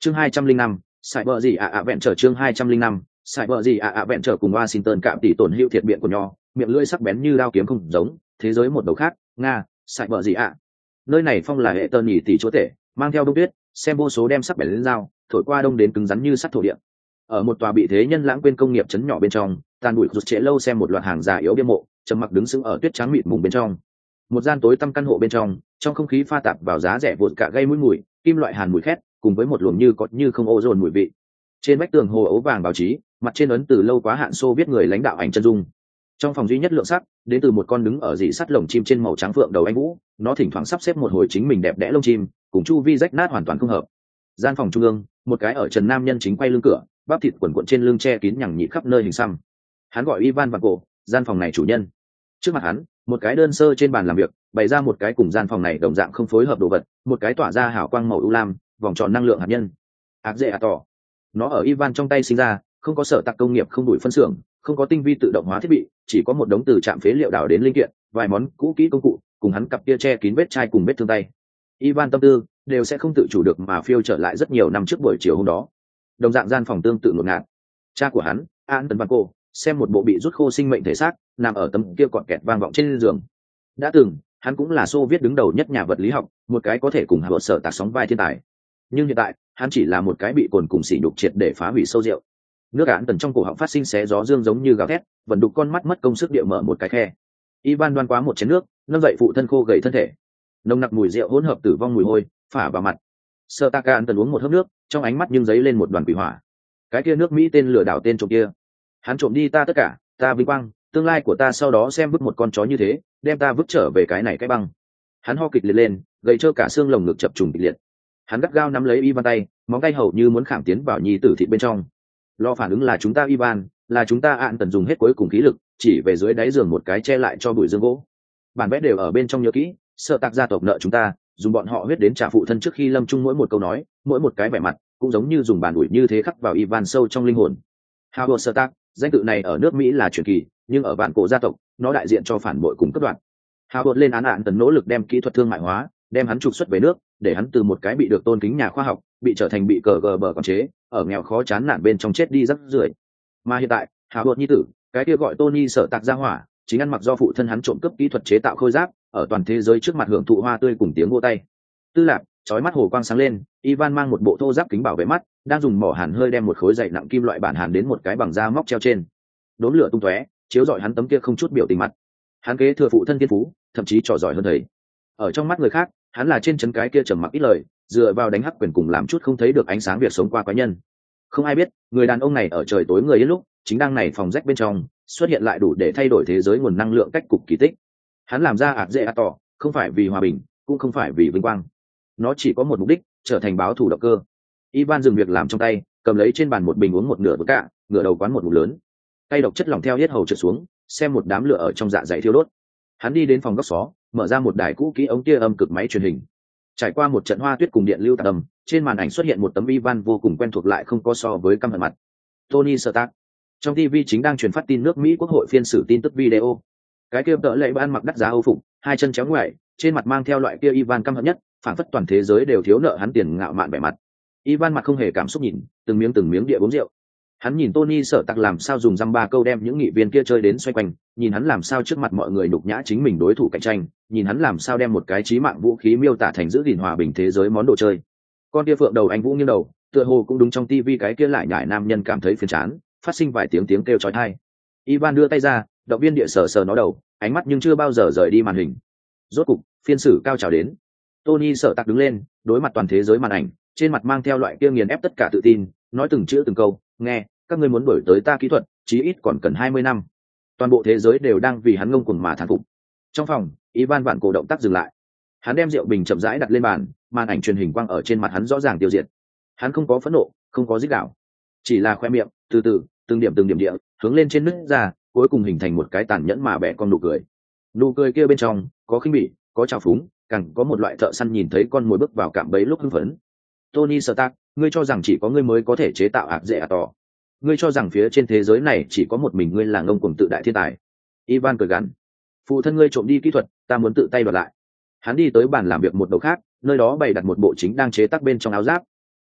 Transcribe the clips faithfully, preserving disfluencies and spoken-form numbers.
chương hai trăm linh năm sải bờ gì ạ ạ vẹn trở chương hai trăm linh năm sải bờ gì ạ ạ vẹn trở cùng Washington cạm tỷ tổn hữu thiệt biện của nho, miệng lưỡi sắc bén như đao kiếm không giống thế giới một đầu khác. Nga, sải bờ gì ạ, nơi này phong là hệ tơn nhì tỷ chúa tể, mang theo đông tuyết, xem vô số đem sắc bén lên dao thổi qua đông đến cứng rắn như sắt thổ địa. Ở một tòa bị thế nhân lãng quên công nghiệp trấn nhỏ bên trong, tàn bụi rụt trễ lâu xem một loạt hàng già yếu bia mộ trầm mặc đứng sững ở tuyết trắng mịt mùng bên trong. Một gian tối tăm căn hộ bên trong, trong không khí pha tạp vào giá rẻ vụn cả gây mũi mùi kim loại hàn mùi khét, cùng với một luồng như có như không ô dồn mùi vị. Trên vách tường hồ ấu vàng báo chí, mặt trên ấn từ lâu quá hạn xô viết người lãnh đạo ảnh chân dung. Trong phòng duy nhất lượng sắc, đến từ một con đứng ở dị sắt lồng chim trên màu trắng phượng đầu anh vũ, nó thỉnh thoảng sắp xếp một hồi chính mình đẹp đẽ lông chim, cùng chu vi rách nát hoàn toàn không hợp. Gian phòng trung ương, một cái ở trần nam nhân chính quay lưng cửa, bắp thịt quần quần trên lưng che kín nhằng nhị khắp nơi hình xăm. Hắn gọi Ivan và cổ, gian phòng này chủ nhân. Trước mặt hắn, một cái đơn sơ trên bàn làm việc, bày ra một cái cùng gian phòng này đồng dạng không phối hợp đồ vật, một cái tỏa ra hào quang màu u lam, vòng tròn năng lượng hạt nhân. Ác dễ à tỏ. Nó ở Ivan trong tay sinh ra, không có sở tạc công nghiệp, không đuổi phân xưởng, không có tinh vi tự động hóa thiết bị, chỉ có một đống từ trạm phế liệu đảo đến linh kiện, vài món cũ kỹ công cụ, cùng hắn cặp kia che kín vết chai cùng vết thương tay. Ivan tâm tư đều sẽ không tự chủ được mà phiêu trở lại rất nhiều năm trước buổi chiều hôm đó. Đồng dạng gian phòng tương tự ngột ngạt. Cha của hắn, Anton Van Cô, xem một bộ bị rút khô sinh mệnh thể xác, nằm ở tấm kia cọt kẹt vang vọng trên giường. Đã từng, hắn cũng là Xô Viết đứng đầu nhất nhà vật lý học, một cái có thể cùng hợp sở tạc sóng vai thiên tài. Nhưng hiện tại, hắn chỉ là một cái bị cồn cùng sỉ nhục triệt để phá hủy sâu rượu. Nước án tần trong cổ họng phát sinh xé gió dương giống như gào thét, vận đục con mắt mất công sức địa mở một cái khe. Ivan đoan quá một chén nước, nâng dậy phụ thân khô gầy thân thể. Nồng nặc mùi rượu hỗn hợp tử vong mùi hôi, phả vào mặt. Sơ Taka án tần uống một hớp nước, trong ánh mắt nhưng giấy lên một đoàn quỷ hỏa. Cái kia nước Mỹ tên lừa đảo tên trộm kia, hắn trộm đi ta tất cả, ta vinh quang, tương lai của ta, sau đó xem vứt một con chó như thế, đem ta vứt trở về cái này cái băng. Hắn ho kịch liệt lên, gầy trơ cả xương lồng ngực chập trùng kịch liệt. Hắn gắt gao nắm lấy Ivan tay, móng tay hầu như muốn khảm tiến vào nhi tử thịt bên trong. Lo phản ứng là chúng ta Ivan, là chúng ta ạn tần dùng hết cuối cùng khí lực, chỉ về dưới đáy giường một cái che lại cho bụi dương gỗ. Bản vẽ đều ở bên trong nhớ kỹ, sợ tạc gia tộc nợ chúng ta, dùng bọn họ huyết đến trả phụ thân trước khi lâm chung mỗi một câu nói, mỗi một cái vẻ mặt, cũng giống như dùng bàn ủi như thế khắc vào Ivan sâu trong linh hồn. Howard Stark, danh tự này ở nước Mỹ là truyền kỳ, nhưng ở vạn cổ gia tộc, nó đại diện cho phản bội cùng cất đoạn. Howard lên án ạn tần nỗ lực đem kỹ thuật thương mại hóa, đem hắn trục xuất về nước, để hắn từ một cái bị được tôn kính nhà khoa học, bị trở thành bị cờ gờ bờ quản chế, ở nghèo khó chán nản bên trong chết đi rất rưởi. Mà hiện tại, Howard nhi tử, cái kia gọi Tony sợ tạc gia hỏa, chính ăn mặc do phụ thân hắn trộm cướp kỹ thuật chế tạo khôi giáp, ở toàn thế giới trước mặt hưởng thụ hoa tươi cùng tiếng vỗ tay. Tư lạc, chói mắt hồ quang sáng lên, Ivan mang một bộ thô giáp kính bảo vệ mắt, đang dùng mỏ hàn hơi đem một khối dày nặng kim loại bản hàn đến một cái bằng da móc treo trên. Đốm lửa tung tóe, chiếu rọi hắn tấm kia không chút biểu tình mặt. Hắn kế thừa phụ thân thiên phú, thậm chí trò giỏi hơn thầy. Ở trong mắt người khác, hắn là trên trấn cái kia trầm mặc ít lời, dựa vào đánh hắc quyền cùng làm chút không thấy được ánh sáng việc sống qua quái nhân. Không ai biết, người đàn ông này ở trời tối người yên lúc, chính đang này phòng rách bên trong, xuất hiện lại đủ để thay đổi thế giới nguồn năng lượng cách cục kỳ tích. Hắn làm ra ạt dễ ạt tỏ, không phải vì hòa bình, cũng không phải vì vinh quang. Nó chỉ có một mục đích, trở thành báo thù động cơ. Ivan dừng việc làm trong tay, cầm lấy trên bàn một bình uống một nửa vừa cạ, ngửa đầu quán một ngụm lớn. Tay độc chất lỏng theo hết hầu trượt xuống, xem một đám lửa ở trong dạ dày thiêu đốt. Hắn đi đến phòng góc xó, mở ra một đài cũ kỹ ống tia âm cực máy truyền hình. Trải qua một trận hoa tuyết cùng điện lưu tạc âm, trên màn ảnh xuất hiện một tấm Ivan vô cùng quen thuộc lại không có so với căm hận mặt. Tony Stark. Trong ti vi chính đang truyền phát tin nước Mỹ Quốc hội phiên xử tin tức video. Cái kia tợ lệ ban mặc đắt giá âu phục, hai chân chéo ngoại, trên mặt mang theo loại kia Ivan căm hận nhất, phản phất toàn thế giới đều thiếu nợ hắn tiền ngạo mạn vẻ mặt. Ivan mặt không hề cảm xúc nhìn, từng miếng từng miếng địa uống rượu. Hắn nhìn Tony sợ tặc làm sao dùng dăm ba câu đem những nghị viên kia chơi đến xoay quanh, nhìn hắn làm sao trước mặt mọi người nhục nhã chính mình đối thủ cạnh tranh, nhìn hắn làm sao đem một cái chí mạng vũ khí miêu tả thành giữ gìn hòa bình thế giới món đồ chơi. Con kia phượng đầu anh vũ nghiêng đầu, tựa hồ cũng đúng trong tivi cái kia lại nhải nam nhân cảm thấy phiền chán, phát sinh vài tiếng tiếng kêu chói tai. Ivan đưa tay ra, động viên địa sờ sờ nó đầu, ánh mắt nhưng chưa bao giờ rời đi màn hình. Rốt cục, phiên xử cao trào đến. Tony sợ tặc đứng lên, đối mặt toàn thế giới màn ảnh, trên mặt mang theo loại kia nghiền ép tất cả tự tin, nói từng chữ từng câu, nghe, các ngươi muốn đổi tới ta kỹ thuật, chí ít còn cần hai mươi năm. Toàn bộ thế giới đều đang vì hắn ngông cuồng mà thán phục. Trong phòng, Ivan vạn cổ động tác dừng lại. Hắn đem rượu bình chậm rãi đặt lên bàn, màn ảnh truyền hình quang ở trên mặt hắn rõ ràng tiêu diệt. Hắn không có phẫn nộ, không có rít gào, chỉ là khoe miệng, từ từ, từng điểm từng điểm địa, hướng lên trên nứt ra, cuối cùng hình thành một cái tàn nhẫn mà bẻ con nụ cười. Nụ cười kia bên trong, có khinh bỉ, có trào phúng, càng có một loại thợ săn nhìn thấy con mồi bước vào cạm bẫy lúc hưng phấn. Tony Stark, ngươi cho rằng chỉ có ngươi mới có thể chế tạo ạc dễ à tỏ. Ngươi cho rằng phía trên thế giới này chỉ có một mình ngươi là ngông cuồng tự đại thiên tài. Ivan cười gằn. Phụ thân ngươi trộm đi kỹ thuật, ta muốn tự tay đoạt lại. Hắn đi tới bàn làm việc một đầu khác, nơi đó bày đặt một bộ chính đang chế tác bên trong áo giáp.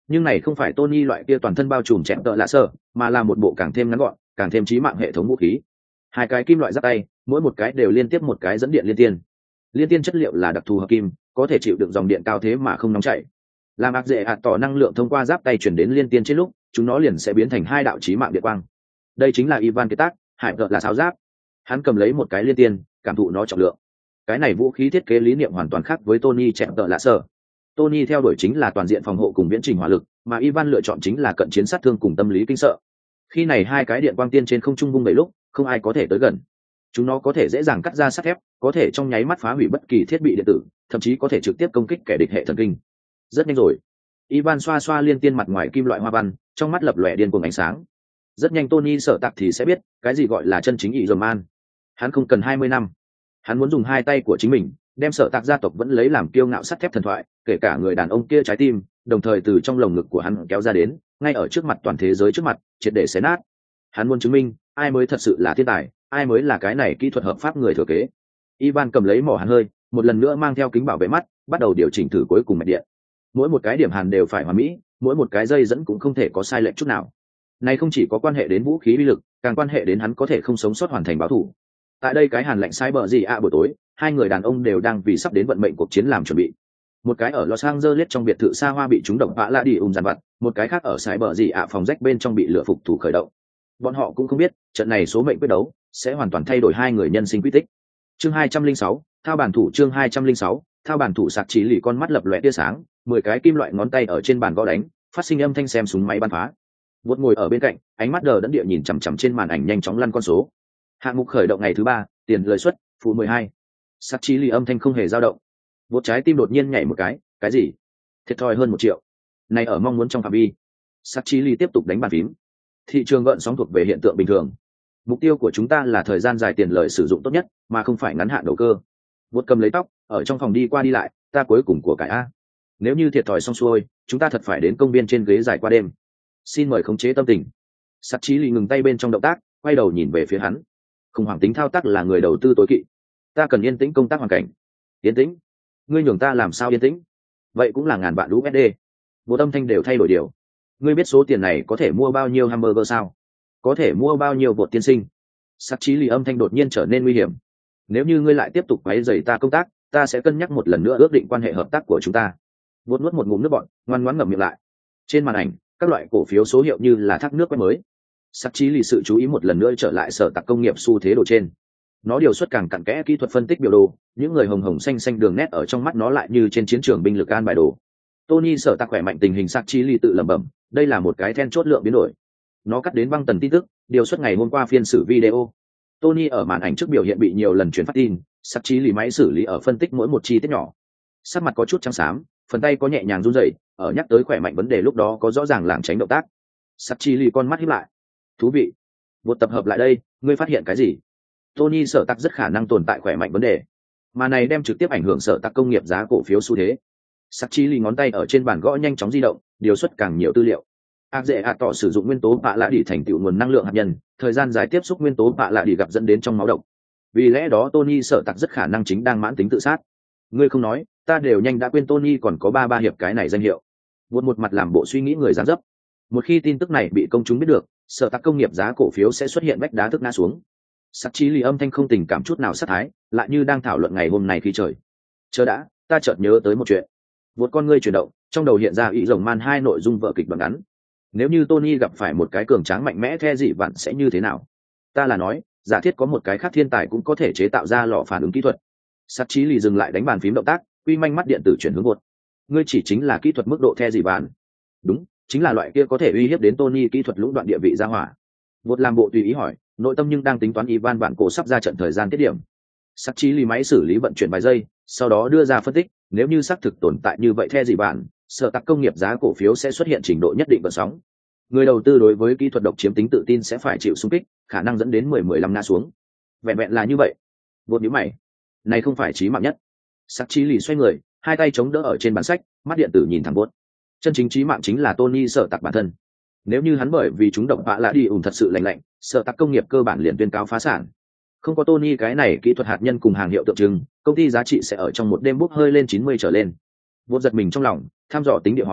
Nhưng này không phải Tony loại kia toàn thân bao trùm chẹn tợ lạ sơ, mà là một bộ càng thêm ngắn gọn, càng thêm chí mạng hệ thống vũ khí. Hai cái kim loại giáp tay, mỗi một cái đều liên tiếp một cái dẫn điện liên tiên. Liên tiên chất liệu là đặc thù hợp kim, có thể chịu đựng dòng điện cao thế mà không nóng chảy. Làm ác dễ hạt tỏ năng lượng thông qua giáp tay chuyển đến liên tiên trên lúc, chúng nó liền sẽ biến thành hai đạo chí mạng điện quang. Đây chính là Ivan Kế Tác, hải vợ là sáo giáp. Hắn cầm lấy một cái liên tiên, cảm thụ nó trọng lượng. Cái này vũ khí thiết kế lý niệm hoàn toàn khác với Tony chẹn tợ lạ sơ. Tony theo đuổi chính là toàn diện phòng hộ cùng viễn trình hỏa lực, mà Ivan lựa chọn chính là cận chiến sát thương cùng tâm lý kinh sợ. Khi này hai cái điện quang tiên trên không trung vung đầy lúc, không ai có thể tới gần. Chúng nó có thể dễ dàng cắt ra sắt thép, có thể trong nháy mắt phá hủy bất kỳ thiết bị điện tử, thậm chí có thể trực tiếp công kích kẻ địch hệ thần kinh. Rất nhanh rồi. Ivan xoa xoa liên tiên mặt ngoài kim loại hoa văn, trong mắt lập lòe điên cuồng ánh sáng. Rất nhanh Tony sợ tạc thì sẽ biết, cái gì gọi là chân chính ý dầm man. Hắn không cần hai mươi năm. Hắn muốn dùng hai tay của chính mình, đem sợ tạc gia tộc vẫn lấy làm kiêu ngạo sắt thép thần thoại, kể cả người đàn ông kia trái tim, đồng thời từ trong lồng ngực của hắn kéo ra đến, ngay ở trước mặt toàn thế giới trước mặt, triệt để xé nát. Hắn muốn chứng minh, ai mới thật sự là thiên tài, ai mới là cái này kỹ thuật hợp pháp người thừa kế. Ivan cầm lấy mỏ hàn hơi, một lần nữa mang theo kính bảo vệ mắt, bắt đầu điều chỉnh thử cuối cùng mạch điện. Mỗi một cái điểm hàn đều phải hoàn mỹ, mỗi một cái dây dẫn cũng không thể có sai lệch chút nào. Này không chỉ có quan hệ đến vũ khí uy lực, càng quan hệ đến hắn có thể không sống sót hoàn thành báo thù. Tại đây cái hàn lạnh sai bờ gì ạ buổi tối, hai người đàn ông đều đang vì sắp đến vận mệnh cuộc chiến làm chuẩn bị. Một cái ở Los Angeles trong biệt thự xa hoa bị trúng độc vạ la đi ùm dàn vặt, một cái khác ở sai bờ gì ạ phòng rách bên trong bị lửa phục thủ khởi động. Bọn họ cũng không biết, trận này số mệnh quyết đấu sẽ hoàn toàn thay đổi hai người nhân sinh quy tích. Chương hai trăm linh sáu, thao bản thủ chương hai trăm linh sáu, thao bản thủ sạc chỉ lì con mắt lập lòe tia sáng, mười cái kim loại ngón tay ở trên bàn gõ đánh, phát sinh âm thanh xem súng máy bắn phá. Vốt ngồi ở bên cạnh, ánh mắt đờ đẫn địa nhìn chằm chằm trên màn ảnh nhanh chóng lăn con số. Hạng mục khởi động ngày thứ ba, tiền lời suất, phụ mười hai. Sạc chỉ lì âm thanh không hề dao động. Vốt trái tim đột nhiên nhảy một cái, cái gì? Thiệt thòi hơn một triệu. Này ở mong muốn trong phạm vi. Sạc chỉ lì tiếp tục đánh bàn phím. Thị trường gợn sóng thuộc về hiện tượng bình thường. Mục tiêu của chúng ta là thời gian dài tiền lợi sử dụng tốt nhất, mà không phải ngắn hạn đầu cơ. Vốt cầm lấy tóc, ở trong phòng đi qua đi lại, ta cuối cùng của cải a. Nếu như thiệt thòi xong xuôi, chúng ta thật phải đến công viên trên ghế dài qua đêm. Xin mời khống chế tâm tình. Sắt chí lì ngừng tay bên trong động tác, quay đầu nhìn về phía hắn. Khủng hoảng tính thao tác là người đầu tư tối kỵ. Ta cần yên tĩnh công tác hoàn cảnh. Yên tĩnh? Ngươi nhường ta làm sao yên tĩnh? Vậy cũng là ngàn vạn u ét đê. Vô âm thanh đều thay đổi điều. Ngươi biết số tiền này có thể mua bao nhiêu hamburger sao? Có thể mua bao nhiêu vột tiên sinh? Sắt chí lì âm thanh đột nhiên trở nên nguy hiểm. Nếu như ngươi lại tiếp tục quấy rầy ta công tác, ta sẽ cân nhắc một lần nữa ước định quan hệ hợp tác của chúng ta. Vốt nuốt một ngụm nước bọt, ngoan ngoãn ngậm miệng lại. Trên màn ảnh, các loại cổ phiếu số hiệu như là thác nước quét mới. Sắc chí lì sự chú ý một lần nữa trở lại sở tạc công nghiệp xu thế đồ trên. Nó điều xuất càng cặn kẽ kỹ thuật phân tích biểu đồ, những người hồng hồng xanh xanh đường nét ở trong mắt nó lại như trên chiến trường binh lực an bài đồ. Tony sở tạc khỏe mạnh tình hình sắc chí lì tự lẩm bẩm, đây là một cái then chốt lượng biến đổi. Nó cắt đến băng tần tin tức, điều xuất ngày hôm qua phiên xử video. Tony ở màn ảnh trước biểu hiện bị nhiều lần truyền phát tin, sắc chí lì máy xử lý ở phân tích mỗi một chi tiết nhỏ. Sắc mặt có chút trắng xám, phần tay có nhẹ nhàng run rẩy, ở nhắc tới khỏe mạnh vấn đề lúc đó có rõ ràng lảng tránh động tác. Sắc chí lì con mắt híp lại. Thú vị. Một tập hợp lại đây, ngươi phát hiện cái gì? Tony sở tạc rất khả năng tồn tại khỏe mạnh vấn đề, mà này đem trực tiếp ảnh hưởng sở tạc công nghiệp giá cổ phiếu xu thế. Sắc chí lì ngón tay ở trên bàn gõ nhanh chóng di động, điều xuất càng nhiều tư liệu. Ác dễ hạt tỏ sử dụng nguyên tố bạ lạ đi thành tựu nguồn năng lượng hạt nhân, thời gian dài tiếp xúc nguyên tố bạ lạ đi gặp dẫn đến trong máu độc. Vì lẽ đó Tony sở tạc rất khả năng chính đang mãn tính tự sát. Ngươi không nói, ta đều nhanh đã quên Tony còn có ba ba hiệp cái này danh hiệu. Vụt một mặt làm bộ suy nghĩ người dáng dấp. Một khi tin tức này bị công chúng biết được, sở tạc công nghiệp giá cổ phiếu sẽ xuất hiện vách đá thức ngã xuống. Sắc chí lì âm thanh không tình cảm chút nào sát thái, lại như đang thảo luận ngày hôm nay khi trời. Chờ đã, ta chợt nhớ tới một chuyện. Vụt con ngươi chuyển động, trong đầu hiện ra ý rồng man hai nội dung vở kịch đoạn ngắn. Nếu như Tony gặp phải một cái cường tráng mạnh mẽ the dị vạn sẽ như thế nào? Ta là nói, giả thiết có một cái khác thiên tài cũng có thể chế tạo ra lò phản ứng kỹ thuật. Sắc chí lì dừng lại đánh bàn phím động tác, quy manh mắt điện tử chuyển hướng vụt. Ngươi chỉ chính là kỹ thuật mức độ the dị vạn. Đúng, chính là loại kia có thể uy hiếp đến Tony kỹ thuật lũng đoạn địa vị ra hỏa. Vụt làm bộ tùy ý hỏi, nội tâm nhưng đang tính toán Ivan bản cổ sắp ra trận thời gian tiết điểm. Sắc chí lì máy xử lý vận chuyển vài giây, sau đó đưa ra phân tích, nếu như xác thực tồn tại như vậy the dị vạn, sở tạc công nghiệp giá cổ phiếu sẽ xuất hiện trình độ nhất định vận sóng. Người đầu tư đối với kỹ thuật độc chiếm tính tự tin sẽ phải chịu xung kích, khả năng dẫn đến mười mười lăm ngã xuống. Vẹn vẹn là như vậy. Vụt nhíu mày. Này không phải chí mạng nhất. Sắc chí lì xoay người, hai tay chống đỡ ở trên bàn sách, mắt điện tử nhìn thẳng vụt. Chân chính chí mạng chính là Tony sở tạc bản thân. Nếu như hắn bởi vì chúng động bạ lạ đi ủn thật sự lạnh lạnh, sở tạc công nghiệp cơ bản liền tuyên cáo phá sản. Không có Tony cái này kỹ thuật hạt nhân cùng hàng hiệu tượng trưng, công ty giá trị sẽ ở trong một đêm bốc hơi lên chín mươi trở lên. Vụt giật mình trong lòng, tham dò tính địa hỏi,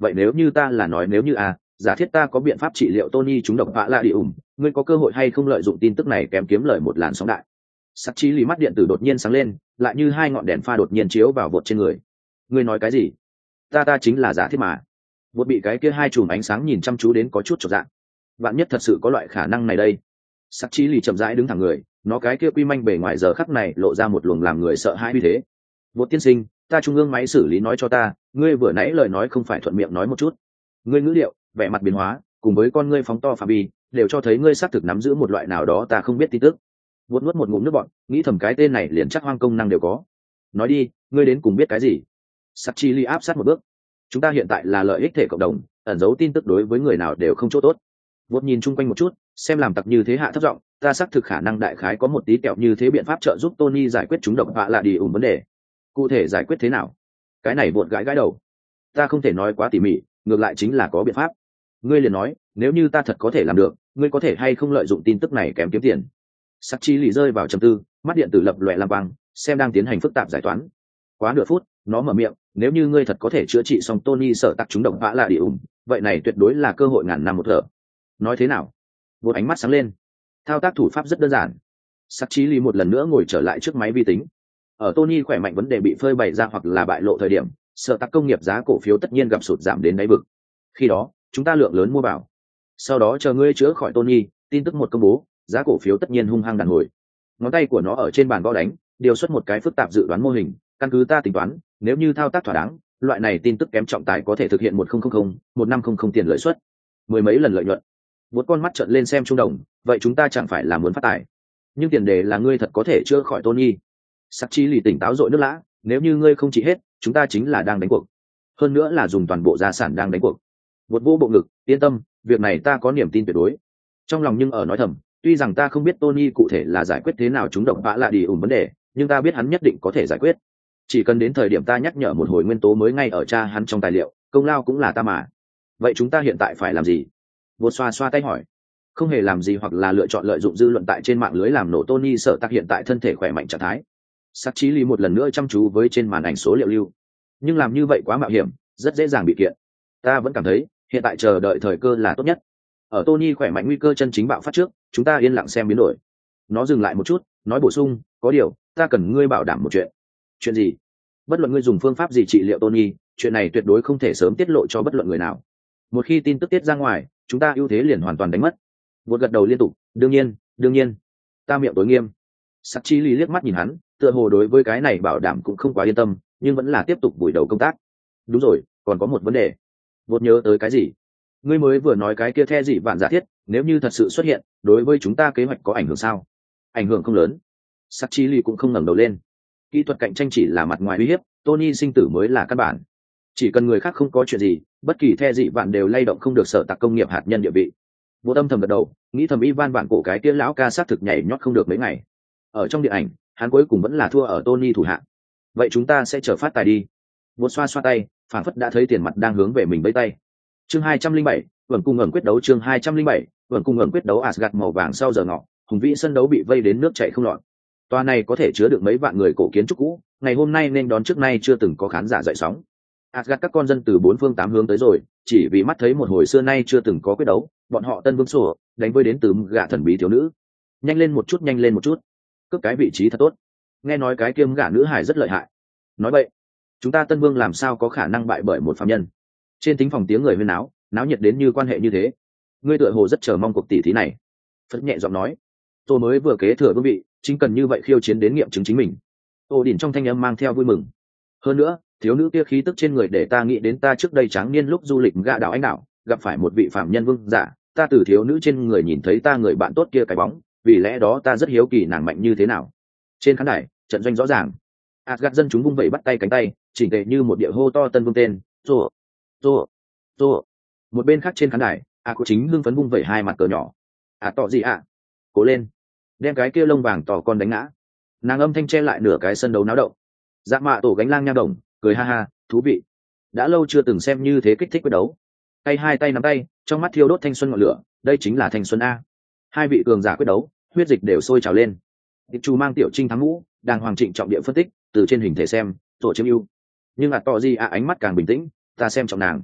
vậy nếu như ta là nói nếu như à giả thiết ta có biện pháp trị liệu Tony trúng độc vạ lạ đi ủng, ngươi có cơ hội hay không lợi dụng tin tức này kém kiếm lời một làn sóng đại. Sắc chí lì mắt điện tử đột nhiên sáng lên, lại như hai ngọn đèn pha đột nhiên chiếu vào vột trên người. Ngươi nói cái gì? Ta ta chính là giả thiết mà. Vột bị cái kia hai chùm ánh sáng nhìn chăm chú đến có chút chột dạ. Bạn nhất thật sự có loại khả năng này đây. Sắc chí lì chậm rãi đứng thẳng người, nó cái kia quy manh bề ngoài giờ khắc này lộ ra một luồng làm người sợ hãi như thế. Vột tiên sinh, ta trung ương máy xử lý nói cho ta, ngươi vừa nãy lời nói không phải thuận miệng nói một chút. Ngươi ngữ liệu, vẻ mặt biến hóa, cùng với con ngươi phóng to phạm vi, đều cho thấy ngươi xác thực nắm giữ một loại nào đó ta không biết tin tức. Vuốt nuốt một ngụm nước bọt, nghĩ thầm cái tên này liền chắc hoang công năng đều có. Nói đi, ngươi đến cùng biết cái gì? Satchili áp sát một bước. Chúng ta hiện tại là lợi ích thể cộng đồng, ẩn giấu tin tức đối với người nào đều không chỗ tốt. Vuốt nhìn chung quanh một chút, xem làm tặc như thế hạ thấp giọng, ta xác thực khả năng đại khái có một tí kẹo như thế biện pháp trợ giúp Tony giải quyết chúng độc vạ lạ đi ủng vấn đề. Cụ thể giải quyết thế nào? Cái này buột gãi gãi đầu. Ta không thể nói quá tỉ mỉ, ngược lại chính là có biện pháp. Ngươi liền nói, nếu như ta thật có thể làm được, ngươi có thể hay không lợi dụng tin tức này kém kiếm tiền? Sắc chi lì rơi vào trầm tư, mắt điện tử lập lòe lam quang, xem đang tiến hành phức tạp giải toán. Quá nửa phút, nó mở miệng, nếu như ngươi thật có thể chữa trị xong Tony sợ tặc chúng độc vã là đi ủng, vậy này tuyệt đối là cơ hội ngàn năm một thở. Nói thế nào? Một ánh mắt sáng lên. Thao tác thủ pháp rất đơn giản. Sắc chi lì một lần nữa ngồi trở lại trước máy vi tính. Ở Tony khỏe mạnh vấn đề bị phơi bày ra hoặc là bại lộ thời điểm, sợ tặc công nghiệp giá cổ phiếu tất nhiên gặp sụt giảm đến đáy vực. Khi đó, chúng ta lượng lớn mua vào. Sau đó chờ ngươi chữa khỏi Tony, tin tức một công bố, giá cổ phiếu tất nhiên hung hăng đàn hồi. Ngón tay của nó ở trên bàn gõ đánh, điều xuất một cái phức tạp dự đoán mô hình, căn cứ ta tính toán, nếu như thao tác thỏa đáng, loại này tin tức kém trọng tài có thể thực hiện một nghìn một năm trăm tiền lợi suất, mười mấy lần lợi nhuận. Một con mắt trợn lên xem trung đồng, vậy chúng ta chẳng phải là muốn phát tài? Nhưng tiền đề là ngươi thật có thể chữa khỏi Tony. Sắc chi lì tỉnh táo dội nước lã, nếu như ngươi không trị hết, chúng ta chính là đang đánh cuộc. Hơn nữa là dùng toàn bộ gia sản đang đánh cuộc. Một vô bộ ngực, yên tâm, việc này ta có niềm tin tuyệt đối. Trong lòng nhưng ở nói thầm, tuy rằng ta không biết Tony cụ thể là giải quyết thế nào chúng độc vã lạ đi ủng vấn đề, nhưng ta biết hắn nhất định có thể giải quyết. Chỉ cần đến thời điểm ta nhắc nhở một hồi nguyên tố mới ngay ở cha hắn trong tài liệu, công lao cũng là ta mà. Vậy chúng ta hiện tại phải làm gì? Vô xoa xoa tay hỏi. Không hề làm gì hoặc là lựa chọn lợi dụng dư luận tại trên mạng lưới làm nổ Tony sợ tắc hiện tại thân thể khỏe mạnh trạng thái. Sắc chí lý một lần nữa chăm chú với trên màn ảnh số liệu lưu. Nhưng làm như vậy quá mạo hiểm, rất dễ dàng bị kiện. Ta vẫn cảm thấy hiện tại chờ đợi thời cơ là tốt nhất. Ở Tony khỏe mạnh nguy cơ chân chính bạo phát trước, chúng ta yên lặng xem biến đổi. Nó dừng lại một chút, nói bổ sung, có điều, ta cần ngươi bảo đảm một chuyện. Chuyện gì? Bất luận ngươi dùng phương pháp gì trị liệu Tony, chuyện này tuyệt đối không thể sớm tiết lộ cho bất luận người nào. Một khi tin tức tiết ra ngoài, chúng ta ưu thế liền hoàn toàn đánh mất. Một gật đầu liên tục, đương nhiên, đương nhiên. Ta miệng tối nghiêm. Sắc Chi Lý liếc mắt nhìn hắn, tựa hồ đối với cái này bảo đảm cũng không quá yên tâm, nhưng vẫn là tiếp tục vùi đầu công tác. Đúng rồi, còn có một vấn đề. Vột nhớ tới cái gì? Ngươi mới vừa nói cái kia the gì vạn giả thiết, nếu như thật sự xuất hiện, đối với chúng ta kế hoạch có ảnh hưởng sao? Ảnh hưởng không lớn. Sắc Chi Lý cũng không ngẩng đầu lên. Kỹ thuật cạnh tranh chỉ là mặt ngoài uy hiếp, Tony sinh tử mới là căn bản. Chỉ cần người khác không có chuyện gì, bất kỳ the dị vạn đều lay động không được sở tạc công nghiệp hạt nhân địa vị. Vô âm thầm gật đầu, nghĩ thầm Ivan bản cổ cái kia lão ca sát thực nhảy nhót không được mấy ngày. Ở trong điện ảnh, hắn cuối cùng vẫn là thua ở Tony thủ hạ. Vậy chúng ta sẽ chờ phát tài đi. Vô xoa xoa tay, phảng phất đã thấy tiền mặt đang hướng về mình vẫy tay. Chương hai trăm linh bảy, vẫn cùng ẩn quyết đấu chương hai trăm linh bảy, vẫn cùng ẩn quyết đấu Asgard màu vàng sau giờ ngọ, hùng vĩ sân đấu bị vây đến nước chảy không lọt. Tòa này có thể chứa được mấy vạn người cổ kiến trúc cũ, ngày hôm nay nên đón trước nay chưa từng có khán giả dậy sóng. Asgard các con dân từ bốn phương tám hướng tới rồi, chỉ vì mắt thấy một hồi xưa nay chưa từng có quyết đấu, bọn họ tân vương sổ, đánh với đến từ gã thần bí thiếu nữ. Nhanh lên một chút, nhanh lên một chút. Cướp cái vị trí thật tốt. Nghe nói cái kiêm gã nữ hải rất lợi hại. Nói vậy, chúng ta tân vương làm sao có khả năng bại bởi một phàm nhân? Trên thính phòng tiếng người huyên náo, náo nhiệt đến như quan hệ như thế. Ngươi tựa hồ rất chờ mong cuộc tỷ thí này. Phất nhẹ giọng nói, tôi mới vừa kế thừa vương vị, chính cần như vậy khiêu chiến đến nghiệm chứng chính mình. Tô đỉnh trong thanh âm mang theo vui mừng. Hơn nữa, thiếu nữ kia khí tức trên người để ta nghĩ đến ta trước đây tráng niên lúc du lịch gạ đảo anh đảo, gặp phải một vị phạm nhân vương giả, ta từ thiếu nữ trên người nhìn thấy ta người bạn tốt kia cái bóng, vì lẽ đó ta rất hiếu kỳ nàng mạnh như thế nào. Trên khán đài, trận doanh rõ ràng. Asgard dân chúng vung vẩy bắt tay cánh tay, chỉnh tề như một địa hô to tân vương tên, "Rồ, rồ, rồ." Một bên khác trên khán đài, A Cố chính hưng phấn vung vẩy hai mặt cờ nhỏ. "À tọ gì ạ? À? Cố lên, đem cái kia lông vàng tỏ con đánh ngã." Nàng âm thanh che lại nửa cái sân đấu náo động. Dạ mạ tổ gánh lang nha đồng, cười ha ha, thú vị. Đã lâu chưa từng xem như thế kích thích quyết đấu. Tay hai tay nắm tay, trong mắt thiêu đốt thanh xuân ngọn lửa, đây chính là thanh xuân a. Hai vị cường giả quyết đấu, huyết dịch đều sôi trào lên. Tiệp Chu mang tiểu trinh thắng ngũ, đàng hoàng trịnh trọng địa phân tích, từ trên hình thể xem, tổ chiếm ưu. Nhưng à tỏ gì à ánh mắt càng bình tĩnh, ta xem trọng nàng.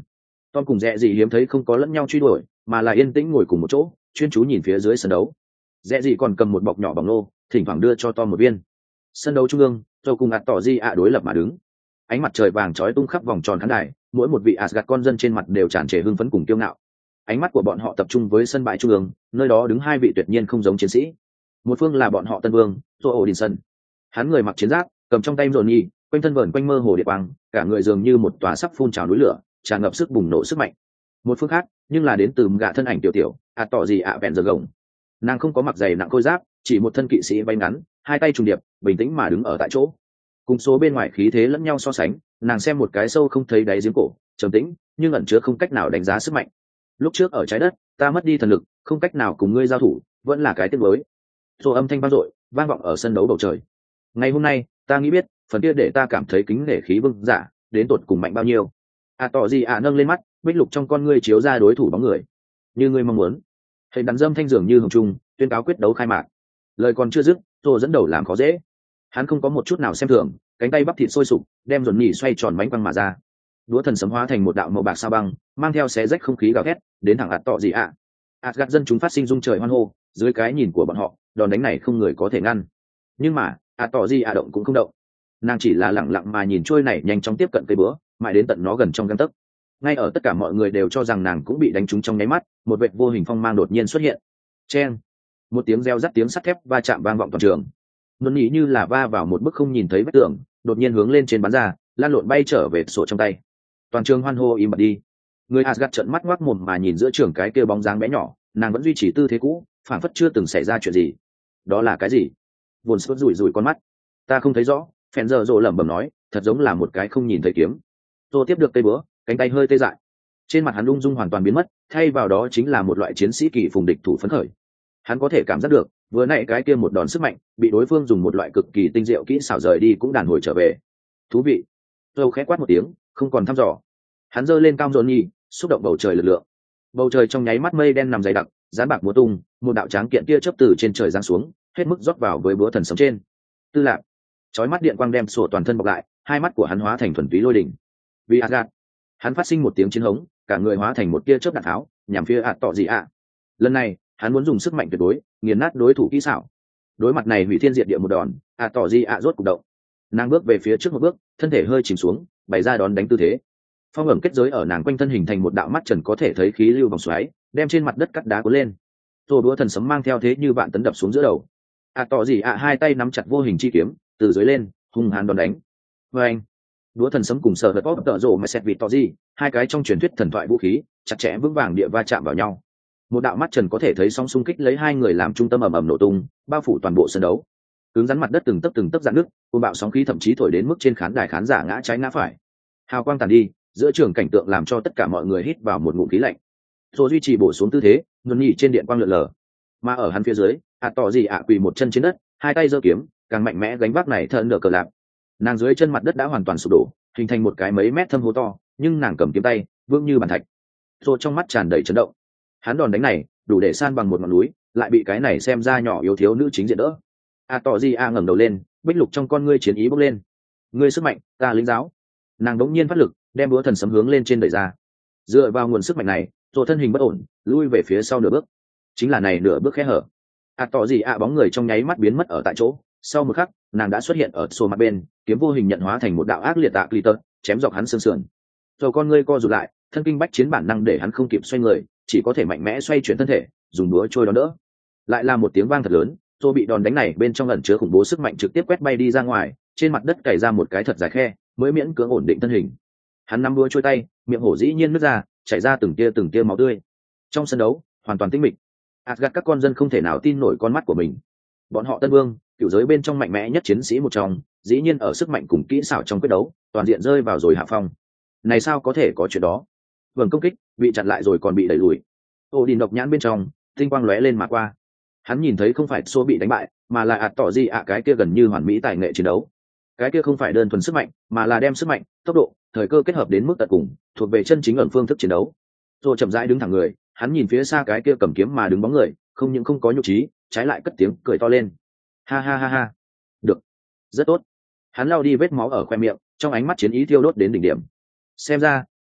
Tom cùng Rẽ gì hiếm thấy không có lẫn nhau truy đuổi, mà là yên tĩnh ngồi cùng một chỗ, chuyên chú nhìn phía dưới sân đấu. Rẽ gì còn cầm một bọc nhỏ bằng lô, thỉnh thoảng đưa cho Tom một viên. Sân đấu trung ương, Joe cùng ạt tỏ di ạ đối lập mà đứng. Ánh mặt trời vàng chói tung khắp vòng tròn khán đài, mỗi một vị Asgard con dân trên mặt đều tràn trề hưng phấn cùng kiêu ngạo. Ánh mắt của bọn họ tập trung với sân bãi trung ương, nơi đó đứng hai vị tuyệt nhiên không giống chiến sĩ. Một phương là bọn họ tân vương, Joe Odinson. Hắn người mặc chiến giáp, cầm trong tay Johnny, quanh thân vờn quanh mơ hồ địa quang, cả người dường như một tòa sắp phun trào núi lửa, tràn ngập sức bùng nổ sức mạnh. Một phương khác, nhưng là đến từ gã thân ảnh tiểu tiểu, à tỏ gì ạ vẹn giờ gồng. Nàng không có mặc giày nặng khôi giáp, chỉ một thân kỵ sĩ váy ngắn, hai tay trùng điệp, bình tĩnh mà đứng ở tại chỗ. Cùng số bên ngoài khí thế lẫn nhau so sánh, nàng xem một cái sâu không thấy đáy giếng cổ, trầm tĩnh, nhưng ẩn chứa không cách nào đánh giá sức mạnh. Lúc trước ở trái đất, ta mất đi thần lực, không cách nào cùng ngươi giao thủ, vẫn là cái tiếc mới. Rồi âm thanh vang dội, vang vọng ở sân đấu bầu trời. Ngày hôm nay, ta nghĩ biết, phần kia để ta cảm thấy kính nể khí vương giả, đến tột cùng mạnh bao nhiêu. À tỏ gì ạ nâng lên mắt, bích lục trong con ngươi chiếu ra đối thủ bóng người. Như ngươi mong muốn. Hình đàn dâm thanh dường như hồng trung, tuyên cáo quyết đấu khai mạc. Lời còn chưa dứt, rồi dẫn đầu làm khó dễ. Hắn không có một chút nào xem thường, cánh tay bắp thịt sôi sục, đem dồn nhỉ xoay tròn bánh quăng mà ra. Đũa thần sấm hóa thành một đạo màu bạc sao băng, mang theo xé rách không khí gào thét, đến thẳng ạt tỏ gì ạ. Asgard dân chúng phát sinh rung trời hoan hô, dưới cái nhìn của bọn họ, đòn đánh này không người có thể ngăn. Nhưng mà, ạt tỏ gì ạ động cũng không động. Nàng chỉ là lặng lặng mà nhìn trôi này nhanh chóng tiếp cận cây búa, mãi đến tận nó gần trong gang tấc. Ngay ở tất cả mọi người đều cho rằng nàng cũng bị đánh trúng trong nháy mắt, một vệt vô hình phong mang đột nhiên xuất hiện. Chen, một tiếng reo rắt tiếng sắt thép va chạm vang vọng toàn trường. Nó nghĩ như là va vào một bức không nhìn thấy vết tường, đột nhiên hướng lên trên bắn ra, lan lộn bay trở về sổ trong tay. Toàn trường hoan hô im bặt đi. Người Asgard trợn mắt ngoác mồm mà nhìn giữa trường cái kia bóng dáng bé nhỏ, nàng vẫn duy trì tư thế cũ, phản phất chưa từng xảy ra chuyện gì. Đó là cái gì? Vồn sốt rủi rủi con mắt. Ta không thấy rõ. Phèn giờ rồ lẩm bẩm nói, thật giống là một cái không nhìn thấy kiếm. Rồi tiếp được cây búa, cánh tay hơi tê dại. Trên mặt hắn ung dung hoàn toàn biến mất, thay vào đó chính là một loại chiến sĩ kỳ phùng địch thủ phấn khởi. Hắn có thể cảm giác được, vừa nãy cái kia một đòn sức mạnh, bị đối phương dùng một loại cực kỳ tinh diệu kỹ xảo rời đi cũng đàn hồi trở về. Thú vị. Rồi khẽ quát một tiếng, không còn thăm dò. Hắn giơ lên cao Johnny, xúc động bầu trời lực lượng. Bầu trời trong nháy mắt mây đen nằm dày đặc, dán bạc múa tung, một đạo tráng kiện tia chớp từ trên trời giáng xuống, hết mức rót vào với búa thần sống trên. Tư lạc. Chói mắt điện quang đem sổ toàn thân bọc lại, hai mắt của hắn hóa thành thuần túy lôi đỉnh. Vì Asgard, hắn phát sinh một tiếng chiến hống, cả người hóa thành một tia chớp đạn tháo, nhằm phía ạt tỏ gì ạ. Lần này, hắn muốn dùng sức mạnh tuyệt đối, nghiền nát đối thủ kỹ xảo. Đối mặt này hủy thiên diệt địa một đòn, ạt tỏ gì ạ rốt cục động. Nàng bước về phía trước một bước, thân thể hơi chìm xuống, bày ra đón đánh tư thế. Phong ẩm kết giới ở nàng quanh thân hình thành một đạo mắt trần có thể thấy khí lưu vòng xoáy, đem trên mặt đất cắt đá cuốn lên. Rồi đũa thần sấm mang theo thế như vạn tấn đập xuống giữa đầu. ạt tỏ gì ạ hai tay nắm chặt vô hình chi kiếm, từ dưới lên hung hãn đòn đánh. Và anh, đũa thần sấm cùng sở vật bóp tợ rộ mà xét vịt to gì, hai cái trong truyền thuyết thần thoại vũ khí chặt chẽ vững vàng địa va chạm vào nhau. Một đạo mắt trần có thể thấy sóng xung kích lấy hai người làm trung tâm ầm ầm nổ tung, bao phủ toàn bộ sân đấu. Cứng rắn mặt đất từng tấc từng tấc rạn nứt, cuồng bạo sóng khí thậm chí thổi đến mức trên khán đài khán giả ngã trái ngã phải. Hào quang tàn đi, giữa trường cảnh tượng làm cho tất cả mọi người hít vào một ngụm khí lạnh. Rồi duy trì bổ xuống tư thế, luân nhị trên điện quang lượn lờ. Mà ở hắn phía dưới, ạt tỏ gì ạ quỳ một chân trên đất, hai tay giơ kiếm, càng mạnh mẽ gánh vác này thận nở cờ lạp. Nàng dưới chân mặt đất đã hoàn toàn sụp đổ, hình thành một cái mấy mét thâm hố to, nhưng nàng cầm kiếm tay vững như bàn thạch. Rồi trong mắt tràn đầy chấn động. Hắn đòn đánh này đủ để san bằng một ngọn núi, lại bị cái này xem ra nhỏ yếu thiếu nữ chính diện đỡ. A tỏ gì a ngẩng đầu lên, bích lục trong con ngươi chiến ý bốc lên. Ngươi sức mạnh, ta lĩnh giáo. Nàng đống nhiên phát lực, đem búa thần sấm hướng lên trên đẩy ra. Dựa vào nguồn sức mạnh này, rồi thân hình bất ổn, lui về phía sau nửa bước. Chính là này nửa bước khẽ hở. A tỏ gì a bóng người trong nháy mắt biến mất ở tại chỗ. Sau một khắc, nàng đã xuất hiện ở xô mặt bên, kiếm vô hình nhận hóa thành một đạo ác liệt tạ clitter, chém dọc hắn xương sườn. Rồi con ngươi co rụt lại, thân kinh bách chiến bản năng để hắn không kịp xoay người, chỉ có thể mạnh mẽ xoay chuyển thân thể, dùng búa trôi đón đỡ. Lại là một tiếng vang thật lớn, rồi bị đòn đánh này bên trong ẩn chứa khủng bố sức mạnh trực tiếp quét bay đi ra ngoài, trên mặt đất cày ra một cái thật dài khe, mới miễn cưỡng ổn định thân hình. Hắn nắm búa trôi tay, miệng hổ dĩ nhiên nứt ra, chảy ra từng tia từng tia máu tươi. Trong sân đấu, hoàn toàn tĩnh mịch. Asgard các con dân không thể nào tin nổi con mắt của mình. Bọn họ Tân Vương, cựu giới bên trong mạnh mẽ nhất chiến sĩ một trong, dĩ nhiên ở sức mạnh cùng kỹ xảo trong quyết đấu, toàn diện rơi vào rồi hạ phong. Này sao có thể có chuyện đó? Vầng công kích bị chặn lại rồi còn bị đẩy lùi. Odin độc nhãn bên trong, tinh quang lóe lên mà qua. Hắn nhìn thấy không phải số bị đánh bại, mà là ạt tỏ gì ạ cái kia gần như hoàn mỹ tài nghệ chiến đấu. Cái kia không phải đơn thuần sức mạnh, mà là đem sức mạnh, tốc độ, thời cơ kết hợp đến mức tận cùng, thuộc về chân chính ẩn phương thức chiến đấu. Rồi chậm rãi đứng thẳng người, hắn nhìn phía xa cái kia cầm kiếm mà đứng bóng người, không những không có nhục trí, trái lại cất tiếng cười to lên. Ha ha ha ha. Được, rất tốt. Hắn lau đi vết máu ở khoe miệng, trong ánh mắt chiến ý thiêu đốt đến đỉnh điểm. Xem ra,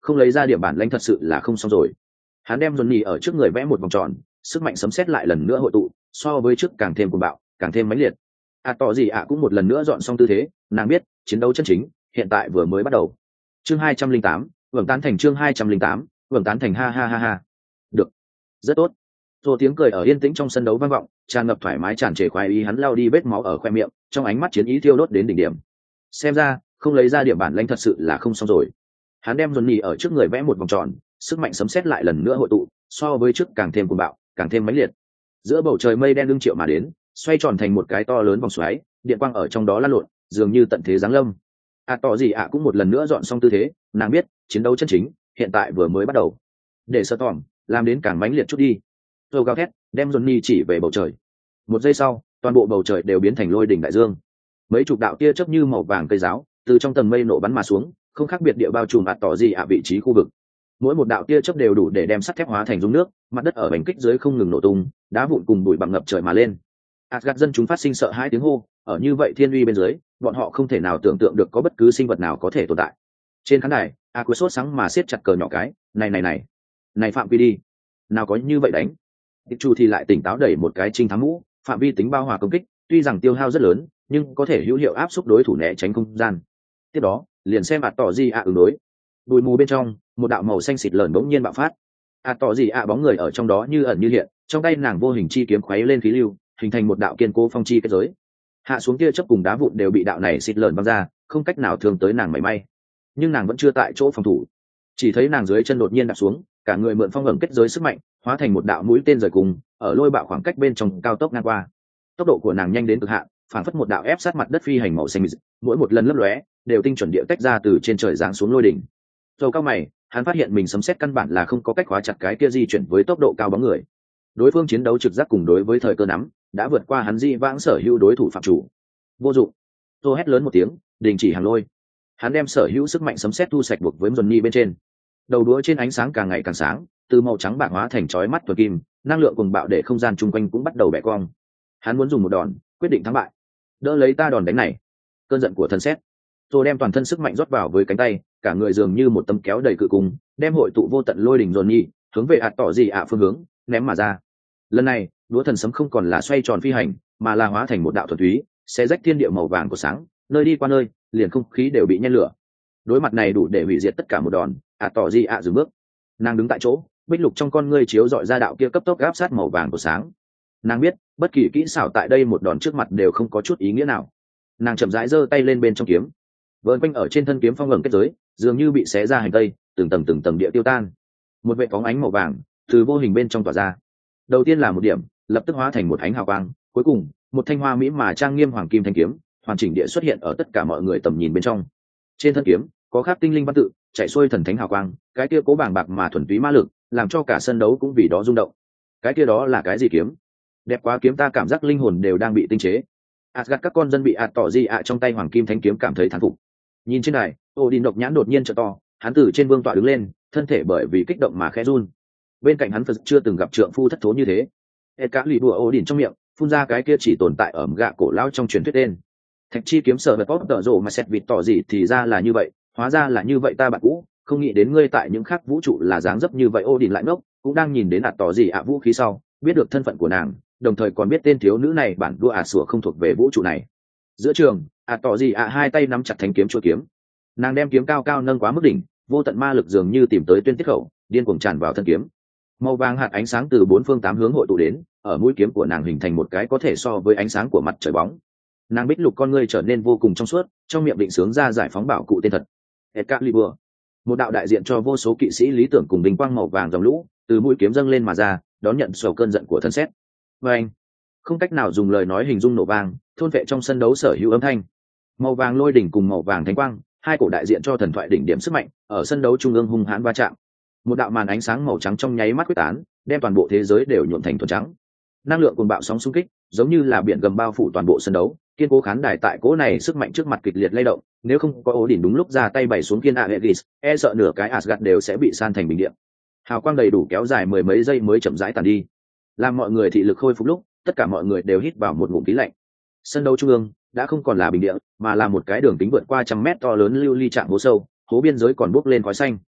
không lấy ra điểm bản lãnh thật sự là không xong rồi. Hắn đem Johnny ở trước người vẽ một vòng tròn, sức mạnh sấm sét lại lần nữa hội tụ, so với trước càng thêm cuồng bạo, càng thêm mãnh liệt. À tỏ gì ạ cũng một lần nữa dọn xong tư thế, nàng biết, chiến đấu chân chính hiện tại vừa mới bắt đầu. Chương hai trăm linh tám, vầng tán thành chương hai trăm linh tám, vầng tán thành ha ha ha ha. Được, rất tốt. Rồi tiếng cười ở yên tĩnh trong sân đấu vang vọng, tràn ngập thoải mái tràn trề khoái ý, hắn lao đi vết máu ở khoe miệng, trong ánh mắt chiến ý thiêu đốt đến đỉnh điểm. Xem ra, không lấy ra điểm bản lãnh thật sự là không xong rồi. Hắn đem Johnny ở trước người vẽ một vòng tròn, sức mạnh sấm sét lại lần nữa hội tụ, so với trước càng thêm cuồng bạo, càng thêm mãnh liệt. Giữa bầu trời mây đen lưng triệu mà đến, xoay tròn thành một cái to lớn vòng xoáy, điện quang ở trong đó lăn lộn, dường như tận thế giáng lâm. À tỏ gì ạ cũng một lần nữa dọn xong tư thế, nàng biết, chiến đấu chân chính hiện tại vừa mới bắt đầu. Để sơ tỏm, làm đến càng mãnh liệt chút đi. Rồi gào thét, đem Johnny chỉ về bầu trời. Một giây sau, toàn bộ bầu trời đều biến thành lôi đỉnh đại dương. Mấy chục đạo tia chớp như màu vàng cây giáo, từ trong tầng mây nổ bắn mà xuống, không khác biệt địa bao trùm ạt tỏ gì ạ vị trí khu vực. Mỗi một đạo tia chớp đều đủ để đem sắt thép hóa thành dung nước, mặt đất ở bánh kích dưới không ngừng nổ tung, đá vụn cùng bụi bặm ngập trời mà lên. Asgard dân chúng phát sinh sợ hãi tiếng hô, ở như vậy thiên uy bên dưới, bọn họ không thể nào tưởng tượng được có bất cứ sinh vật nào có thể tồn tại. Trên khán đài, Aqua sốt sáng mà siết chặt cờ nhỏ cái, này này này, này phạm vi đi, nào có như vậy đánh. Chu thì lại tỉnh táo đẩy một cái trinh thám mũ, phạm vi tính bao hòa công kích, tuy rằng tiêu hao rất lớn, nhưng có thể hữu hiệu áp xúc đối thủ né tránh không gian. Tiếp đó, liền xem ạt tỏ gì ạ ứng đối. Bụi mù bên trong, một đạo màu xanh xịt lởn bỗng nhiên bạo phát. ạt tỏ gì ạ bóng người ở trong đó như ẩn như hiện, trong tay nàng vô hình chi kiếm khuấy lên khí lưu, hình thành một đạo kiên cố phong chi kết giới. Hạ xuống kia chấp cùng đá vụn đều bị đạo này xịt lởn văng ra, không cách nào thương tới nàng mảy may. Nhưng nàng vẫn chưa tại chỗ phòng thủ, chỉ thấy nàng dưới chân đột nhiên đạp xuống, cả người mượn phong ẩm kết giới sức mạnh, hóa thành một đạo mũi tên rời cùng, ở lôi bạo khoảng cách bên trong cao tốc ngang qua. Tốc độ của nàng nhanh đến cực hạn, phản phất một đạo ép sát mặt đất phi hành màu xanh mịt, mỗi một lần lấp lóe đều tinh chuẩn địa tách ra từ trên trời giáng xuống lôi đỉnh. Rồi cao mày, hắn phát hiện mình sấm xét căn bản là không có cách khóa chặt cái kia di chuyển với tốc độ cao bóng người. Đối phương chiến đấu trực giác cùng đối với thời cơ nắm đã vượt qua hắn di vãng sở hữu đối thủ phạm chủ. Vô dụng. Rồi hét lớn một tiếng, đình chỉ hàng lôi. Hắn đem sở hữu sức mạnh sấm xét thu sạch buộc với Johnny bên trên. Đầu đũa trên ánh sáng càng ngày càng sáng, từ màu trắng bạc hóa thành chói mắt thuần kim, năng lượng cuồng bạo để không gian chung quanh cũng bắt đầu bẻ cong. Hắn muốn dùng một đòn quyết định thắng bại. Đỡ lấy ta đòn đánh này. Cơn giận của thần sét. Rồi đem toàn thân sức mạnh rót vào với cánh tay, cả người dường như một tấm kéo đầy cự cung, đem hội tụ vô tận lôi đỉnh Johnny hướng về ạt tỏ gì ạ phương hướng ném mà ra. Lần này, đũa thần sấm không còn là xoay tròn phi hành, mà là hóa thành một đạo thuần túy, sẽ rách thiên địa màu vàng của sáng, nơi đi qua nơi, liền không khí đều bị nhen lửa. Đối mặt này đủ để hủy diệt tất cả một đòn, ạt tỏ gì ạ dừng bước. Nàng đứng tại chỗ, bích lục trong con ngươi chiếu dọi ra đạo kia cấp tốc áp sát màu vàng của sáng. Nàng biết, bất kỳ kỹ xảo tại đây một đòn trước mặt đều không có chút ý nghĩa nào. Nàng chậm rãi giơ tay lên bên trong kiếm, vờn quanh ở trên thân kiếm phong ẩm kết giới, dường như bị xé ra hành tây, từng tầng từng tầng địa tiêu tan. Một vệt phóng ánh màu vàng từ vô hình bên trong tỏa ra. Đầu tiên là một điểm, lập tức hóa thành một ánh hào quang, cuối cùng, một thanh hoa mỹ mà trang nghiêm hoàng kim thanh kiếm, hoàn chỉnh địa xuất hiện ở tất cả mọi người tầm nhìn bên trong. Trên thân kiếm, có khắc tinh linh văn tự, chạy xuôi thần thánh hào quang, cái kia cố bàng bạc mà thuần túy ma lực, làm cho cả sân đấu cũng vì đó rung động. Cái kia đó là cái gì kiếm? Đẹp quá, kiếm ta cảm giác linh hồn đều đang bị tinh chế. Asgard các con dân bị ạt tỏ gì ạ trong tay hoàng kim thánh kiếm cảm thấy thán phục. Nhìn trên đài, Odin độc nhãn đột nhiên trợ to, hắn từ trên vương tọa đứng lên, thân thể bởi vì kích động mà khẽ run. Bên cạnh hắn Phật chưa từng gặp trượng phu thất thố như thế. Hết cả lì bùa Odin trong miệng, phun ra cái kia chỉ tồn tại ở gạ cổ lao trong truyền thuyết tên. Thạch chi kiếm sở vật pop tợ rồ mà xét vịt tỏ gì thì ra là như vậy, hóa ra là như vậy ta bạn cũ, không nghĩ đến ngươi tại những khác vũ trụ là dáng dấp như vậy. Odin lại ngốc, cũng đang nhìn đến ạt tỏ gì ạ vũ khí sau, biết được thân phận của nàng, đồng thời còn biết tên thiếu nữ này bản đua ạt sủa không thuộc về vũ trụ này. Giữa trường, ạt tỏ gì ạ hai tay nắm chặt thanh kiếm chuôi kiếm, nàng đem kiếm cao cao nâng quá mức đỉnh, vô tận ma lực dường như tìm tới tuyên tiết khẩu, điên cuồng tràn vào thân kiếm. Màu vàng hạt ánh sáng từ bốn phương tám hướng hội tụ đến, ở mũi kiếm của nàng hình thành một cái có thể so với ánh sáng của mặt trời bóng. Nàng bích lục con ngươi trở nên vô cùng trong suốt, trong miệng định sướng ra giải phóng bảo cụ tên thật. Excalibur, một đạo đại diện cho vô số kỵ sĩ lý tưởng cùng đình quang màu vàng dòng lũ, từ mũi kiếm dâng lên mà ra, đón nhận sầu cơn giận của thần sét. Và anh, không cách nào dùng lời nói hình dung nổ vàng, thôn vệ trong sân đấu sở hữu âm thanh. Màu vàng lôi đỉnh cùng màu vàng thánh quang, hai cổ đại diện cho thần thoại đỉnh điểm sức mạnh, ở sân đấu trung ương hung hãn va chạm. Một đạo màn ánh sáng màu trắng trong nháy mắt quyết tán, đem toàn bộ thế giới đều nhuộm thành thuần trắng. Năng lượng cuồng bạo sóng xung kích, giống như là biển gầm bao phủ toàn bộ sân đấu, kiên cố khán đài tại cỗ này sức mạnh trước mặt kịch liệt lay động, nếu không có ố đỉnh đúng lúc ra tay bày xuống kiên Aegis, e sợ nửa cái Asgard đều sẽ bị san thành bình địa. Hào quang đầy đủ kéo dài mười mấy giây mới chậm rãi tàn đi. Làm mọi người thị lực khôi phục lúc, tất cả mọi người đều hít vào một ngụm khí lạnh. Sân đấu trung ương đã không còn là bình địa, mà là một cái đường kính vượt qua trăm mét to lớn lưu ly trạng hố sâu, hố biên giới còn bốc lên khói xanh.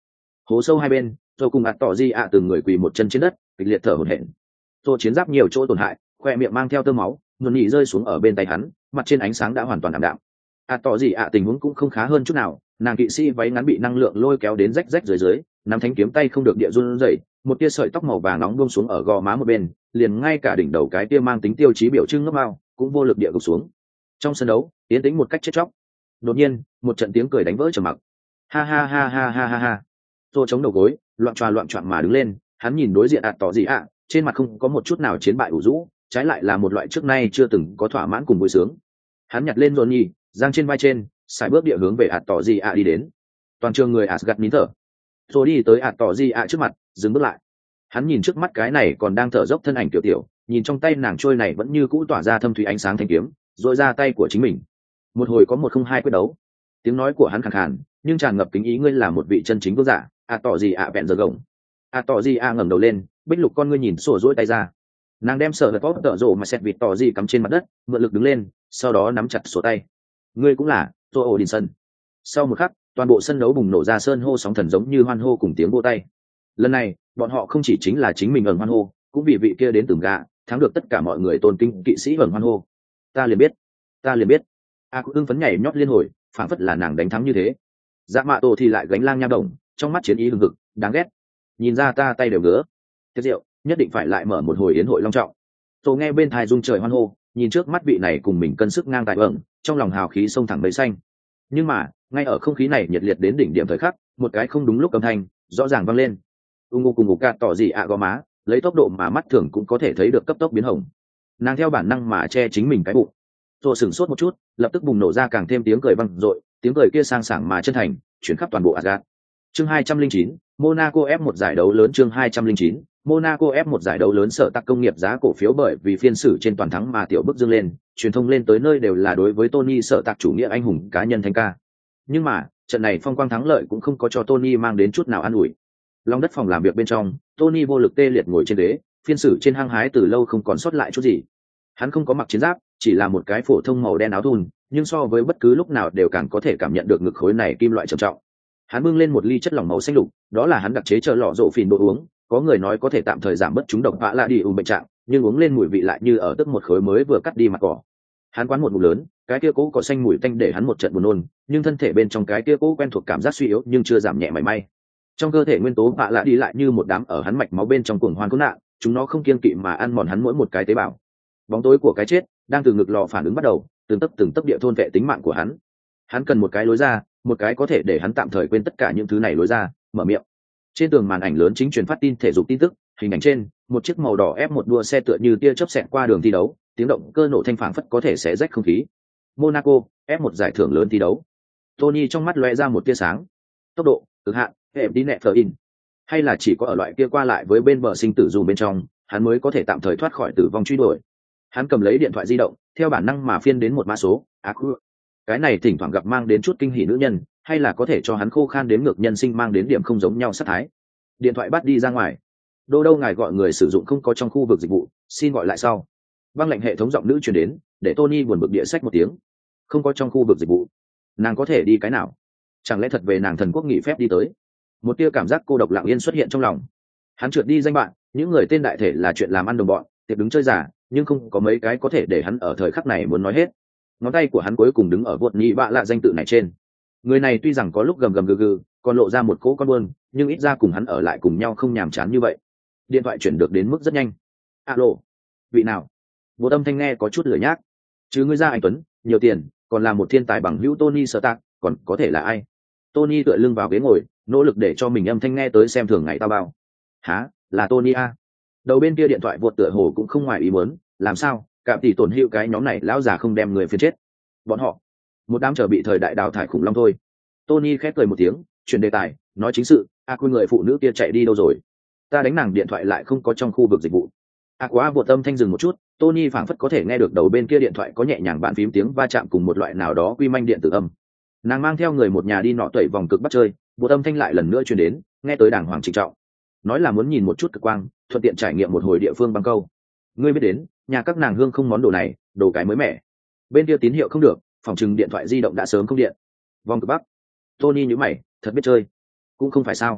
Hố sâu hai bên, rồi cùng ạt tỏ di ạ từng người quỳ một chân trên đất, kịch liệt thở hổn hển. Rồi chiến giáp nhiều chỗ tổn hại, khoe miệng mang theo tơ máu, nhuần nhị rơi xuống ở bên tay hắn, mặt trên ánh sáng đã hoàn toàn ảm đạm. ạt tỏ di ạ tình huống cũng không khá hơn chút nào, nàng kỵ sĩ váy ngắn bị năng lượng lôi kéo đến rách rách dưới dưới, nắm thánh kiếm tay không được địa run rẩy, một tia sợi tóc màu vàng nóng buông xuống ở gò má một bên, liền ngay cả đỉnh đầu cái tia mang tính tiêu chí biểu trưng ngấp mao cũng vô lực địa gục xuống. Trong sân đấu, tiến tĩnh một cách chết chóc. Đột nhiên, một trận tiếng cười đánh vỡ trầm mặc. Ha ha ha ha ha ha ha. Tô chống đầu gối, loạn tròa loạn trọn mà đứng lên, hắn nhìn đối diện ạt tỏ gì ạ, trên mặt không có một chút nào chiến bại ủ rũ, trái lại là một loại trước nay chưa từng có thỏa mãn cùng vui sướng. Hắn nhặt lên Johnny, giang trên vai trên, sải bước địa hướng về ạt tỏ gì ạ đi đến. Toàn trường người Asgard nín thở. Rồi đi tới ạt tỏ gì ạ trước mặt, dừng bước lại. Hắn nhìn trước mắt cái này còn đang thở dốc thân ảnh tiểu tiểu, nhìn trong tay nàng trôi này vẫn như cũ tỏa ra thâm thủy ánh sáng thanh kiếm, rồi ra tay của chính mình. Một hồi có một không hai quyết đấu. Tiếng nói của hắn khàn khàn, nhưng tràn ngập kính ý, ngươi là một vị chân chính vương giả. À tỏ gì ạ vẹn giờ gồng. À tỏ gì ạ ngẩng đầu lên, bích lục con ngươi nhìn sổ rỗi tay ra. Nàng đem sở vật tợ rộ mà xét vịt tỏ gì cắm trên mặt đất, mượn lực đứng lên, sau đó nắm chặt sổ tay. Ngươi cũng là, tôi Odinson. Sau một khắc, toàn bộ sân đấu bùng nổ ra sơn hô sóng thần giống như hoan hô cùng tiếng vỗ tay. Lần này, bọn họ không chỉ chính là chính mình ẩn hoan hô, cũng vì vị kia đến từng gạ, thắng được tất cả mọi người tôn kính kỵ sĩ ẩn hoan hô. Ta liền biết, ta liền biết. A cũng ưng phấn nhảy nhót liên hồi, phảng phất là nàng đánh thắng như thế. Dạ mạ tổ thì lại gánh lang nha đồng, trong mắt chiến ý hừng hực, đáng ghét. Nhìn ra ta tay đều ngứa. Tiết rượu, nhất định phải lại mở một hồi yến hội long trọng. Tôi nghe bên tai rung trời hoan hô, nhìn trước mắt vị này cùng mình cân sức ngang tài ẩn, trong lòng hào khí sông thẳng bấy xanh. Nhưng mà, ngay ở không khí này nhiệt liệt đến đỉnh điểm thời khắc, một cái không đúng lúc âm thanh rõ ràng vang lên. Ung ngô cùng ngục cạn tỏ gì ạ gò má, lấy tốc độ mà mắt thường cũng có thể thấy được cấp tốc biến hồng. Nàng theo bản năng mà che chính mình cái bụng. Rồi sửng sốt một chút, lập tức bùng nổ ra càng thêm tiếng cười vang dội, tiếng cười kia sang sảng mà chân thành, chuyển khắp toàn bộ Asgard. Chương hai trăm lẻ chín, Monaco ép một giải đấu lớn. Chương hai trăm lẻ chín, Monaco ép một giải đấu lớn. Sở tạc công nghiệp giá cổ phiếu bởi vì phiên xử trên toàn thắng mà tiểu bức dương lên, truyền thông lên tới nơi đều là đối với Tony Sở tạc chủ nghĩa anh hùng cá nhân thanh ca. Nhưng mà, trận này phong quang thắng lợi cũng không có cho Tony mang đến chút nào an ủi. Long đất phòng làm việc bên trong, Tony vô lực tê liệt ngồi trên ghế, phiên xử trên hăng hái từ lâu không còn sót lại chút gì. Hắn không có mặc chiến giáp, chỉ là một cái phổ thông màu đen áo thun, nhưng so với bất cứ lúc nào đều càng có thể cảm nhận được ngực khối này kim loại trầm trọng. Hắn bưng lên một ly chất lỏng màu xanh lục, đó là hắn đặc chế chờ lọ rộ phìn đồ uống, có người nói có thể tạm thời giảm bớt chúng độc vạ lạ đi ủ bệnh trạng, nhưng uống lên mùi vị lại như ở tức một khối mới vừa cắt đi mặt cỏ. Hắn quán một ngụm lớn, cái kia cố cỏ xanh mùi tanh để hắn một trận buồn nôn, nhưng thân thể bên trong cái kia cố quen thuộc cảm giác suy yếu nhưng chưa giảm nhẹ mảy may. Trong cơ thể nguyên tố vạ lạ đi lại như một đám ở hắn mạch máu bên trong cuồng hoan khốn nạn, chúng nó không kiêng kỵ mà ăn mòn hắn mỗi một cái tế bào. Bóng tối của cái chết đang từ ngực lò phản ứng bắt đầu, từng tấc từng tấc địa thôn vệ tính mạng của hắn. Hắn cần một cái lối ra, một cái có thể để hắn tạm thời quên tất cả những thứ này lối ra, mở miệng. Trên tường màn ảnh lớn chính truyền phát tin thể dục tin tức, hình ảnh trên, một chiếc màu đỏ ép một đua xe tựa như tia chớp xẹt qua đường thi đấu, tiếng động cơ nổ thanh phảng phất có thể xé rách không khí. Monaco, ép một giải thưởng lớn thi đấu. Tony trong mắt lóe ra một tia sáng. Tốc độ, cực hạn, hệ đi nẹt in. Hay là chỉ có ở loại kia qua lại với bên bờ sinh tử dù bên trong, hắn mới có thể tạm thời thoát khỏi tử vong truy đuổi. Hắn cầm lấy điện thoại di động, theo bản năng mà phiên đến một mã số, à, cái này thỉnh thoảng gặp mang đến chút kinh hỉ nữ nhân, hay là có thể cho hắn khô khan đến ngược nhân sinh mang đến điểm không giống nhau sát thái. Điện thoại bắt đi ra ngoài. Đô đâu ngài gọi người sử dụng không có trong khu vực dịch vụ, xin gọi lại sau. Vang lệnh hệ thống giọng nữ truyền đến, để Tony buồn bực địa sách một tiếng. Không có trong khu vực dịch vụ, nàng có thể đi cái nào? Chẳng lẽ thật về nàng thần quốc nghỉ phép đi tới? Một tia cảm giác cô độc lặng yên xuất hiện trong lòng. Hắn trượt đi danh bạn, những người tên đại thể là chuyện làm ăn đồng bọn, tiệc đứng chơi giả, nhưng không có mấy cái có thể để hắn ở thời khắc này muốn nói hết. Ngón tay của hắn cuối cùng đứng ở vột nhị bạ lạ danh tự này trên. Người này tuy rằng có lúc gầm gầm gừ gừ, còn lộ ra một cỗ con buôn, nhưng ít ra cùng hắn ở lại cùng nhau không nhàm chán như vậy. Điện thoại chuyển được đến mức rất nhanh. Alo, vị nào? Vô âm thanh nghe có chút lười nhác. Chứ ngươi ra anh Tuấn, nhiều tiền, còn là một thiên tài bằng hữu Tony Stark, còn có thể là ai? Tony tựa lưng vào ghế ngồi, nỗ lực để cho mình âm thanh nghe tới xem thường ngày tao bao. Hả, là Tony a? Đầu bên kia điện thoại vụt tựa hồ cũng không ngoài ý muốn, làm sao? Cạm tỷ tổn hữu cái nhóm này lão già không đem người phiền chết. Bọn họ, một đám chờ bị thời đại đào thải khủng long thôi. Tony khép cười một tiếng, chuyển đề tài, nói chính sự. A quên người phụ nữ kia chạy đi đâu rồi? Ta đánh nàng điện thoại lại không có trong khu vực dịch vụ. A quá vụt âm thanh dừng một chút, Tony phảng phất có thể nghe được đầu bên kia điện thoại có nhẹ nhàng bàn phím tiếng va chạm cùng một loại nào đó quy manh điện tử âm. Nàng mang theo người một nhà đi nọ tẩy vòng cực bắt chơi, vụt âm thanh lại lần nữa truyền đến, nghe tới đàng hoàng trịnh trọng. Nói là muốn nhìn một chút cực quang, thuận tiện trải nghiệm một hồi địa phương băng câu. Ngươi biết đến, nhà các nàng hương không món đồ này, đồ cái mới mẻ. Bên kia tín hiệu không được, phòng trừng điện thoại di động đã sớm không điện. Vòng cực bắc. Tony nhíu mày, thật biết chơi. Cũng không phải sao.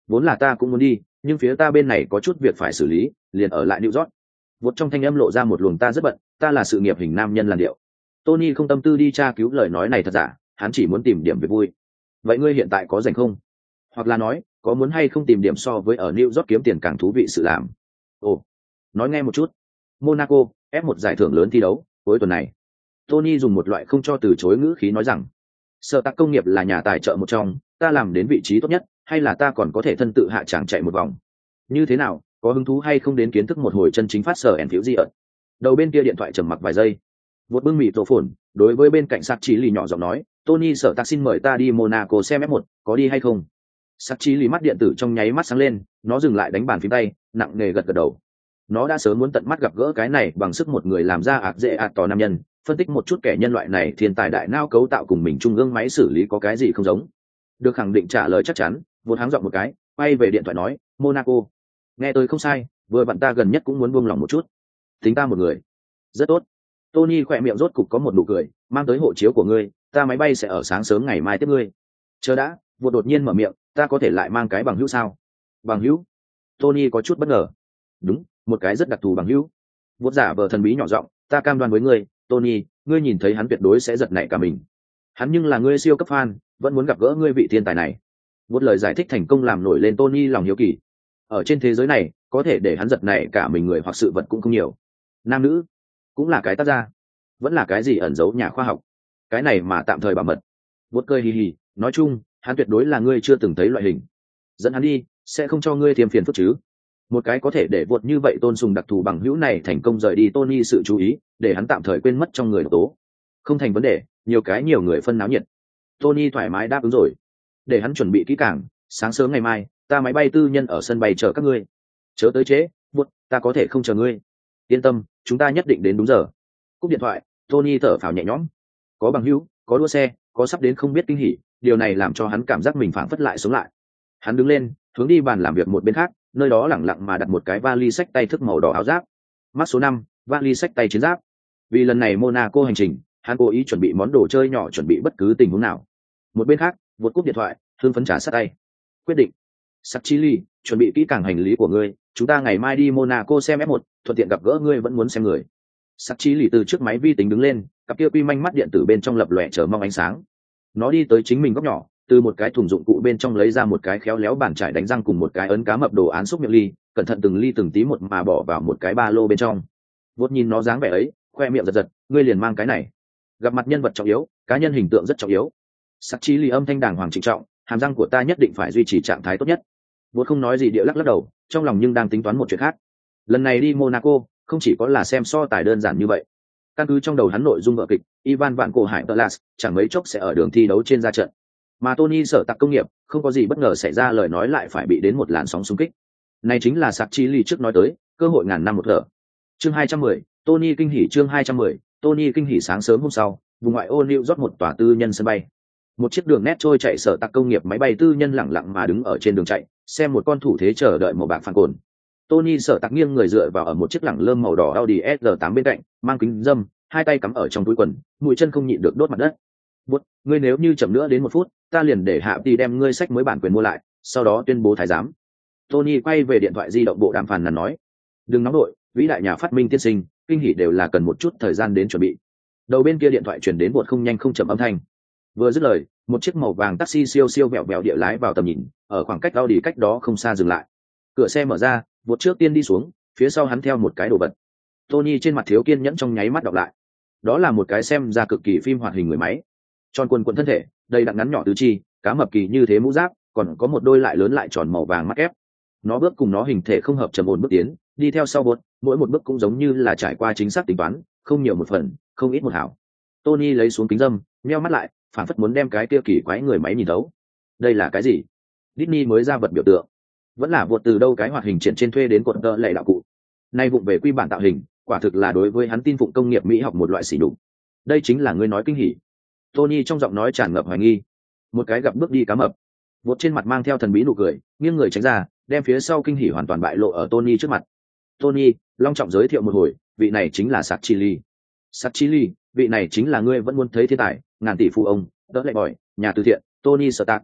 vốn là ta cũng muốn đi, nhưng phía ta bên này có chút việc phải xử lý, liền ở lại New York. Vụt trong thanh âm lộ ra một luồng ta rất bận, ta là sự nghiệp hình nam nhân làn điệu. Tony không tâm tư đi tra cứu lời nói này thật giả, hắn chỉ muốn tìm điểm về vui. Vậy ngươi hiện tại có rảnh không? Hoặc là nói, có muốn hay không tìm điểm so với ở New York kiếm tiền càng thú vị sự làm? Ồ, nói nghe một chút. Monaco, ép một giải thưởng lớn thi đấu, cuối tuần này. Tony dùng một loại không cho từ chối ngữ khí nói rằng, sở tác công nghiệp là nhà tài trợ một trong, ta làm đến vị trí tốt nhất, hay là ta còn có thể thân tự hạ tràng chạy một vòng? Như thế nào, có hứng thú hay không đến kiến thức một hồi chân chính phát sở ẻn phiếu gì ợt? Đầu bên kia điện thoại trầm mặc vài giây. Vượt bưng mì tổ phồn, đối với bên cạnh sắc trí lì nhỏ giọng nói, Tony sở tác xin mời ta đi Monaco xem ép một, có đi hay không? Sắc trí lì mắt điện tử trong nháy mắt sáng lên, nó dừng lại đánh bàn phím tay, nặng nề gật gật đầu. Nó đã sớm muốn tận mắt gặp gỡ cái này bằng sức một người làm ra ạc dễ ạc tò nam nhân, phân tích một chút kẻ nhân loại này thiên tài đại não cấu tạo cùng mình trung ương máy xử lý có cái gì không giống. Được khẳng định trả lời chắc chắn, vốn háng giọng một cái, quay về điện thoại nói, Monaco. Nghe tôi không sai, vừa bạn ta gần nhất cũng muốn buông lòng một chút. Tính ta một người. Rất tốt. Tony khỏe miệng rốt cục có một nụ cười, mang tới hộ chiếu của ngươi, ta máy bay sẽ ở sáng sớm ngày mai tiếp ngươi. Chờ đã, vừa đột nhiên mở miệng, ta có thể lại mang cái bằng hữu sao? Bằng hữu? Tony có chút bất ngờ. Đúng, một cái rất đặc thù bằng hữu. Vốt giả vờ thần bí nhỏ giọng, ta cam đoan với ngươi, Tony, ngươi nhìn thấy hắn tuyệt đối sẽ giật nảy cả mình. Hắn nhưng là ngươi siêu cấp fan, vẫn muốn gặp gỡ ngươi vị thiên tài này. Một lời giải thích thành công làm nổi lên Tony lòng hiếu kỳ. Ở trên thế giới này, có thể để hắn giật nảy cả mình người hoặc sự vật cũng không nhiều. Nam nữ, cũng là cái tác gia, vẫn là cái gì ẩn giấu nhà khoa học. Cái này mà tạm thời bảo mật. Vốt cười hì hì, nói chung, hắn tuyệt đối là ngươi chưa từng thấy loại hình. Dẫn hắn đi, sẽ không cho ngươi thêm phiền phức chứ. Một cái có thể để vượt như vậy tôn sùng đặc thù bằng hữu này thành công rời đi Tony sự chú ý, để hắn tạm thời quên mất trong người độc tố. Không thành vấn đề, nhiều cái nhiều người phân náo nhiệt. Tony thoải mái đáp ứng rồi. Để hắn chuẩn bị kỹ càng, sáng sớm ngày mai, ta máy bay tư nhân ở sân bay chờ các ngươi. Chớ tới trễ, vượt, ta có thể không chờ ngươi. Yên tâm, chúng ta nhất định đến đúng giờ. Cúp điện thoại, Tony thở phào nhẹ nhõm. Có bằng hữu, có đua xe, có sắp đến không biết kinh hỉ, điều này làm cho hắn cảm giác mình phảng phất lại sống lại. Hắn đứng lên, hướng đi bàn làm việc một bên khác, nơi đó lẳng lặng mà đặt một cái vali xách tay thức màu đỏ áo giáp. Mắt số năm, vali xách tay chiến giáp. Vì lần này Monaco hành trình, hắn cố ý chuẩn bị món đồ chơi nhỏ chuẩn bị bất cứ tình huống nào. Một bên khác, vượt cúp điện thoại, hương phấn trả sát tay. Quyết định. Sắc Chili, chuẩn bị kỹ càng hành lý của ngươi, chúng ta ngày mai đi Monaco xem ép một, thuận tiện gặp gỡ ngươi vẫn muốn xem người. Sắc Chili từ trước máy vi tính đứng lên, cặp kia quy manh mắt điện tử bên trong lập lòe chờ mong ánh sáng. Nó đi tới chính mình góc nhỏ, từ một cái thùng dụng cụ bên trong lấy ra một cái khéo léo bàn chải đánh răng cùng một cái ấn cá mập đồ án xúc miệng ly, cẩn thận từng ly từng tí một mà bỏ vào một cái ba lô bên trong. Vốt nhìn nó dáng vẻ ấy, khoe miệng giật giật, ngươi liền mang cái này. Gặp mặt nhân vật trọng yếu, cá nhân hình tượng rất trọng yếu. Sắc Chí lì âm thanh đàng hoàng trịnh trọng, hàm răng của ta nhất định phải duy trì trạng thái tốt nhất. Vốt không nói gì địa lắc lắc đầu, trong lòng nhưng đang tính toán một chuyện khác. Lần này đi Monaco, không chỉ có là xem so tài đơn giản như vậy. Căn cứ trong đầu hắn nội dung vở kịch, Ivan Vạn Cổ Hải Tlas chẳng mấy chốc sẽ ở đường thi đấu trên ra trận. Mà Tony sở tạc công nghiệp, không có gì bất ngờ xảy ra lời nói lại phải bị đến một làn sóng xung kích. Này chính là Sắc Chí lì trước nói tới, cơ hội ngàn năm một thở. Chương hai trăm mười, Tony kinh hỉ chương hai trăm mười, Tony kinh hỉ sáng sớm hôm sau, vùng ngoại ô New York một tòa tư nhân sân bay. Một chiếc đường nét trôi chạy sở tạc công nghiệp máy bay tư nhân lẳng lặng mà đứng ở trên đường chạy, xem một con thủ thế chờ đợi màu bạc phản cồn. Tony sở tạc nghiêng người dựa vào ở một chiếc lẳng lơm màu đỏ Audi S R tám bên cạnh, mang kính râm, hai tay cắm ở trong túi quần, mũi chân không nhịn được đốt mặt đất. "Bút, ngươi nếu như chậm nữa đến một phút, ta liền để Hạ Tỷ đem ngươi sách mới bản quyền mua lại, sau đó tuyên bố thái giám." Tony quay về điện thoại di động bộ đàm phàn nàn nói. "Đừng nóng đội, vĩ đại nhà phát minh tiên sinh, kinh hỉ đều là cần một chút thời gian đến chuẩn bị." Đầu bên kia điện thoại truyền đến buột không nhanh không chậm âm thanh. Vừa dứt lời, một chiếc màu vàng taxi siêu siêu vẹo vẹo địa lái vào tầm nhìn, ở khoảng cách Audi cách đó không xa dừng lại. Cửa xe mở ra, buột trước tiên đi xuống, phía sau hắn theo một cái đồ vật. Tony trên mặt thiếu kiên nhẫn trong nháy mắt đọc lại. Đó là một cái xem ra cực kỳ phim hoạt hình người máy. Tròn quần quần thân thể, đầy đặn ngắn nhỏ tứ chi, cá mập kỳ như thế mũ giáp, còn có một đôi lại lớn lại tròn màu vàng mắt ép. Nó bước cùng nó hình thể không hợp trầm ổn bước tiến, đi theo sau buột, mỗi một bước cũng giống như là trải qua chính xác tính toán, không nhiều một phần, không ít một hảo. Tony lấy xuống kính râm, nheo mắt lại, phản phất muốn đem cái kia kỳ quái người máy nhìn thấu. Đây là cái gì? Disney mới ra vật biểu tượng, vẫn là vượt từ đâu cái hoạt hình triển trên thuê đến cuộn tơ lệ đạo cụ. Nay vụng về quy bản tạo hình, quả thực là đối với hắn tin phụng công nghiệp mỹ học một loại sỉ nhục. Đây chính là ngươi nói kinh hỉ? Tony trong giọng nói tràn ngập hoài nghi. Một cái gặp bước đi cá mập, vượt trên mặt mang theo thần bí nụ cười, nghiêng người tránh ra, đem phía sau kinh hỉ hoàn toàn bại lộ ở Tony trước mặt. Tony long trọng giới thiệu một hồi, vị này chính là Sắc Chili. Sắc Chili, vị này chính là ngươi vẫn muốn thấy thiên tài, ngàn tỷ phú ông, đỡ lệ bòi, nhà từ thiện, Tony Stark.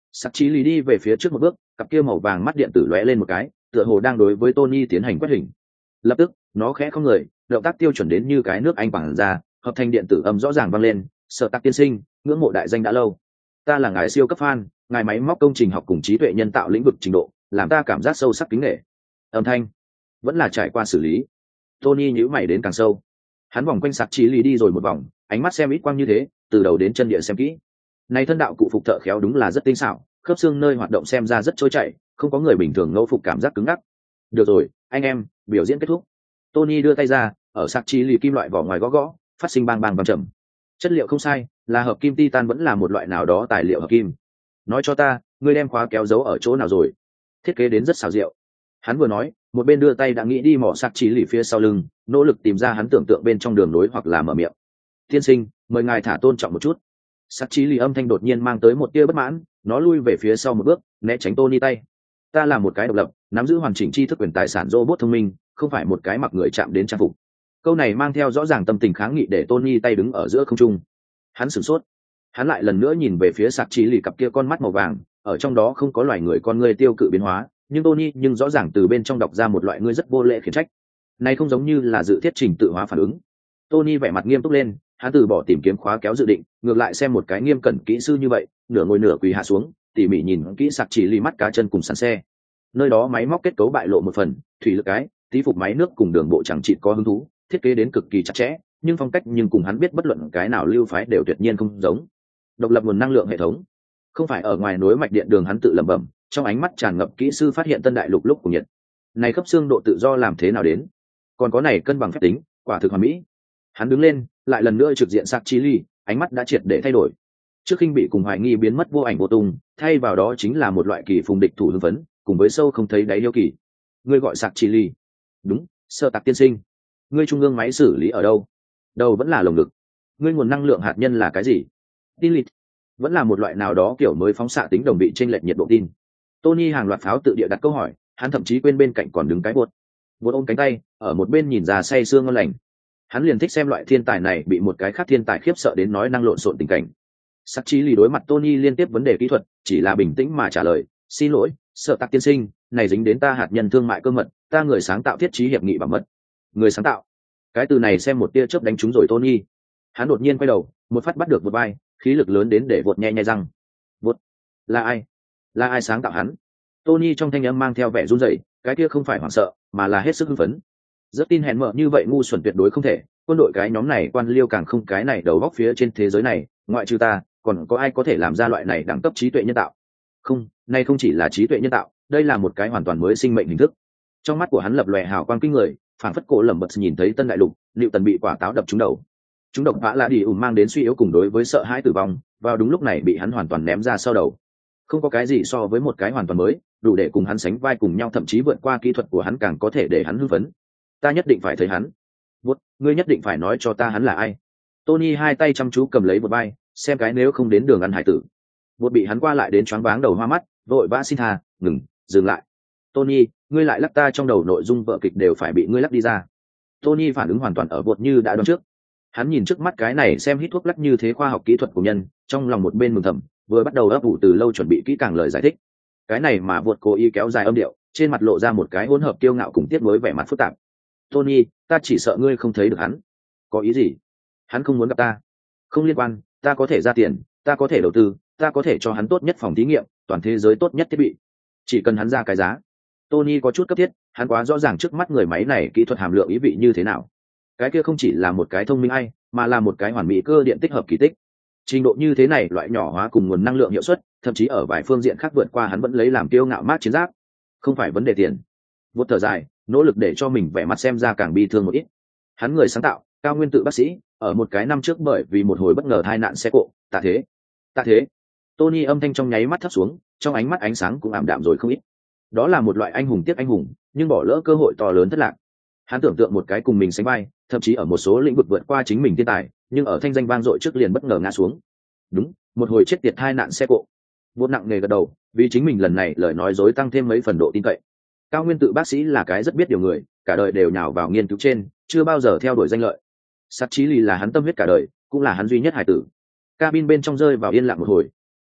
Sắc Chí Lý đi về phía trước một bước, cặp kia màu vàng mắt điện tử lóe lên một cái, tựa hồ đang đối với Tony tiến hành quét hình. Lập tức, nó khẽ không người, động tác tiêu chuẩn đến như cái nước Anh bằng ra, hợp thành điện tử âm rõ ràng vang lên, "Sở Tạc tiên sinh, ngưỡng mộ đại danh đã lâu. Ta là ngài siêu cấp fan, ngài máy móc công trình học cùng trí tuệ nhân tạo lĩnh vực trình độ, làm ta cảm giác sâu sắc kính nể." Âm thanh vẫn là trải qua xử lý. Tony nhíu mày đến càng sâu. Hắn vòng quanh Sắc Chí Lý đi rồi một vòng, ánh mắt xem ít quang như thế, từ đầu đến chân địa xem kỹ. Này thân đạo cụ phục thợ khéo đúng là rất tinh xảo, khớp xương nơi hoạt động xem ra rất trôi chảy, không có người bình thường ngẫu phục cảm giác cứng ngắc. Được rồi, anh em, biểu diễn kết thúc. Tony đưa tay ra, ở Sắc Chí Lý kim loại vỏ ngoài gõ gõ, phát sinh bang bang vang trầm. Chất liệu không sai, là hợp kim titan, vẫn là một loại nào đó tài liệu hợp kim. Nói cho ta, ngươi đem khóa kéo giấu ở chỗ nào rồi? Thiết kế đến rất xảo diệu. Hắn vừa nói, một bên đưa tay đã nghĩ đi mỏ Sắc Chí Lý phía sau lưng, nỗ lực tìm ra hắn tưởng tượng bên trong đường nối hoặc là mở miệng. Tiên sinh, mời ngài thả tôn trọng một chút. Sắc Chí Lý âm thanh đột nhiên mang tới một tia bất mãn, nó lui về phía sau một bước, né tránh Tony tay. Ta là một cái độc lập, nắm giữ hoàn chỉnh tri thức quyền tài sản robot thông minh, không phải một cái mặc người chạm đến trang phục. Câu này mang theo rõ ràng tâm tình kháng nghị để Tony tay đứng ở giữa không trung. Hắn sửng sốt, hắn lại lần nữa nhìn về phía Sắc Chí Lý cặp kia con mắt màu vàng, ở trong đó không có loài người con người tiêu cự biến hóa, nhưng Tony nhưng rõ ràng từ bên trong đọc ra một loại ngươi rất vô lễ khiển trách. Này không giống như là dự thiết trình tự hóa phản ứng. Tony vẻ mặt nghiêm túc lên, hắn từ bỏ tìm kiếm khóa kéo dự định, ngược lại xem một cái nghiêm cẩn kỹ sư như vậy, nửa ngồi nửa quỳ hạ xuống, tỉ mỉ nhìn kỹ Sắc Chí Lý mắt cá chân cùng sàn xe. Nơi đó máy móc kết cấu bại lộ một phần, thủy lực cái, tí phục máy nước cùng đường bộ chẳng chịt có hứng thú, thiết kế đến cực kỳ chặt chẽ, nhưng phong cách nhưng cùng hắn biết bất luận cái nào lưu phái đều tuyệt nhiên không giống. Độc lập nguồn năng lượng hệ thống, không phải ở ngoài nối mạch điện đường, hắn tự lẩm bẩm, trong ánh mắt tràn ngập kỹ sư phát hiện tân đại lục lúc của nhiệt. Này cấp xương độ tự do làm thế nào đến? Còn có này cân bằng phép tính, quả thực hoàn mỹ. Hắn đứng lên, lại lần nữa trực diện Sắc Chí Lý, ánh mắt đã triệt để thay đổi. Trước khinh bị cùng hoài nghi biến mất vô ảnh vô tung, thay vào đó chính là một loại kỳ phùng địch thủ hưng phấn, cùng với sâu không thấy đáy yêu kỳ. Ngươi gọi Sắc Chí Lý? Đúng, Sở Tạc tiên sinh. Ngươi trung ương máy xử lý ở đâu? Đâu vẫn là lồng ngực. Ngươi nguồn năng lượng hạt nhân là cái gì? Tin lịt. Vẫn là một loại nào đó kiểu mới phóng xạ tính đồng vị chênh lệch nhiệt độ tin. Tony hàng loạt pháo tự địa đặt câu hỏi, hắn thậm chí quên bên cạnh còn đứng cái buột. Buột ôm cánh tay, ở một bên nhìn ra say sương ngon lành. Hắn liền thích xem loại thiên tài này bị một cái khác thiên tài khiếp sợ đến nói năng lộn xộn tình cảnh. Sắc Chí Lý đối mặt Tony liên tiếp vấn đề kỹ thuật, chỉ là bình tĩnh mà trả lời, "Xin lỗi, Sở Tạc tiên sinh, này dính đến ta hạt nhân thương mại cơ mật, ta người sáng tạo thiết trí hiệp nghị bảo mật." Người sáng tạo? Cái từ này xem một tia chớp đánh trúng rồi Tony. Hắn đột nhiên quay đầu, một phát bắt được vượt vai, khí lực lớn đến để vụt nhẹ nhẹ răng. Vụt? Là ai? Là ai sáng tạo hắn? Tony trong thanh âm mang theo vẻ run rẩy, cái kia không phải hoảng sợ, mà là hết sức hưng phấn. Rất tin hẹn mở như vậy ngu xuẩn tuyệt đối không thể, quân đội cái nhóm này quan liêu càng không cái này đầu góc phía trên thế giới này, ngoại trừ ta, còn có ai có thể làm ra loại này đẳng cấp trí tuệ nhân tạo? Không, nay không chỉ là trí tuệ nhân tạo, đây là một cái hoàn toàn mới sinh mệnh hình thức. Trong mắt của hắn lập lòe hào quang kinh người, phản phất cổ lẩm bật nhìn thấy tân đại lục, liệu tần bị quả táo đập trúng đầu. Chúng độc vã là đi ùm mang đến suy yếu cùng đối với sợ hãi tử vong, vào đúng lúc này bị hắn hoàn toàn ném ra sau đầu. Không có cái gì so với một cái hoàn toàn mới, đủ để cùng hắn sánh vai cùng nhau, thậm chí vượt qua kỹ thuật của hắn càng có thể để hắn hưng phấn. Ta nhất định phải thấy hắn. Vút, ngươi nhất định phải nói cho ta hắn là ai. Tony hai tay chăm chú cầm lấy một vai, xem cái nếu không đến đường ăn hải tử. Vút bị hắn qua lại đến choáng váng đầu hoa mắt, vội vã xin tha, ngừng, dừng lại. Tony, ngươi lại lắc ta trong đầu nội dung vở kịch đều phải bị ngươi lắc đi ra. Tony phản ứng hoàn toàn ở Vút như đã đoán trước. Hắn nhìn trước mắt cái này xem hít thuốc lắc như thế khoa học kỹ thuật của nhân, trong lòng một bên mừng thầm, vừa bắt đầu ấp ủ từ lâu chuẩn bị kỹ càng lời giải thích. Cái này mà Vút cố ý kéo dài âm điệu, trên mặt lộ ra một cái hỗn hợp kiêu ngạo cùng tiếc nuối vẻ mặt phức tạp. Tony, ta chỉ sợ ngươi không thấy được hắn. Có ý gì? Hắn không muốn gặp ta. Không liên quan, ta có thể ra tiền, ta có thể đầu tư, ta có thể cho hắn tốt nhất phòng thí nghiệm, toàn thế giới tốt nhất thiết bị. Chỉ cần hắn ra cái giá. Tony có chút cấp thiết, hắn quá rõ ràng trước mắt người máy này kỹ thuật hàm lượng ý vị như thế nào. Cái kia không chỉ là một cái thông minh ai, mà là một cái hoàn mỹ cơ điện tích hợp kỳ tích. Trình độ như thế này loại nhỏ hóa cùng nguồn năng lượng hiệu suất, thậm chí ở vài phương diện khác vượt qua hắn vẫn lấy làm kiêu ngạo mát chiến giáp. Không phải vấn đề tiền. Vút thở dài, nỗ lực để cho mình vẻ mặt xem ra càng bi thương một ít. Hắn người sáng tạo, cao nguyên tự bác sĩ, ở một cái năm trước bởi vì một hồi bất ngờ tai nạn xe cộ, tạ thế. Tạ thế. Tony âm thanh trong nháy mắt thấp xuống, trong ánh mắt ánh sáng cũng ảm đạm rồi không ít. Đó là một loại anh hùng tiếc anh hùng, nhưng bỏ lỡ cơ hội to lớn thất lạc. Hắn tưởng tượng một cái cùng mình sánh vai, thậm chí ở một số lĩnh vực vượt qua chính mình thiên tài, nhưng ở thanh danh vang dội trước liền bất ngờ ngã xuống. Đúng, một hồi chết tiệt tai nạn xe cộ. Vút nặng nề gật đầu, vì chính mình lần này lời nói dối tăng thêm mấy phần độ tin cậy. Cao nguyên tự bác sĩ là cái rất biết điều người, cả đời đều nhào vào nghiên cứu trên, chưa bao giờ theo đuổi danh lợi. Sắc Chí Lý là hắn tâm huyết cả đời, cũng là hắn duy nhất hải tử. Cabin bên trong rơi vào yên lặng một hồi.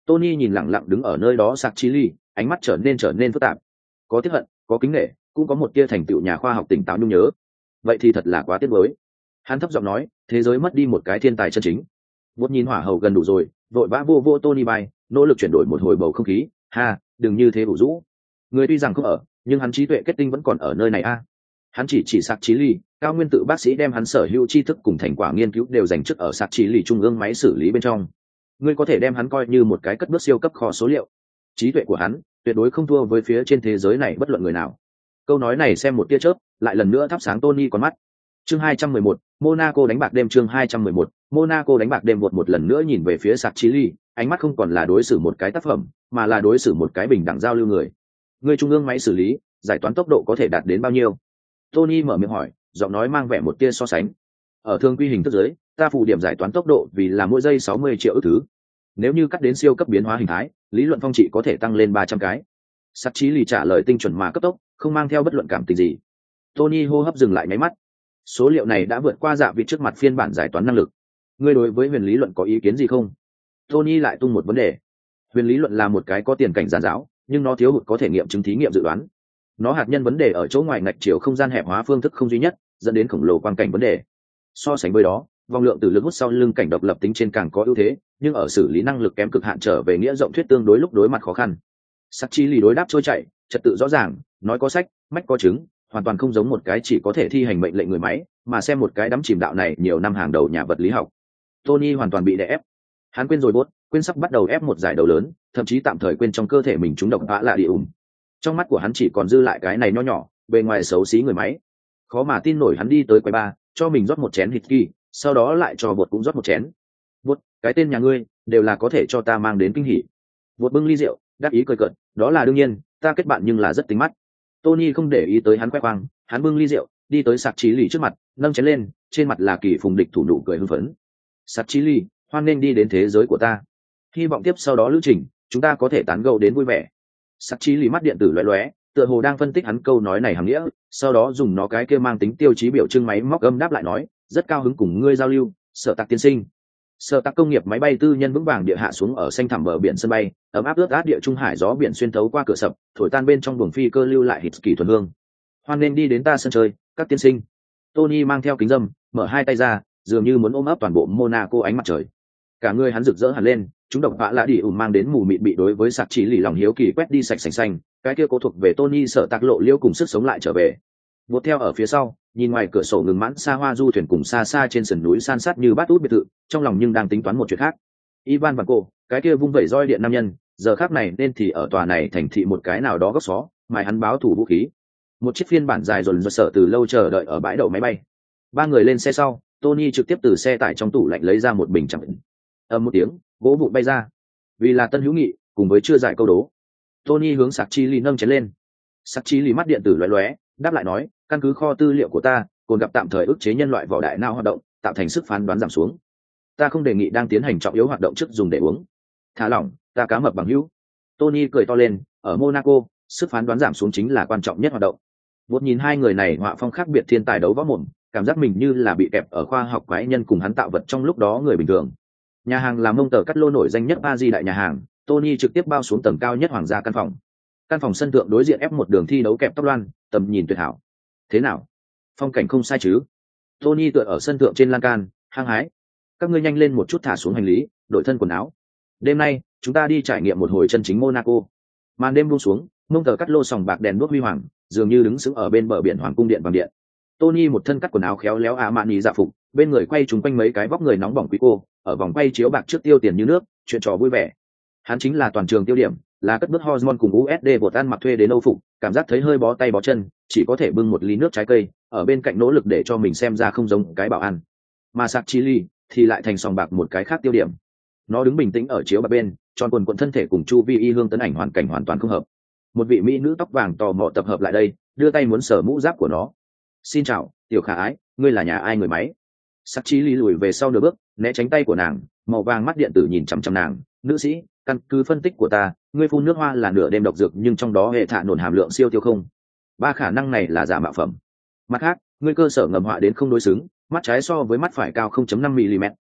Tony nhìn lặng lặng đứng ở nơi đó sạc trí ly, ánh mắt trở nên trở nên phức tạp, có tiếc hận, có kính nể, cũng có một tia thành tựu nhà khoa học tỉnh táo nhung nhớ. Vậy thì thật là quá tiếc nuối. Hắn thấp giọng nói, thế giới mất đi một cái thiên tài chân chính. Vốt nhìn hỏa hầu gần đủ rồi, vội vã vô vô Tony bay, nỗ lực chuyển đổi một hồi bầu không khí. Ha, đừng như thế ủ rũ. Người tuy rằng không ở, nhưng hắn trí tuệ kết tinh vẫn còn ở nơi này a. Hắn chỉ chỉ sạc trí ly, cao nguyên tự bác sĩ đem hắn sở hữu tri thức cùng thành quả nghiên cứu đều dành trước ở sạc trí ly trung ương máy xử lý bên trong. Ngươi có thể đem hắn coi như một cái cất bước siêu cấp kho số liệu. Trí tuệ của hắn tuyệt đối không thua với phía trên thế giới này bất luận người nào. Câu nói này xem một tia chớp, lại lần nữa thắp sáng Tony con mắt. Chương hai trăm mười một, Monaco đánh bạc đêm. Chương hai trăm mười một, Monaco đánh bạc đêm. Vụt một lần nữa nhìn về phía sạc trí ly, ánh mắt không còn là đối xử một cái tác phẩm, mà là đối xử một cái bình đẳng giao lưu người. Ngươi trung ương máy xử lý, giải toán tốc độ có thể đạt đến bao nhiêu? Tony mở miệng hỏi, giọng nói mang vẻ một tia so sánh. Ở thường quy hình thức giới, ta phụ điểm giải toán tốc độ vì là mỗi giây sáu mươi triệu ức thứ. Nếu như cắt đến siêu cấp biến hóa hình thái, lý luận phong trị có thể tăng lên ba trăm cái. Sạc trí lì trả lời tinh chuẩn mà cấp tốc, không mang theo bất luận cảm tình gì. Tony hô hấp dừng lại nháy mắt. Số liệu này đã vượt qua dạ vị trước mặt phiên bản giải toán năng lực. Ngươi đối với huyền lý luận có ý kiến gì không? Tony lại tung một vấn đề. Huyền lý luận là một cái có tiền cảnh giản giáo, nhưng nó thiếu hụt có thể nghiệm chứng thí nghiệm dự đoán. Nó hạt nhân vấn đề ở chỗ ngoài ngạch chiều không gian hẹp hóa phương thức không duy nhất, dẫn đến khổng lồ quang cảnh vấn đề. So sánh với đó, vòng lượng từ lực hút sau lưng cảnh độc lập tính trên càng có ưu thế, nhưng ở xử lý năng lực kém cực hạn trở về nghĩa rộng thuyết tương đối lúc đối mặt khó khăn. Sắc chi lì đối đáp trôi chảy, trật tự rõ ràng, nói có sách, mách có chứng, hoàn toàn không giống một cái chỉ có thể thi hành mệnh lệnh người máy, mà xem một cái đắm chìm đạo này nhiều năm hàng đầu nhà vật lý học. Tony hoàn toàn bị đè ép. Hắn quên rồi bốt, quên sắp bắt đầu ép một giải đấu lớn, thậm chí tạm thời quên trong cơ thể mình trúng độc vã lạ đi ủng. Trong mắt của hắn chỉ còn dư lại cái này nho nhỏ, bề ngoài xấu xí người máy. Khó mà tin nổi hắn đi tới quầy bar, cho mình rót một chén hít kỳ, sau đó lại cho bột cũng rót một chén. Bột, cái tên nhà ngươi đều là có thể cho ta mang đến kinh hỉ. Bột bưng ly rượu, đáp ý cười cợt, đó là đương nhiên, ta kết bạn nhưng là rất tính mắt. Tony không để ý tới hắn khoe khoang, hắn bưng ly rượu, đi tới sạc trí lì trước mặt, nâng chén lên, trên mặt là kỳ phùng địch thủ nụ cười hưng phấn. Sạc trí lì, hoan nghênh đi đến thế giới của ta. Hy vọng tiếp sau đó lữ trình, chúng ta có thể tán gẫu đến vui vẻ. Sạc trí lì mắt điện tử lóe lóe, tựa hồ đang phân tích hắn câu nói này hàm nghĩa, sau đó dùng nó cái kia mang tính tiêu chí biểu trưng máy móc âm đáp lại nói, rất cao hứng cùng ngươi giao lưu, Sở Tạc tiên sinh. Sở Tạc công nghiệp máy bay tư nhân vững vàng địa hạ xuống ở xanh thẳm bờ biển sân bay, ấm áp ướt át địa trung hải gió biển xuyên thấu qua cửa sập, thổi tan bên trong buồng phi cơ lưu lại hít kỳ thuần hương. Hoan nên đi đến ta sân chơi, các tiên sinh. Tony mang theo kính dâm, mở hai tay ra, dường như muốn ôm ấp toàn bộ Monaco ánh mặt trời. Cả người hắn rực rỡ hẳn lên, chúng độc vã lạ đi ùn mang đến mù mịt bị đối với sạc trí lì lòng hiếu kỳ quét đi sạch sành xanh, cái kia cố thuộc về Tony Sở Tạc lộ liêu cùng sức sống lại trở về. Vụt theo ở phía sau, nhìn ngoài cửa sổ ngừng mãn xa hoa du thuyền cùng xa xa trên sườn núi san sát như bát út biệt thự, trong lòng nhưng đang tính toán một chuyện khác. Ivan và cô, cái kia vung vẩy roi điện nam nhân, giờ khác này nên thì ở tòa này thành thị một cái nào đó góc xó, mài hắn báo thủ vũ khí. Một chiếc phiên bản dài dồn dồn sở từ lâu chờ đợi ở bãi đậu máy bay. Ba người lên xe sau, Tony trực tiếp từ xe tải trong tủ lạnh lấy ra một bình chẳng. Ầm một tiếng, gỗ vụn bay ra. Vì là tân hữu nghị, cùng với chưa giải câu đố, Tony hướng sạc chi lì nâng chén lên. Sạc chi lì mắt điện tử lóe lóe, đáp lại nói, căn cứ kho tư liệu của ta, cồn gặp tạm thời ức chế nhân loại vỏ đại não hoạt động, tạo thành sức phán đoán giảm xuống. Ta không đề nghị đang tiến hành trọng yếu hoạt động trước dùng để uống. Thả lỏng, ta cá mập bằng hữu. Tony cười to lên, ở Monaco, sức phán đoán giảm xuống chính là quan trọng nhất hoạt động. Một nhìn hai người này họa phong khác biệt thiên tài đấu võ mồm, cảm giác mình như là bị kẹp ở khoa học quái nhân cùng hắn tạo vật trong lúc đó người bình thường. Nhà hàng là mông tờ cắt lô nổi danh nhất ba di đại nhà hàng, Tony trực tiếp bao xuống tầng cao nhất hoàng gia căn phòng. Căn phòng sân thượng đối diện ép một đường thi đấu kẹp tóc loan, tầm nhìn tuyệt hảo. Thế nào? Phong cảnh không sai chứ? Tony tựa ở sân thượng trên lan can, hăng hái. Các ngươi nhanh lên một chút thả xuống hành lý, đổi thân quần áo. Đêm nay, chúng ta đi trải nghiệm một hồi chân chính Monaco. Màn đêm buông xuống, mông tờ cắt lô sòng bạc đèn đuốc huy hoàng, dường như đứng sững ở bên bờ biển hoàng cung điện bằng điện. Tony một thân cắt quần áo khéo léo Armani dạ phục, bên người quay chúng quanh mấy cái vóc người nóng bỏng quý cô, ở vòng quay chiếu bạc trước tiêu tiền như nước, chuyện trò vui vẻ. Hắn chính là toàn trường tiêu điểm, là cất bước hormone cùng u ét đê vột ăn mặc thuê đến Âu phục, cảm giác thấy hơi bó tay bó chân, chỉ có thể bưng một ly nước trái cây, ở bên cạnh nỗ lực để cho mình xem ra không giống cái bảo ăn. Mà Sạc Chili thì lại thành sòng bạc một cái khác tiêu điểm. Nó đứng bình tĩnh ở chiếu bạc bên, tròn quần quần thân thể cùng chu vi y hương tấn ảnh hoàn cảnh hoàn toàn không hợp. Một vị mỹ nữ tóc vàng tò mò tập hợp lại đây, đưa tay muốn sờ mũ giáp của nó. Xin chào, tiểu khả ái, ngươi là nhà ai người máy? Sạc Chili lùi về sau nửa bước, né tránh tay của nàng, màu vàng mắt điện tử nhìn chằm chằm nàng. Nữ sĩ, căn cứ phân tích của ta, ngươi phun nước hoa là nửa đêm độc dược, nhưng trong đó hệ thạ nổn hàm lượng siêu tiêu không ba khả năng này là giả mạo phẩm. Mặt khác, ngươi cơ sở ngầm họa đến không đối xứng, mắt trái so với mắt phải cao không chấm năm mi li mét.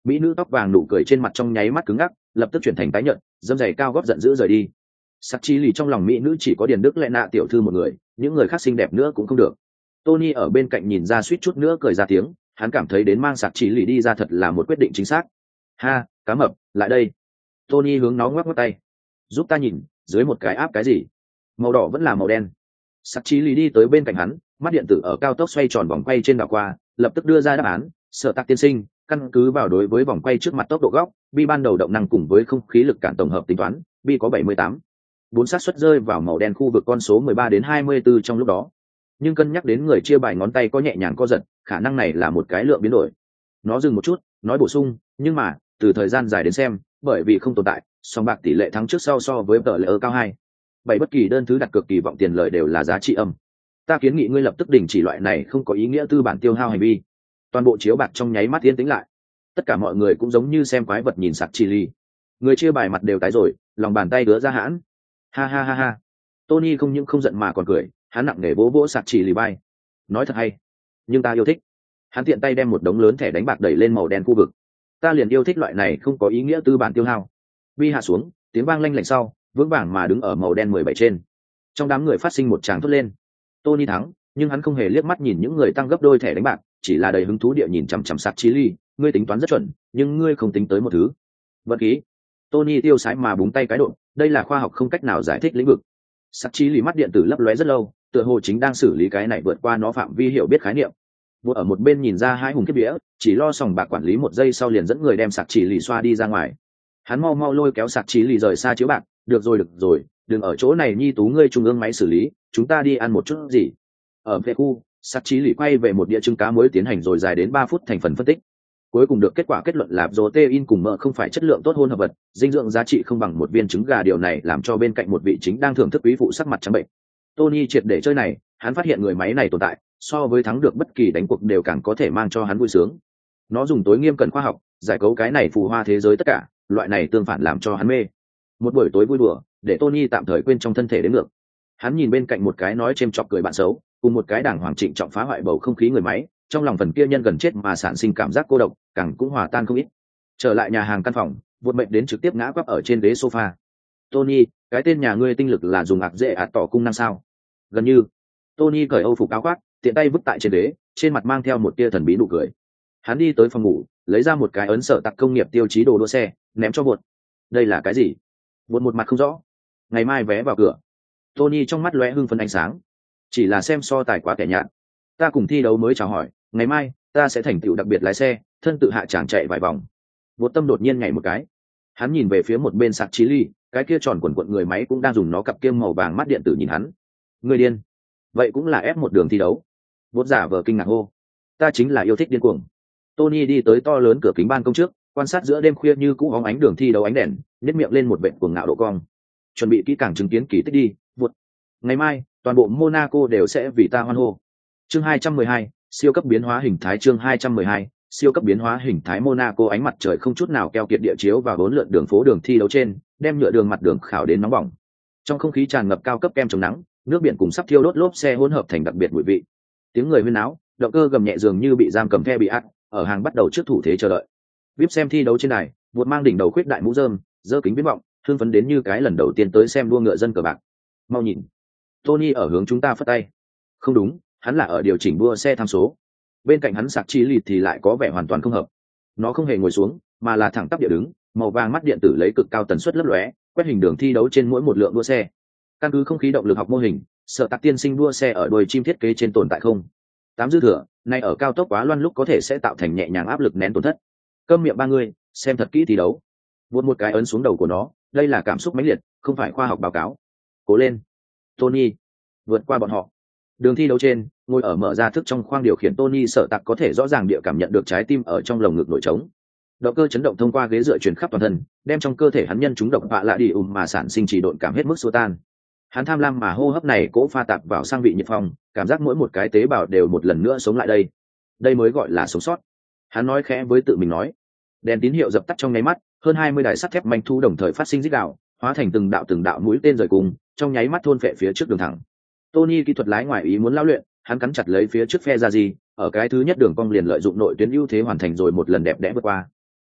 mỹ nữ tóc vàng nụ cười trên mặt trong nháy mắt cứng ngắc, lập tức chuyển thành tái nhợt, dâm giày cao gót giận dữ rời đi. Sạc Chi Lì trong lòng mỹ nữ chỉ có Điền Đức Lệ Nạ tiểu thư một người, những người khác xinh đẹp nữa cũng không được. Tony ở bên cạnh nhìn ra suýt chút nữa cười ra tiếng, hắn cảm thấy đến mang Sạc Chi Lì đi ra thật là một quyết định chính xác. Ha, cá mập, lại đây. Tony hướng nó ngoắc ngoắc tay. Giúp ta nhìn, dưới một cái áp cái gì? Màu đỏ vẫn là màu đen. Sạc Chi Lì đi tới bên cạnh hắn, mắt điện tử ở cao tốc xoay tròn vòng quay trên đảo qua, lập tức đưa ra đáp án. Sở Tạc tiên sinh, căn cứ vào đối với vòng quay trước mặt tốc độ góc, bi ban đầu động năng cùng với không khí lực cản tổng hợp tính toán, bi có bảy mươi tám. Bốn xác suất rơi vào màu đen khu vực con số mười ba đến hai mươi tư trong lúc đó. Nhưng cân nhắc đến người chia bài ngón tay có nhẹ nhàng co giật, khả năng này là một cái lượng biến đổi. Nó dừng một chút, nói bổ sung, nhưng mà, từ thời gian dài đến xem, bởi vì không tồn tại, song bạc tỷ lệ thắng trước sau so với tờ lệ cao hai. Bảy bất kỳ đơn thứ đặt cược kỳ vọng tiền lời đều là giá trị âm. Ta kiến nghị ngươi lập tức đình chỉ loại này không có ý nghĩa tư bản tiêu hao hành vi. Toàn bộ chiếu bạc trong nháy mắt yên tĩnh lại. Tất cả mọi người cũng giống như xem quái vật nhìn Sạc Chi Lì. Người chia bài mặt đều tái rồi, lòng bàn tay đứa ra hãn. Ha ha ha ha. Tony không những không giận mà còn cười, hắn nặng nề vỗ vỗ Sạc Chi Lì bay. Nói thật hay, nhưng ta yêu thích. Hắn tiện tay đem một đống lớn thẻ đánh bạc đẩy lên màu đen khu vực. Ta liền yêu thích loại này không có ý nghĩa tư bản tiêu hao. Bi hạ xuống, tiếng vang lanh lảnh sau, vững vàng mà đứng ở màu đen mười bảy trên. Trong đám người phát sinh một tràng thốt lên. Tony thắng, nhưng hắn không hề liếc mắt nhìn những người tăng gấp đôi thẻ đánh bạc, chỉ là đầy hứng thú địa nhìn chằm chằm Sạc Chi Lì. Ngươi tính toán rất chuẩn, nhưng ngươi không tính tới một thứ. Vật khí. Tony tiêu sái mà búng tay cái độ, đây là khoa học không cách nào giải thích lĩnh vực. Sạc Chi Lì mắt điện tử lấp lóe rất lâu, tựa hồ chính đang xử lý cái này vượt qua nó phạm vi hiểu biết khái niệm. Vô ở một bên nhìn ra hai hùng kiếp vía, chỉ lo sòng bạc quản lý một giây sau liền dẫn người đem Sạc Chi Lì xoa đi ra ngoài. Hắn mau mau lôi kéo Sạc Chi Lì rời xa chiếu bạc, được rồi được rồi, đừng ở chỗ này nhi tú ngươi trung ương máy xử lý, chúng ta đi ăn một chút gì. Ở vệ khu, Sạc Chi Lì quay về một đĩa trứng cá muối tiến hành rồi dài đến ba phút thành phần phân tích. Cuối cùng được kết quả kết luận là protein cùng mỡ không phải chất lượng tốt hôn hợp vật, dinh dưỡng giá trị không bằng một viên trứng gà, điều này làm cho bên cạnh một vị chính đang thưởng thức quý phụ sắc mặt trắng bệnh. Tony triệt để chơi này, hắn phát hiện người máy này tồn tại, so với thắng được bất kỳ đánh cuộc đều càng có thể mang cho hắn vui sướng. Nó dùng tối nghiêm cẩn khoa học, giải cấu cái này phù hoa thế giới tất cả, loại này tương phản làm cho hắn mê. Một buổi tối vui đùa, để Tony tạm thời quên trong thân thể đến ngược. Hắn nhìn bên cạnh một cái nói chêm chọc cười bạn xấu, cùng một cái đảng hoàng trịnh trọng phá hoại bầu không khí người máy, trong lòng phần kia nhân gần chết mà sản sinh cảm giác cô độc, càng cũng hòa tan không ít. Trở lại nhà hàng căn phòng, vụt mệnh đến trực tiếp ngã quắp ở trên ghế sofa. Tony, cái tên nhà ngươi tinh lực là dùng ạc dễ ạt tỏ cung năng sao? Gần như. Tony cởi âu phục áo khoác, tiện tay vứt tại trên ghế, trên mặt mang theo một tia thần bí nụ cười. Hắn đi tới phòng ngủ, lấy ra một cái ấn sở tặc công nghiệp tiêu chí đồ đua xe, ném cho vụt. Đây là cái gì? Vụt một mặt không rõ. Ngày mai vé vào cửa. Tony trong mắt lóe hưng phấn ánh sáng. Chỉ là xem so tài quá kẻ nhạt. Ta cùng thi đấu mới chào hỏi, ngày mai ta sẽ thành tựu đặc biệt lái xe, thân tự hạ tràng chạy vài vòng. Vụt tâm đột nhiên nhảy một cái. Hắn nhìn về phía một bên Sạc Chi Lì, cái kia tròn quần quận người máy cũng đang dùng nó cặp kiêm màu vàng mắt điện tử nhìn hắn. Người điên. Vậy cũng là ép một đường thi đấu. Vụt giả vờ kinh ngạc hô. Ta chính là yêu thích điên cuồng. Tony đi tới to lớn cửa kính ban công trước, quan sát giữa đêm khuya như cũ hóng ánh đường thi đấu ánh đèn, nhếch miệng lên một vệt cuồng ngạo độ cong. Chuẩn bị kỹ càng chứng kiến kỳ tích đi, Vụt. Ngày mai, toàn bộ Monaco đều sẽ vì ta hoan hô. Chương hai trăm mười hai, siêu cấp biến hóa hình thái. Chương hai trăm mười hai, siêu cấp biến hóa hình thái. Monaco ánh mặt trời không chút nào keo kiệt địa chiếu vào bốn lượn đường phố đường thi đấu trên, đem nhựa đường mặt đường khảo đến nóng bỏng. Trong không khí tràn ngập cao cấp kem chống nắng, nước biển cùng sắp thiêu đốt lốp xe hỗn hợp thành đặc biệt mùi vị. Tiếng người huyên náo, động cơ gầm nhẹ dường như bị giam cầm the bị ác, ở hàng bắt đầu trước thủ thế chờ đợi. vê i pê xem thi đấu trên này, Vụt mang đỉnh đầu khuyết đại mũ rơm, giơ kính viễn vọng, hưng phấn đến như cái lần đầu tiên tới xem đua ngựa dân cờ bạc. Mau nhìn, Tony ở hướng chúng ta phất tay. Không đúng, hắn là ở điều chỉnh đua xe tham số. Bên cạnh hắn Sạc Chi Lì thì lại có vẻ hoàn toàn không hợp. Nó không hề ngồi xuống, mà là thẳng tắp địa đứng, màu vàng mắt điện tử lấy cực cao tần suất lấp lóe, quét hình đường thi đấu trên mỗi một lượng đua xe. Căn cứ không khí động lực học mô hình, Sở Tạc tiên sinh đua xe ở đuôi chim thiết kế trên tồn tại không tám dư thừa, nay ở cao tốc quá loan lúc có thể sẽ tạo thành nhẹ nhàng áp lực nén tổn thất. Câm miệng ba người, xem thật kỹ thi đấu. Vụt một cái ấn xuống đầu của nó, đây là cảm xúc mãnh liệt, không phải khoa học báo cáo. Cố lên, Tony, vượt qua bọn họ. Đường thi đấu trên, ngồi ở mở ra thức trong khoang điều khiển Tony Sở Tạc có thể rõ ràng địa cảm nhận được trái tim ở trong lồng ngực nổi trống. Động cơ chấn động thông qua ghế dựa truyền khắp toàn thân, đem trong cơ thể hắn nhân chúng độc vạ lạ đi ùm mà sản sinh chỉ độn cảm hết mức xua tan. Hắn tham lam mà hô hấp này cố pha tạp vào sang vị nhiệt phong, cảm giác mỗi một cái tế bào đều một lần nữa sống lại đây. Đây mới gọi là sống sót. Hắn nói khẽ với tự mình nói. Đèn tín hiệu dập tắt trong nháy mắt, hơn hai mươi đài sắt thép manh thu đồng thời phát sinh rít đạo, hóa thành từng đạo từng đạo mũi tên rời cùng, trong nháy mắt thôn phệ phía trước đường thẳng. Tony kỹ thuật lái ngoài ý muốn lao luyện, hắn cắn chặt lấy phía trước phe ra gì, ở cái thứ nhất đường cong liền lợi dụng nội tuyến ưu thế hoàn thành rồi một lần đẹp đẽ vượt qua.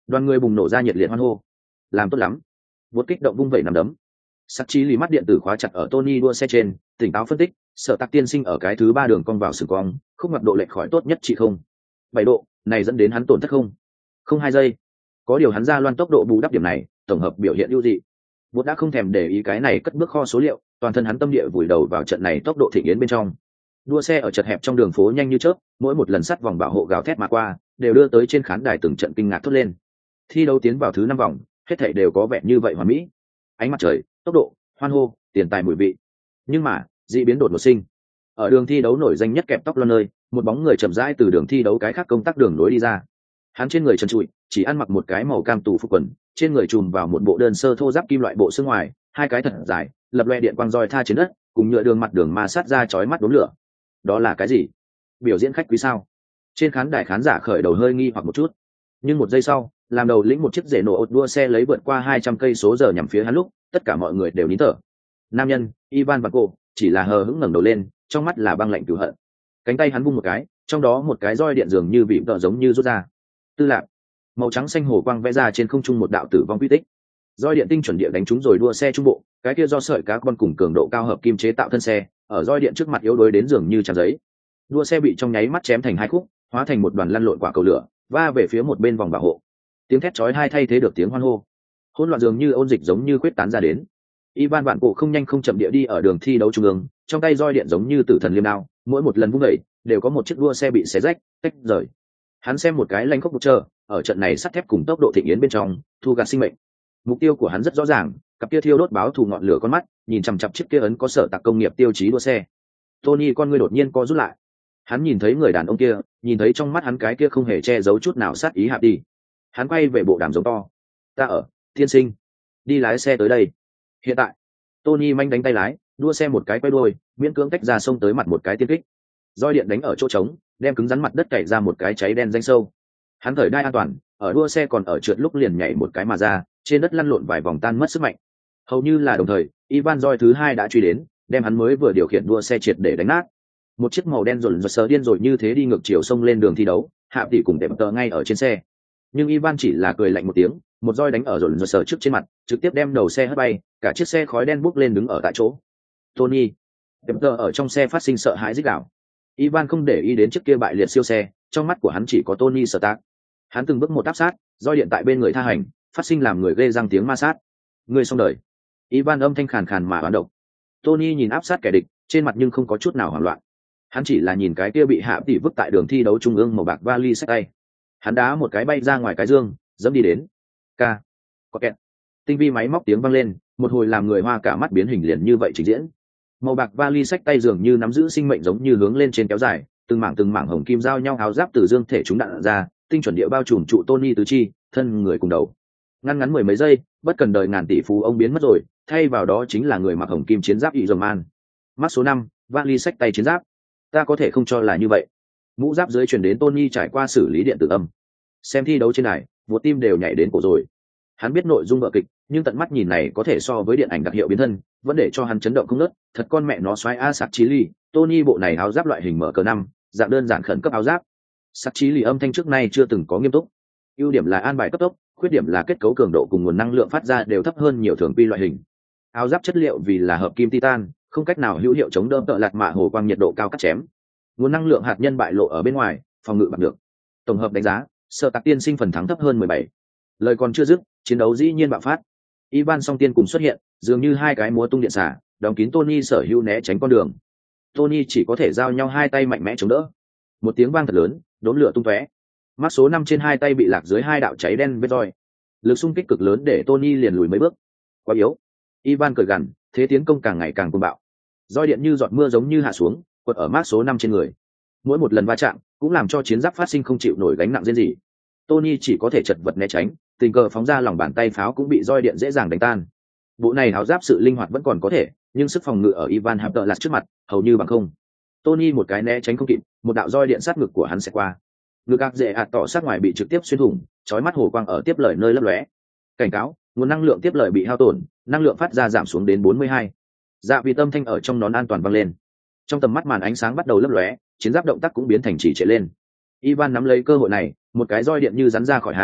Đoàn người bùng nổ ra nhiệt liệt hoan hô. Làm tốt lắm. Vốt kích động vung vẩy nằm đấm. Sắc chí lý mắt điện tử khóa chặt ở Tony đua xe trên, tỉnh táo phân tích, Sở Tạc tiên sinh ở cái thứ ba đường cong vào sừng cong, khúc ngoặt độ lệch khỏi tốt nhất chỉ không bảy độ, này dẫn đến hắn tổn thất không không hai giây. Có điều hắn ra loan tốc độ bù đắp điểm này, tổng hợp biểu hiện ưu dị. Vốt đã không thèm để ý cái này cất bước kho số liệu, toàn thân hắn tâm địa vùi đầu vào trận này tốc độ thịnh yến bên trong. Đua xe ở chật hẹp trong đường phố nhanh như chớp, mỗi một lần sắt vòng bảo hộ gào thét mà qua, đều đưa tới trên khán đài từng trận kinh ngạc thốt lên. Thi đấu tiến vào thứ năm vòng, hết thảy đều có vẻ như vậy hoàn mỹ. Ánh mặt trời, tốc độ, hoan hô, tiền tài mùi vị. Nhưng mà, dị biến đột ngột sinh. Ở đường thi đấu nổi danh nhất kẹp tóc lon nơi, một bóng người chậm rãi từ đường thi đấu cái khác công tác đường nối đi ra. Hắn trên người trần trụi, chỉ ăn mặc một cái màu cam tù phục quần, trên người trùm vào một bộ đơn sơ thô giáp kim loại bộ xương ngoài, hai cái thật dài, lập loe điện quang roi tha trên đất, cùng nhựa đường mặt đường ma sát ra chói mắt đốm lửa. Đó là cái gì? Biểu diễn khách quý sao? Trên khán đài khán giả khởi đầu hơi nghi hoặc một chút, nhưng một giây sau, làm đầu lĩnh một chiếc rể nổ ột đua xe lấy vượt qua hai trăm cây số giờ nhằm phía hắn lúc, tất cả mọi người đều nín thở. Nam nhân, Ivan và cô, chỉ là hờ hững ngẩng đầu lên, trong mắt là băng lạnh cừu hận. Cánh tay hắn vung một cái, trong đó một cái roi điện dường như bị vợ giống như rút ra. Tư lạc, màu trắng xanh hồ quang vẽ ra trên không trung một đạo tử vong quy tích. Roi điện tinh chuẩn địa đánh trúng rồi đua xe trung bộ, cái kia do sợi cá con cùng cường độ cao hợp kim chế tạo thân xe, ở roi điện trước mặt yếu đuối đến dường như trang giấy. Đua xe bị trong nháy mắt chém thành hai khúc, hóa thành một đoàn lăn lộn quả cầu lửa, va về phía một bên vòng bảo hộ. Tiếng thét chói tai thay thế được tiếng hoan hô. Hỗn loạn dường như ôn dịch giống như quyết tán ra đến. Ivan vạn cổ không nhanh không chậm địa đi ở đường thi đấu trung ương, trong tay roi điện giống như tử thần liêm đao, mỗi một lần vung đẩy, đều có một chiếc đua xe bị xé rách, tách rời. Hắn xem một cái lanh khốc một chờ, ở trận này sắt thép cùng tốc độ thịnh yến bên trong, thu gặt sinh mệnh. Mục tiêu của hắn rất rõ ràng, cặp kia thiêu đốt báo thù ngọn lửa con mắt, nhìn chằm chằm chiếc kia ấn có sở tạc công nghiệp tiêu chí đua xe. Tony con ngươi đột nhiên co rút lại. Hắn nhìn thấy người đàn ông kia, nhìn thấy trong mắt hắn cái kia không hề che giấu chút nào sát ý hạ đi. Hắn quay về bộ đàm giống to: "Ta ở, tiên sinh, đi lái xe tới đây." Hiện tại, Tony manh đánh tay lái, đua xe một cái quay đuôi, miễn cưỡng tách ra sông tới mặt một cái tiên kích. Roi điện đánh ở chỗ trống, đem cứng rắn mặt đất cày ra một cái cháy đen danh sâu. Hắn thời đai an toàn, ở đua xe còn ở trượt lúc liền nhảy một cái mà ra, trên đất lăn lộn vài vòng tan mất sức mạnh. Hầu như là đồng thời, Ivan roi thứ hai đã truy đến, đem hắn mới vừa điều khiển đua xe triệt để đánh nát. Một chiếc màu đen rồn rợn sờ điên rồi như thế đi ngược chiều sông lên đường thi đấu, hạ tỷ cùng đệm tờ ngay ở trên xe. Nhưng Ivan chỉ là cười lạnh một tiếng, một roi đánh ở rồn rợn sờ trước trên mặt, trực tiếp đem đầu xe hất bay, cả chiếc xe khói đen bốc lên đứng ở tại chỗ. Tony, đệm tờ ở trong xe phát sinh sợ hãi rít gào. Ivan không để ý đến chiếc kia bại liệt siêu xe, trong mắt của hắn chỉ có Tony Stark. Hắn từng bước một áp sát, roi điện tại bên người tha hành, phát sinh làm người ghê răng tiếng ma sát. Người xong đời. Ivan âm thanh khàn khàn mà oán độc. Tony nhìn áp sát kẻ địch, trên mặt nhưng không có chút nào hoảng loạn. Hắn chỉ là nhìn cái kia bị hạ tỷ vứt tại đường thi đấu trung ương màu bạc vali sách tay. Hắn đá một cái bay ra ngoài cái dương, dẫm đi đến. Ca. Có kẹt. Tinh vi máy móc tiếng vang lên, một hồi làm người hoa cả mắt biến hình liền như vậy trình diễn. Màu bạc vali sách tay dường như nắm giữ sinh mệnh giống như hướng lên trên kéo dài, từng mảng từng mảng hồng kim giao nhau áo giáp từ dương thể chúng đạn ra, tinh chuẩn địa bao trùm trụ Tony tứ chi, thân người cùng đầu. Ngắn ngắn mười mấy giây, bất cần đời ngàn tỷ phú ông biến mất rồi, thay vào đó chính là người mặc hồng kim chiến giáp Iron Man. Mắt số năm, vali sách tay chiến giáp. Ta có thể không cho là như vậy. Mũ giáp dưới truyền đến Tony trải qua xử lý điện tử âm. Xem thi đấu trên này, một tim đều nhảy đến cổ rồi. Hắn biết nội dung vở kịch, nhưng tận mắt nhìn này có thể so với điện ảnh đặc hiệu biến thân, vẫn để cho hắn chấn động không ngớt. Thật con mẹ nó xoáy a sạc chí ly, Tony bộ này áo giáp loại hình mở cờ năm, dạng đơn giản khẩn cấp áo giáp. Sạc chí ly âm thanh trước nay chưa từng có nghiêm túc. Ưu điểm là an bài cấp tốc, khuyết điểm là kết cấu cường độ cùng nguồn năng lượng phát ra đều thấp hơn nhiều thường quy loại hình. Áo giáp chất liệu vì là hợp kim titan, không cách nào hữu hiệu chống đỡ tợ lạt mạ hồ quang nhiệt độ cao cắt chém. Nguồn năng lượng hạt nhân bại lộ ở bên ngoài, phòng ngự bằng được. Tổng hợp đánh giá, Sở Tạc tiên sinh phần thắng thấp hơn mười bảy. Lời còn chưa dứt, chiến đấu dĩ nhiên bạo phát. Ivan song tiên cùng xuất hiện, dường như hai cái múa tung điện xả, đóng kín Tony sở hữu né tránh con đường. Tony chỉ có thể giao nhau hai tay mạnh mẽ chống đỡ. Một tiếng vang thật lớn, đốm lửa tung tóe. Mắt số năm trên hai tay bị lạc dưới hai đạo cháy đen vết roi. Lực xung kích cực lớn để Tony liền lùi mấy bước. Quá yếu. Ivan cười gằn, thế tiến công càng ngày càng cuồng bạo. Roi điện như giọt mưa giống như hạ xuống, quật ở mác số năm trên người. Mỗi một lần va chạm, cũng làm cho chiến giáp phát sinh không chịu nổi gánh nặng riêng gì. Tony chỉ có thể chật vật né tránh, tình cờ phóng ra lòng bàn tay pháo cũng bị roi điện dễ dàng đánh tan. Bộ này áo giáp sự linh hoạt vẫn còn có thể, nhưng sức phòng ngự ở Ivan Hapterlas trước mặt, hầu như bằng không. Tony một cái né tránh không kịp, một đạo roi điện sát ngực của hắn sẽ qua. Ngực ác dễ ạt tỏ sát ngoài bị trực tiếp xuyên thủng, chói mắt hồ quang ở tiếp lời nơi lấp lóe. Cảnh cáo, nguồn năng lượng tiếp lời bị hao tổn, năng lượng phát ra giảm xuống đến bốn mươi hai. Dạ vì tâm thanh ở trong nón an toàn vang lên. Trong tầm mắt màn ánh sáng bắt đầu lấp lóe, chiến giáp động tác cũng biến thành chỉ trệ lên. Ivan nắm lấy cơ hội này, một cái roi điện như rắn ra khỏi hàng,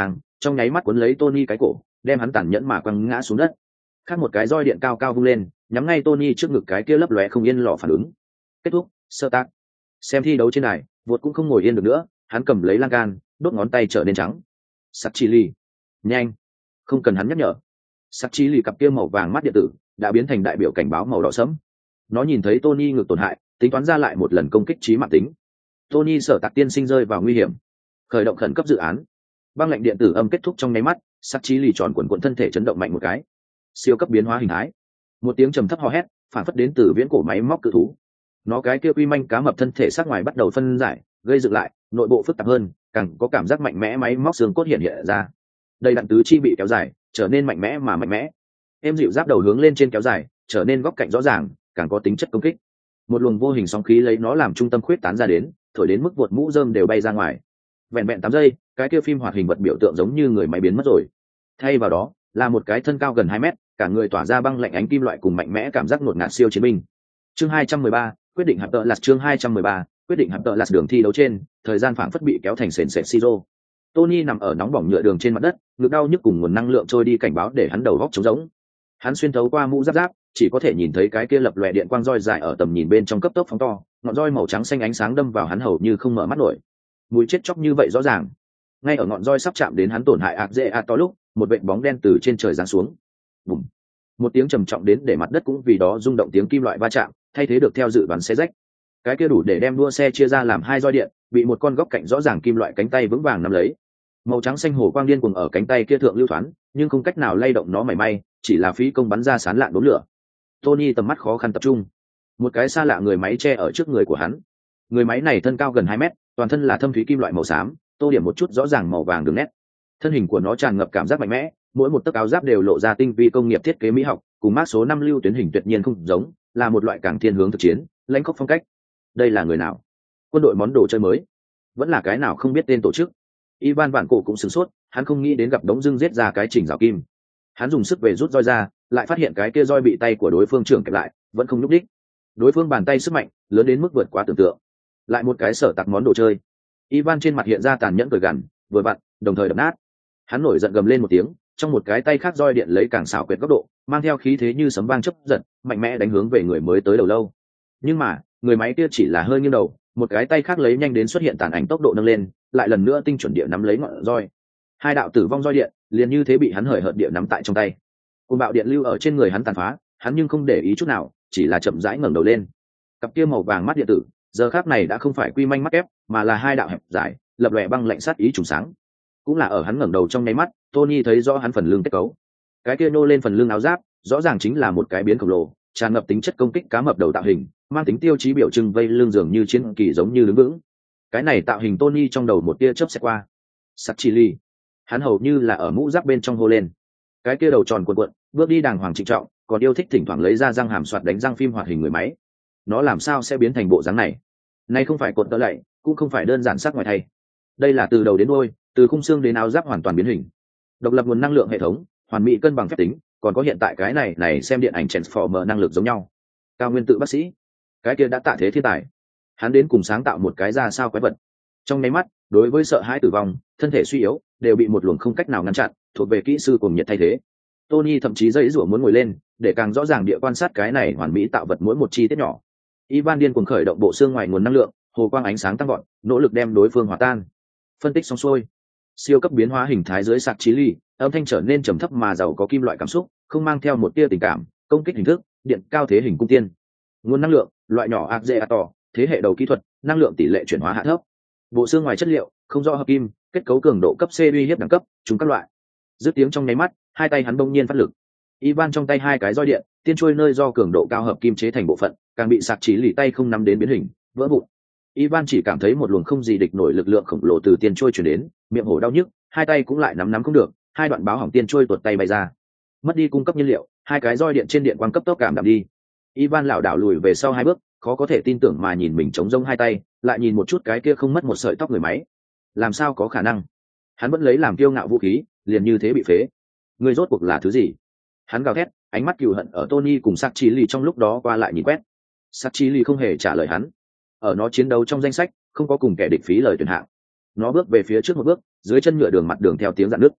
trong nháy mắt cuốn lấy Tony cái cổ, đem hắn tàn nhẫn mà quăng ngã xuống đất. Khác một cái roi điện cao cao vung lên, nhắm ngay Tony trước ngực cái kia lấp lóe không yên lò phản ứng. Kết thúc, sơ tác. Xem thi đấu trên này, vượt cũng không ngồi yên được nữa, hắn cầm lấy lan can, đốt ngón tay trở nên trắng. Sắt chi ly, nhanh, không cần hắn nhắc nhở. Sắt chi ly cặp kia màu vàng mắt điện tử đã biến thành đại biểu cảnh báo màu đỏ sẫm. Nó nhìn thấy Tony ngực tổn hại, tính toán ra lại một lần công kích chí mạng tính. Tony sở tạc tiên sinh rơi vào nguy hiểm, khởi động khẩn cấp dự án. Băng lệnh điện tử âm kết thúc trong nháy mắt, sắt chi ly tròn cuộn cuộn thân thể chấn động mạnh một cái, siêu cấp biến hóa hình thái. Một tiếng trầm thấp hò hét phản phất đến từ viễn cổ máy móc cự thú. Nó cái kia quy manh cá mập thân thể sắc ngoài bắt đầu phân giải, gây dựng lại, nội bộ phức tạp hơn, càng có cảm giác mạnh mẽ máy móc xương cốt hiện hiện ra. Đầy đặn tứ chi bị kéo dài, trở nên mạnh mẽ mà mạnh mẽ. Em dịu giáp đầu hướng lên trên kéo dài, trở nên góc cạnh rõ ràng, càng có tính chất công kích. Một luồng vô hình sóng khí lấy nó làm trung tâm khuyết tán ra đến, thổi đến mức vụt mũ rơm đều bay ra ngoài. Vẹn vẹn tám giây, cái kia phim hoạt hình vật biểu tượng giống như người máy biến mất rồi. Thay vào đó, là một cái thân cao gần hai mét, cả người tỏa ra băng lạnh ánh kim loại cùng mạnh mẽ cảm giác ngột ngạt siêu chiến binh. Chương hai trăm mười ba, quyết định hạp tợ lạt chương hai trăm mười ba, quyết định hạp tợ lạt đường thi đấu trên, thời gian phảng phất bị kéo thành sền sệt siro. Tony nằm ở nóng bỏng nhựa đường trên mặt đất, ngực đau nhức cùng nguồn năng lượng trôi đi cảnh báo để hắn đầu góc trống rỗng. Hắn xuyên thấu qua mũ giáp giáp, chỉ có thể nhìn thấy cái kia lập lòe điện quang roi dài ở tầm nhìn bên trong cấp tốc phóng to, ngọn roi màu trắng xanh ánh sáng đâm vào hắn hầu như không mở mắt nổi. Mùi chết chóc như vậy rõ ràng. Ngay ở ngọn roi sắp chạm đến hắn tổn hại ạc dễ a to lúc, một vệt bóng đen từ trên trời giáng xuống. Bùm. Một tiếng trầm trọng đến để mặt đất cũng vì đó rung động tiếng kim loại va chạm, thay thế được theo dự đoán xé rách. Cái kia đủ để đem đua xe chia ra làm hai roi điện, bị một con góc cạnh rõ ràng kim loại cánh tay vững vàng nắm lấy. Màu trắng xanh hồ quang điên cuồng ở cánh tay kia thượng lưu thoáng, nhưng không cách nào lay động nó mảy may, chỉ là phí công bắn ra sán lạn đốm lửa. Tony tầm mắt khó khăn tập trung. Một cái xa lạ người máy che ở trước người của hắn. Người máy này thân cao gần hai mét, toàn thân là thâm thúy kim loại màu xám, tô điểm một chút rõ ràng màu vàng đường nét. Thân hình của nó tràn ngập cảm giác mạnh mẽ, mỗi một tấc áo giáp đều lộ ra tinh vi công nghiệp thiết kế mỹ học, cùng mác số năm lưu tuyến hình tuyệt nhiên không giống, là một loại càng thiên hướng thực chiến, lãnh khốc phong cách. Đây là người nào? Quân đội món đồ chơi mới? Vẫn là cái nào không biết tên tổ chức? Ivan Vạn Cổ cũng sửng sốt, hắn không nghĩ đến gặp đống dưng giết ra cái trình rào kim. Hắn dùng sức về rút roi ra, lại phát hiện cái kia roi bị tay của đối phương trưởng kẹp lại, vẫn không nhúc đích. Đối phương bàn tay sức mạnh lớn đến mức vượt quá tưởng tượng. Lại một cái sở tặc món đồ chơi. Ivan trên mặt hiện ra tàn nhẫn cười gằn, vừa vặn, đồng thời đập nát. Hắn nổi giận gầm lên một tiếng, trong một cái tay khác roi điện lấy càng xảo quyệt góc độ, mang theo khí thế như sấm vang chớp giật, mạnh mẽ đánh hướng về người mới tới đầu lâu. Nhưng mà, người máy kia chỉ là hơi nghiêng đầu, một cái tay khác lấy nhanh đến xuất hiện tàn ảnh tốc độ nâng lên, lại lần nữa tinh chuẩn địa nắm lấy ngọn roi. Hai đạo tử vong roi điện, liền như thế bị hắn hời hợt địa nắm tại trong tay. Cơn bạo điện lưu ở trên người hắn tàn phá, hắn nhưng không để ý chút nào, chỉ là chậm rãi ngẩng đầu lên. Cặp kia màu vàng mắt điện tử, giờ khắc này đã không phải quy manh mắt ép, mà là hai đạo hẹp dài, lập lòe băng lạnh sát ý trùng sáng. Cũng là ở hắn ngẩng đầu trong nháy mắt, Tony thấy rõ hắn phần lưng kết cấu. Cái kia nô lên phần lưng áo giáp, rõ ràng chính là một cái biến khổng lồ, tràn ngập tính chất công kích cá mập đầu tạo hình, mang tính tiêu chí biểu trưng vây lưng dường như chiến kỳ giống như đứng vững. Cái này tạo hình Tony trong đầu một tia chớp sẽ qua. Sắt chi ly. Hắn hầu như là ở mũ giáp bên trong hô lên. Cái kia đầu tròn cuộn cuộn, bước đi đàng hoàng trịnh trọng, còn yêu thích thỉnh thoảng lấy ra răng hàm soạt đánh răng phim hoạt hình người máy. Nó làm sao sẽ biến thành bộ dáng này? Nay không phải cột tơ lạy, cũng không phải đơn giản sắc ngoài thay. Đây là từ đầu đến đuôi, từ khung xương đến áo giáp hoàn toàn biến hình. Độc lập nguồn năng lượng hệ thống, hoàn mỹ cân bằng phép tính, còn có hiện tại cái này này xem điện ảnh transformer năng lực giống nhau. Cao nguyên tự bác sĩ, cái kia đã tạ thế thiên tài. Hắn đến cùng sáng tạo một cái ra sao quái vật. Trong nháy mắt, đối với sợ hãi tử vong, thân thể suy yếu, đều bị một luồng không cách nào ngăn chặn, thuộc về kỹ sư cùng nhiệt thay thế. Tony thậm chí dãy rủa muốn ngồi lên, để càng rõ ràng địa quan sát cái này hoàn mỹ tạo vật mỗi một chi tiết nhỏ. Ivan điên cuồng khởi động bộ xương ngoài nguồn năng lượng, hồ quang ánh sáng tăng vọt, nỗ lực đem đối phương hòa tan. Phân tích xong xuôi, siêu cấp biến hóa hình thái dưới sạc trí ly, âm thanh trở nên trầm thấp mà giàu có kim loại cảm xúc, không mang theo một tia tình cảm, công kích hình thức, điện cao thế hình cung tiên. Nguồn năng lượng, loại nhỏ Azeator, thế hệ đầu kỹ thuật, năng lượng tỷ lệ chuyển hóa hạ thấp. Bộ xương ngoài chất liệu, không rõ hợp kim, kết cấu cường độ cấp C uy hiếp đẳng cấp, chúng các loại. Dứt tiếng trong nháy mắt, hai tay hắn bỗng nhiên phát lực. Ivan trong tay hai cái roi điện, tiên chuôi nơi do cường độ cao hợp kim chế thành bộ phận, càng bị sạc chỉ lì tay không nắm đến biến hình, vỡ vụn. Ivan chỉ cảm thấy một luồng không gì địch nổi lực lượng khổng lồ từ tiên chuôi truyền đến, miệng hổ đau nhức, hai tay cũng lại nắm nắm không được, hai đoạn báo hỏng tiên chuôi tuột tay bay ra. Mất đi cung cấp nhiên liệu, hai cái roi điện trên điện quang cấp tốc cảm đạm đi. Ivan lảo đảo lùi về sau hai bước, khó có thể tin tưởng mà nhìn mình chống rông hai tay, lại nhìn một chút cái kia không mất một sợi tóc người máy. Làm sao có khả năng? Hắn vẫn lấy làm kiêu ngạo vũ khí, liền như thế bị phế. Người rốt cuộc là thứ gì? Hắn gào thét, ánh mắt cừu hận ở Tony cùng Sacchili trong lúc đó qua lại nhìn quét. Sacchili không hề trả lời hắn. Ở nó chiến đấu trong danh sách, không có cùng kẻ địch phí lời tuyển hạng. Nó bước về phía trước một bước, dưới chân nhựa đường mặt đường theo tiếng rạn nứt.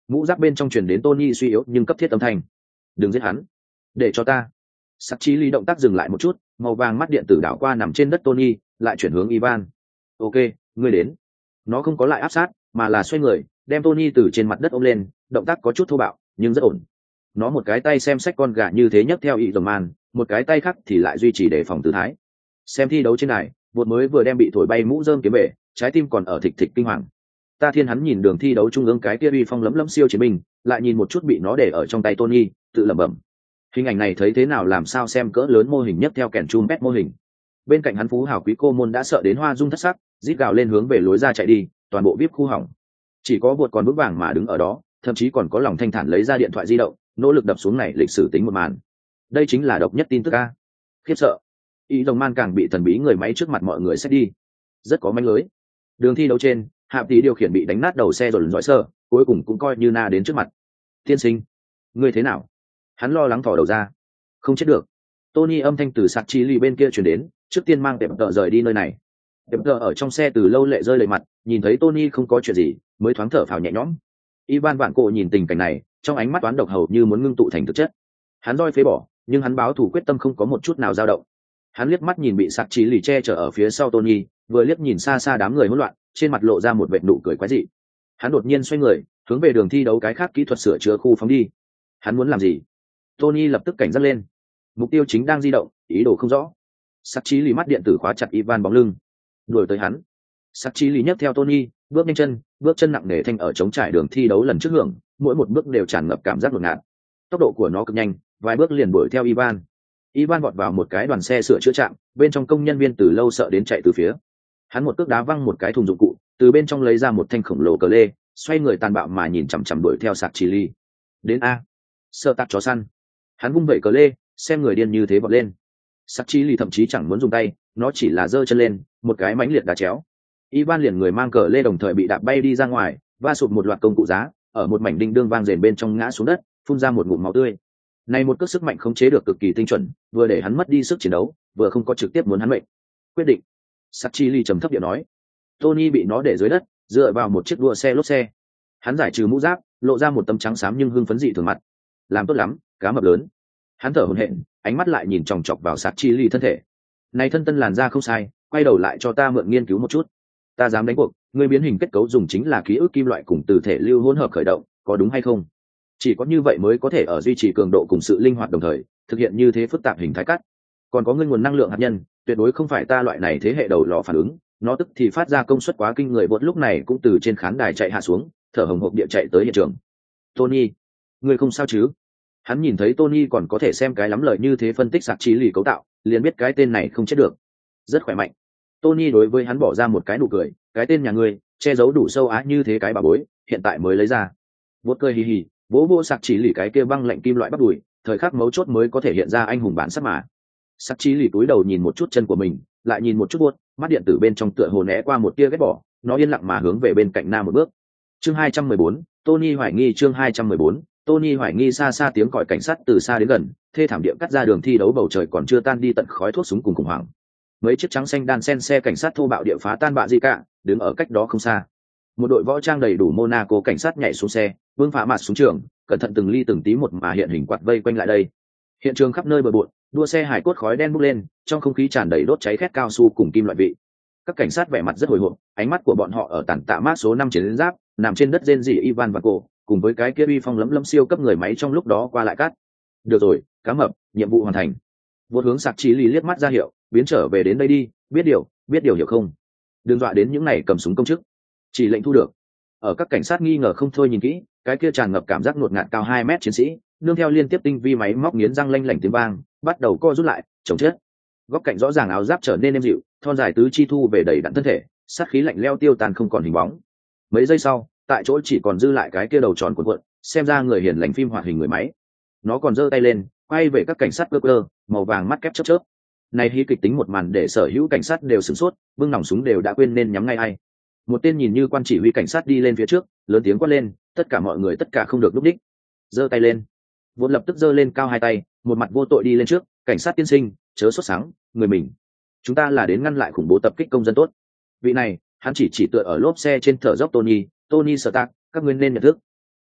Mũ giáp bên trong truyền đến Tony suy yếu nhưng cấp thiết âm thanh. Đừng giết hắn, để cho ta. Sắc chí lý động tác dừng lại một chút, màu vàng mắt điện tử đảo qua nằm trên đất Tony, lại chuyển hướng Ivan. Ok, ngươi đến. Nó không có lại áp sát, mà là xoay người, đem Tony từ trên mặt đất ôm lên, động tác có chút thô bạo, nhưng rất ổn. Nó một cái tay xem sách con gà như thế nhấc theo ý dòng man, một cái tay khác thì lại duy trì đề phòng tư thái. Xem thi đấu trên này, bột mới vừa đem bị thổi bay mũ rơm kiếm bể, trái tim còn ở thịch thịch kinh hoàng. Ta thiên hắn nhìn đường thi đấu trung ương cái kia uy phong lấm lấm siêu chiến binh, lại nhìn một chút bị nó để ở trong tay Tony, tự lẩm bẩm. Hình ảnh này thấy thế nào làm sao xem cỡ lớn mô hình nhất theo kèn chum pet mô hình. Bên cạnh hắn phú hào quý cô môn đã sợ đến hoa dung thất sắc, rít gào lên hướng về lối ra chạy đi, toàn bộ vip khu hỏng. Chỉ có bột còn vững vàng mà đứng ở đó, thậm chí còn có lòng thanh thản lấy ra điện thoại di động, nỗ lực đập xuống này lịch sử tính một màn. Đây chính là độc nhất tin tức a. Khiếp sợ. Ý đồng man càng bị thần bí người máy trước mặt mọi người xét đi. Rất có manh lưới. Đường thi đấu trên, Hạp Tỷ điều khiển bị đánh nát đầu xe rồi dõi sơ, cuối cùng cũng coi như na đến trước mặt. Tiên sinh, ngươi thế nào? Hắn lo lắng thò đầu ra. Không chết được. Tony âm thanh từ sạc chi lì bên kia truyền đến, trước tiên mang tệp tợ rời đi nơi này. Tệp tợ ở trong xe từ lâu lệ rơi lệ mặt, nhìn thấy Tony không có chuyện gì, mới thoáng thở phào nhẹ nhõm. Ivan vạn cổ nhìn tình cảnh này, trong ánh mắt toán độc hầu như muốn ngưng tụ thành thực chất. Hắn roi phế bỏ, nhưng hắn báo thủ quyết tâm không có một chút nào dao động. Hắn liếc mắt nhìn bị sạc chi lì che chở ở phía sau Tony, vừa liếc nhìn xa xa đám người hỗn loạn, trên mặt lộ ra một vệt nụ cười quái dị. Hắn đột nhiên xoay người, hướng về đường thi đấu cái khác kỹ thuật sửa chữa khu phóng đi. Hắn muốn làm gì? Tony lập tức cảnh giác lên. Mục tiêu chính đang di động, ý đồ không rõ. Sắc chí lì mắt điện tử khóa chặt Ivan bóng lưng, đuổi tới hắn. Sắc chí lì nhấc theo Tony, bước nhanh chân, bước chân nặng nề thanh ở chống trải đường thi đấu lần trước hưởng, mỗi một bước đều tràn ngập cảm giác ngột ngạt. Tốc độ của nó cực nhanh, vài bước liền đuổi theo Ivan. Ivan vọt vào một cái đoàn xe sửa chữa trạm, bên trong công nhân viên từ lâu sợ đến chạy từ phía. Hắn một cước đá văng một cái thùng dụng cụ, từ bên trong lấy ra một thanh khổng lồ cờ lê, xoay người tàn bạo mà nhìn chằm chằm đuổi theo sạc chili. Đến a, sợ tạc chó săn. Hắn vung vẩy cờ lê, xem người điên như thế vọt lên. Sạc chili thậm chí chẳng muốn dùng tay, nó chỉ là giơ chân lên, một cái mãnh liệt đá chéo. Ivan liền người mang cờ lê đồng thời bị đạp bay đi ra ngoài, va sụp một loạt công cụ giá, ở một mảnh đinh đương vang rền bên trong ngã xuống đất, phun ra một ngụm máu tươi. Này một cước sức mạnh khống chế được cực kỳ tinh chuẩn, vừa để hắn mất đi sức chiến đấu, vừa không có trực tiếp muốn hắn mệnh. Quyết định. Sachili trầm thấp điệu nói. Tony bị nó để dưới đất, dựa vào một chiếc đua xe lốp xe. Hắn giải trừ mũ giáp, lộ ra một tấm trắng xám nhưng hưng phấn dị thường mặt. Làm tốt lắm, cá mập lớn. Hắn thở hổn hển, ánh mắt lại nhìn chòng chọc vào Sachili thân thể. Này thân tân làn da không sai, quay đầu lại cho ta mượn nghiên cứu một chút. Ta dám đánh cuộc, người biến hình kết cấu dùng chính là ký ức kim loại cùng từ thể lưu hỗn hợp khởi động, có đúng hay không? Chỉ có như vậy mới có thể ở duy trì cường độ cùng sự linh hoạt đồng thời thực hiện như thế phức tạp hình thái cắt. Còn có ngươi nguồn năng lượng hạt nhân, tuyệt đối không phải ta loại này thế hệ đầu lò phản ứng, nó tức thì phát ra công suất quá kinh người. Bột lúc này cũng từ trên khán đài chạy hạ xuống, thở hồng hộc địa chạy tới hiện trường. Tony, ngươi không sao chứ? Hắn nhìn thấy Tony còn có thể xem cái lắm lời như thế phân tích sạc trí lì cấu tạo, liền biết cái tên này không chết được. Rất khỏe mạnh. Tony đối với hắn bỏ ra một cái nụ cười, cái tên nhà ngươi che giấu đủ sâu á như thế cái bà bối, hiện tại mới lấy ra. Bột cười hì hì, vỗ vô sạc chỉ lì cái kia băng lạnh kim loại bắt đùi, thời khắc mấu chốt mới có thể hiện ra anh hùng bản sắc mà. Sạc chỉ lì cúi đầu nhìn một chút chân của mình, lại nhìn một chút buốt, mắt điện tử bên trong tựa hồ né qua một tia ghét bỏ, nó yên lặng mà hướng về bên cạnh nam một bước. Chương hai trăm mười bốn, Tony hoài nghi. Chương hai trăm mười bốn, Tony hoài nghi. Xa xa tiếng còi cảnh sát từ xa đến gần, thê thảm địa cắt ra đường thi đấu, bầu trời còn chưa tan đi tận khói thuốc súng cùng khủng hoảng. Mấy chiếc trắng xanh đan sen xe cảnh sát thô bạo địa phá tan bạ gì cả, đứng ở cách đó không xa. Một đội võ trang đầy đủ Monaco cảnh sát nhảy xuống xe, vương phá mặt xuống trường, cẩn thận từng ly từng tí một mà hiện hình quạt vây quanh lại đây. Hiện trường khắp nơi bừa bộn, đua xe hải cốt khói đen bốc lên, trong không khí tràn đầy đốt cháy khét cao su cùng kim loại vị. Các cảnh sát vẻ mặt rất hồi hộp, ánh mắt của bọn họ ở tản tạ mát số năm chiến giáp, nằm trên đất rên rỉ Ivan và cô, cùng với cái kia uy phong lấm lấm siêu cấp người máy trong lúc đó qua lại cắt. Được rồi, cá mập, nhiệm vụ hoàn thành. Vô hướng sạc trí lì liếc mắt ra hiệu, biến trở về đến đây đi, biết điều, biết điều hiểu không? Đừng dọa đến những này cầm súng công chức. Chỉ lệnh thu được. Ở các cảnh sát nghi ngờ không thôi nhìn kỹ, cái kia tràn ngập cảm giác ngột ngạt cao hai mét chiến sĩ, nương theo liên tiếp tinh vi máy móc nghiến răng lanh lảnh tiếng vang, bắt đầu co rút lại, chống chết. Góc cạnh rõ ràng áo giáp trở nên êm dịu, thon dài tứ chi thu về đầy đặn thân thể, sát khí lạnh lẽo tiêu tan không còn hình bóng. Mấy giây sau, tại chỗ chỉ còn dư lại cái kia đầu tròn cuộn cuộn, xem ra người hiền lành phim hoạt hình người máy. Nó còn giơ tay lên, quay về các cảnh sát cơ cơ, màu vàng mắt kép chớp chớp. Này hí kịch tính một màn để sở hữu cảnh sát đều sửng sốt, bưng nòng súng đều đã quên nên nhắm ngay ai. Một tên nhìn như quan chỉ huy cảnh sát đi lên phía trước, lớn tiếng quát lên, tất cả mọi người tất cả không được lúc đích. Giơ tay lên. Vốn lập tức giơ lên cao hai tay, một mặt vô tội đi lên trước, cảnh sát tiên sinh, chớ sốt sáng, người mình. Chúng ta là đến ngăn lại khủng bố tập kích công dân tốt. Vị này, hắn chỉ chỉ tựa ở lốp xe trên thở dốc Tony, Tony Stark, các ngươi nên nhận thức.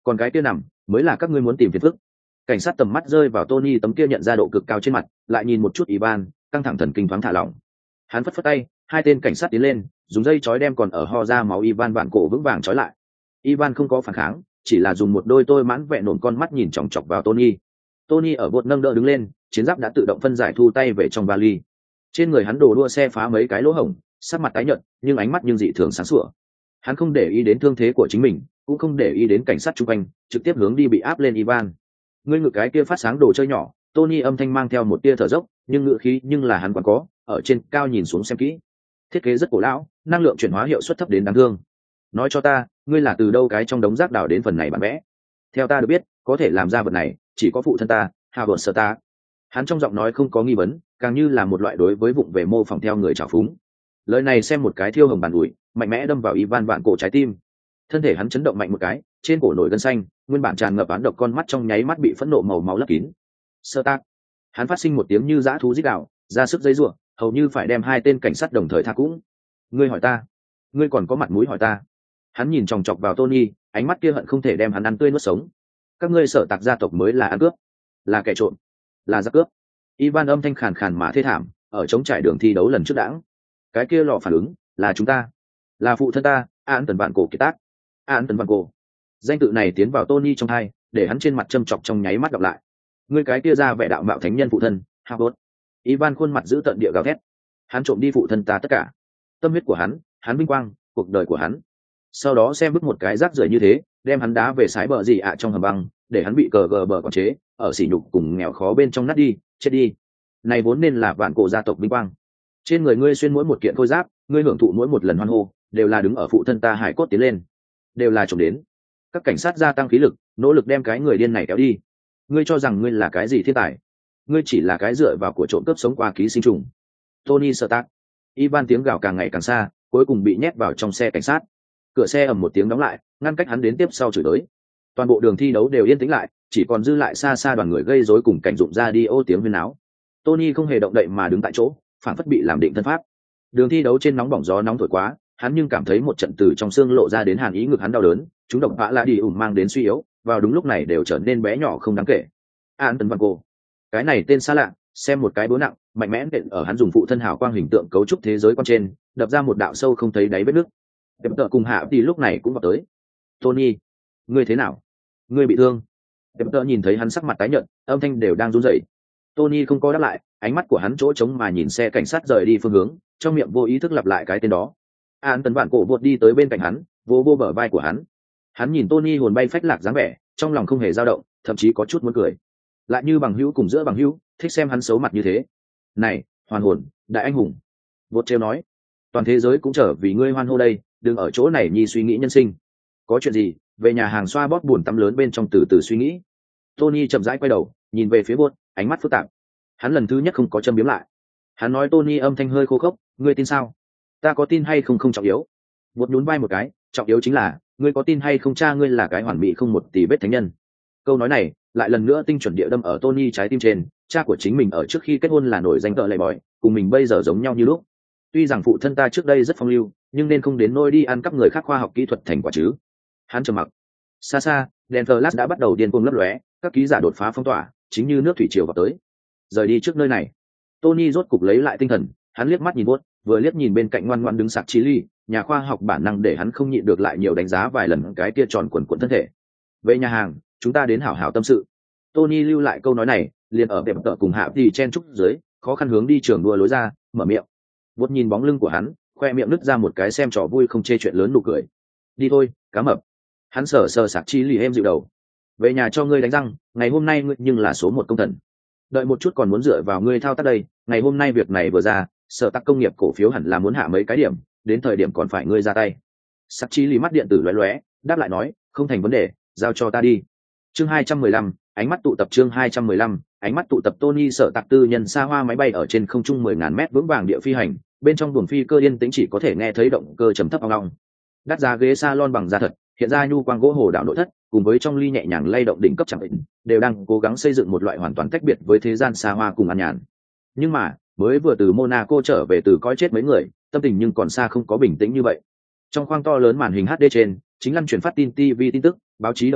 còn cái kia nằm mới là các ngươi muốn tìm phiền phức. Cảnh sát tầm mắt rơi vào Tony tấm kia nhận ra độ cực cao trên mặt, lại nhìn một chút Ivan, căng thẳng thần kinh thoáng thả lỏng. Hắn phất phất tay, hai tên cảnh sát tiến lên, dùng dây chói đem còn ở ho ra máu Ivan vạn cổ vững vàng trói lại. Ivan không có phản kháng, chỉ là dùng một đôi tôi mãn vẹn nổn con mắt nhìn chòng chọc vào Tony. Tony ở bột nâng đỡ đứng lên, chiến giáp đã tự động phân giải thu tay về trong vali. Trên người hắn đồ đua xe phá mấy cái lỗ hổng, sắc mặt tái nhợt, nhưng ánh mắt nhưng dị thường sáng sủa. Hắn không để ý đến thương thế của chính mình, cũng không để ý đến cảnh sát xung quanh, trực tiếp hướng đi bị áp lên Ivan. Ngươi ngực cái kia phát sáng đồ chơi nhỏ, Tony âm thanh mang theo một tia thở dốc, nhưng ngựa khí nhưng là hắn còn có, ở trên cao nhìn xuống xem kỹ. Thiết kế rất cổ lão, năng lượng chuyển hóa hiệu suất thấp đến đáng thương. Nói cho ta, ngươi là từ đâu cái trong đống rác đào đến phần này bản vẽ? Theo ta được biết, có thể làm ra vật này, chỉ có phụ thân ta, Howard Stark. Hắn trong giọng nói không có nghi vấn, càng như là một loại đối với vụng về mô phỏng theo người trào phúng. Lời này xem một cái thiêu hồng bàn ủi, mạnh mẽ đâm vào Ivan vạn cổ trái tim. Thân thể hắn chấn động mạnh một cái, trên cổ nổi gân xanh, nguyên bản tràn ngập án độc con mắt trong nháy mắt bị phẫn nộ màu máu lấp kín. Stark. Hắn phát sinh một tiếng như dã thú rít gào, ra sức giãy giụa, hầu như phải đem hai tên cảnh sát đồng thời tha cũng. Ngươi hỏi ta, ngươi còn có mặt mũi hỏi ta? Hắn nhìn chòng chọc vào Tony, ánh mắt kia hận không thể đem hắn ăn tươi nuốt sống. Các ngươi Sở Tạc gia tộc mới là ăn cướp, là kẻ trộm, là giặc cướp. Ivan âm thanh khàn khàn mà thê thảm, ở chống trải đường thi đấu lần trước đãng. Cái kia lò phản ứng, là chúng ta, là phụ thân ta, Án Tần Vạn Cổ kiệt tác. Án Tần Vạn Cổ. Danh tự này tiến vào Tony trong tai, để hắn trên mặt châm chọc trong nháy mắt đọc lại. Ngươi cái kia ra vẻ đạo mạo thánh nhân phụ thân, Howard. Ivan khuôn mặt giữ tận địa gào thét. Hắn trộm đi phụ thân ta tất cả, tâm huyết của hắn, hắn vinh quang, cuộc đời của hắn. Sau đó xem bức một cái rác rưởi như thế, đem hắn đá về sái bờ gì ạ trong hầm băng, để hắn bị cờ gờ bờ quản chế, ở sỉ nhục cùng nghèo khó bên trong nát đi, chết đi. Này vốn nên là vạn cổ gia tộc vinh quang. Trên người ngươi xuyên mỗi một kiện khôi giáp, ngươi hưởng thụ mỗi một lần hoan hô, đều là đứng ở phụ thân ta hải cốt tiến lên, đều là trộm đến. Các cảnh sát gia tăng khí lực, nỗ lực đem cái người điên này kéo đi. Ngươi cho rằng ngươi là cái gì thiên tài? Ngươi chỉ là cái dựa vào của trộm cướp sống qua ký sinh trùng. Tony Stark. Ivan tiếng gào càng ngày càng xa, cuối cùng bị nhét vào trong xe cảnh sát. Cửa xe ầm một tiếng đóng lại, ngăn cách hắn đến tiếp sau chửi tới. Toàn bộ đường thi đấu đều yên tĩnh lại, chỉ còn dư lại xa xa đoàn người gây rối cùng cảnh dụng ra đi ô tiếng huyên náo. Tony không hề động đậy mà đứng tại chỗ, phản phất bị làm định thân pháp. Đường thi đấu trên nóng bỏng gió nóng thổi quá, hắn nhưng cảm thấy một trận từ trong xương lộ ra đến hàn ý ngực hắn đau đớn, chúng độc vã lạ đi ủng mang đến suy yếu, vào đúng lúc này đều trở nên bé nhỏ không đáng kể. An Tần Văn Cô, cái này tên xa lạ, xem một cái búa nặng, mạnh mẽ nện ở hắn dùng phụ thân hào quang hình tượng cấu trúc thế giới quan trên, đập ra một đạo sâu không thấy đáy vết nước. Đẹp tợ cùng hạ thì lúc này cũng vào tới. Tony, ngươi thế nào? Ngươi bị thương? Đẹp tợ nhìn thấy hắn sắc mặt tái nhợt, âm thanh đều đang run rẩy. Tony không có đáp lại, ánh mắt của hắn chỗ trống mà nhìn xe cảnh sát rời đi phương hướng, trong miệng vô ý thức lặp lại cái tên đó. An Tần Vạn Cổ vụt đi tới bên cạnh hắn, vô vô bờ vai của hắn. Hắn nhìn Tony hồn bay phách lạc dáng vẻ, trong lòng không hề dao động, thậm chí có chút muốn cười. Lại như bằng hữu cùng giữa bằng hữu, thích xem hắn xấu mặt như thế. Này, hoàn hồn, đại anh hùng. Vụt trêu nói, toàn thế giới cũng trở vì ngươi hoan hô đây, đừng ở chỗ này nhi suy nghĩ nhân sinh. Có chuyện gì, về nhà hàng xoa bóp buồn tắm lớn bên trong từ từ suy nghĩ. Tony chậm rãi quay đầu, nhìn về phía Vụt, ánh mắt phức tạp. Hắn lần thứ nhất không có châm biếm lại. Hắn nói Tony âm thanh hơi khô khốc, ngươi tin sao? Ta có tin hay không không trọng yếu. Vụt nhún vai một cái, trọng yếu chính là ngươi có tin hay không cha ngươi là cái hoàn mỹ không một tỷ vết thánh nhân. Câu nói này lại lần nữa tinh chuẩn địa đâm ở Tony trái tim trên. Cha của chính mình ở trước khi kết hôn là nổi danh tợ lệ bòi, cùng mình bây giờ giống nhau như lúc. Tuy rằng phụ thân ta trước đây rất phong lưu, nhưng nên không đến nôi đi ăn cắp người khác khoa học kỹ thuật thành quả chứ. Hắn trầm mặc. Xa xa, đèn flash đã bắt đầu điên cuồng lấp lóe, các ký giả đột phá phong tỏa, chính như nước thủy triều vào tới. Rời đi trước nơi này. Tony rốt cục lấy lại tinh thần, hắn liếc mắt nhìn Vốt, vừa liếc nhìn bên cạnh ngoan ngoãn đứng sạc Chili, nhà khoa học bản năng để hắn không nhịn được lại nhiều đánh giá vài lần cái kia tròn quần quần thân thể. Về nhà hàng, chúng ta đến hảo hảo tâm sự. Tony lưu lại câu nói này, liền ở bẹp tợ cùng hạ thì chen trúc dưới, khó khăn hướng đi trường đua lối ra, mở miệng. Vốt nhìn bóng lưng của hắn, khoe miệng nứt ra một cái xem trò vui không chê chuyện lớn nụ cười. Đi thôi, cá mập. Hắn sờ sờ sạc Chili êm dịu đầu. Về nhà cho ngươi đánh răng, ngày hôm nay ngươi nhưng là số một công thần. Đợi một chút còn muốn dựa vào ngươi thao tác đây, ngày hôm nay việc này vừa ra, sở tắc công nghiệp cổ phiếu hẳn là muốn hạ mấy cái điểm, đến thời điểm còn phải ngươi ra tay. Sắc Chi lì mắt điện tử lóe lóe, đáp lại nói, không thành vấn đề, giao cho ta đi. Chương hai trăm mười lăm, ánh mắt tụ tập chương hai trăm mười lăm, ánh mắt tụ tập Tony sở tạc tư nhân xa hoa máy bay ở trên không trung mười ngàn mét vững vàng địa phi hành, bên trong buồng phi cơ yên tĩnh chỉ có thể nghe thấy động cơ trầm thấp ong ong. Đắt giá ghế salon bằng da thật, hiện ra nhu quang gỗ hồ đạo nội thất, cùng với trong ly nhẹ nhàng lay động đỉnh cấp chẳng định, đều đang cố gắng xây dựng một loại hoàn toàn tách biệt với thế gian xa hoa cùng an nhàn. Nhưng mà, mới vừa từ Monaco trở về từ cõi chết mấy người, tâm tình nhưng còn xa không có bình tĩnh như vậy. Trong khoang to lớn màn hình hát đê trên, chính lăn truyền phát tin ti vi tin tức, báo chí đầu đề,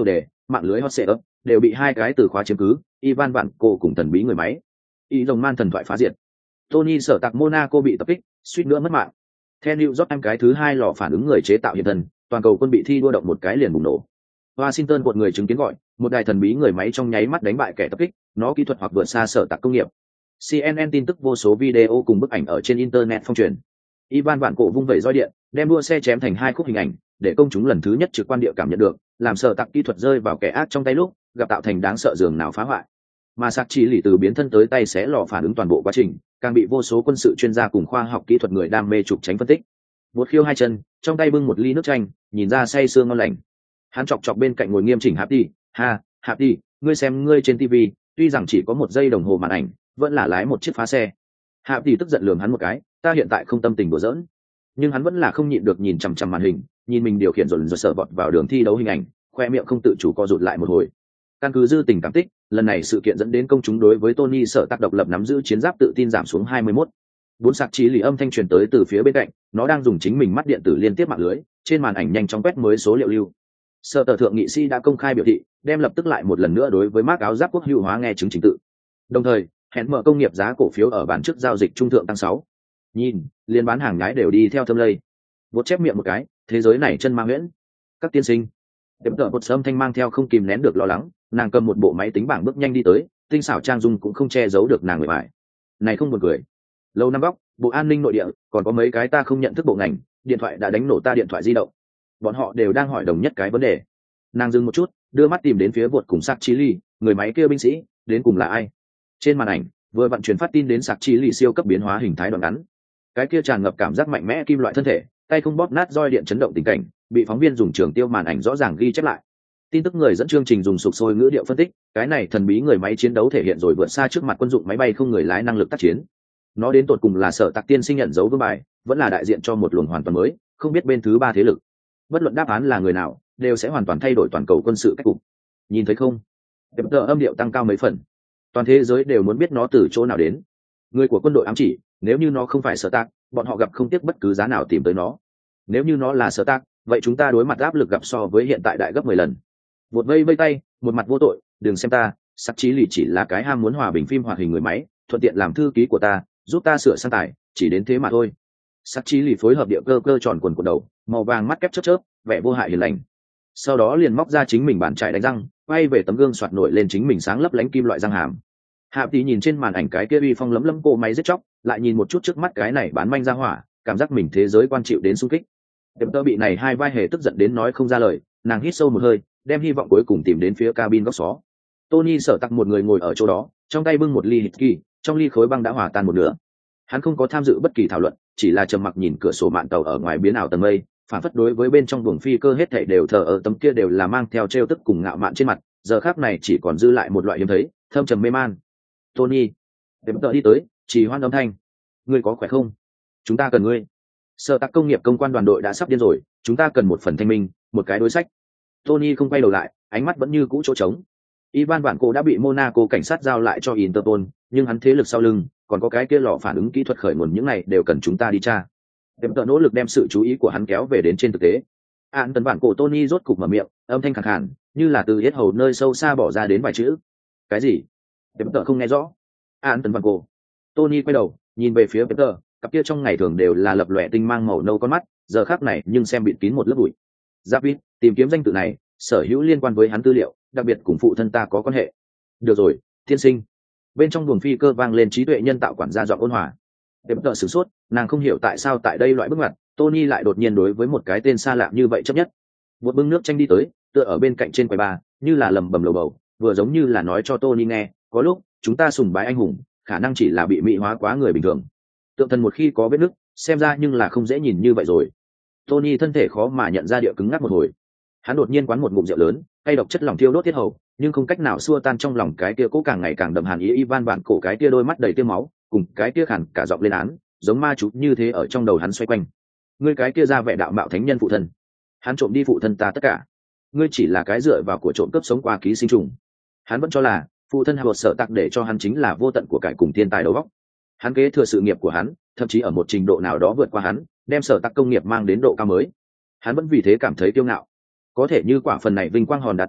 mạng lưới hot setup đều bị hai cái từ khóa chiếm cứ, Ivan Vạn Cổ cùng thần bí người máy. Y rồng man thần thoại phá diệt. Tony sở tạc Monaco bị tập kích, suýt nữa mất mạng. Theo New York Times cái thứ hai lò phản ứng người chế tạo hiện thân, toàn cầu quân bị thi đua động một cái liền bùng nổ. Washington một người chứng kiến gọi, một đài thần bí người máy trong nháy mắt đánh bại kẻ tập kích, nó kỹ thuật hoặc vượt xa sở tạc công nghiệp. xê en en tin tức vô số video cùng bức ảnh ở trên internet phong truyền. Ivan Vạn Cổ vung vẩy roi điện, đem đua xe chém thành hai khúc hình ảnh, để công chúng lần thứ nhất trực quan địa cảm nhận được, làm sở tạc kỹ thuật rơi vào kẻ ác trong tay lúc, gặp tạo thành đáng sợ giường nào phá hoại. Mà sạc chỉ lì từ biến thân tới tay xé lò phản ứng toàn bộ quá trình, càng bị vô số quân sự chuyên gia cùng khoa học kỹ thuật người đam mê trục tránh phân tích. Vượt khiêu hai chân, trong tay bưng một ly nước chanh, nhìn ra say sưa ngon lành. Hắn chọc chọc bên cạnh ngồi nghiêm chỉnh Hạp đi, ha, Hạp đi, ngươi xem ngươi trên tivi, tuy rằng chỉ có một giây đồng hồ màn ảnh, vẫn là lái một chiếc phá xe. Hạp đi tức giận lườm hắn một cái, ta hiện tại không tâm tình đùa giỡn, nhưng hắn vẫn là không nhịn được nhìn chằm chằm màn hình, nhìn mình điều khiển dồn dồn sợ vọt vào đường thi đấu hình ảnh, khoe miệng không tự chủ co rụt lại một hồi. Căn cứ dư tình cảm tích, lần này sự kiện dẫn đến công chúng đối với Tony sở tác độc lập nắm giữ chiến giáp tự tin giảm xuống hai mươi mốt. Bốn sạc chỉ lì âm thanh truyền tới từ phía bên cạnh, nó đang dùng chính mình mắt điện tử liên tiếp mạng lưới, trên màn ảnh nhanh chóng quét mới số liệu lưu. Sở tờ thượng nghị sĩ đã công khai biểu thị, đem lập tức lại một lần nữa đối với mác áo giáp quốc hữu hóa nghe chứng trình tự. Đồng thời, hẹn mở công nghiệp giá cổ phiếu ở bản trước giao dịch trung thượng tăng sáu. Nhìn, liên bán hàng nhái đều đi theo thâm lây. Vốt chép miệng một cái, thế giới này chân ma huyễn. Các tiên sinh, Tiệm tợ một sâm thanh mang theo không kìm nén được lo lắng, nàng cầm một bộ máy tính bảng bước nhanh đi tới, tinh xảo trang dung cũng không che giấu được nàng người bại. Này không buồn cười. Lâu năm góc, bộ an ninh nội địa, còn có mấy cái ta không nhận thức bộ ngành, điện thoại đã đánh nổ ta điện thoại di động. Bọn họ đều đang hỏi đồng nhất cái vấn đề. Nàng dừng một chút, đưa mắt tìm đến phía vượt cùng sạc chi ly, người máy kia binh sĩ, đến cùng là ai? Trên màn ảnh, vừa vận truyền phát tin đến sạc chi ly siêu cấp biến hóa hình thái đoạn ngắn. Cái kia tràn ngập cảm giác mạnh mẽ kim loại thân thể, tay không bóp nát roi điện chấn động tình cảnh, bị phóng viên dùng trường tiêu màn ảnh rõ ràng ghi chép lại. Tin tức người dẫn chương trình dùng sục sôi ngữ điệu phân tích, cái này thần bí người máy chiến đấu thể hiện rồi vượt xa trước mặt quân dụng máy bay không người lái năng lực tác chiến. Nó đến tột cùng là sở tạc tiên sinh nhận dấu vương bài, vẫn là đại diện cho một luồng hoàn toàn mới, không biết bên thứ ba thế lực. Bất luận đáp án là người nào, đều sẽ hoàn toàn thay đổi toàn cầu quân sự cách cục. Nhìn thấy không? Tiệm tờ âm điệu tăng cao mấy phần. Toàn thế giới đều muốn biết nó từ chỗ nào đến. Người của quân đội ám chỉ, nếu như nó không phải sở tạc, bọn họ gặp không tiếc bất cứ giá nào tìm tới nó. Nếu như nó là sở tạc, vậy chúng ta đối mặt áp lực gặp so với hiện tại đại gấp mười lần. Một vây vây tay, một mặt vô tội, đừng xem ta, sắc chí lì chỉ là cái ham muốn hòa bình phim hoạt hình người máy, thuận tiện làm thư ký của ta, giúp ta sửa sang tải, chỉ đến thế mà thôi. Sắc chí lì phối hợp địa cơ cơ tròn quần của đầu, màu vàng mắt kép chớp chớp, vẻ vô hại hiền lành. Sau đó liền móc ra chính mình bàn chải đánh răng, quay về tấm gương soạt nổi lên chính mình sáng lấp lánh kim loại răng hàm. Hạ tí nhìn trên màn ảnh cái kia uy phong lấm lấm cô máy giết chóc, lại nhìn một chút trước mắt cái này bán manh ra hỏa, cảm giác mình thế giới quan chịu đến xung kích. Tiệm tơ bị này hai vai hề tức giận đến nói không ra lời, nàng hít sâu một hơi, đem hy vọng cuối cùng tìm đến phía cabin góc xó. Tony sở tặc một người ngồi ở chỗ đó, trong tay bưng một ly hít kỳ, trong ly khối băng đã hòa tan một nửa. Hắn không có tham dự bất kỳ thảo luận, chỉ là trầm mặc nhìn cửa sổ mạn tàu ở ngoài biến ảo tầng mây, phản phất đối với bên trong buồng phi cơ hết thảy đều thờ ở tấm kia đều là mang theo trêu tức cùng ngạo mạn trên mặt, giờ khắc này chỉ còn dư lại một loại hiếm thấy, thâm trầm mê man. Tony, tiệm tơ đi tới, chỉ hoan âm thanh. Ngươi có khỏe không? Chúng ta cần ngươi. Sở tạc công nghiệp công quan đoàn đội đã sắp điên rồi, chúng ta cần một phần thanh minh, một cái đối sách. Tony không quay đầu lại, ánh mắt vẫn như cũ chỗ trống. Ivan Vạn Cổ đã bị Monaco cảnh sát giao lại cho Interpol, nhưng hắn thế lực sau lưng, còn có cái kia lò phản ứng kỹ thuật khởi nguồn những này đều cần chúng ta đi tra. Tiệm tợ nỗ lực đem sự chú ý của hắn kéo về đến trên thực tế. Án tần Vạn Cổ Tony rốt cục mở miệng, âm thanh khàn khàn, như là từ yết hầu nơi sâu xa bỏ ra đến vài chữ. Cái gì? Tiệm tợ không nghe rõ. Án tần Vạn Cổ. Tony quay đầu, nhìn về phía tiệm tợ, cặp kia trong ngày thường đều là lập lòe tinh mang màu nâu con mắt, giờ khắc này nhưng xem bịt kín một lớp bụi. Giáp Vít, tìm kiếm danh tự này, sở hữu liên quan với hắn tư liệu, đặc biệt cùng phụ thân ta có quan hệ. Được rồi, tiên sinh. Bên trong buồng phi cơ vang lên trí tuệ nhân tạo quản gia giọng ôn hòa. Tiệm tợ sửng sốt, nàng không hiểu tại sao tại đây loại bước ngoặt, Tony lại đột nhiên đối với một cái tên xa lạ như vậy chấp nhất. Một bưng nước chanh đi tới, tựa ở bên cạnh trên quầy bar, như là lầm bầm lầu bầu, vừa giống như là nói cho Tony nghe, có lúc chúng ta sùng bái anh hùng, khả năng chỉ là bị mỹ hóa quá người bình thường. Tượng thần một khi có vết nứt, xem ra nhưng là không dễ nhìn như vậy rồi. Tony thân thể khó mà nhận ra địa cứng ngắc một hồi. Hắn đột nhiên quán một ngụm rượu lớn, hay độc chất lỏng thiêu đốt tiết hầu, nhưng không cách nào xua tan trong lòng cái kia cố càng ngày càng đậm hàn ý. Ivan Vạn Cổ cái kia đôi mắt đầy tiêu máu, cùng cái kia khàn cả giọng lên án, giống ma chú như thế ở trong đầu hắn xoay quanh. Ngươi cái kia ra vẻ đạo mạo thánh nhân phụ thân, hắn trộm đi phụ thân ta tất cả. Ngươi chỉ là cái dựa vào của trộm cướp sống qua ký sinh trùng. Hắn vẫn cho là phụ thân Howard Sở Tạc để cho hắn chính là vô tận của cải cùng thiên tài đầu óc. Hắn kế thừa sự nghiệp của hắn, thậm chí ở một trình độ nào đó vượt qua hắn, đem Sở Tạc công nghiệp mang đến độ cao mới. Hắn vẫn vì thế cảm thấy kiêu ngạo. Có thể như quả phần này vinh quang hòn đá tảng,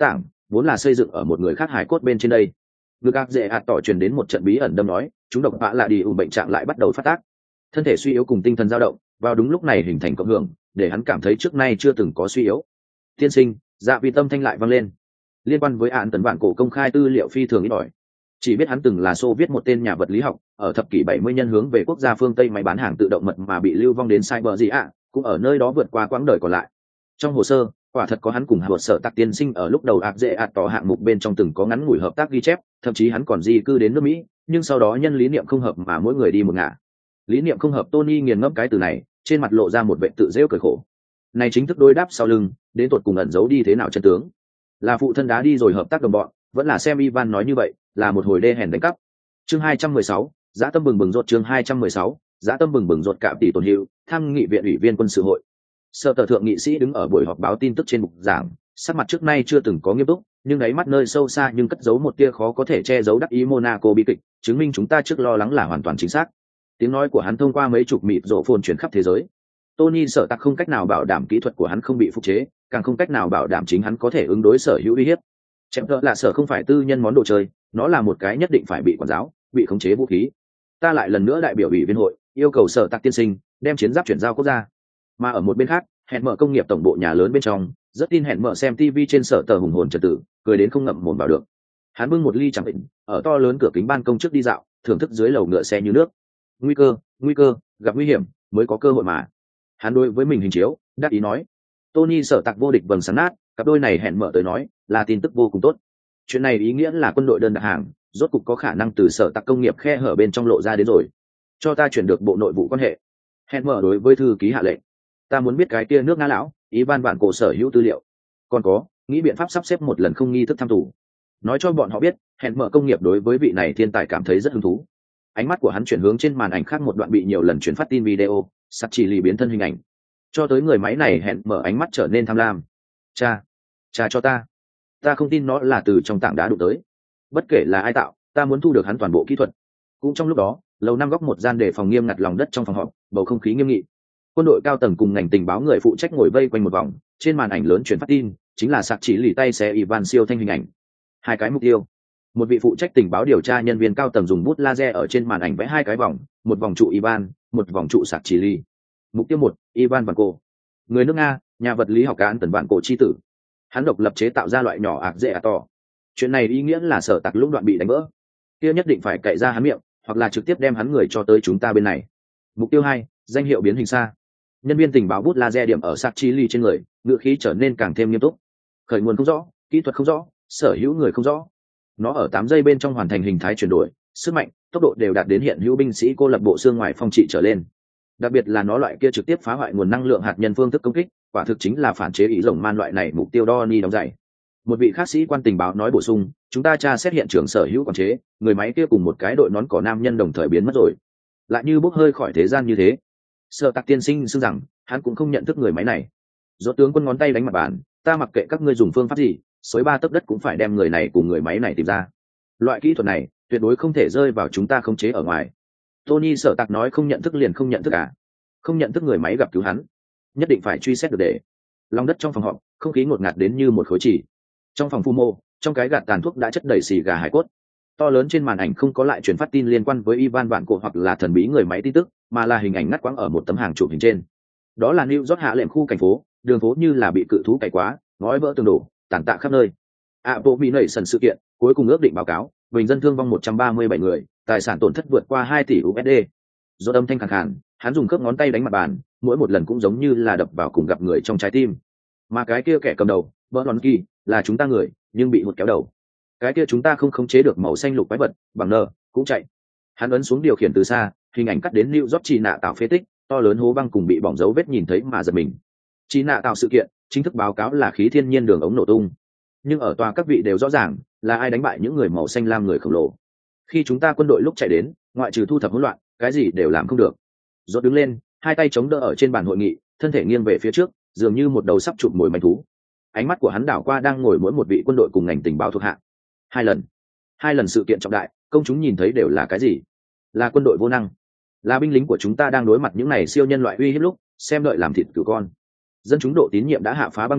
vốn là xây dựng ở một người khác hải cốt bên trên đây. Ngực ác dễ ạt tỏ truyền đến một trận bí ẩn đâm nói, chúng độc bạ lạ đi ủ bệnh trạng lại bắt đầu phát tác, thân thể suy yếu cùng tinh thần dao động vào đúng lúc này hình thành cộng hưởng, để hắn cảm thấy trước nay chưa từng có suy yếu. Tiên sinh, dạ vì tâm thanh lại vang lên. Liên quan với án tần bản cổ công khai tư liệu phi thường ít ỏi, chỉ biết hắn từng là Xô viết một tên nhà vật lý học, ở thập kỷ bảy mươi nhân hướng về quốc gia phương Tây máy bán hàng tự động mật mà bị lưu vong đến Cyber gì ạ, cũng ở nơi đó vượt qua quãng đời còn lại. Trong hồ sơ, quả thật có hắn cùng Howard Sở Tạc tiên sinh ở lúc đầu ác dễ ạt tỏ hạng mục bên trong từng có ngắn ngủi hợp tác ghi chép, thậm chí hắn còn di cư đến nước Mỹ, nhưng sau đó nhân lý niệm không hợp mà mỗi người đi một ngả. Lý niệm không hợp, Tony nghiền ngẫm cái từ này, trên mặt lộ ra một vẻ tự giễu cười khổ. Này chính thức đối đáp sau lưng, đến tột cùng ẩn giấu đi thế nào chân tướng? Là phụ thân đá đi rồi hợp tác đồng bọn, vẫn là xem Ivan nói như vậy, là một hồi đê hèn đánh cắp. Chương hai trăm mười sáu, Dã tâm bừng bừng rột chương hai trăm mười sáu, Dã tâm bừng bừng rột cạm tỷ tổn hữu, tham nghị viện ủy viên quân sự hội. Sở tờ thượng nghị sĩ đứng ở buổi họp báo tin tức trên bục giảng, sắc mặt trước nay chưa từng có nghiêm túc, nhưng đáy mắt nơi sâu xa nhưng cất giấu một tia khó có thể che giấu đắc ý Monaco bi kịch, chứng minh chúng ta trước lo lắng là hoàn toàn chính xác. Tiếng nói của hắn thông qua mấy chục mịt rộ phồn chuyển khắp thế giới. Tony Sở Tạc không cách nào bảo đảm kỹ thuật của hắn không bị phục chế, càng không cách nào bảo đảm chính hắn có thể ứng đối sở hữu uy hiếp. Chém tợ là sở không phải tư nhân món đồ chơi, nó là một cái nhất định phải bị quản giáo, bị khống chế vũ khí. Ta lại lần nữa đại biểu ủy viên hội, yêu cầu Sở Tạc tiên sinh đem chiến giáp chuyển giao quốc gia. Mà ở một bên khác, hẹn mở công nghiệp tổng bộ nhà lớn bên trong, rất tin hẹn mở xem tivi trên Sở tờ hùng hồn trật tự, cười đến không ngậm mồm vào được. Hắn bưng một ly trà bệnh, ở to lớn cửa kính ban công trước đi dạo, thưởng thức dưới lầu ngựa xe như nước. Nguy cơ, nguy cơ, gặp nguy hiểm mới có cơ hội mà. Hắn đối với mình hình chiếu, đắc ý nói. Tony Sở Tạc vô địch vầng sáng nát, cặp đôi này hẹn mở tới nói, là tin tức vô cùng tốt. Chuyện này ý nghĩa là quân đội đơn đặt hàng, rốt cục có khả năng từ Sở Tạc công nghiệp khe hở bên trong lộ ra đến rồi. Cho ta chuyển được bộ nội vụ quan hệ. Hẹn mở đối với thư ký hạ lệnh. Ta muốn biết cái kia nước Nga lão, Ivan bản cổ sở hữu tư liệu. Còn có, nghĩ biện pháp sắp xếp một lần không nghi thức thăm tù. Nói cho bọn họ biết, hẹn mở công nghiệp đối với vị này thiên tài cảm thấy rất hứng thú. Ánh mắt của hắn chuyển hướng trên màn ảnh khác một đoạn bị nhiều lần chuyển phát tin video, sắp chỉ lì biến thân hình ảnh. Cho tới người máy này hẹn mở ánh mắt trở nên tham lam. Cha, cha cho ta. Ta không tin nó là từ trong tảng đá đụng tới. Bất kể là ai tạo, ta muốn thu được hắn toàn bộ kỹ thuật. Cũng trong lúc đó, lầu năm góc một gian đề phòng nghiêm ngặt lòng đất trong phòng họp, bầu không khí nghiêm nghị. Quân đội cao tầng cùng ngành tình báo người phụ trách ngồi vây quanh một vòng, trên màn ảnh lớn truyền phát tin chính là sạc chỉ lì tay xe Ivan siêu thanh hình ảnh. Hai cái mục tiêu. Một vị phụ trách tình báo điều tra nhân viên cao tầng dùng bút laser ở trên màn ảnh vẽ hai cái vòng, một vòng trụ Ivan, một vòng trụ sạc chỉ lì. Mục tiêu một, Ivan Vanko, người nước Nga, nhà vật lý học cán tần vạn cổ chi tử. Hắn độc lập chế tạo ra loại nhỏ ạc dễ à to. Chuyện này ý nghĩa là Sở Tạc lũng đoạn bị đánh vỡ, kia nhất định phải cậy ra hắn miệng, hoặc là trực tiếp đem hắn người cho tới chúng ta bên này. Mục tiêu hai, danh hiệu biến hình xa. Nhân viên tình báo bút laser điểm ở sạc chi ly trên người, ngữ khí trở nên càng thêm nghiêm túc. Khởi nguồn không rõ, kỹ thuật không rõ, sở hữu người không rõ. Nó ở tám giây bên trong hoàn thành hình thái chuyển đổi, sức mạnh, tốc độ đều đạt đến hiện hữu binh sĩ cô lập bộ xương ngoài phong trị trở lên. Đặc biệt là nó loại kia trực tiếp phá hoại nguồn năng lượng hạt nhân phương thức công kích, quả thực chính là phản chế ý rồng man loại này mục tiêu đo ni đóng dày. Một vị khác sĩ quan tình báo nói bổ sung, chúng ta tra xét hiện trường sở hữu quản chế, người máy kia cùng một cái đội nón cỏ nam nhân đồng thời biến mất rồi, lại như bốc hơi khỏi thế gian như thế. Sở Tạc tiên sinh xưng rằng hắn cũng không nhận thức người máy này. Rốt tướng quân ngón tay đánh mặt bàn, ta mặc kệ các ngươi dùng phương pháp gì, xới ba tấc đất cũng phải đem người này cùng người máy này tìm ra. Loại kỹ thuật này tuyệt đối không thể rơi vào chúng ta khống chế ở ngoài. Tony Sở Tạc nói không nhận thức liền không nhận thức à? Không nhận thức người máy gặp cứu hắn, nhất định phải truy xét được để. Lòng đất trong phòng họp, không khí ngột ngạt đến như một khối chỉ. Trong phòng phu mô, trong cái gạt tàn thuốc đã chất đầy xì gà hải cốt. To lớn trên màn ảnh không có lại truyền phát tin liên quan với Ivan Vạn Cổ hoặc là thần bí người máy tin tức, mà là hình ảnh ngắt quãng ở một tấm hàng chụp hình trên. Đó là New York hạ lệm khu cảnh phố, đường phố như là bị cự thú cày quá, ngói vỡ tường đổ, tàn tạ khắp nơi. Abomination sự kiện, cuối cùng ước định báo cáo, bình dân thương vong một trăm ba mươi bảy người, tài sản tổn thất vượt qua hai tỷ u ét đê. Do âm thanh khàn khàn, hắn dùng khớp ngón tay đánh mặt bàn, mỗi một lần cũng giống như là đập vào cùng gặp người trong trái tim. Mà cái kia kẻ cầm đầu, Berlonski, là chúng ta người, nhưng bị một kéo đầu. Cái kia chúng ta không khống chế được màu xanh lục quái vật, bằng nờ, cũng chạy. Hắn ấn xuống điều khiển từ xa, hình ảnh cắt đến New York chỉ nạ tạo phế tích, to lớn hố băng cùng bị bỏng dấu vết nhìn thấy mà giật mình. Chỉ nạ tạo sự kiện, chính thức báo cáo là khí thiên nhiên đường ống nổ tung. Nhưng ở tòa các vị đều rõ ràng, là ai đánh bại những người màu xanh lam người khổng lồ. Khi chúng ta quân đội lúc chạy đến, ngoại trừ thu thập hỗn loạn, cái gì đều làm không được. Rốt đứng lên, hai tay chống đỡ ở trên bàn hội nghị, thân thể nghiêng về phía trước, dường như một đầu sắp chụp mồi manh thú. Ánh mắt của hắn đảo qua đang ngồi mỗi một vị quân đội cùng ngành tình báo thuộc hạ. Hai lần, hai lần sự kiện trọng đại, công chúng nhìn thấy đều là cái gì? Là quân đội vô năng, là binh lính của chúng ta đang đối mặt những này siêu nhân loại uy hiếp lúc xem đợi làm thịt cừu con. Dân chúng độ tín nhiệm đã hạ phá băng điểm,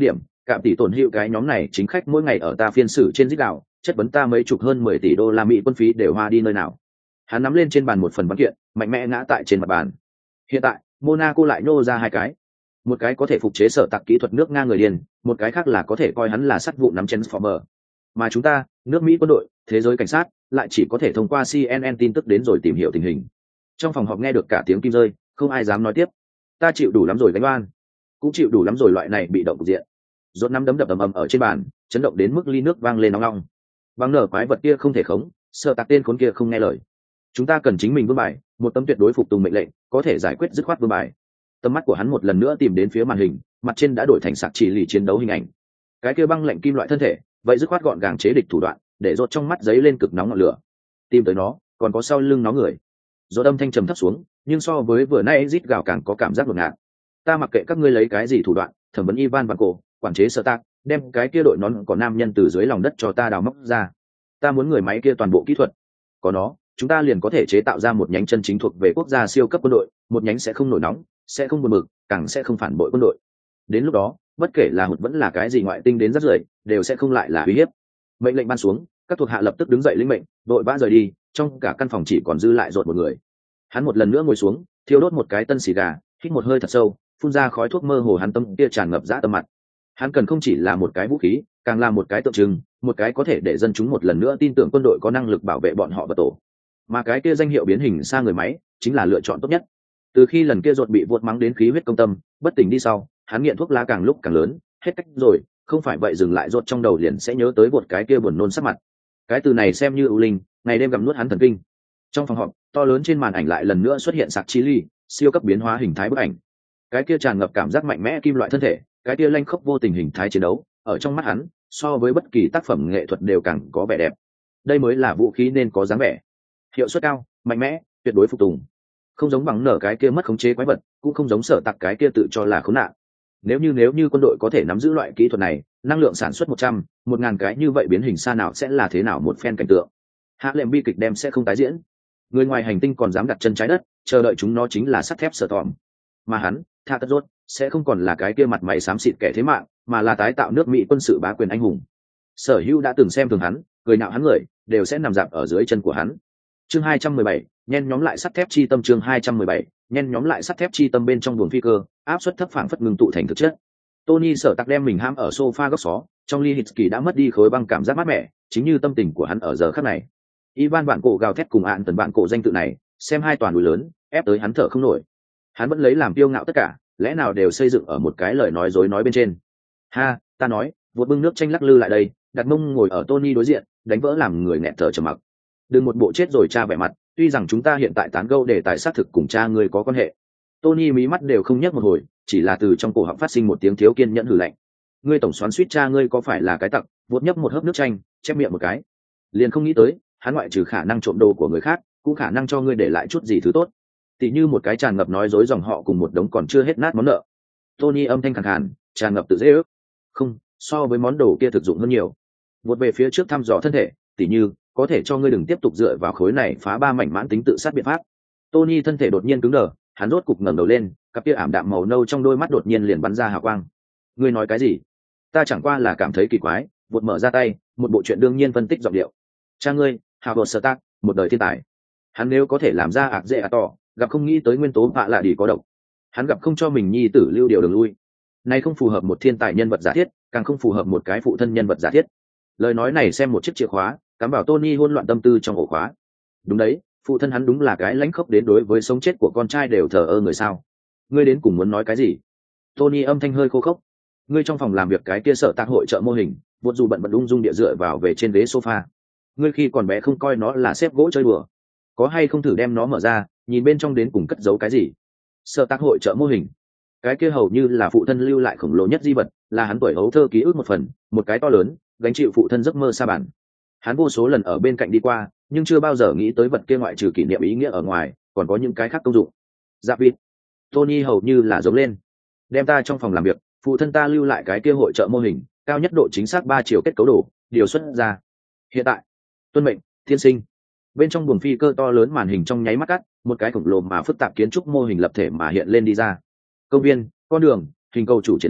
Cạm tỷ tổn hiệu cái nhóm này chính khách mỗi ngày ở ta phiên xử trên dích đạo chất vấn ta mấy chục hơn mười tỷ đô la Mỹ quân phí đều hoa đi nơi nào. Hắn nắm lên trên bàn một phần văn kiện, mạnh mẽ ngã tại trên mặt bàn. Hiện tại, Monaco lại nhô ra hai cái. Một cái có thể phục chế sở tạc kỹ thuật nước Nga người điên, một cái khác là có thể coi hắn là sắt vụ nắm Transformer. Mà chúng ta, nước Mỹ quân đội, thế giới cảnh sát, lại chỉ có thể thông qua C N N tin tức đến rồi tìm hiểu tình hình. Trong phòng họp nghe được cả tiếng kim rơi, không ai dám nói tiếp. Ta chịu đủ lắm rồi gánh oan, cũng chịu đủ lắm rồi loại này bị động cục diện. Rốt năm đấm đập ầm ầm ở trên bàn, chấn động đến mức ly nước vang lên nóng nóng. Bằng nở quái vật kia không thể khống, sợ tạc tên khốn kia không nghe lời. Chúng ta cần chính mình vương bài, một tấm tuyệt đối phục tùng mệnh lệnh, có thể giải quyết dứt khoát vương bài. Tầm mắt của hắn một lần nữa tìm đến phía màn hình, mặt trên đã đổi thành sạc chỉ lì chiến đấu hình ảnh. Cái kia băng lạnh kim loại thân thể, vậy dứt khoát gọn gàng chế địch thủ đoạn, để rốt trong mắt giấy lên cực nóng ngọn lửa. Tìm tới nó, còn có sau lưng nó người. Rốt âm thanh trầm thấp xuống, nhưng so với vừa nay rít gào càng có cảm giác đột ngột. Ta mặc kệ các ngươi lấy cái gì thủ đoạn, thẩm vấn Ivan Vanko, quản chế sở tác, đem cái kia đội nón có nam nhân từ dưới lòng đất cho ta đào móc ra. Ta muốn người máy kia toàn bộ kỹ thuật. Có nó, chúng ta liền có thể chế tạo ra một nhánh chân chính thuộc về quốc gia siêu cấp quân đội, một nhánh sẽ không nổi nóng, sẽ không buồn bực, càng sẽ không phản bội quân đội. Đến lúc đó, bất kể là hụt vẫn là cái gì ngoại tinh đến rất rưởi, đều sẽ không lại là uy hiếp. Mệnh lệnh ban xuống, các thuộc hạ lập tức đứng dậy lĩnh mệnh, đội vã rời đi, trong cả căn phòng chỉ còn dư lại rột một người. Hắn một lần nữa ngồi xuống, thiêu đốt một cái tân xì gà, hít một hơi thật sâu, phun ra khói thuốc mơ hồ, hắn tâm kia tràn ngập dã tâm mặt. Hắn cần không chỉ là một cái vũ khí, càng là một cái tượng trưng, một cái có thể để dân chúng một lần nữa tin tưởng quân đội có năng lực bảo vệ bọn họ và tổ. Mà cái kia danh hiệu biến hình xa người máy, chính là lựa chọn tốt nhất. Từ khi lần kia ruột bị vuốt mắng đến khí huyết công tâm, bất tỉnh đi sau, hắn nghiện thuốc lá càng lúc càng lớn, hết cách rồi, không phải vậy dừng lại ruột trong đầu liền sẽ nhớ tới vuốt cái kia buồn nôn sắc mặt. Cái từ này xem như ưu linh, ngày đêm gặm nuốt hắn thần kinh. Trong phòng họp, to lớn trên màn ảnh lại lần nữa xuất hiện sạc chi ly, siêu cấp biến hóa hình thái bức ảnh. Cái kia tràn ngập cảm giác mạnh mẽ kim loại thân thể, cái kia lanh khốc vô tình hình thái chiến đấu, ở trong mắt hắn, so với bất kỳ tác phẩm nghệ thuật đều càng có vẻ đẹp. Đây mới là vũ khí nên có dáng vẻ. Hiệu suất cao, mạnh mẽ, tuyệt đối phục tùng. Không giống bằng nở cái kia mất khống chế quái vật, cũng không giống sở tặc cái kia tự cho là khốn nạn. Nếu như nếu như quân đội có thể nắm giữ loại kỹ thuật này, năng lượng sản xuất một trăm, một ngàn cái như vậy biến hình xa nào sẽ là thế nào một phen cảnh tượng. Hạ lệm bi kịch đem sẽ không tái diễn. Người ngoài hành tinh còn dám đặt chân trái đất, chờ đợi chúng nó chính là sắt thép sở tòm. Mà hắn, Tha Tất Rốt, sẽ không còn là cái kia mặt mày xám xịt kẻ thế mạng, mà là tái tạo nước Mỹ quân sự bá quyền anh hùng. Sở Hữu đã từng xem thường hắn, cười nhạo hắn người, đều sẽ nằm dạp ở dưới chân của hắn. Chương hai trăm mười bảy, nhen nhóm lại sắt thép chi tâm. Chương hai trăm mười bảy, nhen nhóm lại sắt thép chi tâm. Bên trong buồng phi cơ, áp suất thấp phảng phất ngưng tụ thành thực chất. Tony Sở Tạc đem mình hãm ở sofa góc xó, trong ly Hitsky đã mất đi khối băng cảm giác mát mẻ, chính như tâm tình của hắn ở giờ khắc này. Ivan bạn cổ gào thét cùng ạn tần bạn cổ danh tự này, xem hai toàn núi lớn, ép tới hắn thở không nổi. Hắn vẫn lấy làm kiêu ngạo tất cả, lẽ nào đều xây dựng ở một cái lời nói dối nói bên trên. Ha, ta nói, vụt bưng nước chanh lắc lư lại đây, đặt mông ngồi ở Tony đối diện, đánh vỡ làm người nghẹn thở trầm mặc. Đừng một bộ chết rồi cha vẻ mặt, tuy rằng chúng ta hiện tại tán gẫu đề tài xác thực cùng cha ngươi có quan hệ. Tony mí mắt đều không nhấc một hồi, chỉ là từ trong cổ họng phát sinh một tiếng thiếu kiên nhẫn hừ lạnh. Ngươi tổng xoắn suýt cha ngươi có phải là cái tặc? Vụt nhấp một hớp nước chanh, chép miệng một cái. Liền không nghĩ tới, hắn ngoại trừ khả năng trộm đồ của người khác, cũng khả năng cho ngươi để lại chút gì thứ tốt. Tỉ như một cái tràn ngập nói dối dòng họ cùng một đống còn chưa hết nát món nợ. Tony âm thanh khàn khàn, tràn ngập tự dễ ước. Không, so với món đồ kia thực dụng hơn nhiều. Vụt về phía trước thăm dò thân thể, tỉ như có thể cho ngươi đừng tiếp tục dựa vào khối này phá ba mảnh mãn tính tự sát biện pháp. Tony thân thể đột nhiên cứng đờ, hắn rốt cục ngẩng đầu lên, cặp kia ảm đạm màu nâu trong đôi mắt đột nhiên liền bắn ra hào quang. Ngươi nói cái gì? Ta chẳng qua là cảm thấy kỳ quái. Vụt mở ra tay, một bộ chuyện đương nhiên phân tích giọng điệu. Cha ngươi, Howard Stark, một đời thiên tài. Hắn nếu có thể làm ra ạc dễ à tỏ, gặp không nghĩ tới nguyên tố bạ lạ đi có độc. Hắn gặp không cho mình nhi tử lưu điều đường lui. Này không phù hợp một thiên tài nhân vật giả thiết, càng không phù hợp một cái phụ thân nhân vật giả thiết. Lời nói này xem một chiếc chìa khóa, cắm vào Tony hỗn loạn tâm tư trong ổ khóa. Đúng đấy, phụ thân hắn đúng là cái lãnh khốc đến đối với sống chết của con trai đều thờ ơ người sao. Ngươi đến cùng muốn nói cái gì? Tony âm thanh hơi khô khốc. Ngươi trong phòng làm việc cái kia sở tác hội trợ mô hình, vốn dù bận bận ung dung địa dựa vào về trên ghế sofa. Ngươi khi còn bé không coi nó là xếp gỗ chơi đùa, có hay không thử đem nó mở ra, nhìn bên trong đến cùng cất giấu cái gì? Sở tác hội trợ mô hình, cái kia hầu như là phụ thân lưu lại khổng lồ nhất di vật, là hắn tuổi hấu thơ ký ức một phần, một cái to lớn, gánh chịu phụ thân giấc mơ xa bản. Hắn vô số lần ở bên cạnh đi qua, nhưng chưa bao giờ nghĩ tới vật kia ngoại trừ kỷ niệm ý nghĩa ở ngoài, còn có những cái khác công dụng. Dạ vịt. Tony hầu như là giống lên. Đem ta trong phòng làm việc, phụ thân ta lưu lại cái kia hội trợ mô hình, cao nhất độ chính xác ba chiều kết cấu đồ, điều xuất ra. Hiện tại, tuân mệnh, thiên sinh. Bên trong buồng phi cơ to lớn màn hình trong nháy mắt cắt, một cái khổng lồ mà phức tạp kiến trúc mô hình lập thể mà hiện lên đi ra. Công viên, con đường, hình cầu chủ triển lãm,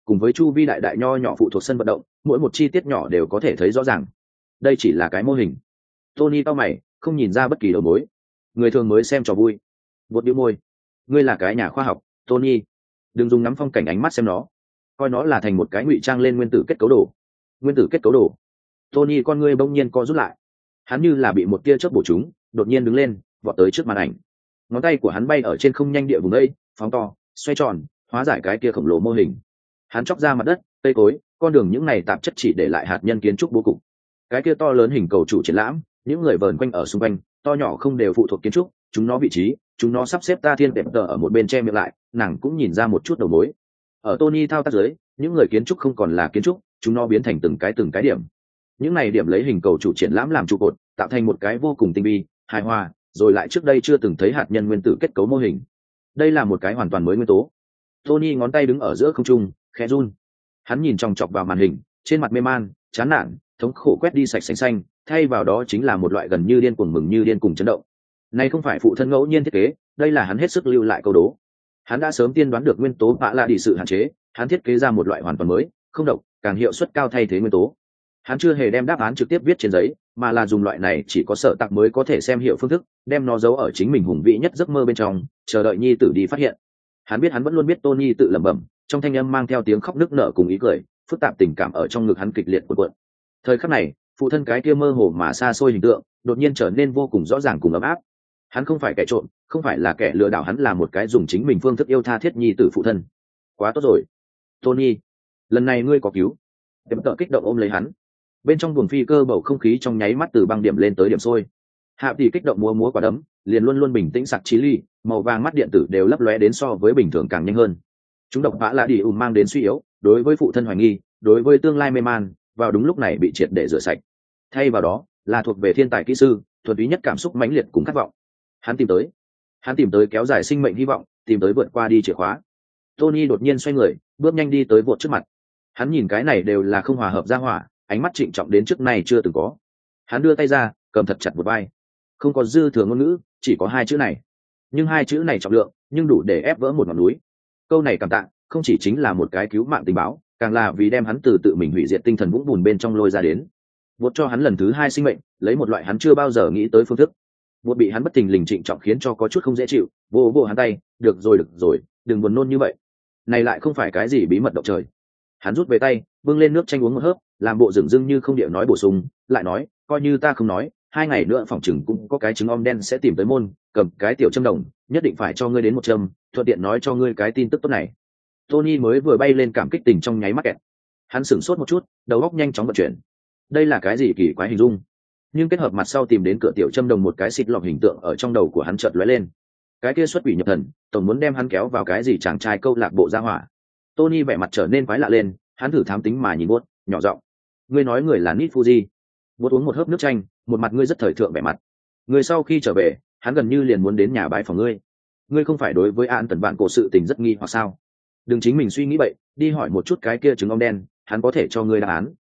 cùng với chu vi đại đại nho nhỏ phụ thuộc sân vận động, mỗi một chi tiết nhỏ đều có thể thấy rõ ràng. Đây chỉ là cái mô hình. Tony cau mày, không nhìn ra bất kỳ đầu mối. Người thường mới xem trò vui. Vụt bĩu môi. Ngươi là cái nhà khoa học, Tony. Đừng dùng ngắm phong cảnh ánh mắt xem nó, coi nó là thành một cái ngụy trang lên nguyên tử kết cấu đồ. Nguyên tử kết cấu đồ. Tony con ngươi bỗng nhiên co rút lại. Hắn như là bị một tia chớp bổ trúng, đột nhiên đứng lên, vọt tới trước màn ảnh. Ngón tay của hắn bay ở trên không nhanh địa vùng đây, phóng to, xoay tròn, hóa giải cái kia khổng lồ mô hình. Hắn chọc ra mặt đất, cây cối, con đường những này tạp chất chỉ để lại hạt nhân kiến trúc bố cục. Cái kia to lớn hình cầu chủ triển lãm, những người vờn quanh ở xung quanh, to nhỏ không đều phụ thuộc kiến trúc, chúng nó vị trí, chúng nó sắp xếp ta thiên tệp tờ ở một bên che miệng lại, nàng cũng nhìn ra một chút đầu mối. Ở Tony thao tác dưới, những người kiến trúc không còn là kiến trúc, chúng nó biến thành từng cái từng cái điểm. Những này điểm lấy hình cầu chủ triển lãm làm trụ cột, tạo thành một cái vô cùng tinh vi, hài hòa, rồi lại trước đây chưa từng thấy hạt nhân nguyên tử kết cấu mô hình. Đây là một cái hoàn toàn mới nguyên tố. Tony ngón tay đứng ở giữa không trung, khẽ run. Hắn nhìn chòng chọc vào màn hình, trên mặt mê man, chán nản, thống khổ quét đi sạch sành xanh, thay vào đó chính là một loại gần như điên cuồng mừng như điên cùng chấn động. Này không phải phụ thân ngẫu nhiên thiết kế, đây là hắn hết sức lưu lại câu đố. Hắn đã sớm tiên đoán được nguyên tố bạ lạ đi sự hạn chế, hắn thiết kế ra một loại hoàn toàn mới, không độc, càng hiệu suất cao thay thế nguyên tố. Hắn chưa hề đem đáp án trực tiếp viết trên giấy, mà là dùng loại này chỉ có sở tạc mới có thể xem hiểu phương thức, đem nó giấu ở chính mình hùng vĩ nhất giấc mơ bên trong, chờ đợi nhi tử đi phát hiện. Hắn biết hắn vẫn luôn biết Tony tự lẩm bẩm, trong thanh âm mang theo tiếng khóc nức nở cùng ý cười, phức tạp tình cảm ở trong ngực hắn kịch liệt cuộn cuộn. Thời khắc này, phụ thân cái kia mơ hồ mà xa xôi hình tượng, đột nhiên trở nên vô cùng rõ ràng cùng ấm áp. Hắn không phải kẻ trộm, không phải là kẻ lừa đảo, hắn là một cái dùng chính mình phương thức yêu tha thiết nhi tử phụ thân. Quá tốt rồi, Tony, lần này ngươi có cứu. Em tợ kích động ôm lấy hắn. Bên trong buồng phi cơ bầu không khí trong nháy mắt từ băng điểm lên tới điểm sôi. Hạ tỷ kích động múa múa quả đấm, liền luôn luôn bình tĩnh sặc chí ly, màu vàng mắt điện tử đều lấp lóe đến so với bình thường càng nhanh hơn. Chúng độc vã lạ đi ùm mang đến suy yếu, đối với phụ thân hoài nghi, đối với tương lai mê man, vào đúng lúc này bị triệt để rửa sạch. Thay vào đó là thuộc về thiên tài kỹ sư, thuần túy nhất cảm xúc mãnh liệt cùng khát vọng. Hắn tìm tới, hắn tìm tới kéo dài sinh mệnh hy vọng, tìm tới vượt qua đi chìa khóa. Tony đột nhiên xoay người, bước nhanh đi tới vụt trước mặt. Hắn nhìn cái này đều là không hòa hợp ra hỏa, ánh mắt trịnh trọng đến trước nay chưa từng có. Hắn đưa tay ra, cầm thật chặt một vai. Không có dư thừa ngôn ngữ, chỉ có hai chữ này. Nhưng hai chữ này trọng lượng, nhưng đủ để ép vỡ một ngọn núi. Câu này cảm tạ, không chỉ chính là một cái cứu mạng tình báo, càng là vì đem hắn từ tự mình hủy diệt tinh thần vũng bùn bên trong lôi ra đến. Vụt cho hắn lần thứ hai sinh mệnh, lấy một loại hắn chưa bao giờ nghĩ tới phương thức. Vụt bị hắn bất thình lình trịnh trọng khiến cho có chút không dễ chịu, vô vô hắn tay, được rồi được rồi, đừng buồn nôn như vậy. Này lại không phải cái gì bí mật động trời. Hắn rút về tay, bưng lên nước chanh uống một hớp, làm bộ dửng dưng như không điệu nói bổ sung, lại nói, coi như ta không nói, hai ngày nữa phòng chừng cũng có cái trứng om đen sẽ tìm tới môn, cầm cái tiểu châm đồng, nhất định phải cho ngươi đến một châm, thuận tiện nói cho ngươi cái tin tức tốt này. Tony mới vừa bay lên cảm kích tình trong nháy mắt kẹt. Hắn sửng sốt một chút, đầu óc nhanh chóng vận chuyển. Đây là cái gì kỳ quái hình dung? Nhưng kết hợp mặt sau tìm đến cửa tiểu châm đồng một cái xịt lọc hình tượng ở trong đầu của hắn chợt lóe lên. Cái kia xuất quỷ nhập thần, tổng muốn đem hắn kéo vào cái gì chàng trai câu lạc bộ gia hỏa. Tony vẻ mặt trở nên quái lạ lên, hắn thử thám tính mà nhìn buốt, nhỏ giọng: "Ngươi nói người là Nit Fuji?" Buốt uống một hớp nước chanh, một mặt ngươi rất thời thượng vẻ mặt. Người sau khi trở về, hắn gần như liền muốn đến nhà bái phòng ngươi. Ngươi không phải đối với An Tần Vạn cổ sự tình rất nghi hoặc sao? Đừng chính mình suy nghĩ bậy, đi hỏi một chút cái kia trứng ong đen, hắn có thể cho ngươi đáp án.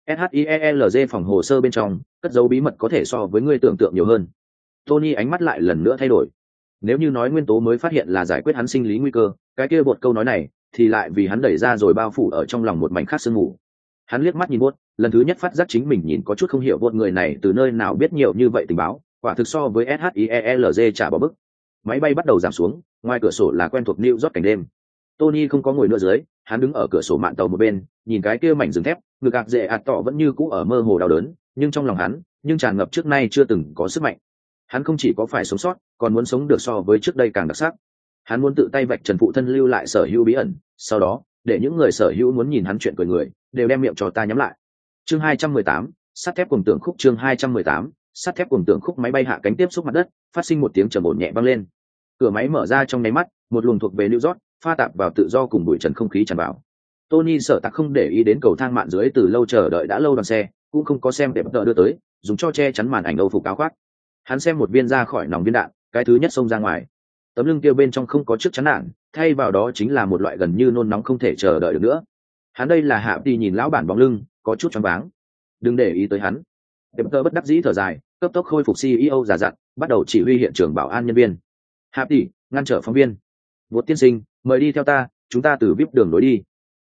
SHIELZ phòng hồ sơ bên trong, cất dấu bí mật có thể so với ngươi tưởng tượng nhiều hơn. Tony ánh mắt lại lần nữa thay đổi. Nếu như nói nguyên tố mới phát hiện là giải quyết hắn sinh lý nguy cơ, cái kia bột câu nói này thì lại vì hắn đẩy ra rồi bao phủ ở trong lòng một mảnh khác sương mù. Hắn liếc mắt nhìn bột, lần thứ nhất phát giác chính mình nhìn có chút không hiểu bột người này từ nơi nào biết nhiều như vậy tình báo, quả thực so với SHIELZ trả bỏ bức. Máy bay bắt đầu giảm xuống, ngoài cửa sổ là quen thuộc New York cảnh đêm. Tony không có ngồi nữa dưới, hắn đứng ở cửa sổ mạn tàu một bên, nhìn cái kia mảnh rừng thép, ngực ạc dễ ạt tỏ vẫn như cũ ở mơ hồ đau đớn, nhưng trong lòng hắn, nhưng tràn ngập trước nay chưa từng có sức mạnh. Hắn không chỉ có phải sống sót, còn muốn sống được so với trước đây càng đặc sắc. Hắn muốn tự tay vạch trần phụ thân lưu lại sở hữu bí ẩn, sau đó, để những người sở hữu muốn nhìn hắn chuyện cười người, đều đem miệng cho ta nhắm lại. Chương hai trăm mười tám, sắt thép cuồng tưởng khúc chương hai trăm mười tám, sắt thép cuồng tưởng khúc máy bay hạ cánh tiếp xúc mặt đất, phát sinh một tiếng trầm ổn nhẹ vang lên. Cửa máy mở ra trong nháy mắt, một luồng thuộc về New York, pha tạp vào tự do cùng bụi trần không khí tràn vào. Tony sợ tặc không để ý đến cầu thang mạn dưới từ lâu chờ đợi đã lâu đoàn xe, cũng không có xem đẹp tờ đưa tới, dùng cho che chắn màn ảnh âu phục áo khoác. Hắn xem một viên ra khỏi nòng viên đạn, cái thứ nhất xông ra ngoài. Tấm lưng kia bên trong không có chiếc chắn đạn, thay vào đó chính là một loại gần như nôn nóng không thể chờ đợi được nữa. Hắn đây là hạ đi nhìn lão bản bóng lưng, có chút choáng váng. Đừng để ý tới hắn. Đẹp tờ bất đắc dĩ thở dài, cấp tốc khôi phục xê e ô giả dặn, bắt đầu chỉ huy hiện trường bảo an nhân viên. Hạ đi ngăn trở phóng viên. Vốt tiên sinh, mời đi theo ta, chúng ta từ vip đường lối đi.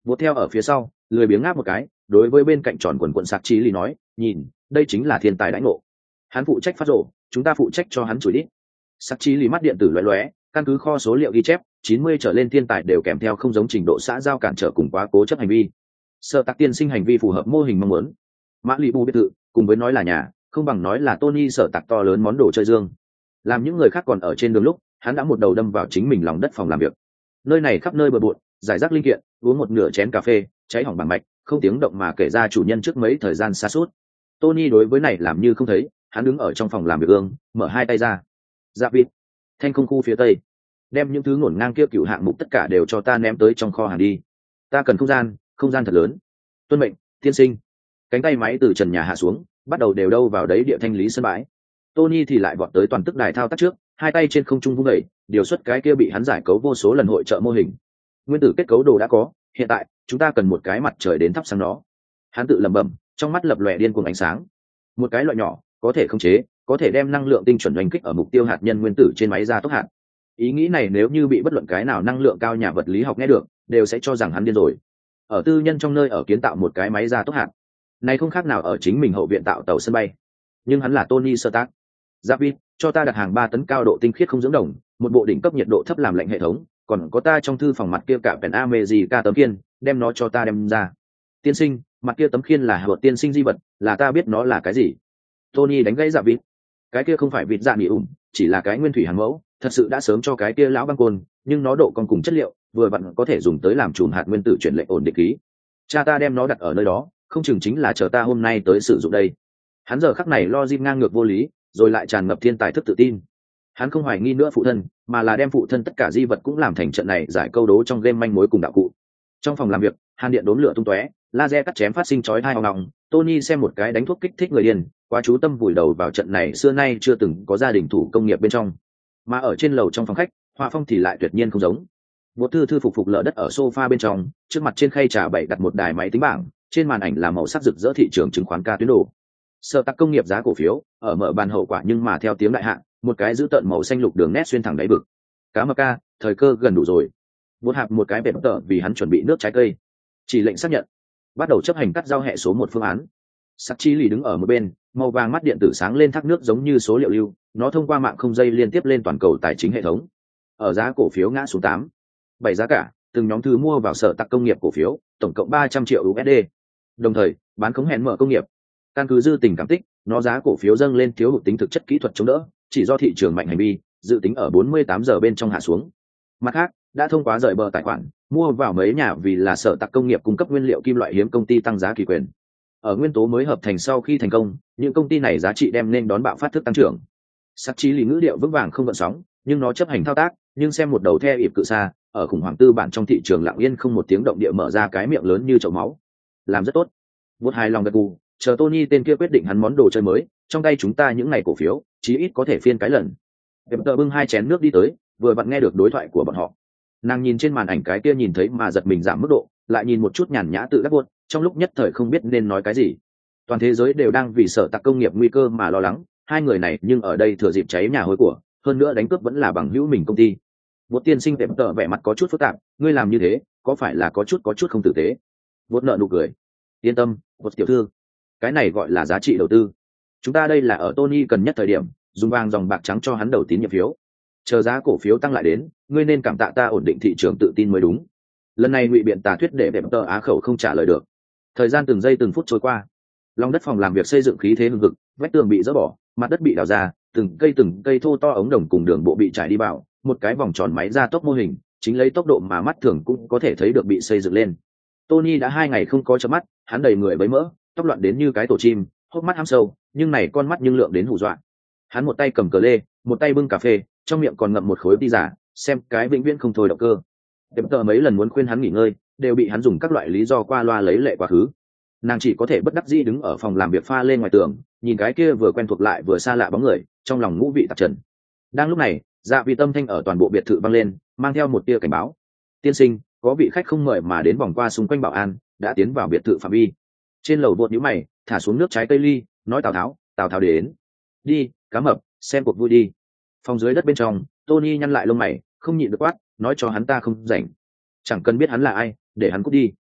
Vụt theo ở phía sau lười biếng ngáp một cái, đối với bên cạnh tròn quần quận sạc trí lì nói, nhìn, đây chính là thiên tài đãi ngộ. Hắn phụ trách phát rổ, chúng ta phụ trách cho hắn chửi đít. Sạc trí lì mắt điện tử lóe lóe, căn cứ kho số liệu ghi chép, chín mươi trở lên thiên tài đều kèm theo không giống trình độ xã giao cản trở cùng quá cố chấp hành vi. Sở Tạc tiên sinh hành vi phù hợp mô hình mong muốn. Mã Lị Bù biệt thự, cùng với nói là nhà, không bằng nói là Tony Sở Tạc to lớn món đồ chơi dương. Làm những người khác còn ở trên đường lúc, hắn đã một đầu đâm vào chính mình lòng đất phòng làm việc. Nơi này khắp nơi bừa bộn, giải rác linh kiện, uống một nửa chén cà phê, cháy hỏng bằng mạch, không tiếng động mà kể ra chủ nhân trước mấy thời gian xa suốt. Tony đối với này làm như không thấy, hắn đứng ở trong phòng làm việc ương, mở hai tay ra. Dạ vịt, thanh không khu phía tây, đem những thứ ngổn ngang kia cựu hạng mục tất cả đều cho ta ném tới trong kho hàng đi. Ta cần không gian, không gian thật lớn. Tuân mệnh, tiên sinh. Cánh tay máy từ trần nhà hạ xuống, bắt đầu đều đâu vào đấy địa thanh lý sân bãi. Tony thì lại vọt tới toàn tức đài thao tác trước, hai tay trên không trung vung đẩy, điều xuất cái kia bị hắn giải cấu vô số lần hội trợ mô hình. Nguyên tử kết cấu đồ đã có, hiện tại chúng ta cần một cái mặt trời đến thắp sáng nó. Hắn tự lẩm bẩm, trong mắt lập lòe điên cuồng ánh sáng. Một cái loại nhỏ, có thể khống chế, có thể đem năng lượng tinh chuẩn đánh kích ở mục tiêu hạt nhân nguyên tử trên máy ra tốc hạt. Ý nghĩ này nếu như bị bất luận cái nào năng lượng cao nhà vật lý học nghe được, đều sẽ cho rằng hắn điên rồi. Ở tư nhân trong nơi ở kiến tạo một cái máy ra tốc hạt, này không khác nào ở chính mình hậu viện tạo tàu sân bay. Nhưng hắn là Tony Stark. David, cho ta đặt hàng ba tấn cao độ tinh khiết không dưỡng đồng, một bộ đỉnh cấp nhiệt độ thấp làm lạnh hệ thống, còn có ta trong thư phòng mặt kia cả pèn America tấm khiên, đem nó cho ta đem ra. Tiên sinh, mặt kia tấm khiên là hợp tiên sinh di vật, là ta biết nó là cái gì. Tony đánh gãy David. Cái kia không phải vịt dạ nghỉ ủng, chỉ là cái nguyên thủy hàng mẫu, thật sự đã sớm cho cái kia lão băng côn, nhưng nó độ con cùng chất liệu, vừa vặn có thể dùng tới làm chùm hạt nguyên tử chuyển lệnh ổn định khí. Cha ta đem nó đặt ở nơi đó, không chừng chính là chờ ta hôm nay tới sử dụng đây. Hắn giờ khắc này lo dip ngang ngược vô lý, rồi lại tràn ngập thiên tài thức tự tin. Hắn không hoài nghi nữa phụ thân, mà là đem phụ thân tất cả di vật cũng làm thành trận này giải câu đố trong game manh mối cùng đạo cụ. Trong phòng làm việc, hàn điện đốn lửa tung tóe, laser cắt chém phát sinh chói tai ong ong. Tony xem một cái đánh thuốc kích thích người điên, quá chú tâm vùi đầu vào trận này xưa nay chưa từng có gia đình thủ công nghiệp bên trong. Mà ở trên lầu trong phòng khách, họa phong thì lại tuyệt nhiên không giống. Một thư thư phục phục lở đất ở sofa bên trong, trước mặt trên khay trà bảy đặt một đài máy tính bảng, trên màn ảnh là màu sắc rực rỡ thị trường chứng khoán ca tuyến đồ. Sở Tạc công nghiệp giá cổ phiếu ở mở bàn hậu quả, nhưng mà theo tiếng đại hạn, một cái giữ tận màu xanh lục đường nét xuyên thẳng đáy vực. Cá mập ca, thời cơ gần đủ rồi. Vốn hạp một cái bẹp tờ vì hắn chuẩn bị nước trái cây. Chỉ lệnh xác nhận, bắt đầu chấp hành cắt giao hệ số một phương án. Sắc chi lì đứng ở một bên, màu vàng mắt điện tử sáng lên thác nước giống như số liệu lưu, nó thông qua mạng không dây liên tiếp lên toàn cầu tài chính hệ thống. Ở giá cổ phiếu ngã xuống tám, bảy giá cả, từng nhóm thứ mua vào Sở Tạc công nghiệp cổ phiếu, tổng cộng ba trăm triệu u ét đê. Đồng thời, bán khống hẹn mở công nghiệp. Căn cứ dư tình cảm tích, nó giá cổ phiếu dâng lên thiếu hụt tính thực chất kỹ thuật chống đỡ, chỉ do thị trường mạnh hành vi, dự tính ở bốn mươi tám giờ bên trong hạ xuống. Mặt khác, đã thông qua rời bờ tài khoản, mua vào mấy nhà vì là Sở Tạc công nghiệp cung cấp nguyên liệu kim loại hiếm công ty tăng giá kỳ quyền. Ở nguyên tố mới hợp thành sau khi thành công, những công ty này giá trị đem nên đón bạo phát thức tăng trưởng. Sắc chí lý ngữ điệu vững vàng không gợn sóng, nhưng nó chấp hành thao tác, nhưng xem một đầu theo ịp cự xa, ở khủng hoảng tư bản trong thị trường lặng yên không một tiếng động địa mở ra cái miệng lớn như chậu máu. Làm rất tốt. Vút hài lòng gật gù, chờ Tony tên kia quyết định hắn món đồ chơi mới, trong tay chúng ta những ngày cổ phiếu, chí ít có thể phiên cái lần. Em tờ bưng hai chén nước đi tới, vừa vặn nghe được đối thoại của bọn họ. Nàng nhìn trên màn ảnh cái kia nhìn thấy mà giật mình giảm mức độ, lại nhìn một chút nhàn nhã tự đắc buồn, trong lúc nhất thời không biết nên nói cái gì. Toàn thế giới đều đang vì Sở Tạc công nghiệp nguy cơ mà lo lắng, hai người này nhưng ở đây thừa dịp cháy nhà hôi của, hơn nữa đánh cướp vẫn là bằng hữu mình công ty. Vốt tiên sinh tệm tợ vẻ mặt có chút phức tạp, ngươi làm như thế, có phải là có chút có chút không tử tế? Vốt nợ nụ cười. Yên tâm, Vốt tiểu thư, cái này gọi là giá trị đầu tư. Chúng ta đây là ở Tony cần nhất thời điểm, dùng vàng dòng bạc trắng cho hắn đầu tín nhiệm phiếu. Chờ giá cổ phiếu tăng lại đến, ngươi nên cảm tạ ta ổn định thị trường tự tin mới đúng. Lần này ngụy biện tà thuyết để đẹp tờ á khẩu không trả lời được. Thời gian từng giây từng phút trôi qua, lòng đất phòng làm việc xây dựng khí thế hưng hực, vách tường bị dỡ bỏ, mặt đất bị đào ra, từng cây từng cây thô to ống đồng cùng đường bộ bị trải đi vào, một cái vòng tròn máy ra tốc mô hình, chính lấy tốc độ mà mắt thường cũng có thể thấy được bị xây dựng lên. Tony đã hai ngày không có chớp mắt, hắn đầy người bấy mỡ, tóc loạn đến như cái tổ chim, hốc mắt hăm sâu, nhưng này con mắt nhưng lượng đến hù dọa. Hắn một tay cầm cờ lê, một tay bưng cà phê, trong miệng còn ngậm một khối ti giả, xem cái vĩnh viễn không thôi động cơ. Tiệm tờ mấy lần muốn khuyên hắn nghỉ ngơi, đều bị hắn dùng các loại lý do qua loa lấy lệ quá khứ. Nàng chỉ có thể bất đắc dĩ đứng ở phòng làm việc pha lên ngoài tường, nhìn cái kia vừa quen thuộc lại vừa xa lạ bóng người, trong lòng ngũ vị tạp trần. Đang lúc này, dạ vị tâm thanh ở toàn bộ biệt thự vang lên, mang theo một tia cảnh báo. Tiên sinh, có vị khách không mời mà đến vòng qua xung quanh bảo an, đã tiến vào biệt thự phạm vi. Trên lầu vụt nhíu mày, thả xuống nước trái cây ly, nói Tào Tháo, Tào Tháo đến. Đi, cá mập, xem cuộc vui đi. Phòng dưới đất bên trong, Tony nhăn lại lông mày, không nhịn được quát, nói cho hắn ta không rảnh. Chẳng cần biết hắn là ai, để hắn cút đi.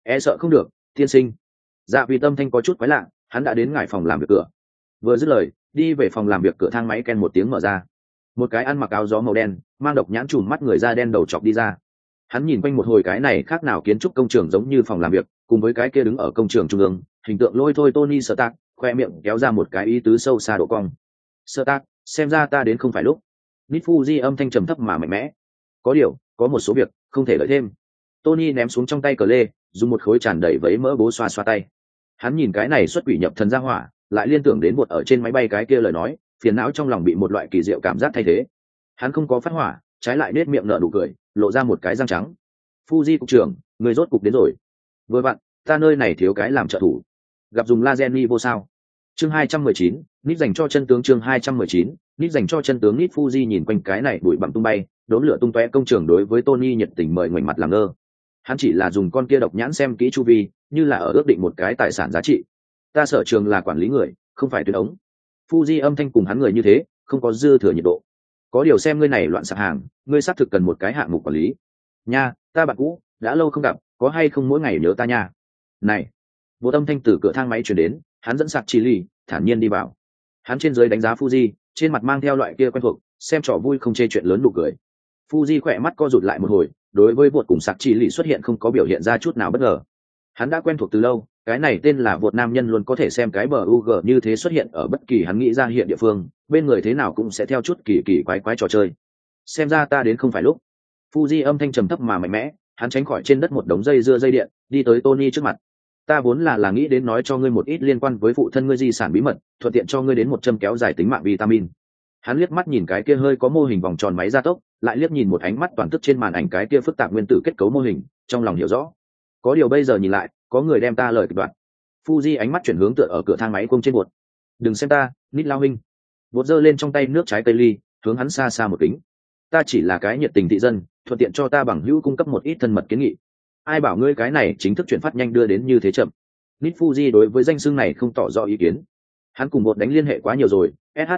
E sợ không được, tiên sinh. Dạ vì tâm thanh có chút quái lạ, hắn đã đến ngải phòng làm việc cửa. Vừa dứt lời, đi về phòng làm việc cửa, thang máy ken một tiếng mở ra. Một cái ăn mặc áo gió màu đen, mang độc nhãn trùm mắt người da đen đầu chọc đi ra. Hắn nhìn quanh một hồi, cái này khác nào kiến trúc công trường giống như phòng làm việc, cùng với cái kia đứng ở công trường trung ương, hình tượng lôi thôi Tony Stark, khoe miệng kéo ra một cái ý tứ sâu xa độ cong. Stark, xem ra ta đến không phải lúc. Nít Fuji âm thanh trầm thấp mà mạnh mẽ. Có điều, có một số việc không thể đợi thêm. Tony ném xuống trong tay cờ lê, dùng một khối tràn đầy vấy mỡ bố xoa xoa tay. Hắn nhìn cái này xuất quỷ nhập thần ra hỏa, lại liên tưởng đến bột ở trên máy bay cái kia lời nói, phiền não trong lòng bị một loại kỳ diệu cảm giác thay thế. Hắn không có phát hỏa, trái lại nết miệng nở nụ cười, lộ ra một cái răng trắng. Fuji cục trưởng, người rốt cục đến rồi. Vừa vặn, ta nơi này thiếu cái làm trợ thủ. Gặp dùng laser ni vô sao? Chương hai trăm mười chín, nít dành cho chân tướng. Chương hai trăm mười chín, nít dành cho chân tướng. Nít Fuji nhìn quanh cái này bụi bặm tung bay, đốn lửa tung tóe công trường, đối với Tony nhiệt tình mời ngoảnh mặt làm ngơ. Hắn chỉ là dùng con kia độc nhãn xem kỹ chu vi, như là ở ước định một cái tài sản giá trị. Ta sở trường là quản lý người, không phải tuyến ống. Fuji âm thanh cùng hắn người như thế, không có dư thừa nhiệt độ. Có điều xem ngươi này loạn sạp hàng, ngươi xác thực cần một cái hạng mục quản lý. Nha, ta bạn cũ, đã lâu không gặp, có hay không mỗi ngày nhớ ta nha. Này, vô âm thanh từ cửa thang máy truyền đến, hắn dẫn sạc chỉ lì, thản nhiên đi vào. Hắn trên dưới đánh giá Fuji, trên mặt mang theo loại kia quen thuộc, xem trò vui không chê chuyện lớn nụ cười. Fuji khỏe mắt co rụt lại một hồi, đối với vột cùng sạc chỉ lì xuất hiện không có biểu hiện ra chút nào bất ngờ. Hắn đã quen thuộc từ lâu, cái này tên là vột nam nhân luôn có thể xem cái bờ u g như thế xuất hiện ở bất kỳ hắn nghĩ ra hiện địa phương, bên người thế nào cũng sẽ theo chút kỳ kỳ quái quái trò chơi. Xem ra ta đến không phải lúc. Fuji âm thanh trầm thấp mà mạnh mẽ, hắn tránh khỏi trên đất một đống dây dưa dây điện, đi tới Tony trước mặt. Ta vốn là là nghĩ đến nói cho ngươi một ít liên quan với phụ thân ngươi di sản bí mật, thuận tiện cho ngươi đến một châm kéo dài tính mạng vitamin. Hắn liếc mắt nhìn cái kia hơi có mô hình vòng tròn máy gia tốc, lại liếc nhìn một ánh mắt toàn tức trên màn ảnh cái kia phức tạp nguyên tử kết cấu mô hình, trong lòng hiểu rõ. Có điều bây giờ nhìn lại, có người đem ta lời kịch đoạn. Fuji ánh mắt chuyển hướng tựa ở cửa thang máy cung trên bột. Đừng xem ta, nít lao huynh. Bột giơ lên trong tay nước trái cây ly, hướng hắn xa xa một kính. Ta chỉ là cái nhiệt tình thị dân, thuận tiện cho ta bằng hữu cung cấp một ít thân mật kiến nghị. Ai bảo ngươi cái này chính thức chuyển phát nhanh đưa đến như thế chậm. Nít Fuji đối với danh xưng này không tỏ rõ ý kiến. Hắn cùng bột đánh liên hệ quá nhiều rồi,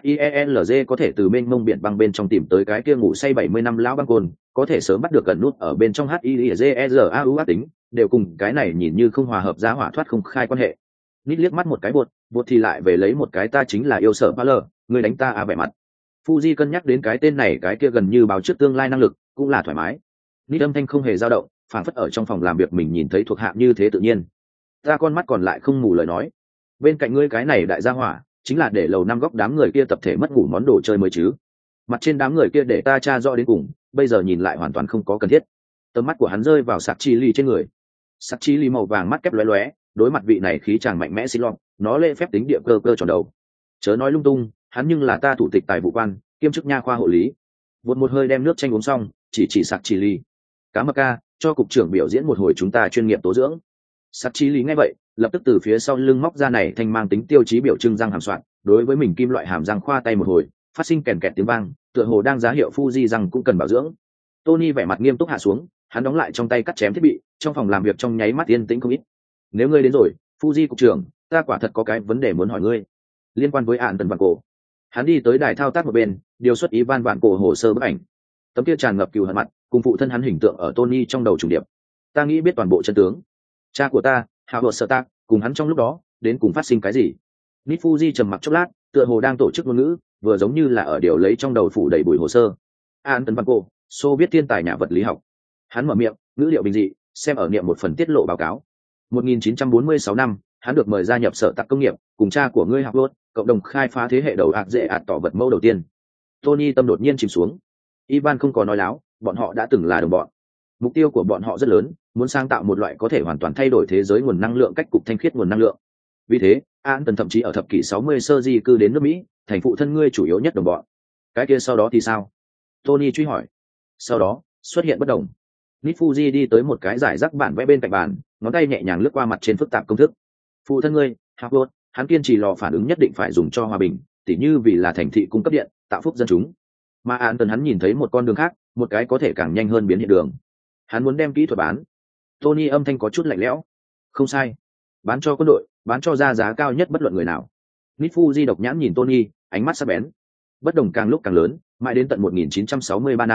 SHIELZ có thể từ bên mông biển băng bên trong tìm tới cái kia ngủ say bảy mươi năm lão băng côn, có thể sớm bắt được gần nút ở bên trong HIEZERAU ác tính, đều cùng cái này nhìn như không hòa hợp giá hỏa thoát không khai quan hệ. Nít liếc mắt một cái bột, bột thì lại về lấy một cái ta chính là yêu sở Paler, người đánh ta à vẻ mặt. Fuji cân nhắc đến cái tên này cái kia gần như báo trước tương lai năng lực, cũng là thoải mái. Nít âm thanh không hề dao động, phảng phất ở trong phòng làm việc mình nhìn thấy thuộc hạ như thế tự nhiên. Ta con mắt còn lại không mù lời nói. Bên cạnh ngươi cái này đại gia hỏa, chính là để lầu năm góc đám người kia tập thể mất ngủ món đồ chơi mới chứ. Mặt trên đám người kia để ta tra rõ đến cùng, bây giờ nhìn lại hoàn toàn không có cần thiết. Tầm mắt của hắn rơi vào sạc chi ly trên người. Sạc chi ly màu vàng mắt kép lóe lóe, đối mặt vị này khí chàng mạnh mẽ xí lọt, nó lễ phép tính địa cơ cơ tròn đầu. Chớ nói lung tung, hắn nhưng là ta thủ tịch tài vụ quan, kiêm chức nha khoa hộ lý. Vụt một hơi đem nước chanh uống xong, chỉ chỉ sạc chi ly. Cá mập ca, cho cục trưởng biểu diễn một hồi chúng ta chuyên nghiệp tố dưỡng. Sạc chi ly nghe vậy, lập tức từ phía sau lưng móc ra này thanh mang tính tiêu chí biểu trưng răng hàm soạn, đối với mình kim loại hàm răng khoa tay một hồi, phát sinh kèn kẹt tiếng vang, tựa hồ đang giá hiệu Fuji răng cũng cần bảo dưỡng. Tony vẻ mặt nghiêm túc hạ xuống, hắn đóng lại trong tay cắt chém thiết bị, trong phòng làm việc trong nháy mắt yên tĩnh không ít. Nếu ngươi đến rồi, Fuji cục trưởng, ta quả thật có cái vấn đề muốn hỏi ngươi, liên quan với án tần vạn cổ. Hắn đi tới đài thao tác một bên, điều xuất Ivan vạn cổ hồ sơ bức ảnh. Tấm kia tràn ngập cừu hận mặt, cùng phụ thân hắn hình tượng ở Tony trong đầu trùng điệp. Ta nghĩ biết toàn bộ chân tướng. Cha của ta, Howard Stark, cùng hắn trong lúc đó, đến cùng phát sinh cái gì? Nít Fuji trầm mặc chốc lát, tựa hồ đang tổ chức ngôn ngữ, vừa giống như là ở điều lấy trong đầu phủ đầy bụi hồ sơ. An Tần Văn Cô, Xô viết thiên tài nhà vật lý học. Hắn mở miệng, ngữ liệu bình dị, xem ở niệm một phần tiết lộ báo cáo. một nghìn chín trăm bốn mươi sáu năm, hắn được mời gia nhập sở tạc công nghiệp, cùng cha của ngươi học lốt, cộng đồng khai phá thế hệ đầu ạc dễ ạt tỏ vật mẫu đầu tiên. Tony tâm đột nhiên chìm xuống. Ivan không có nói láo, bọn họ đã từng là đồng bọn. Mục tiêu của bọn họ rất lớn, muốn sáng tạo một loại có thể hoàn toàn thay đổi thế giới nguồn năng lượng cách cục thanh khiết nguồn năng lượng. Vì thế, An Tần thậm chí ở thập kỷ sáu mươi sơ di cư đến nước Mỹ, thành phụ thân ngươi chủ yếu nhất đồng bọn. Cái kia sau đó thì sao? Tony truy hỏi. Sau đó, xuất hiện bất đồng. Nít Fuji đi tới một cái giải rác bản vẽ bên cạnh bàn, ngón tay nhẹ nhàng lướt qua mặt trên phức tạp công thức. Phụ thân ngươi, Howard, hắn kiên trì lò phản ứng nhất định phải dùng cho hòa bình, tỉ như vì là thành thị cung cấp điện, tạo phúc dân chúng. Mà An Tần hắn nhìn thấy một con đường khác, một cái có thể càng nhanh hơn biến hiện đường. Hắn muốn đem kỹ thuật bán. Tony âm thanh có chút lạnh lẽo. Không sai, bán cho quân đội, bán cho ra giá cao nhất bất luận người nào. Nít Fuji độc nhãn nhìn Tony, ánh mắt sắc bén. Bất đồng càng lúc càng lớn, mãi đến tận một nghìn chín trăm sáu mươi ba năm,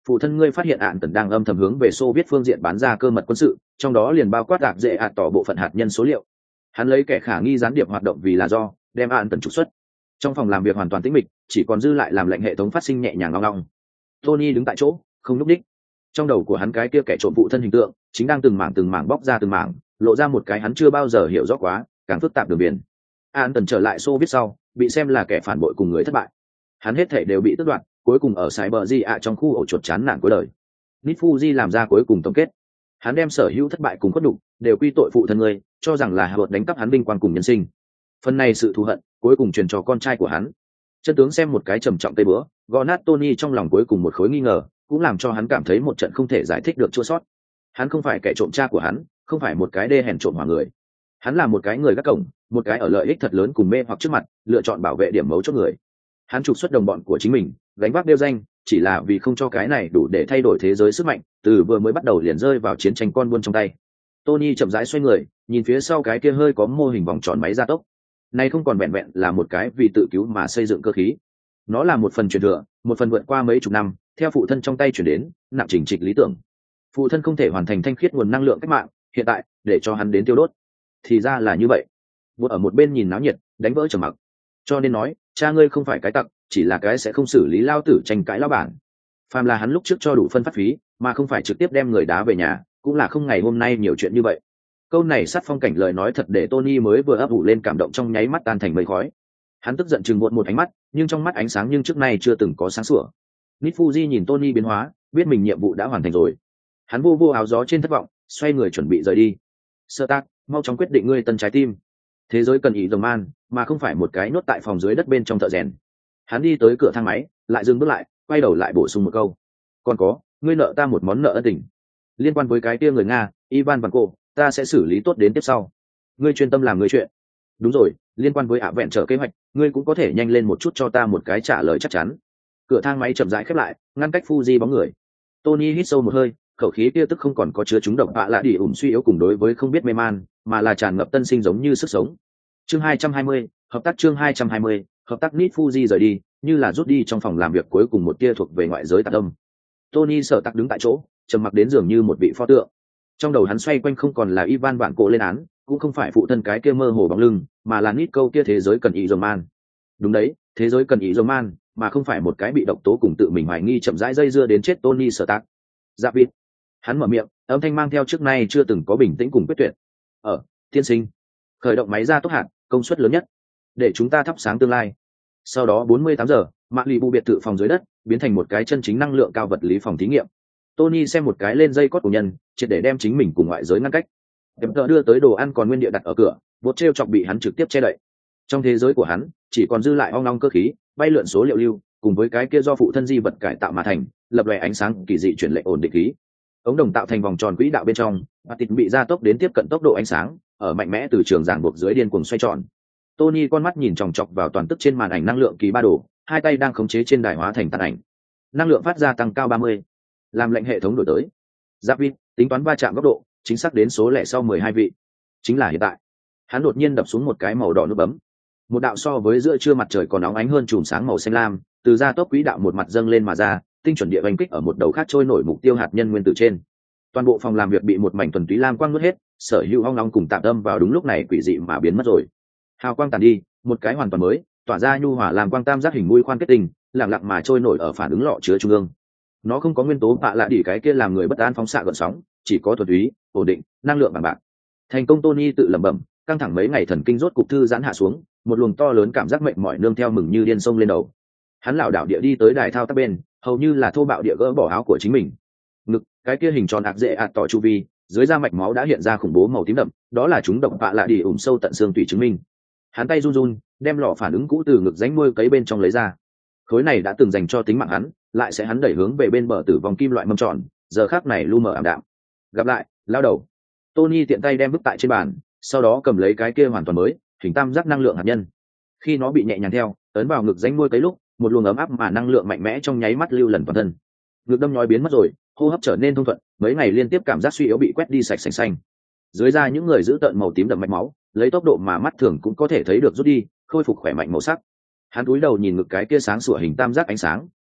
phụ thân ngươi phát hiện ạn tần đang âm thầm hướng về xô viết phương diện bán ra cơ mật quân sự, trong đó liền bao quát tạc dễ ạt tỏ bộ phận hạt nhân số liệu. Hắn lấy kẻ khả nghi gián điệp hoạt động vì là do đem ạn tần trục xuất. Trong phòng làm việc hoàn toàn tĩnh mịch, chỉ còn dư lại làm lệnh hệ thống phát sinh nhẹ nhàng ngong ngong. Tony đứng tại chỗ không nhúc đích. Trong đầu của hắn cái kia kẻ trộm phụ thân hình tượng chính đang từng mảng từng mảng bóc ra từng mảng, lộ ra một cái hắn chưa bao giờ hiểu rõ quá càng phức tạp đường viền. An tần trở lại xô viết sau bị xem là kẻ phản bội cùng người thất bại, hắn hết thể đều bị tước đoạt, cuối cùng ở sải bờ di ạ trong khu ổ chuột chán nản cuối đời. Nít Fuji làm ra cuối cùng tổng kết, hắn đem sở hữu thất bại cùng khuất đục đều quy tội phụ thân ngươi, cho rằng là hạ bột đánh cắp hắn vinh quang cùng nhân sinh. Phần này sự thù hận cuối cùng truyền cho con trai của hắn. Chân tướng xem một cái trầm trọng tây bữa, gõ nát Tony trong lòng cuối cùng một khối nghi ngờ, cũng làm cho hắn cảm thấy một trận không thể giải thích được chua sót. Hắn không phải kẻ trộm cha của hắn, không phải một cái đê hèn trộm hỏa người. Hắn là một cái người gác cổng, một cái ở lợi ích thật lớn cùng mê hoặc trước mặt, lựa chọn bảo vệ điểm mấu chốt người. Hắn trục xuất đồng bọn của chính mình, gánh vác đeo danh, chỉ là vì không cho cái này đủ để thay đổi thế giới sức mạnh, từ vừa mới bắt đầu liền rơi vào chiến tranh con buôn trong tay. Tony chậm rãi xoay người, nhìn phía sau cái kia hơi có mô hình vòng tròn máy gia tốc. Này không còn vẹn vẹn là một cái vì tự cứu mà xây dựng cơ khí. Nó là một phần truyền thừa, một phần vượt qua mấy chục năm, theo phụ thân trong tay chuyển đến, nặng chỉnh trịch lý tưởng. Phụ thân không thể hoàn thành thanh khiết nguồn năng lượng cách mạng, hiện tại, để cho hắn đến tiêu đốt. Thì ra là như vậy. Vụt ở một bên nhìn náo nhiệt, đánh vỡ trầm mặc. Cho nên nói, cha ngươi không phải cái tặc, chỉ là cái sẽ không xử lý lao tử tranh cãi lao bản. Phàm là hắn lúc trước cho đủ phân phát phí, mà không phải trực tiếp đem người đá về nhà, cũng là không ngày hôm nay nhiều chuyện như vậy. Câu này sát phong cảnh lời nói thật để Tony mới vừa ấp ủ lên cảm động trong nháy mắt tan thành mây khói. Hắn tức giận chừng một một ánh mắt, nhưng trong mắt ánh sáng nhưng trước nay chưa từng có sáng sủa. Nít Fuji nhìn Tony biến hóa, biết mình nhiệm vụ đã hoàn thành rồi. Hắn vô vô áo gió trên thất vọng, xoay người chuẩn bị rời đi. Sơ tác, mau chóng quyết định ngươi tân trái tim. Thế giới cần ý rồng man, mà không phải một cái nốt tại phòng dưới đất bên trong thợ rèn. Hắn đi tới cửa thang máy, lại dừng bước lại, quay đầu lại bổ sung một câu. Còn có, ngươi nợ ta một món nợ ân tình. Liên quan với cái kia người Nga, Ivan Vanko, ta sẽ xử lý tốt đến tiếp sau. Ngươi chuyên tâm làm người chuyện. Đúng rồi, liên quan với ạ vẹn trở kế hoạch, ngươi cũng có thể nhanh lên một chút cho ta một cái trả lời chắc chắn. Cửa thang máy chậm rãi khép lại, ngăn cách Fuji bóng người. Tony hít sâu một hơi, khẩu khí kia tức không còn có chứa chúng độc bạ lạ đi ủng suy yếu cùng đối với không biết mê man, mà là tràn ngập tân sinh giống như sức sống. Chương hai trăm hai mươi, hợp tác chương hai trăm hai mươi, hợp tác. Nít Fuji rời đi, như là rút đi trong phòng làm việc cuối cùng một tia thuộc về ngoại giới tạc tâm. Tony sợ tặc đứng tại chỗ, trầm mặc đến dường như một vị pho tượng. Trong đầu hắn xoay quanh không còn là Ivan Vạn Cổ lên án, cũng không phải phụ thân cái kia mơ hồ bóng lưng, mà là nít câu kia thế giới cần ý dòng man. Đúng đấy, thế giới cần ý dòng man, mà không phải một cái bị độc tố cùng tự mình hoài nghi chậm rãi dây dưa đến chết Tony sợ tặc. Dạ vịt. Hắn mở miệng, âm thanh mang theo trước nay chưa từng có bình tĩnh cùng quyết tuyệt. Ở, tiên sinh, khởi động máy ra tốc hạt, công suất lớn nhất, để chúng ta thắp sáng tương lai. Sau đó bốn mươi tám giờ, Mạc Lì Bu biệt thự phòng dưới đất biến thành một cái chân chính năng lượng cao vật lý phòng thí nghiệm. Tony xem một cái lên dây cót của nhân, triệt để đem chính mình cùng ngoại giới ngăn cách. Em tờ đưa tới đồ ăn còn nguyên địa đặt ở cửa, vốt treo chọc bị hắn trực tiếp che đậy. Trong thế giới của hắn, chỉ còn dư lại ong ong cơ khí, bay lượn số liệu lưu, cùng với cái kia do phụ thân di vật cải tạo mà thành, lập lòe ánh sáng kỳ dị chuyển lệnh ổn định khí. Ống đồng tạo thành vòng tròn quỹ đạo bên trong, và tịt bị gia tốc đến tiếp cận tốc độ ánh sáng, ở mạnh mẽ từ trường giảng buộc dưới điên cuồng xoay tròn. Tony con mắt nhìn chòng chọc vào toàn tức trên màn ảnh năng lượng kỳ ba đồ, hai tay đang khống chế trên đài hóa thành tàn ảnh. Năng lượng phát ra tăng cao ba mươi, làm lệnh hệ thống đổi tới. Giáp vít, tính toán va chạm góc độ, chính xác đến số lẻ sau mười hai vị. Chính là hiện tại. Hắn đột nhiên đập xuống một cái màu đỏ nút bấm. Một đạo so với giữa trưa mặt trời còn nóng ánh hơn chùm sáng màu xanh lam, từ ra tốc quỹ đạo một mặt dâng lên mà ra, tinh chuẩn địa đánh kích ở một đầu khác trôi nổi mục tiêu hạt nhân nguyên tử trên. Toàn bộ phòng làm việc bị một mảnh thuần túy lam quang nuốt hết, sở hữu ong ong cùng tạm tâm vào đúng lúc này quỷ dị mà biến mất rồi. Hào quang tàn đi, một cái hoàn toàn mới, tỏa ra nhu hòa làm quang tam giác hình mũi khoan kết tinh, lặng lặng mà trôi nổi ở phản ứng lọ chứa trung ương. Nó không có nguyên tố bạ lạ đỉ cái kia làm người bất an phóng xạ gợn sóng, chỉ có thuần túy, ổn định, năng lượng bằng bạc. Thành công. Tony tự lẩm bẩm, căng thẳng mấy ngày thần kinh rốt cục thư giãn hạ xuống, một luồng to lớn cảm giác mệt mỏi nương theo mừng như điên sông lên đầu. Hắn lảo đảo địa đi tới đài thao tác bên, hầu như là thô bạo địa gỡ bỏ áo của chính mình. Ngực, cái kia hình tròn ạc dễ ạt tỏ chu vi, dưới da mạch máu đã hiện ra khủng bố màu tím đậm, đó là chúng độc bạ lạ đỉ ủm sâu tận xương tủy chứng minh. Hắn tay run run, đem lọ phản ứng cũ từ ngực rãnh môi cấy bên trong lấy ra. Khối này đã từng dành cho tính mạng hắn, lại sẽ hắn đẩy hướng về bên bờ tử vong kim loại mâm tròn, giờ khắc này lu mờ ảm đạm. Gặp lại, lao đầu. Tony tiện tay đem vứt tại trên bàn, sau đó cầm lấy cái kia hoàn toàn mới, hình tam giác năng lượng hạt nhân. Khi nó bị nhẹ nhàng theo, ấn vào ngực rãnh môi cấy lúc, một luồng ấm áp mà năng lượng mạnh mẽ trong nháy mắt lưu lần toàn thân. Ngực đâm nhói biến mất rồi, hô hấp trở nên thông thuận, mấy ngày liên tiếp cảm giác suy yếu bị quét đi sạch sành xanh. Dưới da những người giữ tợn màu tím đậm mạch máu, lấy tốc độ mà mắt thường cũng có thể thấy được rút đi, khôi phục khỏe mạnh màu sắc. Hắn cúi đầu nhìn ngực cái kia sáng sủa hình tam giác ánh sáng,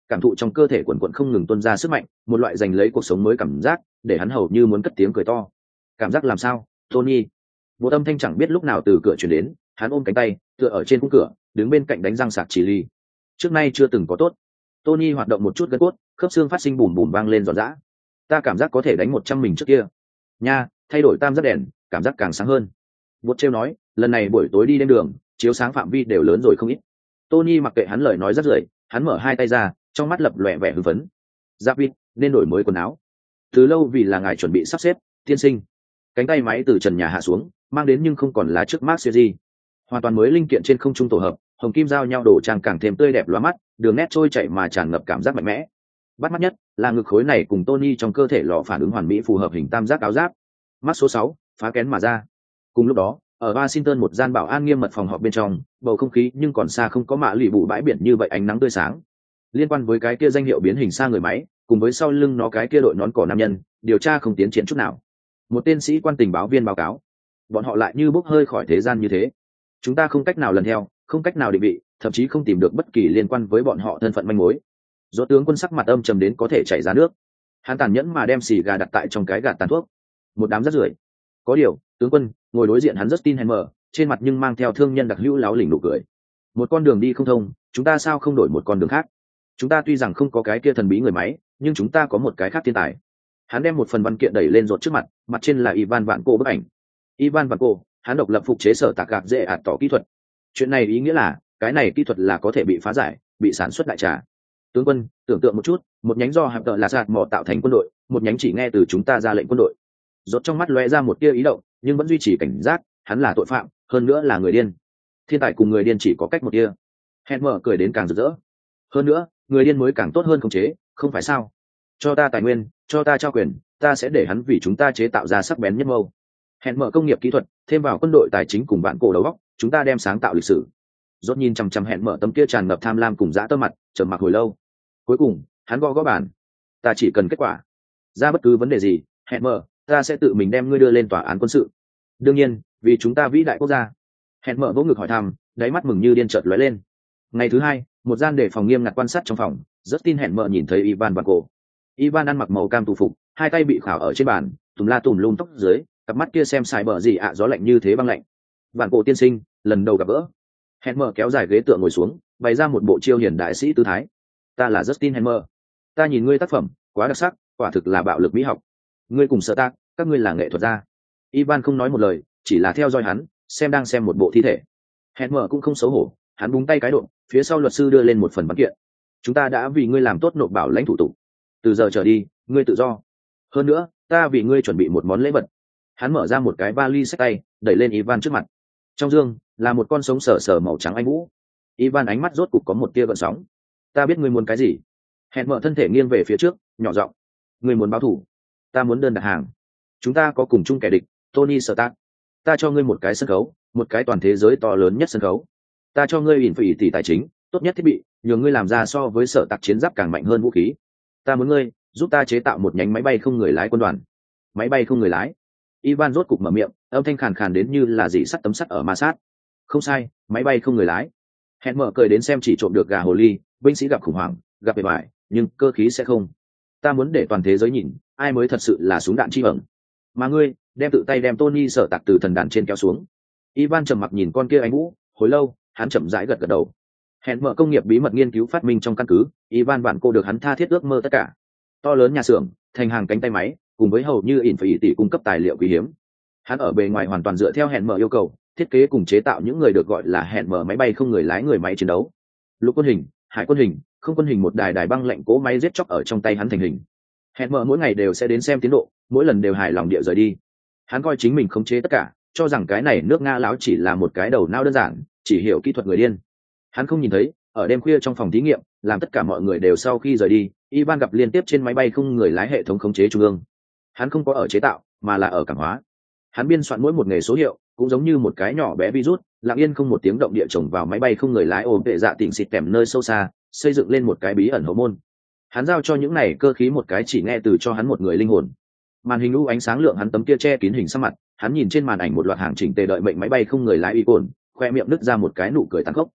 cảm thụ trong cơ thể quần quận không ngừng tuôn ra sức mạnh, một loại giành lấy cuộc sống mới cảm giác, để hắn hầu như muốn cất tiếng cười to. Cảm giác làm sao, Tony? Một âm thanh chẳng biết lúc nào từ cửa truyền đến, hắn ôm cánh tay, tựa ở trên khung cửa, đứng bên cạnh đánh răng sạc chỉ ly. Trước nay chưa từng có tốt. Tony hoạt động một chút gân cốt, khớp xương phát sinh bùm bùm vang lên giòn giã. Ta cảm giác có thể đánh một trăm mình trước kia. Nha, thay đổi tam giác đèn, cảm giác càng sáng hơn. Bột trêu nói, lần này buổi tối đi đêm đường, chiếu sáng phạm vi đều lớn rồi không ít. Tony mặc kệ hắn lời nói rất rưởi, hắn mở hai tay ra, trong mắt lập lòe vẻ hưng phấn. Giáp vịt, nên đổi mới quần áo. Từ lâu vì là ngài chuẩn bị sắp xếp, tiên sinh. Cánh tay máy từ trần nhà hạ xuống, mang đến nhưng không còn là trước Mark Series. Hoàn toàn mới linh kiện trên không trung tổ hợp, hồng kim giao nhau đổ trang càng thêm tươi đẹp lóa mắt, đường nét trôi chảy mà tràn ngập cảm giác mạnh mẽ. Bắt mắt nhất là ngực khối này cùng Tony trong cơ thể lọ phản ứng hoàn mỹ phù hợp hình tam giác áo giáp. Mắt số sáu, phá kén mà ra. Cùng lúc đó, ở Washington một gian bảo an nghiêm mật phòng họp bên trong, bầu không khí nhưng còn xa không có mạ lụy bụ bãi biển như vậy ánh nắng tươi sáng. Liên quan với cái kia danh hiệu biến hình xa người máy, cùng với sau lưng nó cái kia đội nón cỏ nam nhân, điều tra không tiến triển chút nào. Một tên sĩ quan tình báo viên báo cáo, bọn họ lại như bốc hơi khỏi thế gian như thế. Chúng ta không cách nào lần theo, không cách nào định vị, thậm chí không tìm được bất kỳ liên quan với bọn họ thân phận manh mối. Dỗ tướng quân sắc mặt âm trầm đến có thể chảy ra nước. Hắn tàn nhẫn mà đem xì gà đặt tại trong cái gạt tàn thuốc. Một đám rác rưởi. Có điều, tướng quân ngồi đối diện hắn Justin Hammer, trên mặt nhưng mang theo thương nhân đặc hữu láo lỉnh nụ cười. Một con đường đi không thông, chúng ta sao không đổi một con đường khác? Chúng ta tuy rằng không có cái kia thần bí người máy, nhưng chúng ta có một cái khác thiên tài. Hắn đem một phần văn kiện đẩy lên rột trước mặt, mặt trên là Ivan Vạn Cô bức ảnh. Ivan Vạn Cô, hắn độc lập phục chế sở tạc gạc dễ ạt tỏ kỹ thuật. Chuyện này ý nghĩa là, cái này kỹ thuật là có thể bị phá giải, bị sản xuất đại trà. Tướng quân, tưởng tượng một chút, một nhánh do hạm tợ là sạt mỏ tạo thành quân đội, một nhánh chỉ nghe từ chúng ta ra lệnh quân đội. Rốt trong mắt lóe ra một tia ý động, nhưng vẫn duy trì cảnh giác, hắn là tội phạm, hơn nữa là người điên. Thiên tài cùng người điên chỉ có cách một tia. Hẹn mở cười đến càng rực rỡ. Hơn nữa, người điên mới càng tốt hơn khống chế, không phải sao? Cho ta tài nguyên, cho ta trao quyền, ta sẽ để hắn vì chúng ta chế tạo ra sắc bén nhất mâu. Hẹn mở công nghiệp kỹ thuật, thêm vào quân đội tài chính cùng bạn cổ đầu óc, chúng ta đem sáng tạo lịch sử. Rốt nhìn chằm chằm hẹn mở tấm kia tràn ngập tham lam cùng dã tâm mặt, trầm mặc hồi lâu. Cuối cùng, hắn gõ gõ bàn. Ta chỉ cần kết quả. Ra bất cứ vấn đề gì, hẹn mở, ta sẽ tự mình đem ngươi đưa lên tòa án quân sự. Đương nhiên, vì chúng ta vĩ đại quốc gia. Hẹn mở vỗ ngực hỏi thăm, đáy mắt mừng như điên chợt lóe lên. Ngày thứ hai, một gian để phòng nghiêm ngặt quan sát trong phòng, rất tin hẹn mở nhìn thấy Ivan Vạn Cổ. Ivan ăn mặc màu cam tù phục, hai tay bị khảo ở trên bàn, tùm la tùm lum tóc dưới, cặp mắt kia xem xài bờ gì ạ gió lạnh như thế băng lạnh. Vạn Cổ tiên sinh, lần đầu gặp gỡ. Hẹn mở kéo dài ghế tựa ngồi xuống, bày ra một bộ chiêu hiền đại sĩ tư thái. Ta là Justin Hammer. Ta nhìn ngươi tác phẩm, quá đặc sắc, quả thực là bạo lực mỹ học. Ngươi cùng sở tác, các ngươi là nghệ thuật gia. Ivan không nói một lời, chỉ là theo dõi hắn, xem đang xem một bộ thi thể. Hammer cũng không xấu hổ, hắn búng tay cái độ, phía sau luật sư đưa lên một phần văn kiện. Chúng ta đã vì ngươi làm tốt nộp bảo lãnh thủ tục. Từ giờ trở đi, ngươi tự do. Hơn nữa, ta vì ngươi chuẩn bị một món lễ vật. Hắn mở ra một cái vali xách tay, đẩy lên Ivan trước mặt. Trong dương là một con sống sờ sờ màu trắng anh vũ. Ivan ánh mắt rốt cục có một tia gợn sóng. Ta biết ngươi muốn cái gì. Hẹn mở thân thể nghiêng về phía trước, nhỏ giọng. Ngươi muốn báo thù. Ta muốn đơn đặt hàng. Chúng ta có cùng chung kẻ địch, Tony Stark. Ta cho ngươi một cái sân khấu, một cái toàn thế giới to lớn nhất sân khấu. Ta cho ngươi ỉn phỉ tỷ tài chính, tốt nhất thiết bị, nhường ngươi làm ra so với sở tạc chiến giáp càng mạnh hơn vũ khí. Ta muốn ngươi giúp ta chế tạo một nhánh máy bay không người lái quân đoàn. Máy bay không người lái. Ivan rốt cục mở miệng, âm thanh khàn khàn đến như là dị sắt tấm sắt ở ma sát. Không sai, máy bay không người lái. Hẹn mở cười đến xem chỉ trộm được gà hồ ly, binh sĩ gặp khủng hoảng, gặp bề bại, nhưng cơ khí sẽ không. Ta muốn để toàn thế giới nhìn, ai mới thật sự là súng đạn chi ẩn. Mà ngươi, đem tự tay đem Tony sở tạc từ thần đàn trên kéo xuống. Ivan trầm mặc nhìn con kia anh vũ, hồi lâu, hắn chậm rãi gật gật đầu. Hẹn mở công nghiệp bí mật nghiên cứu phát minh trong căn cứ, Ivan Vạn Cô được hắn tha thiết ước mơ tất cả. To lớn nhà xưởng, thành hàng cánh tay máy, cùng với hầu như ỉn phải tỷ cung cấp tài liệu quý hiếm. Hắn ở bề ngoài hoàn toàn dựa theo hẹn mở yêu cầu, thiết kế cùng chế tạo những người được gọi là hẹn mở máy bay không người lái người máy chiến đấu. Lục quân hình, hải quân hình, không quân hình một đài đài băng lệnh cố máy giết chóc ở trong tay hắn thành hình. Hẹn mở mỗi ngày đều sẽ đến xem tiến độ, mỗi lần đều hài lòng địa rời đi. Hắn coi chính mình khống chế tất cả, cho rằng cái này nước Nga láo chỉ là một cái đầu não đơn giản, chỉ hiểu kỹ thuật người điên. Hắn không nhìn thấy, ở đêm khuya trong phòng thí nghiệm, làm tất cả mọi người đều sau khi rời đi, Ivan gặp liên tiếp trên máy bay không người lái hệ thống khống chế trung ương. Hắn không có ở chế tạo, mà là ở cảm hóa. Hắn biên soạn mỗi một nghề số hiệu, cũng giống như một cái nhỏ bé virus, lặng yên không một tiếng động địa trồng vào máy bay không người lái ôm vệ dạ tỉnh xịt kèm nơi sâu xa, xây dựng lên một cái bí ẩn hậu môn. Hắn giao cho những này cơ khí một cái chỉ nghe từ cho hắn một người linh hồn. Màn hình u ánh sáng lượng hắn tấm kia che kín hình sắc mặt, hắn nhìn trên màn ảnh một loạt hàng chỉnh tề đợi mệnh máy bay không người lái y cồn, khoe miệng nứt ra một cái nụ cười tàn khốc.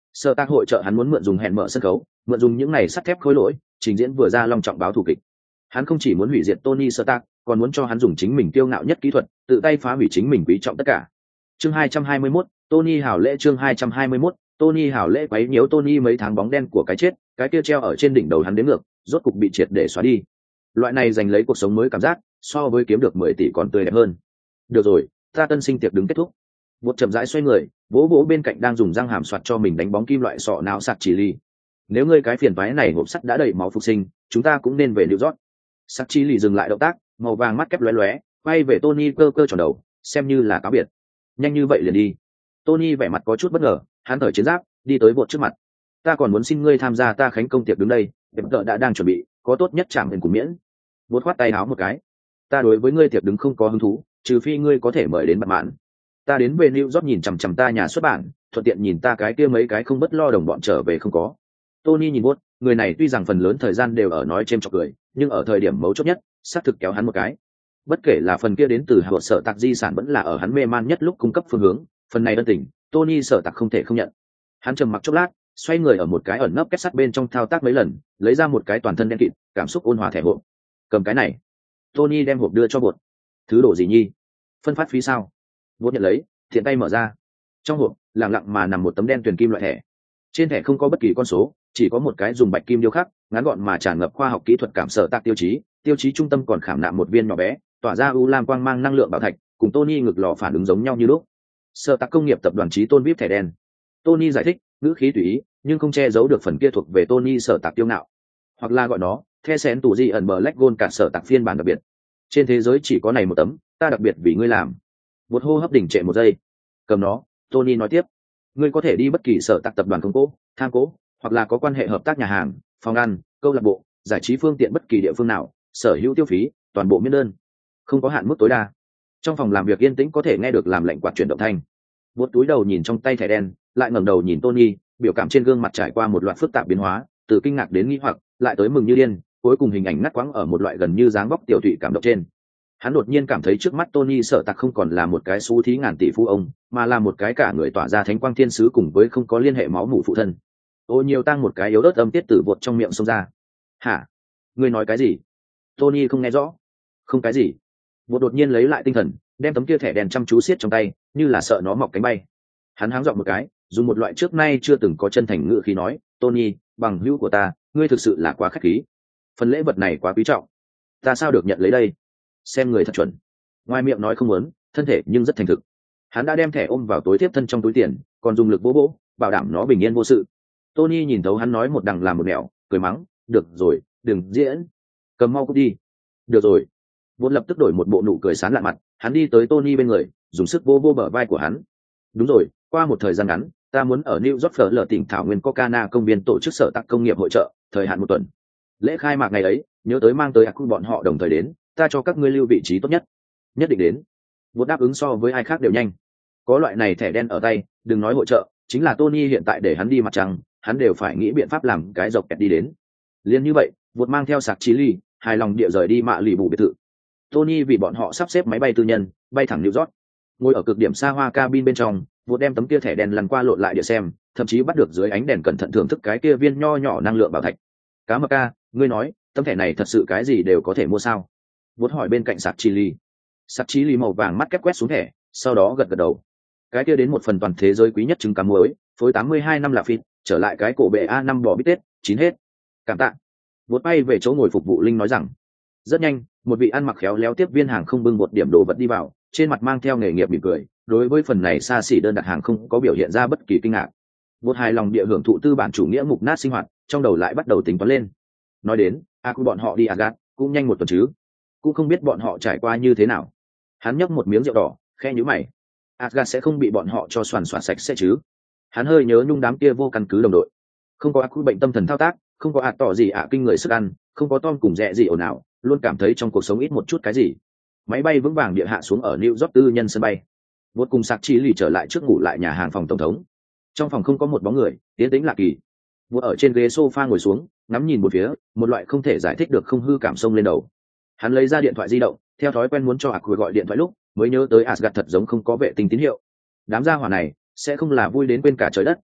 Sở tác hội trợ hắn muốn mượn dùng hẹn mở sân khấu, mượn dùng những này sắt thép khối lỗi, trình diễn vừa ra long trọng báo thù kịch. Hắn không chỉ muốn hủy diệt Tony Stark, còn muốn cho hắn dùng chính mình kiêu ngạo nhất kỹ thuật, tự tay phá hủy chính mình quý trọng tất cả. Chương hai trăm hai mươi mốt, Tony hảo lễ chương hai trăm hai mươi mốt, Tony hảo lễ quấy nhiễu Tony mấy tháng bóng đen của cái chết, cái kia treo ở trên đỉnh đầu hắn đến ngược, rốt cục bị triệt để xóa đi. Loại này giành lấy cuộc sống mới cảm giác, so với kiếm được mười tỷ còn tươi đẹp hơn. Được rồi, ta tân sinh tiệc đứng kết thúc. Một chậm rãi xoay người, vỗ vỗ bên cạnh đang dùng răng hàm soạt cho mình đánh bóng kim loại sọ não sạc chỉ ly. Nếu ngươi cái phiền toái này hộp sắt đã đầy máu phục sinh, chúng ta cũng nên về New York. Sạc chỉ ly dừng lại động tác, màu vàng mắt kép lóe lóe, quay về Tony cơ cơ tròn đầu, xem như là cáo biệt. Nhanh như vậy liền đi. Tony vẻ mặt có chút bất ngờ, hắn thở chiến giáp, đi tới bột trước mặt. Ta còn muốn xin ngươi tham gia ta khánh công tiệc đứng đây, đẹp tợ đã đang chuẩn bị, có tốt nhất chạm hình của miễn. Bột khoát tay áo một cái. Ta đối với ngươi tiệc đứng không có hứng thú, trừ phi ngươi có thể mời đến bạn mạn. Ta đến về New York nhìn chằm chằm ta nhà xuất bản, thuận tiện nhìn ta cái kia mấy cái không bất lo đồng bọn trở về không có. Tony nhìn bột, người này tuy rằng phần lớn thời gian đều ở nói chêm chọc cười, nhưng ở thời điểm mấu chốt nhất, xác thực kéo hắn một cái. Bất kể là phần kia đến từ Howard Sở Tạc di sản vẫn là ở hắn mê man nhất lúc cung cấp phương hướng, phần này ân tình, Tony Sở Tạc không thể không nhận. Hắn trầm mặc chốc lát, xoay người ở một cái ẩn nấp kết sắt bên trong thao tác mấy lần, lấy ra một cái toàn thân đen kịt, cảm xúc ôn hòa thẻ hộp. Cầm cái này. Tony đem hộp đưa cho bột. Thứ đồ gì nhi? Phân phát phí sao? Bột nhận lấy, thiện tay mở ra. Trong hộp, lặng lặng mà nằm một tấm đen tuyền kim loại thẻ. Trên thẻ không có bất kỳ con số, chỉ có một cái dùng bạch kim điêu khắc, ngắn gọn mà tràn ngập khoa học kỹ thuật cảm Sở Tạc tiêu chí, tiêu chí trung tâm còn khảm nạm một viên nhỏ bé, tỏa ra u lam quang mang năng lượng bảo thạch, cùng Tony ngực lò phản ứng giống nhau như lúc. Sở Tạc công nghiệp tập đoàn trí tôn vê i pê thẻ đen. Tony giải thích, ngữ khí tùy ý, nhưng không che giấu được phần kia thuộc về Tony Sở Tạc tiêu ngạo, hoặc là gọi nó, the xén tủ gì ẩn Black Gold cả Sở Tạc phiên bản đặc biệt. Trên thế giới chỉ có này một tấm, ta đặc biệt vì ngươi làm. Một hô hấp đỉnh trệ một giây. Cầm nó, Tony nói tiếp. Ngươi có thể đi bất kỳ Sở Tạc tập đoàn công cố, tham cố, hoặc là có quan hệ hợp tác nhà hàng, phòng ăn, câu lạc bộ, giải trí phương tiện bất kỳ địa phương nào, sở hữu tiêu phí, toàn bộ miễn đơn, không có hạn mức tối đa. Trong phòng làm việc yên tĩnh có thể nghe được làm lệnh quạt chuyển động thanh. Bột túi đầu nhìn trong tay thẻ đen, lại ngẩng đầu nhìn Tony, biểu cảm trên gương mặt trải qua một loạt phức tạp biến hóa, từ kinh ngạc đến nghi hoặc, lại tới mừng như điên, cuối cùng hình ảnh ngắt quãng ở một loại gần như dáng vóc tiểu thụy cảm động trên. Hắn đột nhiên cảm thấy trước mắt Tony Sở Tạc không còn là một cái xú thí ngàn tỷ phú ông, mà là một cái cả người tỏa ra thánh quang thiên sứ cùng với không có liên hệ máu mủ phụ thân. Ô nhiều tăng một cái yếu ớt âm tiết từ bột trong miệng xông ra. Hả? Ngươi nói cái gì? Tony không nghe rõ. Không cái gì. Bột đột nhiên lấy lại tinh thần, đem tấm kia thẻ đèn chăm chú siết trong tay, như là sợ nó mọc cánh bay. Hắn háng giọng một cái, dùng một loại trước nay chưa từng có chân thành ngữ khí nói, Tony, bằng hữu của ta, ngươi thực sự là quá khách khí. Phần lễ vật này quá quý trọng. Ta sao được nhận lấy đây? Xem người thật chuẩn. Ngoài miệng nói không muốn, thân thể nhưng rất thành thực. Hắn đã đem thẻ ôm vào tối tiếp thân trong túi tiền, còn dùng lực vỗ vỗ, bảo đảm nó bình yên vô sự. Tony nhìn thấu hắn nói một đằng làm một nẻo, cười mắng, được rồi, đừng diễn. Cầm mau cút đi. Được rồi. Vốn lập tức đổi một bộ nụ cười sán lạ mặt, hắn đi tới Tony bên người, dùng sức vô vô bờ vai của hắn. Đúng rồi, qua một thời gian ngắn, ta muốn ở New York phở lở tỉnh thảo nguyên Coca-Cola công viên tổ chức sở tạc công nghiệp hội trợ, thời hạn một tuần. Lễ khai mạc ngày ấy, nhớ tới mang tới Aku bọn họ đồng thời đến, ta cho các ngươi lưu vị trí tốt nhất. Nhất định đến. Vốn đáp ứng so với ai khác đều nhanh. Có loại này thẻ đen ở tay, đừng nói hội trợ, chính là Tony hiện tại để hắn đi mặt trăng, hắn đều phải nghĩ biện pháp làm cái dọc kẹt đi đến. Liên như vậy, vượt mang theo sạc chí ly, hài lòng địa rời đi mạ lì bù biệt thự. Tony vì bọn họ sắp xếp máy bay tư nhân, bay thẳng New York. Ngồi ở cực điểm xa hoa cabin bên trong, vượt đem tấm kia thẻ đèn lăn qua lộn lại địa xem, thậm chí bắt được dưới ánh đèn cẩn thận thưởng thức cái kia viên nho nhỏ năng lượng bảo thạch. Cá mập ca, ngươi nói, tấm thẻ này thật sự cái gì đều có thể mua sao? Vượt hỏi bên cạnh sạc chí ly. Sạc chí ly màu vàng mắt kép quét xuống thẻ, sau đó gật gật đầu. Cái kia đến một phần toàn thế giới quý nhất trứng cá muối, phối tám mươi hai năm là phít, trở lại cái cổ bệ a năm bò bít tết, chín hết. Cảm tạ. Vượt bay về chỗ ngồi phục vụ linh nói rằng, rất nhanh, một vị ăn mặc khéo léo tiếp viên hàng không bưng một điểm đồ vật đi vào, trên mặt mang theo nghề nghiệp mỉm cười, đối với phần này xa xỉ đơn đặt hàng không có biểu hiện ra bất kỳ kinh ngạc. Vượt hài lòng địa hưởng thụ tư bản chủ nghĩa mục nát sinh hoạt, trong đầu lại bắt đầu tính toán lên. Nói đến, a của bọn họ đi Asgard, cũng nhanh một tuần chứ, cũng không biết bọn họ trải qua như thế nào. Hắn nhấp một miếng rượu đỏ, khe nhíu mày. Asgard sẽ không bị bọn họ cho soàn soạn sạch sẽ chứ? Hắn hơi nhớ nhung đám kia vô căn cứ đồng đội, không có Aku bệnh tâm thần thao tác, không có ạt tỏ gì ạ kinh người sức ăn, không có Tom cùng rẻ gì ồn ào, luôn cảm thấy trong cuộc sống ít một chút cái gì. Máy bay vững vàng địa hạ xuống ở New York tư nhân sân bay. Vốt cùng sạc chí lì trở lại trước ngủ lại nhà hàng phòng tổng thống. Trong phòng không có một bóng người, tiến tĩnh lạ kỳ. Vốt ở trên ghế sofa ngồi xuống, ngắm nhìn một phía, một loại không thể giải thích được không hư cảm xông lên đầu. Hắn lấy ra điện thoại di động, theo thói quen muốn cho Aku gọi điện thoại lúc, mới nhớ tới Asgard thật giống không có vệ tinh tín hiệu. Đám gia hỏa này sẽ không là vui đến quên cả trời đất,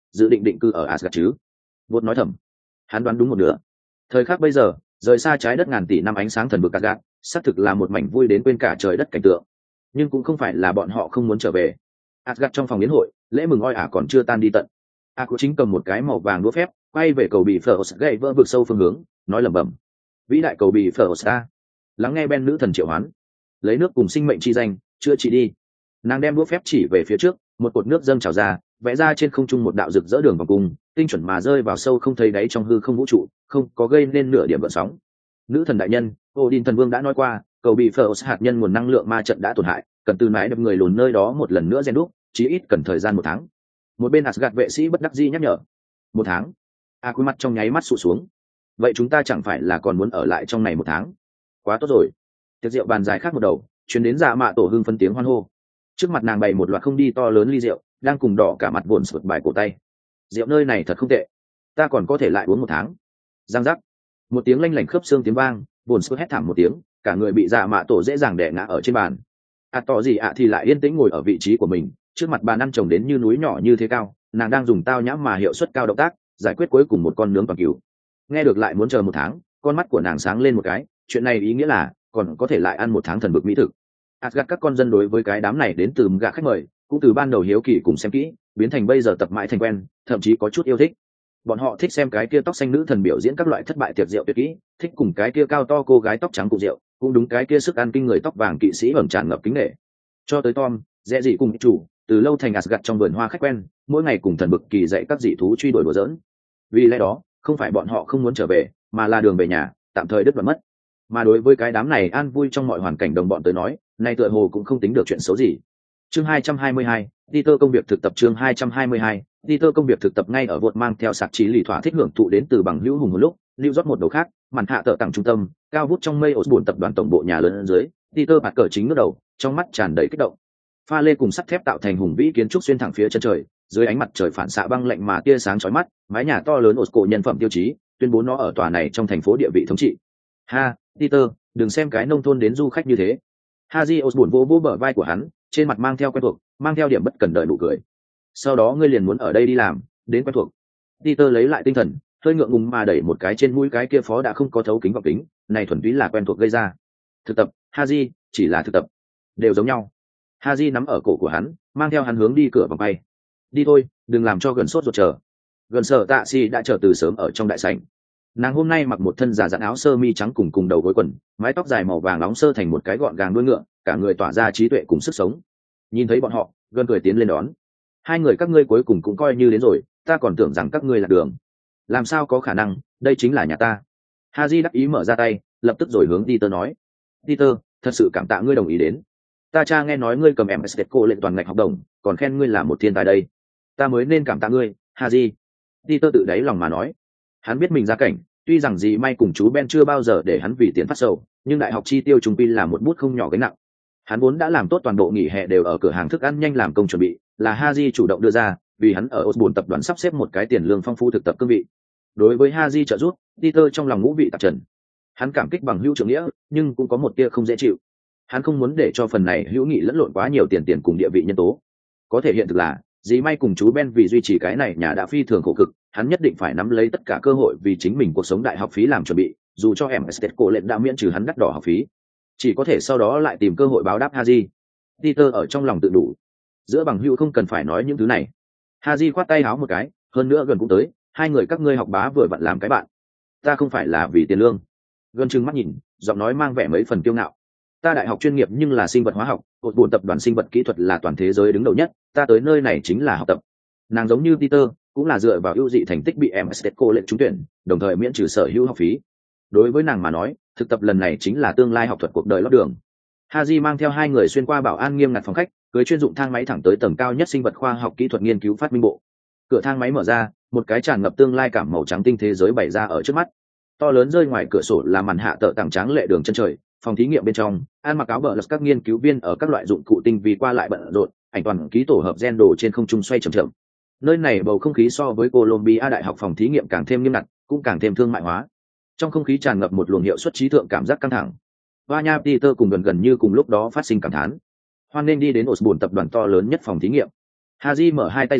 dự định định cư ở Asgard chứ? Vốt nói thầm. Hắn đoán đúng một nửa. Thời khắc bây giờ, rời xa trái đất ngàn tỷ năm ánh sáng thần vực Asgard, xác thực là một mảnh vui đến quên cả trời đất cảnh tượng. Nhưng cũng không phải là bọn họ không muốn trở về. Asgard trong phòng yến hội, lễ mừng oi ả còn chưa tan đi tận. A Cụ chính cầm một cái màu vàng đũa phép, quay về cầu bị Phlos gậy vỡ vực sâu phương hướng, nói lẩm bẩm: "Vĩ đại cầu bị Phlos ta, lắng nghe Ben nữ thần triệu hoán, lấy nước cùng sinh mệnh chi danh, chữa trị đi." Nàng đem đũa phép chỉ về phía trước, một cột nước dâng trào ra, vẽ ra trên không trung một đạo rực rỡ đường vòng cung, tinh chuẩn mà rơi vào sâu không thấy đáy trong hư không vũ trụ, không có gây nên nửa điểm gợn sóng. Nữ thần đại nhân, Odin thần vương đã nói qua, cầu bị Phlos hạt nhân nguồn năng lượng ma trận đã tổn hại, cần từ mái đập người lùn nơi đó một lần nữa rèn đúc, chí ít cần thời gian một tháng. Một bên Asgard vệ sĩ bất đắc dĩ nhắc nhở. Một tháng? A Quy mắt trong nháy mắt sụt xuống. Vậy chúng ta chẳng phải là còn muốn ở lại trong này một tháng? Quá tốt rồi. Tiệc rượu bàn dài khác một đầu, truyền đến Dạ Mạ Tổ hưng phân tiếng hoan hô. Trước mặt nàng bày một loạt không đi to lớn ly rượu, đang cùng đỏ cả mặt buồn sụt bài cổ tay. Rượu nơi này thật không tệ, ta còn có thể lại uống một tháng. Giang giác. Một tiếng lanh lảnh khớp xương tiếng vang, buồn sụt hét thảm một tiếng, cả người bị Dạ Mạ Tổ dễ dàng đè ngã ở trên bàn. À tỏ gì ạ thì lại yên tĩnh ngồi ở vị trí của mình, trước mặt bàn ăn trồng đến như núi nhỏ như thế cao, nàng đang dùng tao nhã mà hiệu suất cao động tác giải quyết cuối cùng một con nướng toàn cừu. Nghe được lại muốn chờ một tháng, con mắt của nàng sáng lên một cái, chuyện này ý nghĩa là còn có thể lại ăn một tháng thần bực mỹ thực. Asgard các con dân đối với cái đám này đến từ gạ khách mời, cũng từ ban đầu hiếu kỳ cùng xem kỹ, biến thành bây giờ tập mãi thành quen, thậm chí có chút yêu thích. Bọn họ thích xem cái kia tóc xanh nữ thần biểu diễn các loại thất bại tiệc rượu tuyệt kỹ, thích cùng cái kia cao to cô gái tóc trắng cụ rượu, cũng đúng cái kia sức ăn kinh người tóc vàng kỵ sĩ ẩn tràn ngập kính nể. Cho tới Tom, dễ gì cùng chủ, từ lâu thành Asgard trong vườn hoa khách quen, mỗi ngày cùng thần bực kỳ dạy các dị thú truy đuổi đùa giỡn. Vì lẽ đó, không phải bọn họ không muốn trở về, mà là đường về nhà tạm thời đứt đoạn mất. Mà đối với cái đám này an vui trong mọi hoàn cảnh đồng bọn tới nói, nay tựa hồ cũng không tính được chuyện xấu gì. Chương hai trăm hai mươi hai, Peter công việc thực tập. Chương hai trăm hai mươi hai, Peter công việc thực tập. Ngay ở vượt mang theo sạc trí lì thỏa thích hưởng thụ đến từ bằng hữu hùng một lúc, lưu rót một đầu khác, màn hạ tợ tặng trung tâm, cao vút trong mây Osborne tập đoàn tổng bộ nhà lớn dưới, Peter bạt cờ chính ngước đầu, trong mắt tràn đầy kích động. Pha lê cùng sắt thép tạo thành hùng vĩ kiến trúc xuyên thẳng phía chân trời, dưới ánh mặt trời phản xạ băng lạnh mà tia sáng chói mắt, mái nhà to lớn Osco nhân phẩm tiêu chí, tuyên bố nó ở tòa này trong thành phố địa vị thống trị. Ha, Peter, đừng xem cái nông thôn đến du khách như thế. Haji Osborne vỗ vỗ bờ vai của hắn, trên mặt mang theo quen thuộc, mang theo điểm bất cần đời nụ cười. Sau đó ngươi liền muốn ở đây đi làm, đến quen thuộc. Peter lấy lại tinh thần, hơi ngượng ngùng mà đẩy một cái trên mũi cái kia phó đã không có thấu kính vào kính, này thuần túy là quen thuộc gây ra. Thực tập, Haji, chỉ là thực tập, đều giống nhau. Haji nắm ở cổ của hắn, mang theo hắn hướng đi cửa vòng bay. Đi thôi, đừng làm cho gần sốt ruột chờ. Gần sở tạ si đã chờ từ sớm ở trong đại sảnh. Nàng hôm nay mặc một thân giả dặn áo sơ mi trắng cùng cùng đầu gối quần, mái tóc dài màu vàng nóng sơ thành một cái gọn gàng đuôi ngựa, cả người tỏa ra trí tuệ cùng sức sống. Nhìn thấy bọn họ, gần cười tiến lên đón. Hai người các ngươi cuối cùng cũng coi như đến rồi, ta còn tưởng rằng các ngươi lạc đường. Làm sao có khả năng, đây chính là nhà ta. Haji đắc ý mở ra tay, lập tức rồi hướng Peter nói. Peter, thật sự cảm tạ ngươi đồng ý đến. Ta cha nghe nói ngươi cầm em ét cô lệnh toàn ngạch học đồng, còn khen ngươi là một thiên tài đây. Ta mới nên cảm tạ ngươi, Haji. Peter tự đáy lòng mà nói. Hắn biết mình gia cảnh, tuy rằng gì may cùng chú Ben chưa bao giờ để hắn vì tiền phát sầu, nhưng đại học chi tiêu trung quy là một bút không nhỏ gánh nặng. Hắn vốn đã làm tốt toàn bộ nghỉ hè đều ở cửa hàng thức ăn nhanh làm công chuẩn bị, là Haji chủ động đưa ra, vì hắn ở Osborne tập đoàn sắp xếp một cái tiền lương phong phú thực tập cương vị. Đối với Haji trợ giúp, Peter trong lòng ngũ vị tạp trần. Hắn cảm kích bằng hữu trưởng nghĩa, nhưng cũng có một tia không dễ chịu. Hắn không muốn để cho phần này hữu nghị lẫn lộn quá nhiều tiền tiền cùng địa vị nhân tố. Có thể hiện thực là, dì may cùng chú Ben vì duy trì cái này nhà đã phi thường khổ cực, hắn nhất định phải nắm lấy tất cả cơ hội vì chính mình cuộc sống đại học phí làm chuẩn bị, dù cho em ét cổ lệnh đã miễn trừ hắn đắt đỏ học phí, chỉ có thể sau đó lại tìm cơ hội báo đáp Haji. Peter ở trong lòng tự đủ, giữa bằng hữu không cần phải nói những thứ này. Haji khoát tay háo một cái, hơn nữa gần cũng tới, hai người các ngươi học bá vừa vặn làm cái bạn. Ta không phải là vì tiền lương. Gần trừng mắt nhìn, giọng nói mang vẻ mấy phần kiêu ngạo. Ta đại học chuyên nghiệp nhưng là sinh vật hóa học, một buồn tập đoàn sinh vật kỹ thuật là toàn thế giới đứng đầu nhất, ta tới nơi này chính là học tập. Nàng giống như Peter, cũng là dựa vào ưu dị thành tích bị em ét cô lệnh trúng tuyển, đồng thời miễn trừ sở hữu học phí. Đối với nàng mà nói, thực tập lần này chính là tương lai học thuật cuộc đời lót đường. Haji mang theo hai người xuyên qua bảo an nghiêm ngặt phòng khách, cưới chuyên dụng thang máy thẳng tới tầng cao nhất sinh vật khoa học kỹ thuật nghiên cứu phát minh bộ. Cửa thang máy mở ra, một cái tràn ngập tương lai cảm màu trắng tinh thế giới bày ra ở trước mắt. To lớn rơi ngoài cửa sổ là màn hạ tợ tảng tráng lệ đường chân trời, phòng thí nghiệm bên trong, an mặc áo bờ lật các nghiên cứu viên ở các loại dụng cụ tinh vi qua lại bận rộn, ảnh toàn ký tổ hợp gen đồ trên không trung xoay chậm chậm. Nơi này bầu không khí so với Columbia đại học phòng thí nghiệm càng thêm nghiêm ngặt, cũng càng thêm thương mại hóa. Trong không khí tràn ngập một luồng hiệu suất trí thượng cảm giác căng thẳng. Hoa Nha Peter cùng gần gần như cùng lúc đó phát sinh cảm thán. Hoan nên đi đến Osborne tập đoàn to lớn nhất phòng thí nghiệm. Haji mở hai tay ra,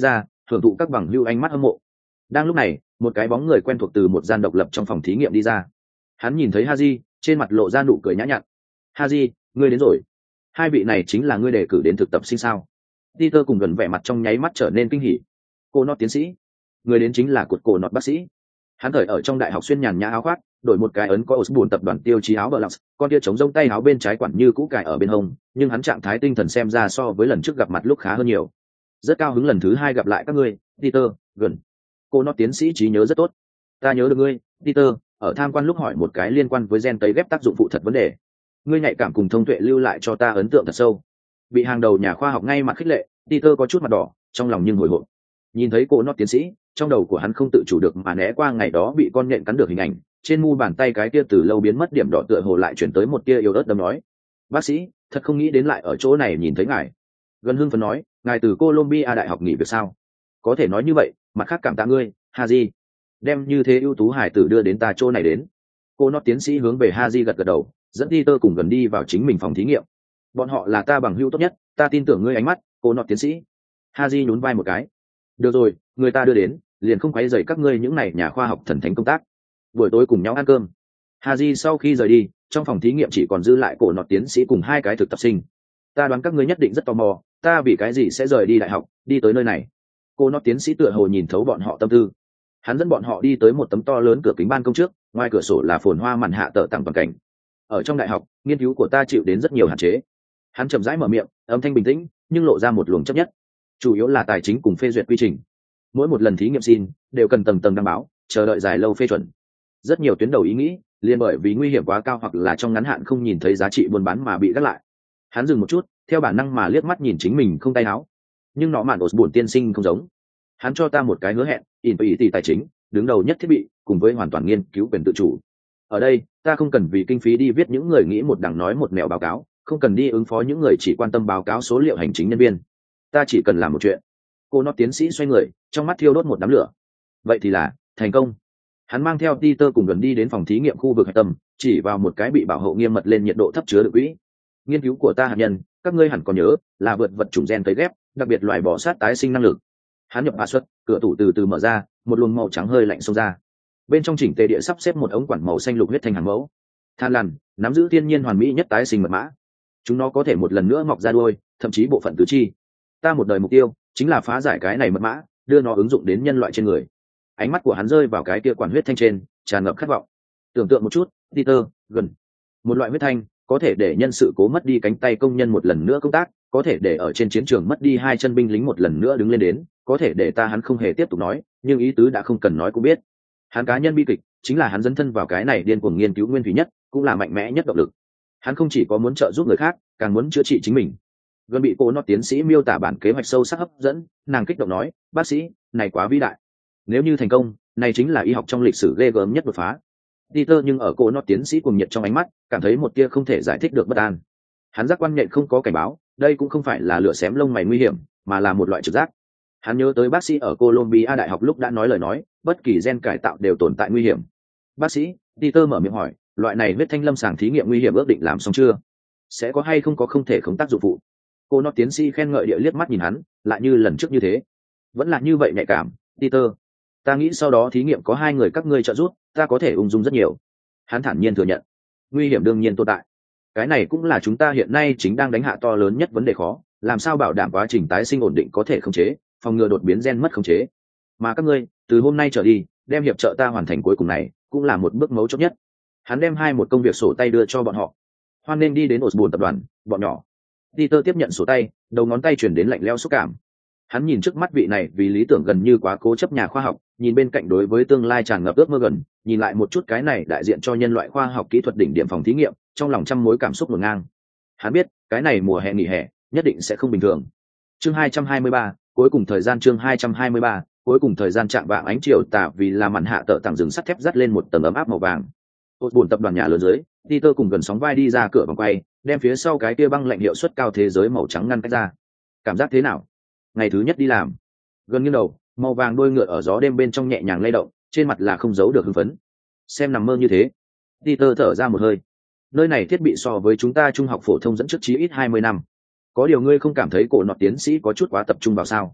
hưởng thụ các bằng hưu ánh mắt hâm mộ. Đang lúc này, một cái bóng người quen thuộc từ một gian độc lập trong phòng thí nghiệm đi ra. Hắn nhìn thấy Haji, trên mặt lộ ra nụ cười nhã nhặn. Haji, ngươi đến rồi. Hai vị này chính là ngươi đề cử đến thực tập sinh sao? Peter cùng gần vẻ mặt trong nháy mắt trở nên kinh hỉ. Cô nọt tiến sĩ. Người đến chính là cột cổ nọt bác sĩ. Hắn thời ở trong đại học xuyên nhàn nhã áo khoác, đổi một cái ấn có Osborne tập đoàn tiêu chí áo Black, con kia chống rông tay áo bên trái quản như cũ cài ở bên hông, nhưng hắn trạng thái tinh thần xem ra so với lần trước gặp mặt lúc khá hơn nhiều. Rất cao hứng lần thứ hai gặp lại các ngươi, Peter, gần. Cô nọt tiến sĩ trí nhớ rất tốt. Ta nhớ được ngươi, Peter, ở tham quan lúc hỏi một cái liên quan với gen tấy ghép tác dụng phụ thật vấn đề. Ngươi nhạy cảm cùng thông tuệ lưu lại cho ta ấn tượng thật sâu. Bị hàng đầu nhà khoa học ngay mặt khích lệ, Peter có chút mặt đỏ, trong lòng nhưng hồi hộp. Nhìn thấy cô nọt tiến sĩ, trong đầu của hắn không tự chủ được mà né qua ngày đó bị con nhện cắn được hình ảnh, trên mu bàn tay cái kia từ lâu biến mất điểm đỏ tựa hồ lại chuyển tới một tia yếu ớt đâm nói. Bác sĩ, thật không nghĩ đến lại ở chỗ này nhìn thấy ngài. Gần hưng phấn nói, ngài từ Columbia đại học nghỉ việc sao? Có thể nói như vậy, mặt khác cảm tạ ngươi, Haji. Đem như thế ưu tú hải tử đưa đến ta chỗ này đến. Cô nọt tiến sĩ hướng về Haji gật gật đầu, dẫn Peter cùng gần đi vào chính mình phòng thí nghiệm. Bọn họ là ta bằng hữu tốt nhất, ta tin tưởng ngươi ánh mắt, cô nọt tiến sĩ. Haji nhún vai một cái. Được rồi, người ta đưa đến, liền không quấy rầy các ngươi những này nhà khoa học thần thánh công tác. Buổi tối cùng nhau ăn cơm. Haji sau khi rời đi, trong phòng thí nghiệm chỉ còn dư lại cổ nọt tiến sĩ cùng hai cái thực tập sinh. Ta đoán các ngươi nhất định rất tò mò, ta vì cái gì sẽ rời đi đại học, đi tới nơi này. Cô nọt tiến sĩ tựa hồ nhìn thấu bọn họ tâm tư. Hắn dẫn bọn họ đi tới một tấm to lớn cửa kính ban công trước, ngoài cửa sổ là phồn hoa màn hạ tở tặng toàn cảnh. Ở trong đại học, nghiên cứu của ta chịu đến rất nhiều hạn chế. Hắn chậm rãi mở miệng, âm thanh bình tĩnh, nhưng lộ ra một luồng chấp nhất. Chủ yếu là tài chính cùng phê duyệt quy trình. Mỗi một lần thí nghiệm xin đều cần tầng tầng đăng báo, chờ đợi dài lâu phê chuẩn. Rất nhiều tuyến đầu ý nghĩ, liền bởi vì nguy hiểm quá cao hoặc là trong ngắn hạn không nhìn thấy giá trị buôn bán mà bị gác lại. Hắn dừng một chút, theo bản năng mà liếc mắt nhìn chính mình không tay áo. Nhưng nọ mạn Osborne tiên sinh không giống. Hắn cho ta một cái hứa hẹn, in tỷ tỷ tài chính, đứng đầu nhất thiết bị, cùng với hoàn toàn nghiên cứu quyền tự chủ. Ở đây, ta không cần vì kinh phí đi viết những người nghĩ một đằng nói một nẻo báo cáo, không cần đi ứng phó những người chỉ quan tâm báo cáo số liệu hành chính nhân viên. Ta chỉ cần làm một chuyện. Cô nó tiến sĩ xoay người, trong mắt thiêu đốt một đám lửa. Vậy thì là thành công. Hắn mang theo Peter cùng gần đi đến phòng thí nghiệm khu vực hạch tâm, chỉ vào một cái bị bảo hộ nghiêm mật lên nhiệt độ thấp chứa đựng quỹ. Nghiên cứu của ta hạt nhân, các ngươi hẳn còn nhớ, là vượt vật chủng gen tới ghép, đặc biệt loại bỏ sát tái sinh năng lực. Hắn nhập hạ xuất, cửa tủ từ từ mở ra, một luồng màu trắng hơi lạnh xông ra. Bên trong chỉnh tề địa sắp xếp một ống quản màu xanh lục huyết thanh hàng mẫu. Than lằn, nắm giữ thiên nhiên hoàn mỹ nhất tái sinh mật mã. Chúng nó có thể một lần nữa mọc ra đuôi, thậm chí bộ phận tứ chi. Ta một đời mục tiêu chính là phá giải cái này mật mã, đưa nó ứng dụng đến nhân loại trên người. Ánh mắt của hắn rơi vào cái kia quản huyết thanh trên, tràn ngập khát vọng. Tưởng tượng một chút, Peter, gần một loại huyết thanh có thể để nhân sự cố mất đi cánh tay công nhân một lần nữa công tác, có thể để ở trên chiến trường mất đi hai chân binh lính một lần nữa đứng lên đến, có thể để ta hắn không hề tiếp tục nói, nhưng ý tứ đã không cần nói cũng biết. Hắn cá nhân bi kịch chính là hắn dấn thân vào cái này điên cuồng nghiên cứu nguyên thủy nhất, cũng là mạnh mẽ nhất động lực. Hắn không chỉ có muốn trợ giúp người khác, càng muốn chữa trị chính mình. Gần bị cô nó tiến sĩ miêu tả bản kế hoạch sâu sắc hấp dẫn, nàng kích động nói, bác sĩ, này quá vĩ đại. Nếu như thành công, này chính là y học trong lịch sử ghê gớm nhất đột phá. Peter nhưng ở cô nó tiến sĩ cuồng nhiệt trong ánh mắt, cảm thấy một tia không thể giải thích được bất an. Hắn giác quan nhện không có cảnh báo, đây cũng không phải là lửa xém lông mày nguy hiểm, mà là một loại trực giác. Hắn nhớ tới bác sĩ ở Columbia đại học lúc đã nói lời nói, bất kỳ gen cải tạo đều tồn tại nguy hiểm. Bác sĩ, Peter mở miệng hỏi, loại này huyết thanh lâm sàng thí nghiệm nguy hiểm ước định làm xong chưa? Sẽ có hay không có không thể không tác dụng phụ? Cô nó tiến sĩ khen ngợi địa liếc mắt nhìn hắn, lại như lần trước như thế. Vẫn là như vậy nhạy cảm, Peter. Ta nghĩ sau đó thí nghiệm có hai người các ngươi trợ giúp, ta có thể ung dung rất nhiều. Hắn thản nhiên thừa nhận, nguy hiểm đương nhiên tồn tại. Cái này cũng là chúng ta hiện nay chính đang đánh hạ to lớn nhất vấn đề khó, làm sao bảo đảm quá trình tái sinh ổn định có thể khống chế, phòng ngừa đột biến gen mất khống chế. Mà các ngươi, từ hôm nay trở đi, đem hiệp trợ ta hoàn thành cuối cùng này, cũng là một bước mấu chốt nhất. Hắn đem hai một công việc sổ tay đưa cho bọn họ. Hoan nên đi đến Osborne tập đoàn, bọn nhỏ. Peter tiếp nhận sổ tay, đầu ngón tay chuyển đến lạnh lẽo xúc cảm. Hắn nhìn trước mắt vị này vì lý tưởng gần như quá cố chấp nhà khoa học, nhìn bên cạnh đối với tương lai tràn ngập ước mơ gần, nhìn lại một chút cái này đại diện cho nhân loại khoa học kỹ thuật đỉnh điểm phòng thí nghiệm, trong lòng trăm mối cảm xúc ngổn ngang. Hắn biết, cái này mùa hè nghỉ hè, nhất định sẽ không bình thường. Chương hai trăm hai mươi ba, cuối cùng thời gian chương hai trăm hai mươi ba, cuối cùng thời gian chạm vạng ánh chiều tà vì là màn hạ tợ tặng rừng sắt thép dắt lên một tầng ấm áp màu vàng. Osborne tập đoàn nhà lớn dưới, Peter cùng gần sóng vai đi ra cửa vòng quay, đem phía sau cái kia băng lạnh hiệu suất cao thế giới màu trắng ngăn cách ra. Cảm giác thế nào? Ngày thứ nhất đi làm. Gần nghiêng đầu, màu vàng đôi ngựa ở gió đêm bên trong nhẹ nhàng lay động, trên mặt là không giấu được hưng phấn. Xem nằm mơ như thế. Peter thở ra một hơi. Nơi này thiết bị so với chúng ta trung học phổ thông dẫn trước chí ít hai mươi năm. Có điều ngươi không cảm thấy cổ nọt tiến sĩ có chút quá tập trung vào sao?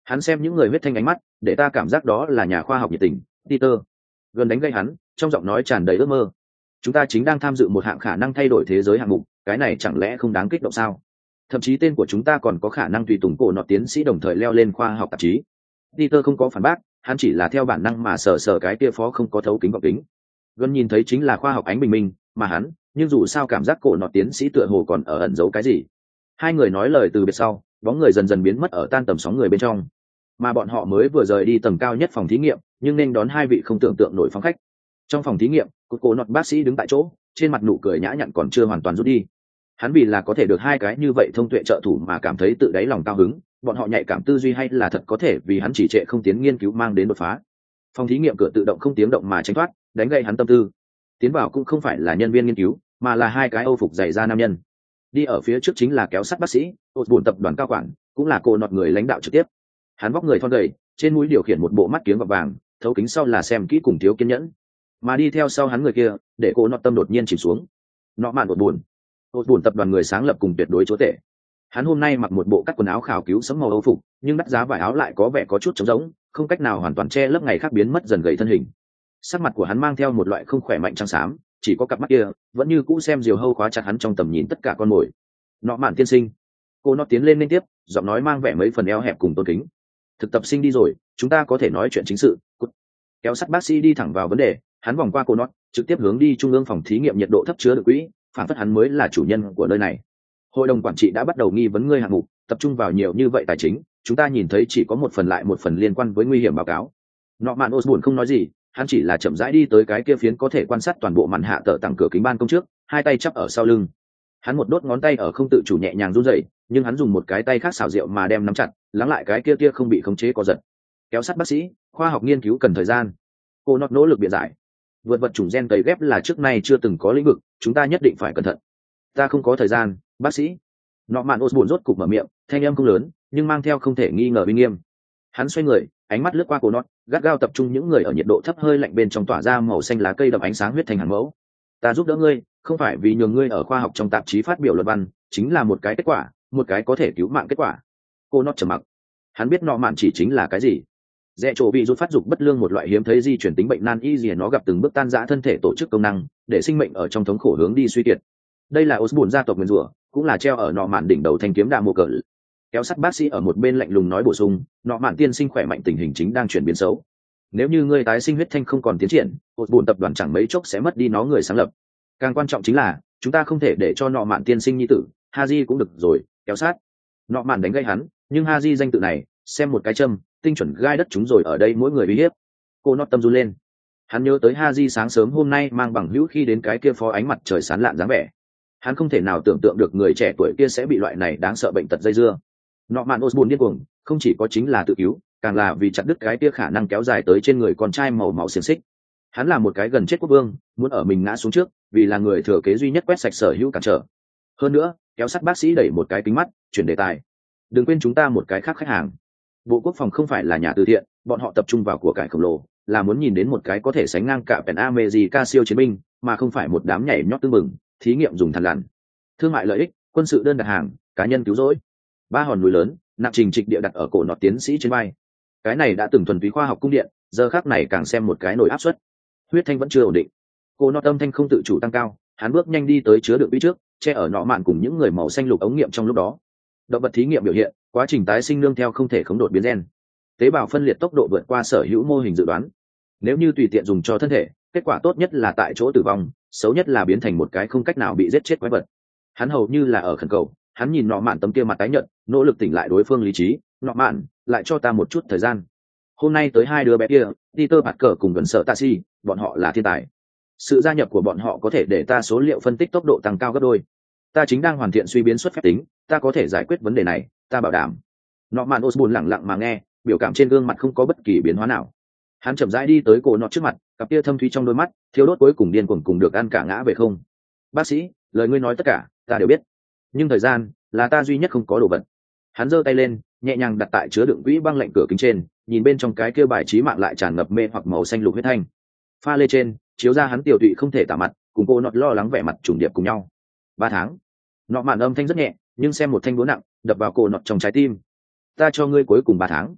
Hắn xem những người huyết thanh ánh mắt, để ta cảm giác đó là nhà khoa học nhiệt tình. Peter gần đánh gây hắn, trong giọng nói tràn đầy ước mơ. Chúng ta chính đang tham dự một hạng khả năng thay đổi thế giới hạng mục, cái này chẳng lẽ không đáng kích động sao? Thậm chí tên của chúng ta còn có khả năng tùy tùng cổ nọ tiến sĩ đồng thời leo lên khoa học tạp chí. Peter không có phản bác, hắn chỉ là theo bản năng mà sờ sờ cái kia phó không có thấu kính vọng kính. Gần nhìn thấy chính là khoa học ánh bình minh, mà hắn, nhưng dù sao cảm giác cổ nọ tiến sĩ tựa hồ còn ở ẩn giấu cái gì. Hai người nói lời từ biệt sau, bóng người dần dần biến mất ở tan tầm sóng người bên trong. Mà bọn họ mới vừa rời đi tầng cao nhất phòng thí nghiệm, nhưng nên đón hai vị không tưởng tượng nổi phóng khách. Trong phòng thí nghiệm, một cổ nọt bác sĩ đứng tại chỗ, trên mặt nụ cười nhã nhặn còn chưa hoàn toàn rút đi. Hắn vì là có thể được hai cái như vậy thông tuệ trợ thủ mà cảm thấy tự đáy lòng cao hứng, bọn họ nhạy cảm tư duy hay là thật có thể vì hắn chỉ trệ không tiến nghiên cứu mang đến đột phá. Phòng thí nghiệm cửa tự động không tiếng động mà tránh thoát, đánh gây hắn tâm tư. Tiến vào cũng không phải là nhân viên nghiên cứu, mà là hai cái âu phục dày da nam nhân. Đi ở phía trước chính là kéo sắt bác sĩ, ột buồn tập đoàn cao quản, cũng là cổ nọt người lãnh đạo trực tiếp. Hắn vóc người thon gầy, trên mũi điều khiển một bộ mắt kiếng gọt vàng, thấu kính sau là xem kỹ cùng thiếu kiên nhẫn. Mà đi theo sau hắn người kia, để cổ nọt tâm đột nhiên chìm xuống. Nọ mạn ột buồn, ột buồn tập đoàn người sáng lập cùng tuyệt đối chúa tể. Hắn hôm nay mặc một bộ cắt quần áo khảo cứu sẫm màu âu phục, nhưng đắt giá vải áo lại có vẻ có chút trống rỗng, không cách nào hoàn toàn che lấp ngày khác biến mất dần gầy thân hình. Sắc mặt của hắn mang theo một loại không khỏe mạnh trắng xám, chỉ có cặp mắt kia vẫn như cũ xem diều hâu khóa chặt hắn trong tầm nhìn tất cả con mồi. Nọ mạn tiên sinh, cô nó tiến lên liên tiếp, giọng nói mang vẻ mấy phần eo hẹp cùng tôn kính. Thực tập sinh đi rồi, chúng ta có thể nói chuyện chính sự. Cút. Kéo sắt bác sĩ đi thẳng vào vấn đề, hắn vòng qua cô nó, trực tiếp hướng đi trung ương phòng thí nghiệm nhiệt độ thấp chứa đựng quỹ, phản phất hắn mới là chủ nhân của nơi này. Hội đồng quản trị đã bắt đầu nghi vấn ngươi hạng mục, tập trung vào nhiều như vậy tài chính, chúng ta nhìn thấy chỉ có một phần lại một phần liên quan với nguy hiểm báo cáo. Nọ mạn Osborne không nói gì, hắn chỉ là chậm rãi đi tới cái kia phiến có thể quan sát toàn bộ màn hạ tờ tặng cửa kính ban công trước, hai tay chắp ở sau lưng. Hắn một đốt ngón tay ở không tự chủ nhẹ nhàng run rẩy, nhưng hắn dùng một cái tay khác xảo diệu mà đem nắm chặt, lắng lại cái kia kia không bị khống chế co giật. Kéo sát bác sĩ, khoa học nghiên cứu cần thời gian. Cô nọt nỗ lực biện giải. Vượt vật chủng gen cấy ghép là trước nay chưa từng có lĩnh vực, chúng ta nhất định phải cẩn thận. Ta không có thời gian, bác sĩ. Nọ mạn Osborne rốt cục mở miệng, thanh âm không lớn, nhưng mang theo không thể nghi ngờ uy nghiêm. Hắn xoay người, ánh mắt lướt qua cô nọt, gắt gao tập trung những người ở nhiệt độ thấp hơi lạnh bên trong tỏa ra màu xanh lá cây đậm ánh sáng huyết thành hàn mẫu. Ta giúp đỡ ngươi, không phải vì nhường ngươi ở khoa học trong tạp chí phát biểu luận văn, chính là một cái kết quả, một cái có thể cứu mạng kết quả. Cô nọt trầm mặc. Hắn biết nọ mạn chỉ chính là cái gì. Rẽ chỗ bị rút phát dục bất lương một loại hiếm thấy di chuyển tính bệnh nan y gì nó gặp từng bước tan rã thân thể tổ chức công năng, để sinh mệnh ở trong thống khổ hướng đi suy kiệt. Đây là Osborne gia tộc nguyên rủa, cũng là treo ở nọ mạn đỉnh đầu thanh kiếm đa mô cờ. Kéo sắt bác sĩ ở một bên lạnh lùng nói bổ sung, nọ mạn tiên sinh khỏe mạnh tình hình chính đang chuyển biến xấu. Nếu như ngươi tái sinh huyết thanh không còn tiến triển, Osborne tập đoàn chẳng mấy chốc sẽ mất đi nó người sáng lập. Càng quan trọng chính là chúng ta không thể để cho nọ mạn tiên sinh nhi tử Haji cũng được rồi. Kéo sát nọ mạn đánh gây hắn, nhưng Haji danh tự này xem một cái châm tinh chuẩn gai đất chúng rồi ở đây mỗi người uy hiếp. Cô nọt tâm run lên. Hắn nhớ tới Haji sáng sớm hôm nay mang bằng hữu khi đến cái kia phó ánh mặt trời sáng lạn dáng vẻ. Hắn không thể nào tưởng tượng được người trẻ tuổi kia sẽ bị loại này đáng sợ bệnh tật dây dưa. Nọ mạn Osborne điên cuồng, không chỉ có chính là tự cứu, càng là vì chặt đứt cái kia khả năng kéo dài tới trên người con trai màu máu xiềng xích. Hắn là một cái gần chết quốc vương, muốn ở mình ngã xuống trước, vì là người thừa kế duy nhất quét sạch sở hữu cản trở. Hơn nữa, kéo sắt bác sĩ đẩy một cái kính mắt, chuyển đề tài. Đừng quên chúng ta một cái khác khách hàng. Bộ quốc phòng không phải là nhà từ thiện, bọn họ tập trung vào của cải khổng lồ, là muốn nhìn đến một cái có thể sánh ngang cả Pen America siêu chiến binh, mà không phải một đám nhảy nhót tương mừng, thí nghiệm dùng thằn lằn. Thương mại lợi ích, quân sự đơn đặt hàng, cá nhân cứu rỗi. Ba hòn núi lớn, nặng trình trịch địa đặt ở cổ nọt tiến sĩ trên vai. Cái này đã từng thuần túy khoa học cung điện, giờ khác này càng xem một cái nồi áp suất. Huyết thanh vẫn chưa ổn định. Cô nọt âm thanh không tự chủ tăng cao, hắn bước nhanh đi tới chứa đựng bí trước, che ở nọ mạn cùng những người màu xanh lục ống nghiệm trong lúc đó. Động vật thí nghiệm biểu hiện, quá trình tái sinh nương theo không thể khống đột biến gen. Tế bào phân liệt tốc độ vượt qua sở hữu mô hình dự đoán. Nếu như tùy tiện dùng cho thân thể, kết quả tốt nhất là tại chỗ tử vong, xấu nhất là biến thành một cái không cách nào bị giết chết quái vật. Hắn hầu như là ở khẩn cầu, hắn nhìn nọ mạn tấm kia mặt tái nhợt, nỗ lực tỉnh lại đối phương lý trí. Nọ mạn, lại cho ta một chút thời gian. Hôm nay tới hai đứa bé kia, Peter Parker cùng gần sợ Taxi, bọn họ là thiên tài. Sự gia nhập của bọn họ có thể để ta số liệu phân tích tốc độ tăng cao gấp đôi. Ta chính đang hoàn thiện suy biến xuất phép tính, ta có thể giải quyết vấn đề này, ta bảo đảm. Norman Osborn lặng lặng mà nghe, biểu cảm trên gương mặt không có bất kỳ biến hóa nào. Hắn chậm rãi đi tới cổ nọt trước mặt, cặp kia thâm thúy trong đôi mắt, thiếu đốt cuối cùng điên cuồng cùng được ăn cả ngã về không. Bác sĩ, lời ngươi nói tất cả, ta đều biết. Nhưng thời gian, là ta duy nhất không có đồ vật. Hắn giơ tay lên, nhẹ nhàng đặt tại chứa đựng quỹ băng lạnh cửa kính trên, nhìn bên trong cái kia bài trí mạng lại tràn ngập mê hoặc màu xanh lục huyết thanh. Pha lê trên, chiếu ra hắn tiểu tụy không thể tả mặt, cùng cô nọt lo lắng vẻ mặt trùng điệp cùng nhau. Ba tháng. Nọ mạn âm thanh rất nhẹ, nhưng xem một thanh búa nặng đập vào cổ nọt trong trái tim. Ta cho ngươi cuối cùng ba tháng,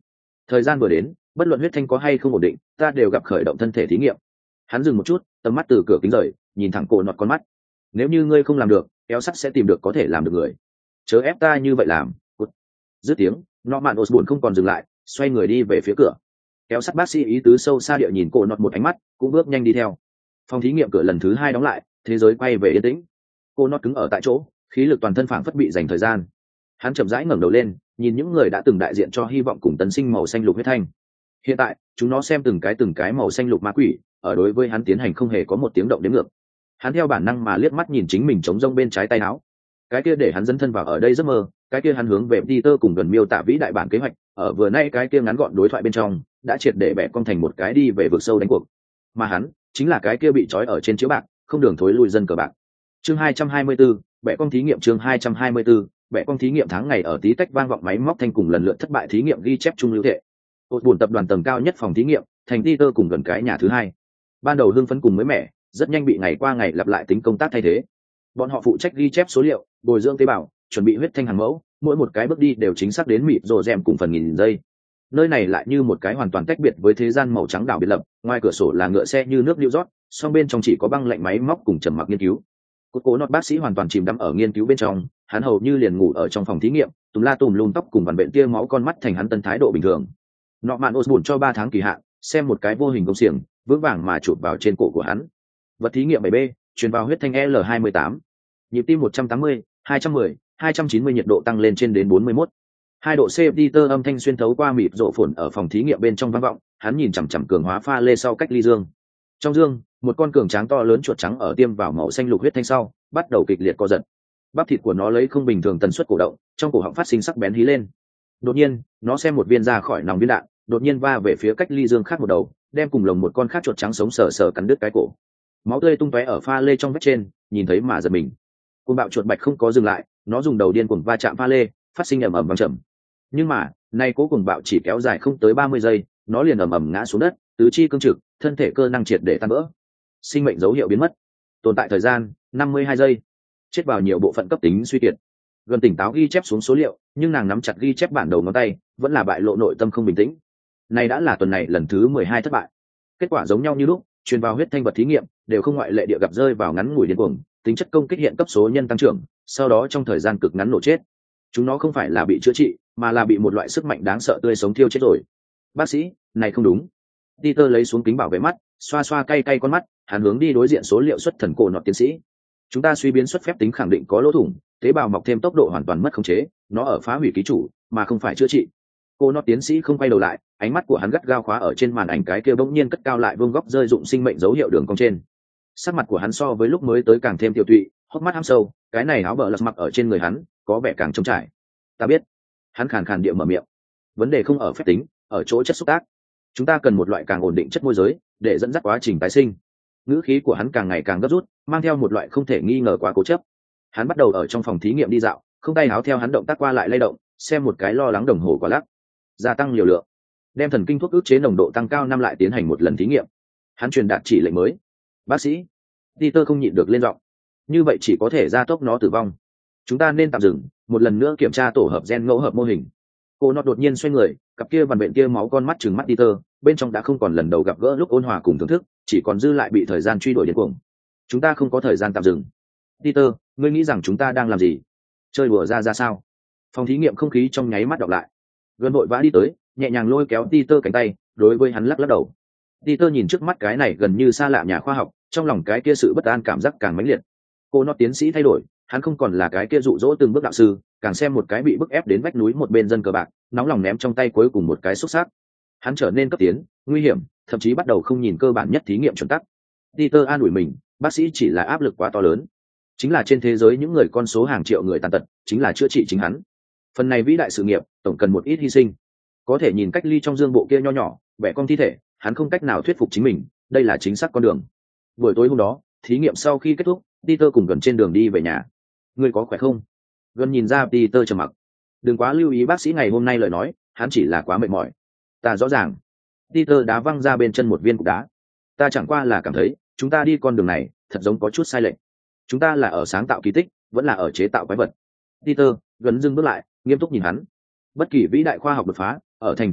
thời gian vừa đến, bất luận huyết thanh có hay không ổn định, ta đều gặp khởi động thân thể thí nghiệm. Hắn dừng một chút, tầm mắt từ cửa kính rời, nhìn thẳng cổ nọt con mắt. Nếu như ngươi không làm được, kéo sắt sẽ tìm được có thể làm được người. Chớ ép ta như vậy làm. Dứt tiếng, Norman Osborn không còn dừng lại, xoay người đi về phía cửa. Kéo sắt bác sĩ ý tứ sâu xa địa nhìn cổ nọt một ánh mắt, cũng bước nhanh đi theo. Phòng thí nghiệm cửa lần thứ hai đóng lại, thế giới quay về yên tĩnh. Cô nọt cứng ở tại chỗ, khí lực toàn thân phảng phất bị dành thời gian. Hắn chậm rãi ngẩng đầu lên, nhìn những người đã từng đại diện cho hy vọng cùng tân sinh màu xanh lục huyết thanh. Hiện tại, chúng nó xem từng cái từng cái màu xanh lục ma quỷ, ở đối với hắn tiến hành không hề có một tiếng động đến ngược. Hắn theo bản năng mà liếc mắt nhìn chính mình trống rông bên trái tay áo. Cái kia để hắn dấn thân vào ở đây giấc mơ, cái kia hắn hướng về Peter cùng gần miêu tả vĩ đại bản kế hoạch, ở vừa nay cái kia ngắn gọn đối thoại bên trong, đã triệt để bẻ cong thành một cái đi về vực sâu đánh cuộc. Mà hắn, chính là cái kia bị trói ở trên chiếu bạc, không đường thối lui dân cờ bạc. Chương hai trăm hai mươi tư, bẻ cong thí nghiệm chương hai trăm hai mươi tư, bẻ cong thí nghiệm tháng ngày ở tí tách vang vọng máy móc thanh cùng lần lượt thất bại thí nghiệm ghi chép chung lưu thệ. Ôt buồn tập đoàn tầng cao nhất phòng thí nghiệm, thành Peter cùng gần cái nhà thứ hai. Ban đầu hưng phấn cùng mới mẻ, rất nhanh bị ngày qua ngày lặp lại tính công tác thay thế. Bọn họ phụ trách ghi chép số liệu, bồi dưỡng tế bào, chuẩn bị huyết thanh hàng mẫu, mỗi một cái bước đi đều chính xác đến mịt rồ rèm cùng phần nghìn giây. Nơi này lại như một cái hoàn toàn tách biệt với thế gian màu trắng đảo biệt lập, ngoài cửa sổ là ngựa xe như nước lưu rót, song bên trong chỉ có băng lạnh máy móc cùng trầm mặc nghiên cứu. Cốt cố nọt bác sĩ hoàn toàn chìm đắm ở nghiên cứu bên trong, hắn hầu như liền ngủ ở trong phòng thí nghiệm, tùm la tùm lum tóc cùng vằn bệnh tia máu con mắt thành hắn tân thái độ bình thường. Nọ mạn Osborn cho ba tháng kỳ hạn, xem một cái vô hình công xiềng, vững vàng mà chụp vào trên cổ của hắn. Vật thí nghiệm bảy B, truyền vào huyết thanh L hai mươi tám. Nhịp tim một trăm tám mươi, hai trăm mười, hai trăm chín mươi nhiệt độ tăng lên trên đến bốn mươi mốt. Hai độ C, Peter âm thanh xuyên thấu qua mịt rộ phồn ở phòng thí nghiệm bên trong vang vọng, hắn nhìn chằm chằm cường hóa pha lê sau cách ly dương. Trong dương, một con cường tráng to lớn chuột trắng ở tiêm vào màu xanh lục huyết thanh sau, bắt đầu kịch liệt co giật. Bắp thịt của nó lấy không bình thường tần suất cổ động, trong cổ họng phát sinh sắc bén hí lên. Đột nhiên, nó xem một viên ra khỏi nòng viên đạn, đột nhiên va về phía cách ly dương khác một đầu, đem cùng lồng một con khác chuột trắng sống sờ sờ cắn đứt cái cổ. Máu tươi tung tóe ở pha lê trong vách trên, nhìn thấy mà giật mình. Côn bạo chuột bạch không có dừng lại, nó dùng đầu điên cuồng va chạm pha lê, phát sinh ầm ầm vang trầm. Nhưng mà, nay cố cùng bạo chỉ kéo dài không tới ba mươi giây, nó liền ầm ầm ngã xuống đất, tứ chi cương trực, thân thể cơ năng triệt để tan vỡ. Sinh mệnh dấu hiệu biến mất. Tồn tại thời gian năm mươi hai giây. Chết vào nhiều bộ phận cấp tính suy kiệt. Gần tỉnh táo ghi chép xuống số liệu, nhưng nàng nắm chặt ghi chép bản đầu ngón tay, vẫn là bại lộ nội tâm không bình tĩnh. Này đã là tuần này lần thứ mười hai thất bại. Kết quả giống nhau như lúc, truyền vào huyết thanh vật thí nghiệm, đều không ngoại lệ địa gặp rơi vào ngắn ngủi điên cuồng, tính chất công kích hiện cấp số nhân tăng trưởng, sau đó trong thời gian cực ngắn nổ chết. Chúng nó không phải là bị chữa trị, mà là bị một loại sức mạnh đáng sợ tươi sống thiêu chết rồi. Bác sĩ, này không đúng. Peter lấy xuống kính bảo vệ mắt, xoa xoa cay cay con mắt, hắn hướng đi đối diện số liệu xuất thần cổ nọt tiến sĩ. Chúng ta suy biến xuất phép tính khẳng định có lỗ thủng, tế bào mọc thêm tốc độ hoàn toàn mất khống chế, nó ở phá hủy ký chủ, mà không phải chữa trị. Cô nọt tiến sĩ không quay đầu lại, ánh mắt của hắn gắt gao khóa ở trên màn ảnh cái kia bỗng nhiên cất cao lại vương góc rơi dụng sinh mệnh dấu hiệu đường cong trên. Sắc mặt của hắn so với lúc mới tới càng thêm tiêu tụy, hốc mắt hăm sâu, cái này áo bờ lật mặc ở trên người hắn, có vẻ càng trống trải. Ta biết. Hắn khàn khàn địa mở miệng. Vấn đề không ở phép tính, ở chỗ chất xúc tác. Chúng ta cần một loại càng ổn định chất môi giới, để dẫn dắt quá trình tái sinh. Ngữ khí của hắn càng ngày càng gấp rút, mang theo một loại không thể nghi ngờ quá cố chấp. Hắn bắt đầu ở trong phòng thí nghiệm đi dạo, không tay áo theo hắn động tác qua lại lay động, xem một cái lo lắng đồng hồ quả lắc. Gia tăng liều lượng, đem thần kinh thuốc ức chế nồng độ tăng cao năm lại tiến hành một lần thí nghiệm. Hắn truyền đạt chỉ lệnh mới. Bác sĩ, Peter không nhịn được lên giọng. Như vậy chỉ có thể gia tốc nó tử vong. Chúng ta nên tạm dừng, một lần nữa kiểm tra tổ hợp gen ngẫu hợp mô hình. Cô nó đột nhiên xoay người, cặp kia vằn bệnh kia máu con mắt trừng mắt Peter, bên trong đã không còn lần đầu gặp gỡ lúc ôn hòa cùng thưởng thức, chỉ còn dư lại bị thời gian truy đuổi điên cuồng. Chúng ta không có thời gian tạm dừng. Peter, ngươi nghĩ rằng chúng ta đang làm gì? Chơi đùa ra ra sao? Phòng thí nghiệm không khí trong nháy mắt đọc lại. Gần vội vã đi tới, nhẹ nhàng lôi kéo Peter cánh tay, đối với hắn lắc lắc đầu. Peter nhìn trước mắt cái này gần như xa lạ nhà khoa học, trong lòng cái kia sự bất an cảm giác càng mãnh liệt. Cô nó tiến sĩ thay đổi, hắn không còn là cái kia dụ dỗ từng bước đạo sư, càng xem một cái bị bức ép đến vách núi một bên dân cờ bạc, nóng lòng ném trong tay cuối cùng một cái xúc xác. Hắn trở nên cấp tiến, nguy hiểm, thậm chí bắt đầu không nhìn cơ bản nhất thí nghiệm chuẩn tắc. Peter an ủi mình, bác sĩ chỉ là áp lực quá to lớn. Chính là trên thế giới những người con số hàng triệu người tàn tật, chính là chữa trị chính hắn. Phần này vĩ đại sự nghiệp, tổng cần một ít hy sinh. Có thể nhìn cách ly trong dương bộ kia nho nhỏ, vẻ con thi thể, hắn không cách nào thuyết phục chính mình, đây là chính xác con đường. Buổi tối hôm đó, thí nghiệm sau khi kết thúc, Peter cùng gần trên đường đi về nhà. Ngươi có khỏe không? Gần nhìn ra Peter trầm mặc. Đừng quá lưu ý bác sĩ ngày hôm nay lời nói, hắn chỉ là quá mệt mỏi. Ta rõ ràng. Peter đá văng ra bên chân một viên cục đá. Ta chẳng qua là cảm thấy, chúng ta đi con đường này, thật giống có chút sai lệch. Chúng ta là ở sáng tạo kỳ tích, vẫn là ở chế tạo quái vật. Peter gần dừng bước lại, nghiêm túc nhìn hắn. Bất kỳ vĩ đại khoa học đột phá, ở thành công trước,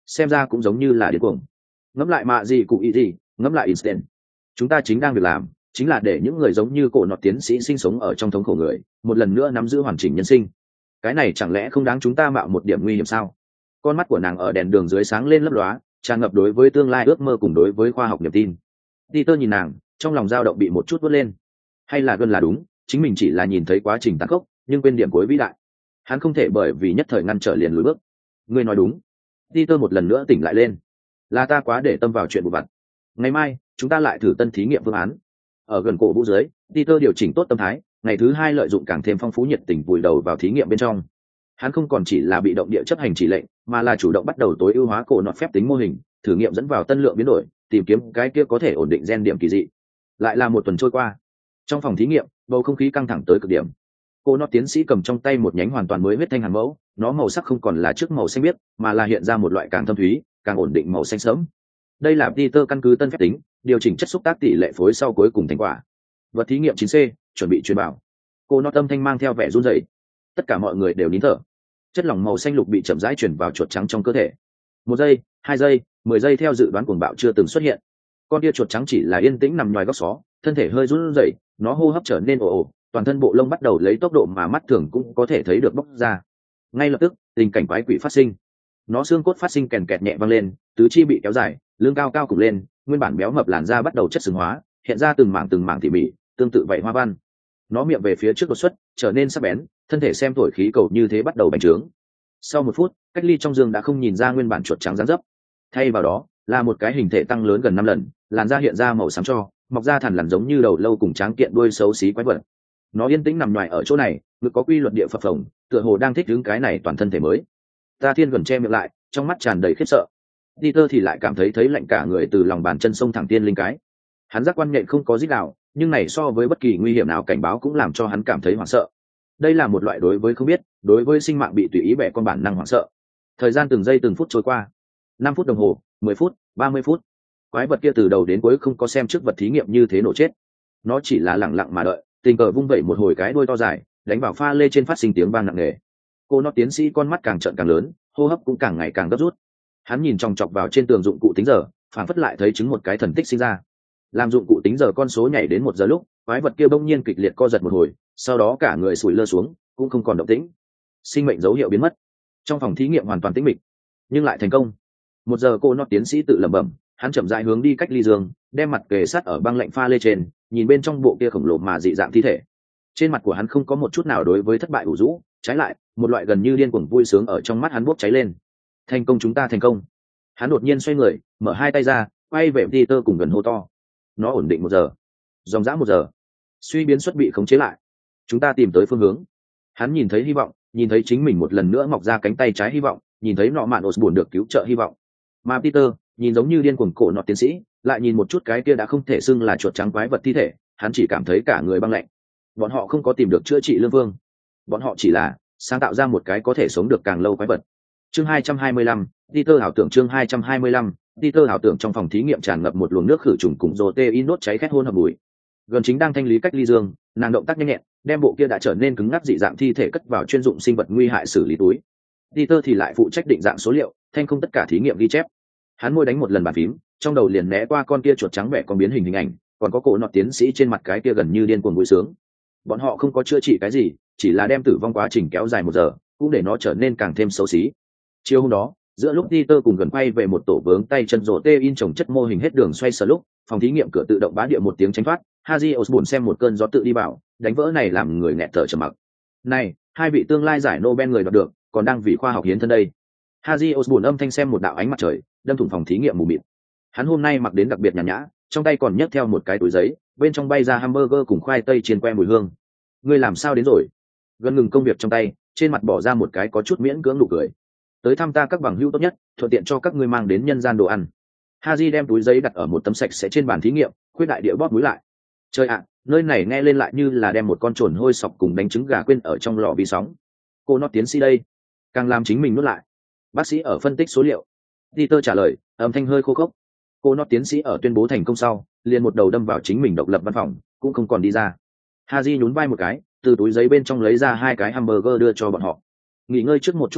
xem ra cũng giống như là điên cuồng. Ngẫm lại mạ gì cụ ý gì, ngẫm lại instant. Chúng ta chính đang việc làm chính là để những người giống như cổ nọt tiến sĩ sinh sống ở trong thống khổ người một lần nữa nắm giữ hoàn chỉnh nhân sinh. Cái này chẳng lẽ không đáng chúng ta mạo một điểm nguy hiểm sao? Con mắt của nàng ở đèn đường dưới sáng lên lấp lóa, tràn ngập đối với tương lai ước mơ cùng đối với khoa học niềm tin. Peter nhìn nàng, trong lòng dao động bị một chút vớt lên. Hay là gần là đúng, chính mình chỉ là nhìn thấy quá trình tàn khốc, nhưng quên điểm cuối vĩ đại. Hắn không thể bởi vì nhất thời ngăn trở liền lùi bước. Ngươi nói đúng. Peter một lần nữa tỉnh lại lên. Là ta quá để tâm vào chuyện vụ vặt. Ngày mai, chúng ta lại thử tân thí nghiệm phương án. Ở gần cổ vũ dưới, Peter điều chỉnh tốt tâm thái, ngày thứ hai lợi dụng càng thêm phong phú nhiệt tình vùi đầu vào thí nghiệm bên trong. Hắn không còn chỉ là bị động địa chấp hành chỉ lệnh, mà là chủ động bắt đầu tối ưu hóa cổ nọt phép tính mô hình, thử nghiệm dẫn vào tân lượng biến đổi, tìm kiếm cái kia có thể ổn định gen điểm kỳ dị. Lại là một tuần trôi qua. Trong phòng thí nghiệm, bầu không khí căng thẳng tới cực điểm. Cô nọt tiến sĩ cầm trong tay một nhánh hoàn toàn mới huyết thanh hàn mẫu, nó màu sắc không còn là trước màu xanh biếc, mà là hiện ra một loại càng thâm thúy, càng ổn định màu xanh sẫm. Đây là Peter căn cứ tân phép tính, điều chỉnh chất xúc tác tỷ lệ phối sau cuối cùng thành quả. Vật thí nghiệm chín C, chuẩn bị truyền bảo. Cô nọt âm thanh mang theo vẻ run rẩy. Tất cả mọi người đều nín thở. Chất lỏng màu xanh lục bị chậm rãi chuyển vào chuột trắng trong cơ thể. Một giây, hai giây, mười giây theo dự đoán cuồng bạo chưa từng xuất hiện. Con tia chuột trắng chỉ là yên tĩnh nằm ngoài góc xó, thân thể hơi run rẩy, nó hô hấp trở nên ồ ồ, toàn thân bộ lông bắt đầu lấy tốc độ mà mắt thường cũng có thể thấy được bốc ra. Ngay lập tức, tình cảnh quái quỷ phát sinh. Nó xương cốt phát sinh kèn kẹt nhẹ vang lên, tứ chi bị kéo dài, lưng cao cao cụp lên, nguyên bản béo mập làn da bắt đầu chất sừng hóa, hiện ra từng mảng từng mảng tỉ mỉ, tương tự vậy hoa văn. Nó miệng về phía trước đột xuất, trở nên sắc bén, thân thể xem thổi khí cầu như thế bắt đầu bành trướng. Sau một phút, cách ly trong giường đã không nhìn ra nguyên bản chuột trắng dáng dấp, thay vào đó là một cái hình thể tăng lớn gần năm lần, làn da hiện ra màu xám cho, mọc ra thằn lằn giống như đầu lâu cùng tráng kiện đuôi xấu xí quái vật. Nó yên tĩnh nằm ngoài ở chỗ này, ngực có quy luật địa phập phồng, tựa hồ đang thích ứng cái này toàn thân thể mới. Ta Thiên gần che miệng lại, trong mắt tràn đầy khiếp sợ. Peter thì lại cảm thấy thấy lạnh cả người từ lòng bàn chân sông thẳng tiên linh cái. Hắn giác quan nhạy không có dích đạo, nhưng này so với bất kỳ nguy hiểm nào cảnh báo cũng làm cho hắn cảm thấy hoảng sợ. Đây là một loại đối với không biết, đối với sinh mạng bị tùy ý bẻ con bản năng hoảng sợ. Thời gian từng giây từng phút trôi qua. Năm phút đồng hồ, mười phút, ba mươi phút. Quái vật kia từ đầu đến cuối không có xem trước vật thí nghiệm như thế nổ chết. Nó chỉ là lặng lặng mà đợi, tình cờ vung vẩy một hồi cái đuôi to dài, đánh vào pha lê trên phát sinh tiếng vang nặng nề. Cô nó tiến sĩ con mắt càng trợn càng lớn, hô hấp cũng càng ngày càng gấp rút. Hắn nhìn chòng chọc vào trên tường dụng cụ tính giờ, phảng phất lại thấy chứng một cái thần tích sinh ra. Làm dụng cụ tính giờ con số nhảy đến một giờ lúc, quái vật kia bỗng nhiên kịch liệt co giật một hồi, sau đó cả người sủi lơ xuống, cũng không còn động tĩnh. Sinh mệnh dấu hiệu biến mất. Trong phòng thí nghiệm hoàn toàn tĩnh mịch, nhưng lại thành công. Một giờ cô nó tiến sĩ tự lẩm bẩm, hắn chậm rãi hướng đi cách ly giường, đem mặt kề sát ở băng lạnh pha lê trên, nhìn bên trong bộ kia khổng lồ mà dị dạng thi thể. Trên mặt của hắn không có một chút nào đối với thất bại ủ rũ, trái lại, một loại gần như điên cuồng vui sướng ở trong mắt hắn bốc cháy lên. Thành công, chúng ta thành công. Hắn đột nhiên xoay người, mở hai tay ra, quay về Peter cùng gần hô to. Nó ổn định một giờ, dòng dã một giờ, suy biến xuất bị khống chế lại. Chúng ta tìm tới phương hướng. Hắn nhìn thấy hy vọng, nhìn thấy chính mình một lần nữa mọc ra cánh tay trái hy vọng, nhìn thấy nọ mạn Osborn được cứu trợ hy vọng. Mà Peter nhìn giống như điên cuồng cổ nọ tiến sĩ, lại nhìn một chút cái kia đã không thể xưng là chuột trắng quái vật thi thể, hắn chỉ cảm thấy cả người băng lạnh. Bọn họ không có tìm được chữa trị lương vương, bọn họ chỉ là sáng tạo ra một cái có thể sống được càng lâu quái vật. Chương hai trăm hai mươi lăm, Peter ảo tưởng. Chương hai trăm hai mươi lăm, Peter ảo tưởng. Trong phòng thí nghiệm tràn ngập một luồng nước khử trùng cùng protein nốt cháy khét hôn hợp bụi. Gần chính đang thanh lý cách ly dương, nàng động tác nhanh nhẹn, đem bộ kia đã trở nên cứng ngắc dị dạng thi thể cất vào chuyên dụng sinh vật nguy hại xử lý túi. Peter thì lại phụ trách định dạng số liệu, thanh không tất cả thí nghiệm ghi chép. Hắn môi đánh một lần bàn phím, trong đầu liền né qua con kia chuột trắng bẻ con biến hình hình ảnh, còn có cổ nọ tiến sĩ trên mặt cái kia gần như điên cuồng vui sướng. Bọn họ không có chữa trị cái gì, chỉ là đem tử vong quá trình kéo dài một giờ, cũng để nó trở nên càng thêm xấu xí. Chiều hôm đó, giữa lúc Peter cùng gần quay về một tổ vướng tay chân rổ tê in trồng chất mô hình hết đường xoay sở lúc, phòng thí nghiệm cửa tự động bá địa một tiếng tránh thoát, Harry Osborn xem một cơn gió tự đi vào, đánh vỡ này làm người nghẹt thở trầm mặc. Này, hai vị tương lai giải Nobel người đoạt được, còn đang vì khoa học hiến thân đây. Harry Osborn âm thanh xem một đạo ánh mặt trời, đâm thủng phòng thí nghiệm mù mịt. Hắn hôm nay mặc đến đặc biệt nhàn nhã, trong tay còn nhấc theo một cái túi giấy, bên trong bay ra hamburger cùng khoai tây chiên que mùi hương. Ngươi làm sao đến rồi? Gần ngừng công việc trong tay, trên mặt bỏ ra một cái có chút miễn cưỡng nụ cười. Tới thăm ta các bằng hữu tốt nhất, thuận tiện cho các ngươi mang đến nhân gian đồ ăn. Haji đem túi giấy đặt ở một tấm sạch sẽ trên bàn thí nghiệm, khuyết đại địa bóp mũi lại. Trời ạ, nơi này nghe lên lại như là đem một con trồn hôi sọc cùng đánh trứng gà quên ở trong lò vi sóng. Cô nó tiến sĩ đây, càng làm chính mình nuốt lại. Bác sĩ ở phân tích số liệu. Peter trả lời, âm thanh hơi khô khốc. Cô nó tiến sĩ ở tuyên bố thành công sau, liền một đầu đâm vào chính mình độc lập văn phòng, cũng không còn đi ra. Haji nhún vai một cái, từ túi giấy bên trong lấy ra hai cái hamburger đưa cho bọn họ. Nghỉ ngơi trước một chút đi,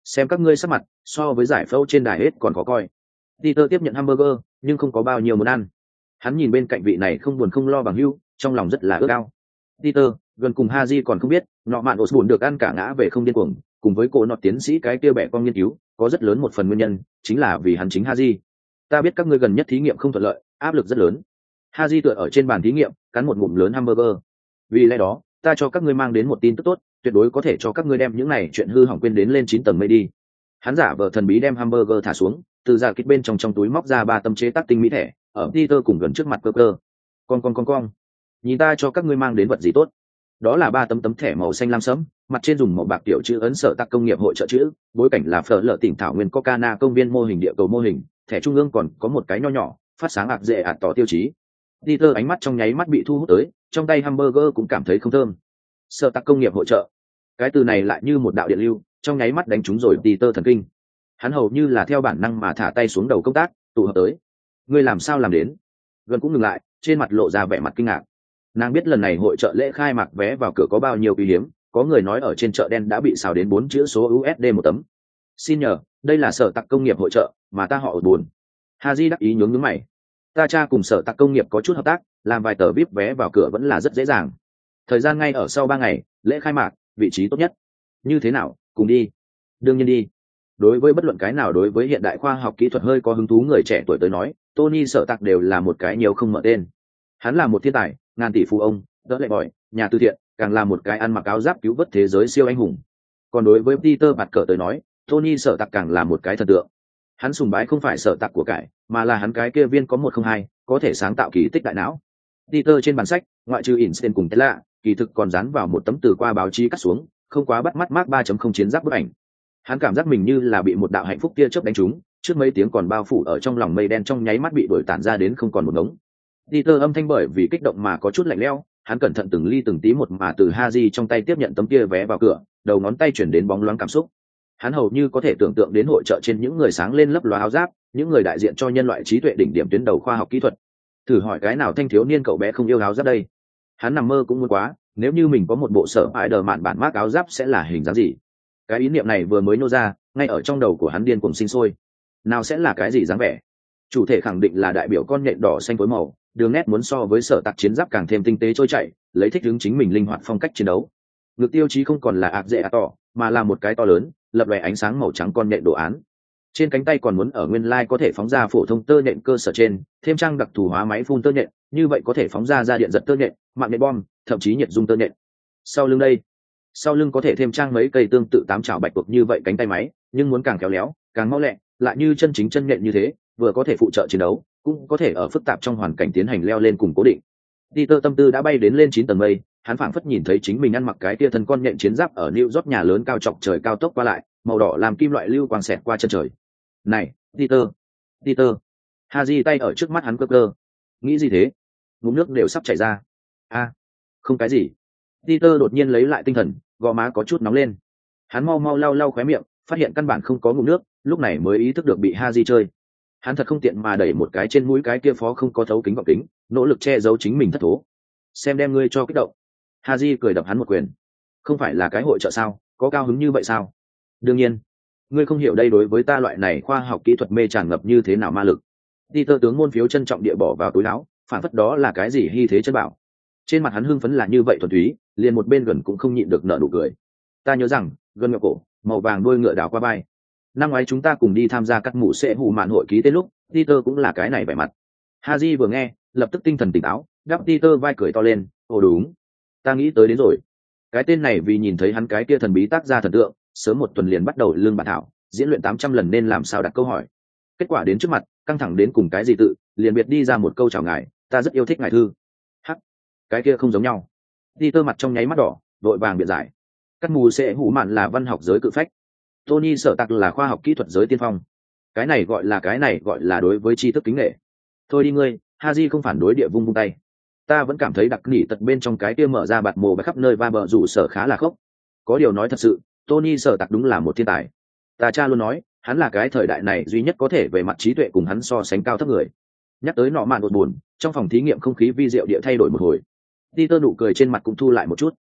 xem các ngươi sắc mặt so với giải phẫu trên đài hết còn khó coi. Peter tiếp nhận hamburger nhưng không có bao nhiêu muốn ăn. Hắn nhìn bên cạnh vị này không buồn không lo bằng hữu, trong lòng rất là ước ao. Peter gần cùng Haji còn không biết nọ mạn Osborn được ăn cả ngã về không điên cuồng, cùng với cô nọt tiến sĩ cái kia bẻ con nghiên cứu có rất lớn một phần nguyên nhân chính là vì hắn chính Haji. Ta biết các ngươi gần nhất thí nghiệm không thuận lợi, áp lực rất lớn. Haji tựa ở trên bàn thí nghiệm cắn một ngụm lớn hamburger. Vì lẽ đó ta cho các ngươi mang đến một tin tức tốt, tuyệt đối có thể cho các ngươi đem những này chuyện hư hỏng quên đến lên chín tầng mây đi. Hắn giả vờ thần bí đem hamburger thả xuống, từ giả kích bên trong trong túi móc ra ba tấm chế tác tinh mỹ thẻ, ở Peter cùng gần trước mặt cơ cơ. Con con con con, nhìn ta cho các ngươi mang đến vật gì tốt. Đó là ba tấm tấm thẻ màu xanh lam sẫm, mặt trên dùng màu bạc tiểu chữ ấn Sở Tạc công nghiệp hội trợ chữ, bối cảnh là phở lở tỉnh thảo nguyên Cocana công viên mô hình địa cầu mô hình, thẻ trung ương còn có một cái nho nhỏ, phát sáng ạc dễ ạt tỏ tiêu chí. Peter ánh mắt trong nháy mắt bị thu hút tới, trong tay hamburger cũng cảm thấy không thơm. Sở Tạc công nghiệp hội trợ, cái từ này lại như một đạo điện lưu, trong nháy mắt đánh trúng rồi Peter thần kinh. Hắn hầu như là theo bản năng mà thả tay xuống đầu công tác, tụ hợp tới. Ngươi làm sao làm đến? Gần cũng ngừng lại, trên mặt lộ ra vẻ mặt kinh ngạc. Nàng biết lần này hội trợ lễ khai mạc vé vào cửa có bao nhiêu quý hiếm, có người nói ở trên chợ đen đã bị xào đến bốn chữ số u ét đê một tấm. Xin nhờ, đây là Sở Tạc công nghiệp hội trợ mà ta họ ở buồn. Haji đắc ý nhướng nhướng mày. Ta cha cùng Sở Tạc công nghiệp có chút hợp tác, làm vài tờ vê i pê vé vào cửa vẫn là rất dễ dàng. Thời gian ngay ở sau ba ngày, lễ khai mạc, vị trí tốt nhất. Như thế nào, cùng đi? Đương nhiên đi. Đối với bất luận cái nào đối với hiện đại khoa học kỹ thuật hơi có hứng thú người trẻ tuổi tới nói, Tony Sở Tạc đều là một cái nhiều không mở tên. Hắn là một thiên tài, ngàn tỷ phú ông, đỡ lệ bòi, nhà từ thiện, càng là một cái ăn mặc áo giáp cứu vớt thế giới siêu anh hùng. Còn đối với Peter bạt cờ tới nói, Tony Sở Tạc càng là một cái thần tượng. Hắn sùng bái không phải Sở Tạc của cải, mà là hắn cái kia viên có một không hai, có thể sáng tạo kỳ tích đại não. Peter trên bản sách, ngoại trừ Einstein cùng Tesla, kỳ thực còn dán vào một tấm từ qua báo chí cắt xuống, không quá bắt mắt Mark ba chấm không chiến giáp bức ảnh. Hắn cảm giác mình như là bị một đạo hạnh phúc tia chớp đánh trúng, trước mấy tiếng còn bao phủ ở trong lòng mây đen trong nháy mắt bị đuổi tản ra đến không còn một ngống. Peter âm thanh bởi vì kích động mà có chút lạnh lẽo, hắn cẩn thận từng ly từng tí một mà từ Haji trong tay tiếp nhận tấm kia vé vào cửa, đầu ngón tay chuyển đến bóng loáng cảm xúc. Hắn hầu như có thể tưởng tượng đến hội trợ trên những người sáng lên lấp lóa áo giáp, những người đại diện cho nhân loại trí tuệ đỉnh điểm tuyến đầu khoa học kỹ thuật. Thử hỏi cái nào thanh thiếu niên cậu bé không yêu áo giáp đây? Hắn nằm mơ cũng muốn quá, nếu như mình có một bộ sở bại đờ mạn bản mác áo giáp sẽ là hình dáng gì? Cái ý niệm này vừa mới nô ra, ngay ở trong đầu của hắn điên cuồng sinh sôi. Nào sẽ là cái gì dáng vẻ? Chủ thể khẳng định là đại biểu con nhện đỏ xanh phối màu, đường nét muốn so với Sở Tạc chiến giáp càng thêm tinh tế trôi chảy, lấy thích ứng chính mình linh hoạt phong cách chiến đấu. Ngực tiêu chí không còn là ạc dễ ạc tỏ, mà là một cái to lớn, lập lòe ánh sáng màu trắng con nhện đồ án. Trên cánh tay còn muốn ở nguyên lai có thể phóng ra phổ thông tơ nhện cơ sở trên, thêm trang đặc thù hóa máy phun tơ nhện, như vậy có thể phóng ra ra điện giật tơ nhện, mạng nhện bom, thậm chí nhiệt dung tơ nhện. Sau lưng đây, sau lưng có thể thêm trang mấy cây tương tự tám chảo bạch tuộc như vậy cánh tay máy, nhưng muốn càng khéo léo, càng mau lẹ, lại như chân chính chân nhện như thế, vừa có thể phụ trợ chiến đấu, cũng có thể ở phức tạp trong hoàn cảnh tiến hành leo lên cùng cố định. Peter tâm tư đã bay đến lên chín tầng mây, hắn phảng phất nhìn thấy chính mình ăn mặc cái tia thân con nhện chiến giáp ở New York nhà lớn cao chọc trời cao tốc qua lại, màu đỏ làm kim loại lưu quang xẹt qua chân trời. Này, Peter, Peter. Haji tay ở trước mắt hắn cơ cơ. Nghĩ gì thế? Ngụm nước đều sắp chảy ra. A, à, không cái gì. Peter đột nhiên lấy lại tinh thần, gò má có chút nóng lên. Hắn mau mau lau lau khóe miệng, phát hiện căn bản không có ngụm nước, lúc này mới ý thức được bị Haji chơi. Hắn thật không tiện mà đẩy một cái trên mũi cái kia phó không có thấu kính gọng kính, nỗ lực che giấu chính mình thất thố. Xem đem ngươi cho kích động. Haji cười đập hắn một quyền. Không phải là cái hội trợ sao, có cao hứng như vậy sao? Đương nhiên. Ngươi không hiểu đây đối với ta loại này khoa học kỹ thuật mê tràn ngập như thế nào ma lực. Peter tướng môn phiếu trân trọng địa bỏ vào túi áo, phản phất đó là cái gì hy thế chân bảo. Trên mặt hắn hưng phấn là như vậy thuần túy, liền một bên gần cũng không nhịn được nở nụ cười. Ta nhớ rằng, gần ngựa cổ, màu vàng đuôi ngựa đảo qua vai. Năm ngoái chúng ta cùng đi tham gia các mũ sẽ hù mạn hội ký tên lúc, Peter cũng là cái này vẻ mặt. Haji vừa nghe, lập tức tinh thần tỉnh táo, đáp Peter vai cười to lên, ồ đúng, ta nghĩ tới đến rồi. Cái tên này vì nhìn thấy hắn cái kia thần bí tác ra thần tượng, sớm một tuần liền bắt đầu lương bản thảo, diễn luyện tám trăm lần nên làm sao đặt câu hỏi. Kết quả đến trước mặt, căng thẳng đến cùng cái gì tự, liền biệt đi ra một câu chào ngài, ta rất yêu thích ngài thư. Hắc, cái kia không giống nhau. Peter mặt trong nháy mắt đỏ, vội vàng biện giải. Các mù sẽ hủ mạn là văn học giới cự phách, Tony Sở Tạc là khoa học kỹ thuật giới tiên phong. Cái này gọi là cái này gọi là đối với tri thức kính nghệ. Thôi đi ngươi, Haji không phản đối địa vung vung tay. Ta vẫn cảm thấy đặc nỉ tật bên trong cái kia mở ra bạt mồ và khắp nơi va bờ rủ sở khá là khốc. Có điều nói thật sự, Tony Sở Tạc đúng là một thiên tài. Ta cha luôn nói, hắn là cái thời đại này duy nhất có thể về mặt trí tuệ cùng hắn so sánh cao thấp người. Nhắc tới nọ mạn một buồn, trong phòng thí nghiệm không khí vi diệu địa thay đổi một hồi. Peter nụ cười trên mặt cũng thu lại một chút.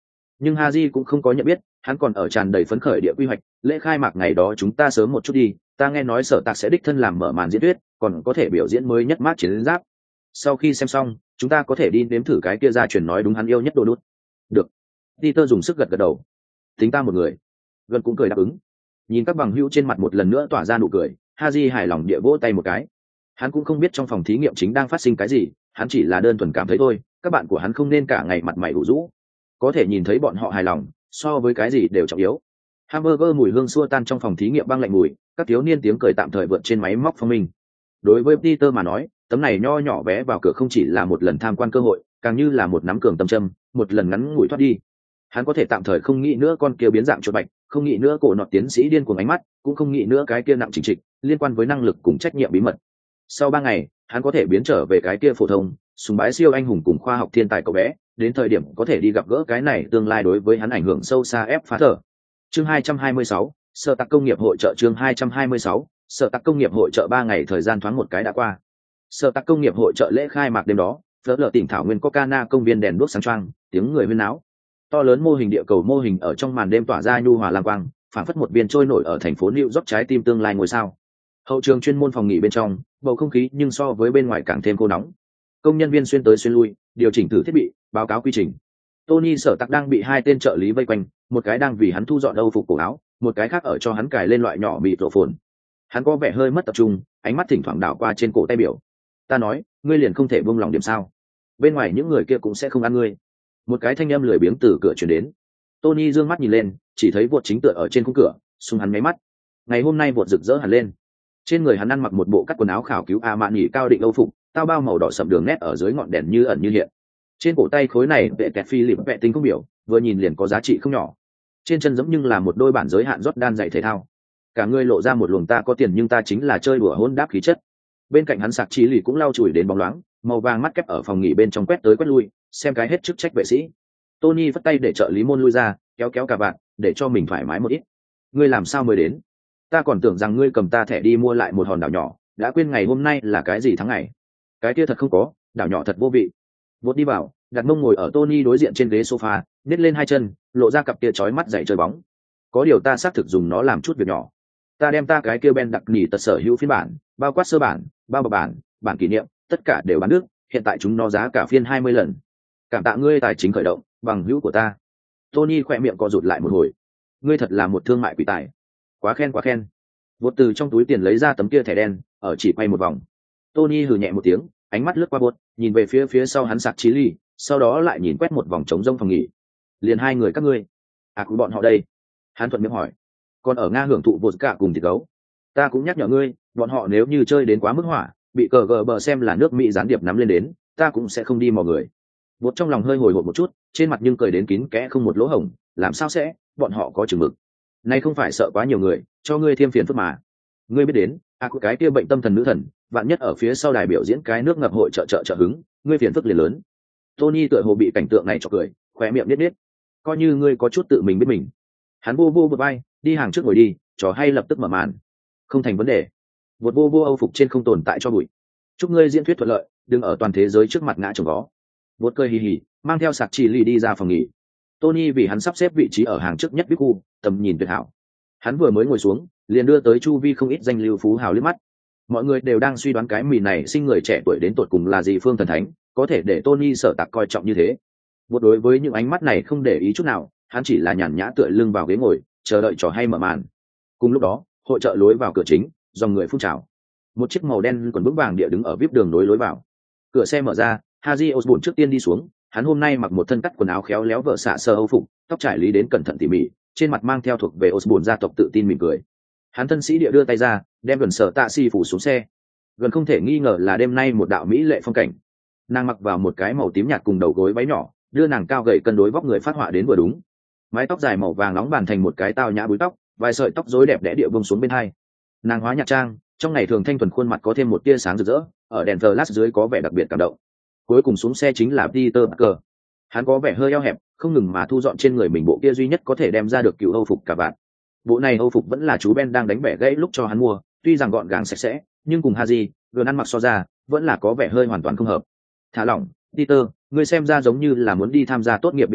Nhưng Haji cũng không có nhận biết, hắn còn ở tràn đầy phấn khởi địa quy hoạch, lễ khai mạc ngày đó chúng ta sớm một chút đi, ta nghe nói Sở Tạc sẽ đích thân làm mở màn diễn thuyết, còn có thể biểu diễn mới nhất mát chiến giáp. Sau khi xem xong, chúng ta có thể đi nếm thử cái kia ra truyền nói đúng hắn yêu nhất đồ nút. Được. Peter dùng sức gật gật đầu. Tính ta một người. Gần cũng cười đáp ứng. Nhìn các bằng hữu trên mặt một lần nữa tỏa ra nụ cười, Haji hài lòng địa vỗ tay một cái. Hắn cũng không biết trong phòng thí nghiệm chính đang phát sinh cái gì, hắn chỉ là đơn thuần cảm thấy thôi, các bạn của hắn không nên cả ngày mặt mày ủ rũ. Có thể nhìn thấy bọn họ hài lòng, so với cái gì đều trọng yếu. Hamburger mùi hương xua tan trong phòng thí nghiệm băng lạnh mùi, các thiếu niên tiếng cười tạm thời vượt trên máy móc phong minh. Đối với Peter mà nói, tấm này nho nhỏ bé vào cửa không chỉ là một lần tham quan cơ hội, càng như là một nắm cường tâm châm, một lần ngắn ngủi thoát đi. Hắn có thể tạm thời không nghĩ nữa con kia biến dạng chuột bạch, không nghĩ nữa cổ nọt tiến sĩ điên cuồng ánh mắt, cũng không nghĩ nữa cái kia nặng chính trịch liên quan với năng lực cùng trách nhiệm bí mật. Sau ba ngày, hắn có thể biến trở về cái kia phổ thông, sùng bái siêu anh hùng cùng khoa học thiên tài cậu bé, đến thời điểm có thể đi gặp gỡ cái này tương lai đối với hắn ảnh hưởng sâu xa ép phá thở. Chương hai trăm hai mươi sáu, Sở Tạc công nghiệp hội trợ. Chương hai trăm hai mươi sáu, Sở Tạc công nghiệp hội trợ. Ba ngày thời gian thoáng một cái đã qua. Sở Tạc công nghiệp hội trợ lễ khai mạc đêm đó, phớt lờ tỉnh thảo nguyên Coca-Cola công viên đèn đuốc sáng choang, tiếng người huyên náo. To lớn mô hình địa cầu mô hình ở trong màn đêm tỏa ra nhu hòa lam quang, phảng phất một viên trôi nổi ở thành phố New York trái tim tương lai ngôi sao. Hậu trường chuyên môn phòng nghỉ bên trong, bầu không khí nhưng so với bên ngoài càng thêm khô nóng. Công nhân viên xuyên tới xuyên lui, điều chỉnh thử thiết bị, báo cáo quy trình. Tony Sở Tạc đang bị hai tên trợ lý vây quanh, một cái đang vì hắn thu dọn âu phục cổ áo, một cái khác ở cho hắn cài lên loại nhỏ bị rộ phồn. Hắn có vẻ hơi mất tập trung, ánh mắt thỉnh thoảng đảo qua trên cổ tay biểu. Ta nói, ngươi liền không thể buông lòng điểm sao? Bên ngoài những người kia cũng sẽ không ăn ngươi. Một cái thanh âm lười biếng từ cửa truyền đến. Tony dương mắt nhìn lên, chỉ thấy vụt chính tựa ở trên khung cửa, xung hắn mấy mắt. Ngày hôm nay vụt rực rỡ hẳn lên. Trên người hắn ăn mặc một bộ cắt quần áo khảo cứu a mạn nhỉ cao định âu phục, tao bao màu đỏ sậm đường nét ở dưới ngọn đèn như ẩn như hiện. Trên cổ tay khối này vệ kẹt phi lịp vệ tinh không biểu, vừa nhìn liền có giá trị không nhỏ. Trên chân giống nhưng là một đôi bản giới hạn Jordan giày thể thao. Cả người lộ ra một luồng ta có tiền nhưng ta chính là chơi đùa hỗn đáp khí chất. Bên cạnh hắn sạc trí lì cũng lau chùi đến bóng loáng, màu vàng mắt kép ở phòng nghỉ bên trong quét tới quét lui, xem cái hết chức trách vệ sĩ. Tony vất tay để trợ lý môn lui ra, kéo kéo cả bạn, để cho mình thoải mái một ít. Ngươi làm sao mới đến? Ta còn tưởng rằng ngươi cầm ta thẻ đi mua lại một hòn đảo nhỏ, đã quên ngày hôm nay là cái gì tháng ngày. Cái kia thật không có, đảo nhỏ thật vô vị. Vốt đi vào, đặt mông ngồi ở Tony đối diện trên ghế sofa, nhét lên hai chân, lộ ra cặp kia chói mắt dậy chơi bóng. Có điều ta xác thực dùng nó làm chút việc nhỏ. Ta đem ta cái kia Ben đặc nỉ tật sở hữu phiên bản, bao quát sơ bản, bao bọc bản, bản kỷ niệm, tất cả đều bán nước, hiện tại chúng nó giá cả phiên hai mươi lần. Cảm tạ ngươi tài chính khởi động, bằng hữu của ta. Tony khỏe miệng co rụt lại một hồi. Ngươi thật là một thương mại quỷ tài. Quá khen quá khen. Vốt từ trong túi tiền lấy ra tấm kia thẻ đen, ở chỉ quay một vòng. Tony hừ nhẹ một tiếng, ánh mắt lướt qua bột, nhìn về phía phía sau hắn sạc trí ly, sau đó lại nhìn quét một vòng trống rông phòng nghỉ. Liền hai người các ngươi. À của bọn họ đây. Hắn thuận miệng hỏi. Còn ở Nga hưởng thụ vột cả cùng thịt gấu. Ta cũng nhắc nhở ngươi, bọn họ nếu như chơi đến quá mức hỏa, bị cờ gờ bờ xem là nước Mỹ gián điệp nắm lên đến, ta cũng sẽ không đi mò người. Vột trong lòng hơi hồi hộp một chút, trên mặt nhưng cười đến kín kẽ không một lỗ hổng, làm sao sẽ, bọn họ có chừng mực. Nay không phải sợ quá nhiều người, cho ngươi thêm phiền phức mà. Ngươi biết đến, à của cái kia bệnh tâm thần nữ thần, vạn nhất ở phía sau đài biểu diễn cái nước ngập hội trợ trợ trợ hứng, ngươi phiền phức liền lớn. Tony tựa hồ bị cảnh tượng này chọc cười, khóe miệng biết biết. Coi như ngươi có chút tự mình biết mình. Hắn vô vô một vai, đi hàng trước ngồi đi, trò hay lập tức mở màn. Không thành vấn đề. Một vô vô âu phục trên không tồn tại cho bụi. Chúc ngươi diễn thuyết thuận lợi, đừng ở toàn thế giới trước mặt ngã chồng vó. Vốt cười hì hì, mang theo sạc chỉ lì đi ra phòng nghỉ. Tony vì hắn sắp xếp vị trí ở hàng trước nhất biết khu, tầm nhìn tuyệt hảo. Hắn vừa mới ngồi xuống, liền đưa tới chu vi không ít danh lưu phú hào liếc mắt. Mọi người đều đang suy đoán cái mì này sinh người trẻ tuổi đến tột cùng là gì phương thần thánh, có thể để Tony Sở Tạc coi trọng như thế. Vốt đối với những ánh mắt này không để ý chút nào, hắn chỉ là nhàn nhã tựa lưng vào ghế ngồi, chờ đợi trò hay mở màn. Cùng lúc đó, hội trợ lối vào cửa chính, dòng người phun trào. Một chiếc màu đen quần bức vàng địa đứng ở vip đường nối lối vào. Cửa xe mở ra, Haji Osborne trước tiên đi xuống, hắn hôm nay mặc một thân cắt quần áo khéo léo vợ xạ sơ âu phục, tóc trải lý đến cẩn thận tỉ mỉ, trên mặt mang theo thuộc về Osborne gia tộc tự tin mỉm cười. Hắn thân sĩ địa đưa tay ra, đem gần sở tạ si phủ xuống xe. Gần không thể nghi ngờ là đêm nay một đạo mỹ lệ phong cảnh. Nàng mặc vào một cái màu tím nhạt cùng đầu gối váy nhỏ, đưa nàng cao gầy cân đối vóc người phát họa đến vừa đúng. Mái tóc dài màu vàng nóng bàn thành một cái tao nhã búi tóc, vài sợi tóc rối đẹp đẽ địa buông xuống bên hai. Nàng hóa nhạc trang, trong ngày thường thanh thuần khuôn mặt có thêm một tia sáng rực rỡ, ở đèn flash dưới có vẻ đặc biệt cảm động. Cuối cùng xuống xe chính là Peter Parker. Hắn có vẻ hơi eo hẹp, không ngừng mà thu dọn trên người mình bộ kia duy nhất có thể đem ra được cựu âu phục cả bạn. Bộ này âu phục vẫn là chú Ben đang đánh bẻ gãy lúc cho hắn mua, tuy rằng gọn gàng sạch sẽ, nhưng cùng Haji, vừa ăn mặc so ra, vẫn là có vẻ hơi hoàn toàn không hợp. Thả lỏng, Peter, ngươi xem ra giống như là muốn đi tham gia tốt nghiệp biện hộ,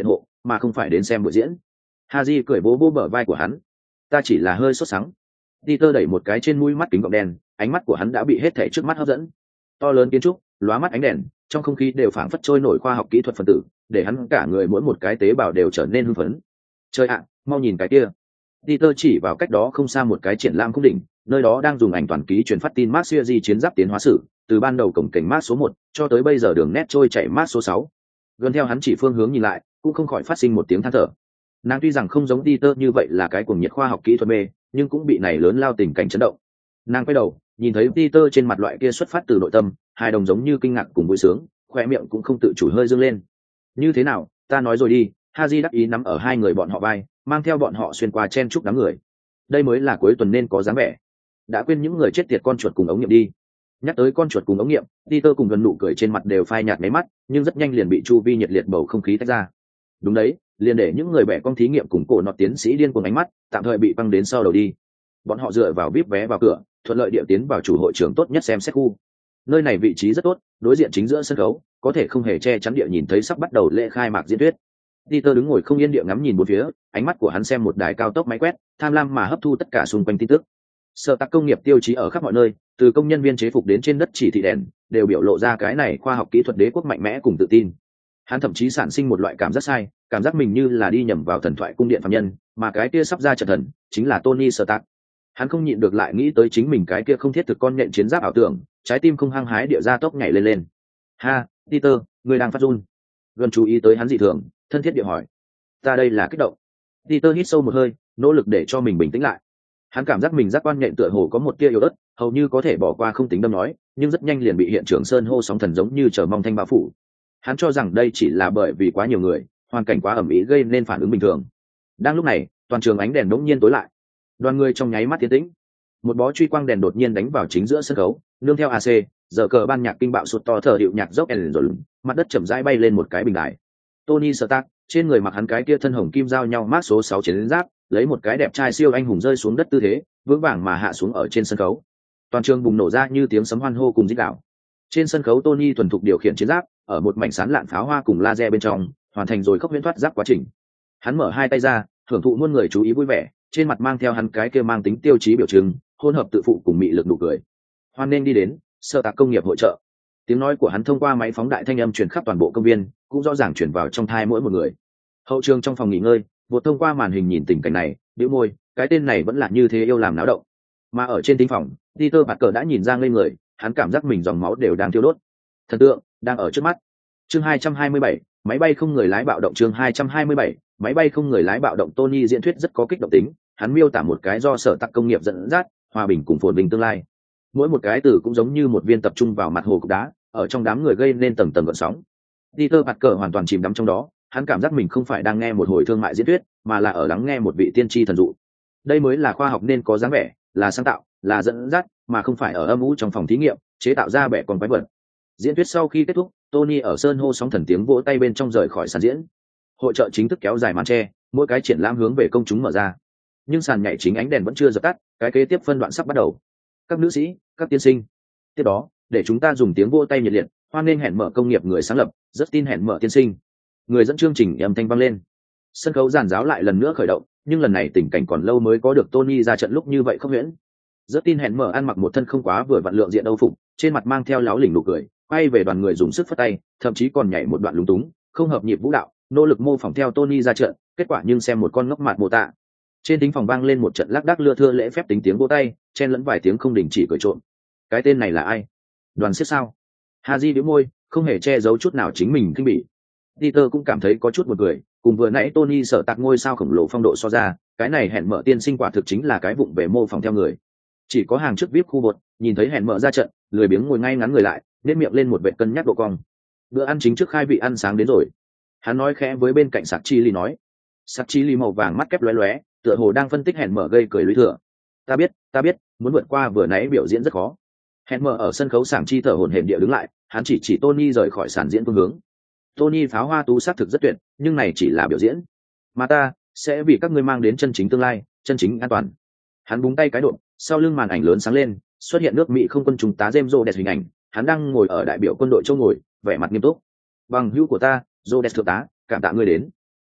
mà không phải đến xem buổi diễn. Haji cười vỗ vỗ bờ vai của hắn. Ta chỉ là hơi sốt sắng. Peter đẩy một cái trên mũi mắt kính gọng đen, ánh mắt của hắn đã bị hết thảy trước mắt hấp dẫn. To lớn kiến trúc, lóa mắt ánh đèn, trong không khí đều phảng phất trôi nổi khoa học kỹ thuật phân tử, để hắn cả người mỗi một cái tế bào đều trở nên hưng phấn. Trời ạ, mau nhìn cái kia. Peter chỉ vào cách đó không xa một cái triển lãm cung đỉnh, nơi đó đang dùng ảnh toàn ký truyền phát tin Mark Series chiến giáp tiến hóa sử, từ ban đầu cổng cảnh Mark số một cho tới bây giờ đường nét trôi chảy Mark số sáu. Gần theo hắn chỉ phương hướng nhìn lại, cũng không khỏi phát sinh một tiếng than thở. Nàng tuy rằng không giống Peter như vậy là cái cuồng nhiệt khoa học kỹ thuật mê, nhưng cũng bị này lớn lao tình cảnh chấn động. Nàng quay đầu, nhìn thấy Peter trên mặt loại kia xuất phát từ nội tâm, hai đồng giống như kinh ngạc cùng vui sướng, khóe miệng cũng không tự chủ hơi dương lên. Như thế nào, ta nói rồi đi. Haji đắc ý nắm ở hai người bọn họ vai, mang theo bọn họ xuyên qua chen chúc đám người. Đây mới là cuối tuần nên có dáng vẻ. Đã quên những người chết tiệt con chuột cùng ống nghiệm đi. Nhắc tới con chuột cùng ống nghiệm, Peter cùng gần nụ cười trên mặt đều phai nhạt mấy mắt, nhưng rất nhanh liền bị chu vi nhiệt liệt bầu không khí tách ra. Đúng đấy, liền để những người bẻ con thí nghiệm cùng cổ nọt tiến sĩ điên cuồng ánh mắt, tạm thời bị băng đến sau đầu đi. Bọn họ dựa vào vip vé vào cửa, thuận lợi địa tiến vào chủ hội trường tốt nhất xem xét khu. Nơi này vị trí rất tốt, đối diện chính giữa sân khấu, có thể không hề che chắn địa nhìn thấy sắp bắt đầu lễ khai mạc diễn thuyết. Peter đứng ngồi không yên địa ngắm nhìn bốn phía, ánh mắt của hắn xem một đài cao tốc máy quét, tham lam mà hấp thu tất cả xung quanh tin tức. Sở tạc công nghiệp tiêu chí ở khắp mọi nơi, từ công nhân viên chế phục đến trên đất chỉ thị đèn, đều biểu lộ ra cái này khoa học kỹ thuật đế quốc mạnh mẽ cùng tự tin. Hắn thậm chí sản sinh một loại cảm giác sai, cảm giác mình như là đi nhầm vào thần thoại cung điện phàm nhân, mà cái kia sắp ra trận thần chính là Tony Stark. Hắn không nhịn được lại nghĩ tới chính mình cái kia không thiết thực con nhện chiến giáp ảo tưởng, trái tim không hăng hái địa ra tốc nhảy lên lên. Ha, Peter, người đang phát run. Gần chú ý tới hắn dị thường, thân thiết địa hỏi. Ta đây là kích động. Peter hít sâu một hơi, nỗ lực để cho mình bình tĩnh lại. Hắn cảm giác mình giác quan nhện tựa hồ có một tia yếu ớt, hầu như có thể bỏ qua không tính đâm nói, nhưng rất nhanh liền bị hiện trường sơn hô sóng thần giống như chờ mong thanh bao phủ. Hắn cho rằng đây chỉ là bởi vì quá nhiều người, hoàn cảnh quá ẩm ĩ gây nên phản ứng bình thường. Đang lúc này, toàn trường ánh đèn đột nhiên tối lại. Đoàn người trong nháy mắt tiến tĩnh. Một bó truy quang đèn đột nhiên đánh vào chính giữa sân khấu, nương theo a xê, giờ cờ ban nhạc kinh bạo sụt to thở điệu nhạc dốc ellen rồi, mặt đất chậm rãi bay lên một cái bình đài. Tony Stark, trên người mặc hắn cái kia thân hồng kim giao nhau mát số sáu chiến giáp, lấy một cái đẹp trai siêu anh hùng rơi xuống đất tư thế, vững vàng mà hạ xuống ở trên sân khấu. Toàn trường bùng nổ ra như tiếng sấm hoan hô cùng rít gào. Trên sân khấu Tony thuần thục điều khiển chiến giáp, ở một mảnh sán lạn pháo hoa cùng laser bên trong, hoàn thành rồi khốc huyễn thoát giáp quá trình. Hắn mở hai tay ra, hưởng thụ muôn người chú ý vui vẻ, trên mặt mang theo hắn cái kia mang tính tiêu chí biểu trưng, hỗn hợp tự phụ cùng mị lực nụ cười. Hoan nên đi đến Sở Tạc công nghiệp hội trợ. Tiếng nói của hắn thông qua máy phóng đại thanh âm truyền khắp toàn bộ công viên, cũng rõ ràng truyền vào trong tai mỗi một người. Hậu trường trong phòng nghỉ ngơi, vụt thông qua màn hình nhìn tình cảnh này, bĩu môi, cái tên này vẫn là như thế yêu làm náo động. Mà ở trên thính phòng, Peter Parker đã nhìn ra ngây người, hắn cảm giác mình dòng máu đều đang thiêu đốt. Thần tượng đang ở trước mắt. Chương hai trăm hai mươi bảy, máy bay không người lái bạo động. Chương hai trăm hai mươi bảy, máy bay không người lái bạo động. Tony diễn thuyết rất có kích động tính, hắn miêu tả một cái do Sở Tạc công nghiệp dẫn dắt, hòa bình cùng phồn vinh tương lai. Mỗi một cái từ cũng giống như một viên tập trung vào mặt hồ cục đá, ở trong đám người gây nên tầng tầng gợn sóng. Peter Parker hoàn toàn chìm đắm trong đó, hắn cảm giác mình không phải đang nghe một hồi thương mại diễn thuyết, mà là ở lắng nghe một vị tiên tri thần dụ. Đây mới là khoa học nên có dáng vẻ, là sáng tạo, là dẫn dắt, mà không phải ở âm u trong phòng thí nghiệm chế tạo ra bẻ con quái vật. Diễn thuyết sau khi kết thúc, Tony ở sân hô sóng thần tiếng vỗ tay bên trong rời khỏi sàn diễn. Hội chợ chính thức kéo dài màn che, mỗi cái triển lãm hướng về công chúng mở ra. Nhưng sàn nhảy chính ánh đèn vẫn chưa dập tắt, cái kế tiếp phân đoạn sắp bắt đầu. Các nữ sĩ, các tiên sinh. Tiếp đó, để chúng ta dùng tiếng vỗ tay nhiệt liệt, hoan nghênh hẹn mở công nghiệp người sáng lập, rất tin hẹn mở tiên sinh. Người dẫn chương trình âm thanh vang lên. Sân khấu giàn giáo lại lần nữa khởi động, nhưng lần này tình cảnh còn lâu mới có được Tony ra trận lúc như vậy không huyễn. Rất tin hẹn mở ăn mặc một thân không quá vừa vặn lượng diện âu phục, trên mặt mang theo láo lỉnh nụ cười, quay về đoàn người dùng sức phất tay, thậm chí còn nhảy một đoạn lúng túng, không hợp nhịp vũ đạo, nỗ lực mô phỏng theo Tony ra trận, kết quả nhưng xem một con ngốc mạt mô tạ. Trên thính phòng vang lên một trận lác đác lưa thưa lễ phép tính tiếng vỗ tay, chen lẫn vài tiếng không đình chỉ cười trộm. Cái tên này là ai? Đoàn siết sao? Haji bĩu môi, không hề che giấu chút nào chính mình kinh bỉ. Peter cũng cảm thấy có chút buồn cười, cùng vừa nãy Tony Sở Tạc ngôi sao khổng lồ phong độ so ra, cái này hẹn mở tiên sinh quả thực chính là cái vụng về mô phỏng theo người. Chỉ có hàng trước vê i pê khu bột, nhìn thấy hẹn mở ra trận, lười biếng ngồi ngay ngắn người lại, nếp miệng lên một vệ cân nhắc độ cong. Bữa ăn chính trước khai vị ăn sáng đến rồi. Hắn nói khẽ với bên cạnh Sạc Chi Ly nói. Sạc Chi Ly màu vàng mắt kép lóe lóe, tựa hồ đang phân tích hẹn mở gây cười lũy thừa. Ta biết, ta biết, muốn vượt qua vừa nãy biểu diễn rất khó. Hẹn mở ở sân khấu sảng chi thở hổn hển địa đứng lại, hắn chỉ chỉ Tony rời khỏi sàn diễn phương hướng. Tony pháo hoa tú xác thực rất tuyệt, nhưng này chỉ là biểu diễn. Mà ta sẽ vì các ngươi mang đến chân chính tương lai, chân chính an toàn. Hắn búng tay cái độ, sau lưng màn ảnh lớn sáng lên, xuất hiện nước Mỹ không quân trung tá James Rhodes hình ảnh, hắn đang ngồi ở đại biểu quân đội châu ngồi, vẻ mặt nghiêm túc. Bằng hữu của ta, Rhodes thượng tá, cảm tạ ngươi đến.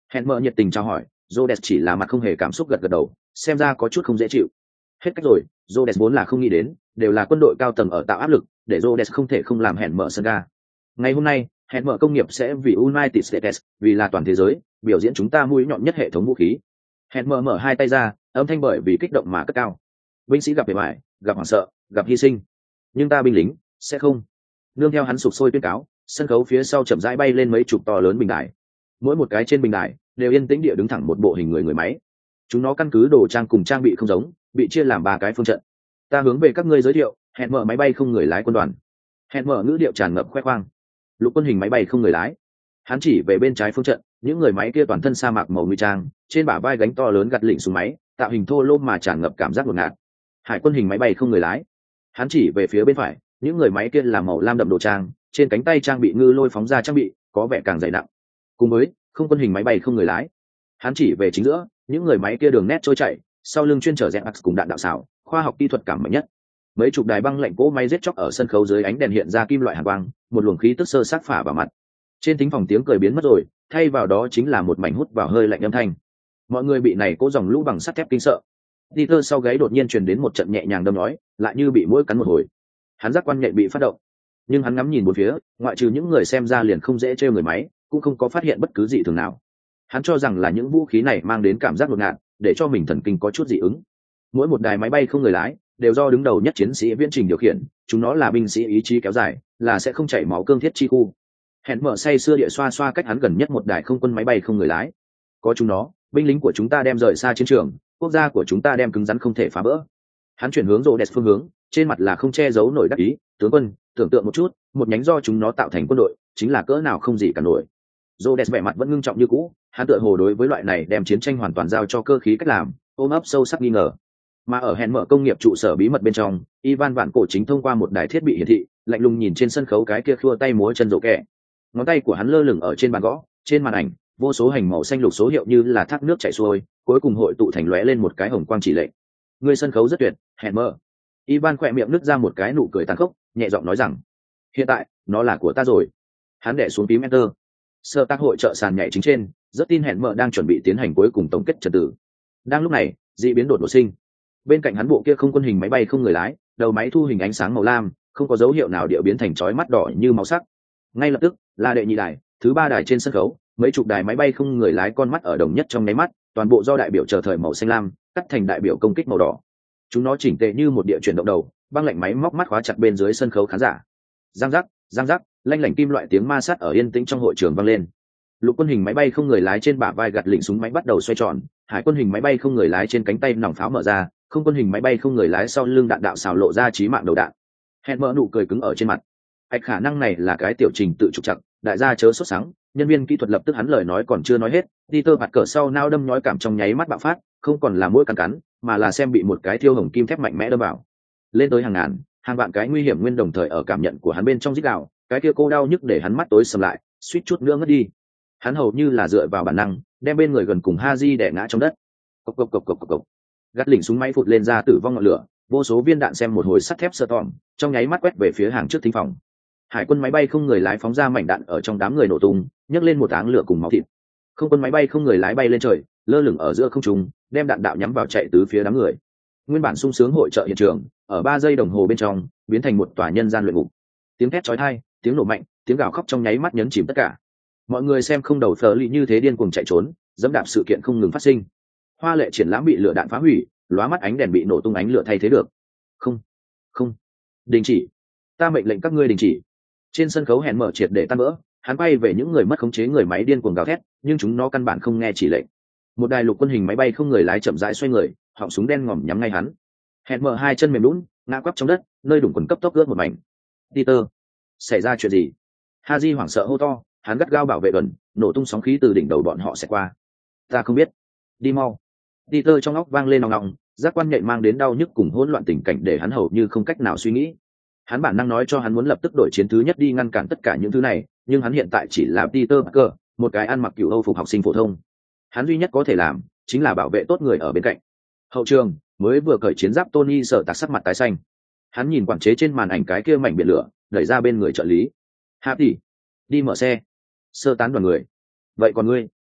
Hẹn mở nhiệt tình chào hỏi, Rhodes chỉ là mặt không hề cảm xúc gật gật đầu, xem ra có chút không dễ chịu. Hết cách rồi, Rhodes vốn là không nghĩ đến, đều là quân đội cao tầng ở tạo áp lực, để Rhodes không thể không làm hẹn mở sân ga. Ngày hôm nay, hẹn mở công nghiệp sẽ vì United States, vì là toàn thế giới, biểu diễn chúng ta mũi nhọn nhất hệ thống vũ khí. Hẹn mở mở hai tay ra, âm thanh bởi vì kích động mà cất cao. Binh sĩ gặp bề bại, gặp hoảng sợ, gặp hy sinh, nhưng ta binh lính sẽ không. Nương theo hắn sụp sôi tuyên cáo, sân khấu phía sau chậm rãi bay lên mấy chục to lớn bình đài. Mỗi một cái trên bình đài đều yên tĩnh địa đứng thẳng một bộ hình người người máy. Chúng nó căn cứ đồ trang cùng trang bị không giống, bị chia làm ba cái phương trận. Ta hướng về các ngươi giới thiệu, hẹn mở máy bay không người lái quân đoàn. Hẹn mở ngữ điệu tràn ngập khoe khoang. Lục quân hình máy bay không người lái. Hắn chỉ về bên trái phương trận, những người máy kia toàn thân sa mạc màu nguy trang, trên bả vai gánh to lớn gạt lịnh súng máy, tạo hình thô lỗ mà tràn ngập cảm giác ngột ngạt. Hải quân hình máy bay không người lái. Hắn chỉ về phía bên phải, những người máy kia là màu lam đậm đồ trang, trên cánh tay trang bị ngư lôi phóng ra trang bị, có vẻ càng dày nặng. Cùng với không quân hình máy bay không người lái. Hắn chỉ về chính giữa, những người máy kia đường nét trôi chảy, sau lưng chuyên chở dẹt cùng đạn đạo xảo, khoa học kỹ thuật cảm mạnh nhất. Mấy chục đài băng lạnh cỗ máy giết chóc ở sân khấu dưới ánh đèn hiện ra kim loại hàn quang, một luồng khí tức sơ sát phả vào mặt. Trên thính phòng tiếng cười biến mất rồi, thay vào đó chính là một mảnh hút vào hơi lạnh âm thanh. Mọi người bị này cỗ dòng lũ bằng sắt thép kinh sợ. Peter sau gáy đột nhiên truyền đến một trận nhẹ nhàng đâm nói, lại như bị mũi cắn một hồi. Hắn giác quan nhạy bị phát động, nhưng hắn ngắm nhìn bốn phía, ngoại trừ những người xem ra liền không dễ trêu người máy, cũng không có phát hiện bất cứ gì thường nào. Hắn cho rằng là những vũ khí này mang đến cảm giác ngột ngạt, để cho mình thần kinh có chút dị ứng. Mỗi một đài máy bay không người lái đều do đứng đầu nhất chiến sĩ viễn trình điều khiển, chúng nó là binh sĩ ý chí kéo dài, là sẽ không chảy máu cương thiết chi khu. Hẹn mở say sưa địa xoa xoa cách hắn gần nhất một đài không quân máy bay không người lái. Có chúng nó, binh lính của chúng ta đem rời xa chiến trường, quốc gia của chúng ta đem cứng rắn không thể phá vỡ. Hắn chuyển hướng rô đẹp phương hướng, trên mặt là không che giấu nổi đắc ý. Tướng quân, tưởng tượng một chút, một nhánh do chúng nó tạo thành quân đội, chính là cỡ nào không gì cả nổi. Rô đẹp vẻ mặt vẫn ngưng trọng như cũ, hắn tựa hồ đối với loại này đem chiến tranh hoàn toàn giao cho cơ khí cách làm, ôm ấp sâu sắc nghi ngờ. Mà ở hẹn mở công nghiệp trụ sở bí mật bên trong, Ivan Vạn Cổ chính thông qua một đài thiết bị hiển thị, lạnh lùng nhìn trên sân khấu cái kia khua tay múa chân rổ kẹ. Ngón tay của hắn lơ lửng ở trên bàn gõ, trên màn ảnh, vô số hành màu xanh lục số hiệu như là thác nước chảy xuôi, cuối cùng hội tụ thành lóe lên một cái hồng quang chỉ lệnh. Người sân khấu rất tuyệt, hẹn mở. Ivan khỏe miệng nứt ra một cái nụ cười tàn khốc, nhẹ giọng nói rằng, hiện tại, nó là của ta rồi. Hắn đè xuống phím enter. Sơ tác hội trợ sàn nhảy chính trên, rất tin hẹn mở đang chuẩn bị tiến hành cuối cùng tổng kết trật tự. Đang lúc này, dị biến đột ngột sinh. Bên cạnh hắn bộ kia không quân hình máy bay không người lái, đầu máy thu hình ánh sáng màu lam, không có dấu hiệu nào địa biến thành chói mắt đỏ như máu sắc. Ngay lập tức, là đệ nhị đài, thứ ba đài trên sân khấu, mấy chục đài máy bay không người lái con mắt ở đồng nhất trong nháy mắt, toàn bộ do đại biểu chờ thời màu xanh lam, cắt thành đại biểu công kích màu đỏ. Chúng nó chỉnh tề như một địa chuyển động đầu, băng lạnh máy móc mắt khóa chặt bên dưới sân khấu khán giả. Giang giác, giang giác, lanh lảnh kim loại tiếng ma sát ở yên tĩnh trong hội trường vang lên. Lục quân hình máy bay không người lái trên bả vai gạt lỉnh súng máy bắt đầu xoay tròn, hải quân hình máy bay không người lái trên cánh tay nòng pháo mở ra, không quân hình máy bay không người lái sau lưng đạn đạo xào lộ ra chí mạng đầu đạn. Hẹn mở nụ cười cứng ở trên mặt. Ảch khả năng này là cái tiểu trình tự trục chặt, đại gia chớ sốt sáng, nhân viên kỹ thuật lập tức hắn lời nói còn chưa nói hết, Peter bạt cỡ sau nao đâm nhói cảm trong nháy mắt bạo phát, không còn là mũi cắn cắn, mà là xem bị một cái thiêu hồng kim thép mạnh mẽ đâm vào. Lên tới hàng ngàn, hàng vạn cái nguy hiểm nguyên đồng thời ở cảm nhận của hắn bên trong rít gào, cái kia cô đau nhức để hắn mắt tối sầm lại, suýt chút nữa ngất đi. Hắn hầu như là dựa vào bản năng, đem bên người gần cùng Haji đè ngã trong đất. Cộc cộc cộc cộc cộc cộc. Gắt lỉnh súng máy phụt lên ra tử vong ngọn lửa, vô số viên đạn xem một hồi sắt thép sơ tỏm, trong nháy mắt quét về phía hàng trước thính phòng. Hải quân máy bay không người lái phóng ra mảnh đạn ở trong đám người nổ tung, nhấc lên một áng lửa cùng máu thịt. Không quân máy bay không người lái bay lên trời, lơ lửng ở giữa không trung, đem đạn đạo nhắm vào chạy tứ phía đám người. Nguyên bản sung sướng hội trợ hiện trường, ở ba giây đồng hồ bên trong, biến thành một tòa nhân gian luyện ngục. Tiếng thét chói tai, tiếng nổ mạnh, tiếng gào khóc trong nháy mắt nhấn chìm tất cả. Mọi người xem không đầu phờ lì như thế điên cuồng chạy trốn, dẫm đạp sự kiện không ngừng phát sinh. Hoa lệ triển lãm bị lửa đạn phá hủy, lóa mắt ánh đèn bị nổ tung ánh lửa thay thế được. Không, không, đình chỉ, ta mệnh lệnh các ngươi đình chỉ. Trên sân khấu hẹn mở triệt để tan vỡ, hắn bay về những người mất khống chế người máy điên cuồng gào thét, nhưng chúng nó căn bản không nghe chỉ lệnh. Một đài lục quân hình máy bay không người lái chậm rãi xoay người, họng súng đen ngòm nhắm ngay hắn. Hẹn mở hai chân mềm lún, ngã quắp trong đất, nơi đủng quần cấp tốc ướt một mảnh. Peter, xảy ra chuyện gì? Haji hoảng sợ hô to, hắn gắt gao bảo vệ gần, nổ tung sóng khí từ đỉnh đầu bọn họ sẽ qua. Ta không biết. Đi mau. Peter trong óc vang lên nòng nòng, giác quan nhạy mang đến đau nhức cùng hỗn loạn tình cảnh để hắn hầu như không cách nào suy nghĩ. Hắn bản năng nói cho hắn muốn lập tức đổi chiến thứ nhất đi ngăn cản tất cả những thứ này, nhưng hắn hiện tại chỉ là Peter Parker, một cái ăn mặc cựu Âu phục học sinh phổ thông. Hắn duy nhất có thể làm chính là bảo vệ tốt người ở bên cạnh. Hậu trường mới vừa cởi chiến giáp Tony sợ tạc sắc mặt tái xanh. Hắn nhìn quản chế trên màn ảnh cái kia mảnh biển lửa, đẩy ra bên người trợ lý. Happy, đi mở xe, sơ tán đoàn người. Vậy còn ngươi?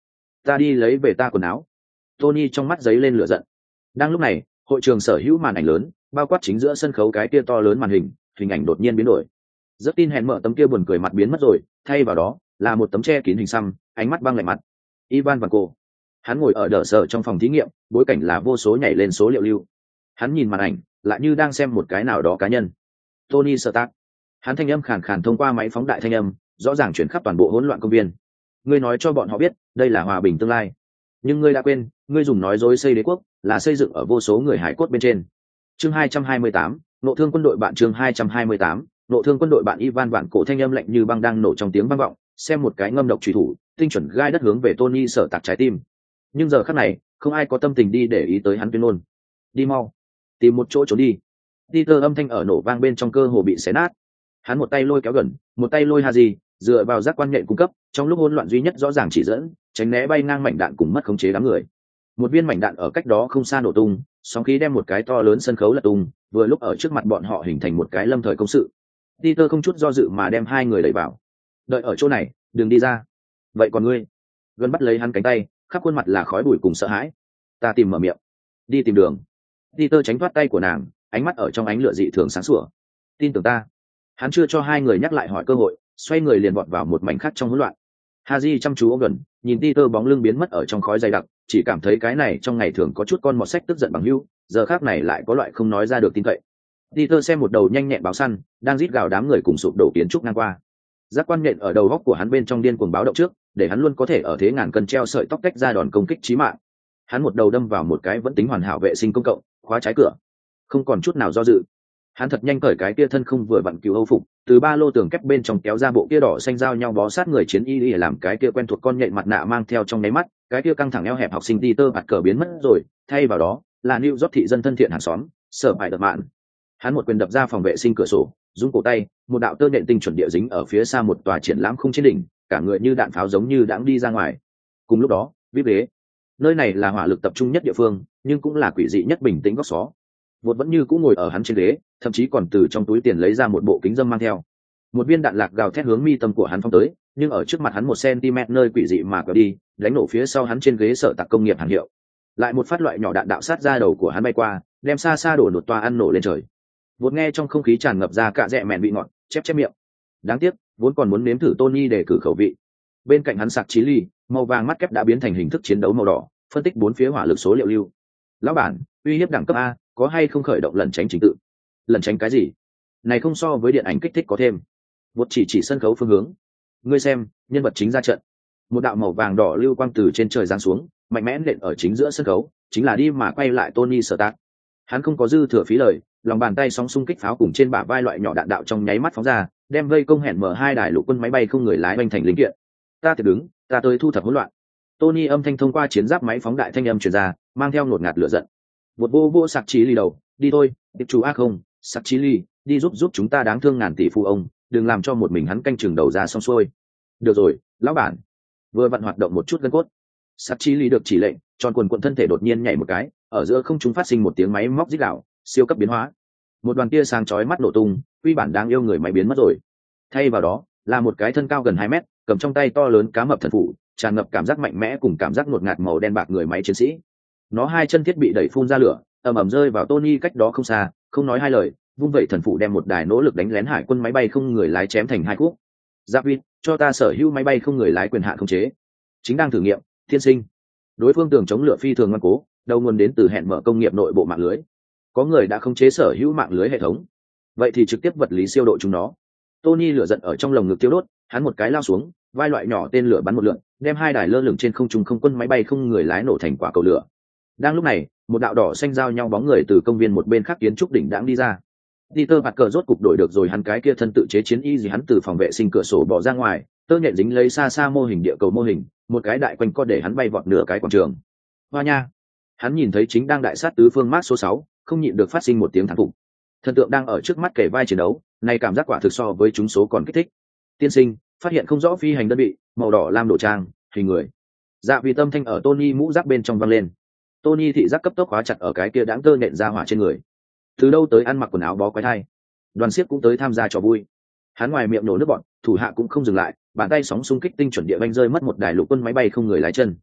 ta đi lấy về ta quần áo. Tony trong mắt giấy lên lửa giận. Đang lúc này, hội trường sở hữu màn ảnh lớn, bao quát chính giữa sân khấu cái kia to lớn màn hình, hình ảnh đột nhiên biến đổi. Rất tin hẹn mở tấm kia buồn cười mặt biến mất rồi, thay vào đó là một tấm che kín hình xăm, ánh mắt băng lạnh mặt. Ivan Vanko. Hắn ngồi ở đỡ sở trong phòng thí nghiệm, bối cảnh là vô số nhảy lên số liệu lưu. Hắn nhìn màn ảnh, lại như đang xem một cái nào đó cá nhân. Tony Stark. Hắn thanh âm khàn khàn thông qua máy phóng đại thanh âm, rõ ràng chuyển khắp toàn bộ hỗn loạn công viên. Ngươi nói cho bọn họ biết, đây là hòa bình tương lai. Nhưng ngươi đã quên, ngươi dùng nói dối xây đế quốc, là xây dựng ở vô số người hải cốt bên trên. Chương hai trăm hai mươi tám, nộ thương quân đội bạn chương hai trăm hai mươi tám, nộ thương quân đội bạn Ivan Vạn cổ thanh âm lạnh như băng đang nổ trong tiếng vang vọng, xem một cái ngâm độc truy thủ, tinh chuẩn gai đất hướng về Tony sở tạc trái tim. Nhưng giờ khắc này, không ai có tâm tình đi để ý tới hắn tuyên ngôn. Đi mau, tìm một chỗ trốn đi. Peter âm thanh ở nổ vang bên trong cơ hồ bị xé nát. Hắn một tay lôi kéo gần, một tay lôi Haji, dựa vào giác quan nhện cung cấp, trong lúc hỗn loạn duy nhất rõ ràng chỉ dẫn, tránh né bay ngang mảnh đạn cùng mất khống chế đám người. Một viên mảnh đạn ở cách đó không xa nổ tung, sóng khí đem một cái to lớn sân khấu lật tung, vừa lúc ở trước mặt bọn họ hình thành một cái lâm thời công sự. Peter không chút do dự mà đem hai người đẩy vào. Đợi ở chỗ này, đừng đi ra. Vậy còn ngươi? Gần bắt lấy hắn cánh tay, khắp khuôn mặt là khói bụi cùng sợ hãi. Ta tìm mở miệng. Đi tìm đường. Peter tránh thoát tay của nàng, ánh mắt ở trong ánh lửa dị thường sáng sủa. Tin tưởng ta. Hắn chưa cho hai người nhắc lại hỏi cơ hội, xoay người liền vọt vào một mảnh khác trong hỗn loạn. Haji chăm chú ôm gần, nhìn Peter bóng lưng biến mất ở trong khói dày đặc, chỉ cảm thấy cái này trong ngày thường có chút con mọt sách tức giận bằng hữu, giờ khác này lại có loại không nói ra được tin cậy. Peter xem một đầu nhanh nhẹn báo săn, đang rít gào đám người cùng sụp đổ kiến trúc ngang qua. Giác quan nhện ở đầu góc của hắn bên trong điên cuồng báo động trước, để hắn luôn có thể ở thế ngàn cân treo sợi tóc cách ra đòn công kích chí mạng. Hắn một đầu đâm vào một cái vẫn tính hoàn hảo vệ sinh công cộng, khóa trái cửa, không còn chút nào do dự. Hắn thật nhanh cởi cái kia thân không vừa vặn cứu âu phục, từ ba lô tường kép bên trong kéo ra bộ kia đỏ xanh giao nhau bó sát người chiến y để làm cái kia quen thuộc con nhện mặt nạ mang theo trong nháy mắt, cái kia căng thẳng eo hẹp học sinh Peter bạt cờ biến mất rồi, thay vào đó là New York thị dân thân thiện hàng xóm, Sở Bại Đợt Mạn. Hắn một quyền đập ra phòng vệ sinh cửa sổ, rung cổ tay, một đạo tơ nhện tinh chuẩn địa dính ở phía xa một tòa triển lãm khung trên đỉnh, cả người như đạn pháo giống như đãng đi ra ngoài. Cùng lúc đó, vip ghế. Nơi này là hỏa lực tập trung nhất địa phương, nhưng cũng là quỷ dị nhất bình tĩnh góc xó. Vột vẫn như cũ ngồi ở hắn trên ghế, thậm chí còn từ trong túi tiền lấy ra một bộ kính dâm mang theo. Một viên đạn lạc gào thét hướng mi tâm của hắn phóng tới, nhưng ở trước mặt hắn một cm nơi quỷ dị mà quẹo đi, đánh nổ phía sau hắn trên ghế sở tạc công nghiệp hàng hiệu. Lại một phát loại nhỏ đạn đạo sát ra đầu của hắn bay qua, đem xa xa đổ nột toa ăn nổ lên trời. Vốn nghe trong không khí tràn ngập ra cạ rẽ mẹn vị ngọt, chép chép miệng. Đáng tiếc, vốn còn muốn nếm thử Tony để cử khẩu vị. Bên cạnh hắn sạc chí ly, màu vàng mắt kép đã biến thành hình thức chiến đấu màu đỏ, phân tích bốn phía hỏa lực số liệu lưu. Lão bản, uy hiếp đẳng cấp a, có hay không khởi động lẩn tránh trình tự? Lẩn tránh cái gì? Này không so với điện ảnh kích thích có thêm. Vốn chỉ chỉ sân khấu phương hướng. Ngươi xem, nhân vật chính ra trận. Một đạo màu vàng đỏ lưu quang từ trên trời giáng xuống, mạnh mẽ nện ở chính giữa sân khấu, chính là đi mà quay lại Tony Stark. Hắn không có dư thừa phí lời, lòng bàn tay sóng xung kích pháo cùng trên bả vai loại nhỏ đạn đạo trong nháy mắt phóng ra, đem vây công hẹn mở hai đài lục quân máy bay không người lái banh thành linh kiện. Ta thì đứng, ta tới thu thập hỗn loạn. Tony âm thanh thông qua chiến giáp máy phóng đại thanh âm truyền ra, mang theo ngột ngạt lửa giận. Một vô vô sạc chí ly đầu, đi thôi, tiếp chú ác không, sạc chí ly, đi giúp giúp chúng ta đáng thương ngàn tỷ phu ông, đừng làm cho một mình hắn canh chừng đầu ra xong xuôi. Được rồi, lão bản. Vừa vặn hoạt động một chút gân cốt. Sạc chí ly được chỉ lệnh, tròn quần quần thân thể đột nhiên nhảy một cái, ở giữa không trung phát sinh một tiếng máy móc rít gào, siêu cấp biến hóa. Một đoàn tia sáng chói mắt nổ tung, quy bản đáng yêu người máy biến mất rồi. Thay vào đó, là một cái thân cao gần hai mét, cầm trong tay to lớn cá mập thần phủ, tràn ngập cảm giác mạnh mẽ cùng cảm giác ngột ngạt màu đen bạc người máy chiến sĩ. Nó hai chân thiết bị đẩy phun ra lửa, ầm ầm rơi vào Tony cách đó không xa, không nói hai lời, vung vậy thần phủ đem một đài nỗ lực đánh lén hải quân máy bay không người lái chém thành hai khúc. David, cho ta sở hữu máy bay không người lái quyền hạn khống chế. Chính đang thử nghiệm, thiên sinh. Đối phương tường chống lửa phi thường ngoan cố, đầu nguồn đến từ hẹn mở công nghiệp nội bộ mạng lưới. Có người đã khống chế sở hữu mạng lưới hệ thống, vậy thì trực tiếp vật lý siêu độ chúng nó. Tony lửa giận ở trong lồng ngực tiêu đốt, hắn một cái lao xuống, vai loại nhỏ tên lửa bắn một lượn, đem hai đài lơ lửng trên không trung không quân máy bay không người lái nổ thành quả cầu lửa. Đang lúc này, một đạo đỏ xanh giao nhau bóng người từ công viên một bên khác kiến trúc đỉnh đãng đi ra. Peter bạt cờ rốt cục đổi được rồi, hắn cái kia thân tự chế chiến y gì hắn từ phòng vệ sinh cửa sổ bỏ ra ngoài, tơ nhện dính lấy xa xa mô hình địa cầu mô hình, một cái đại quanh co để hắn bay vọt nửa cái quảng trường. Hoa nha! Hắn nhìn thấy chính đang đại sát tứ phương mát số sáu, không nhịn được phát sinh một tiếng thán phục. Thần tượng đang ở trước mắt kể vai chiến đấu, này cảm giác quả thực so với chúng số còn kích thích. Tiên sinh, phát hiện không rõ phi hành đơn vị, màu đỏ lam đồ trang, hình người. Dạ vì tâm thanh ở Tony mũ giáp bên trong vang lên. Tony thị giác cấp tốc khóa chặt ở cái kia đáng tơ nện ra hỏa trên người. Từ đâu tới ăn mặc quần áo bó quái thai? Đoàn xiếc cũng tới tham gia trò vui. Hắn ngoài miệng nổ nước bọn, thủ hạ cũng không dừng lại, bàn tay sóng xung kích tinh chuẩn địa vanh rơi mất một đài lục quân máy bay không người lái chân.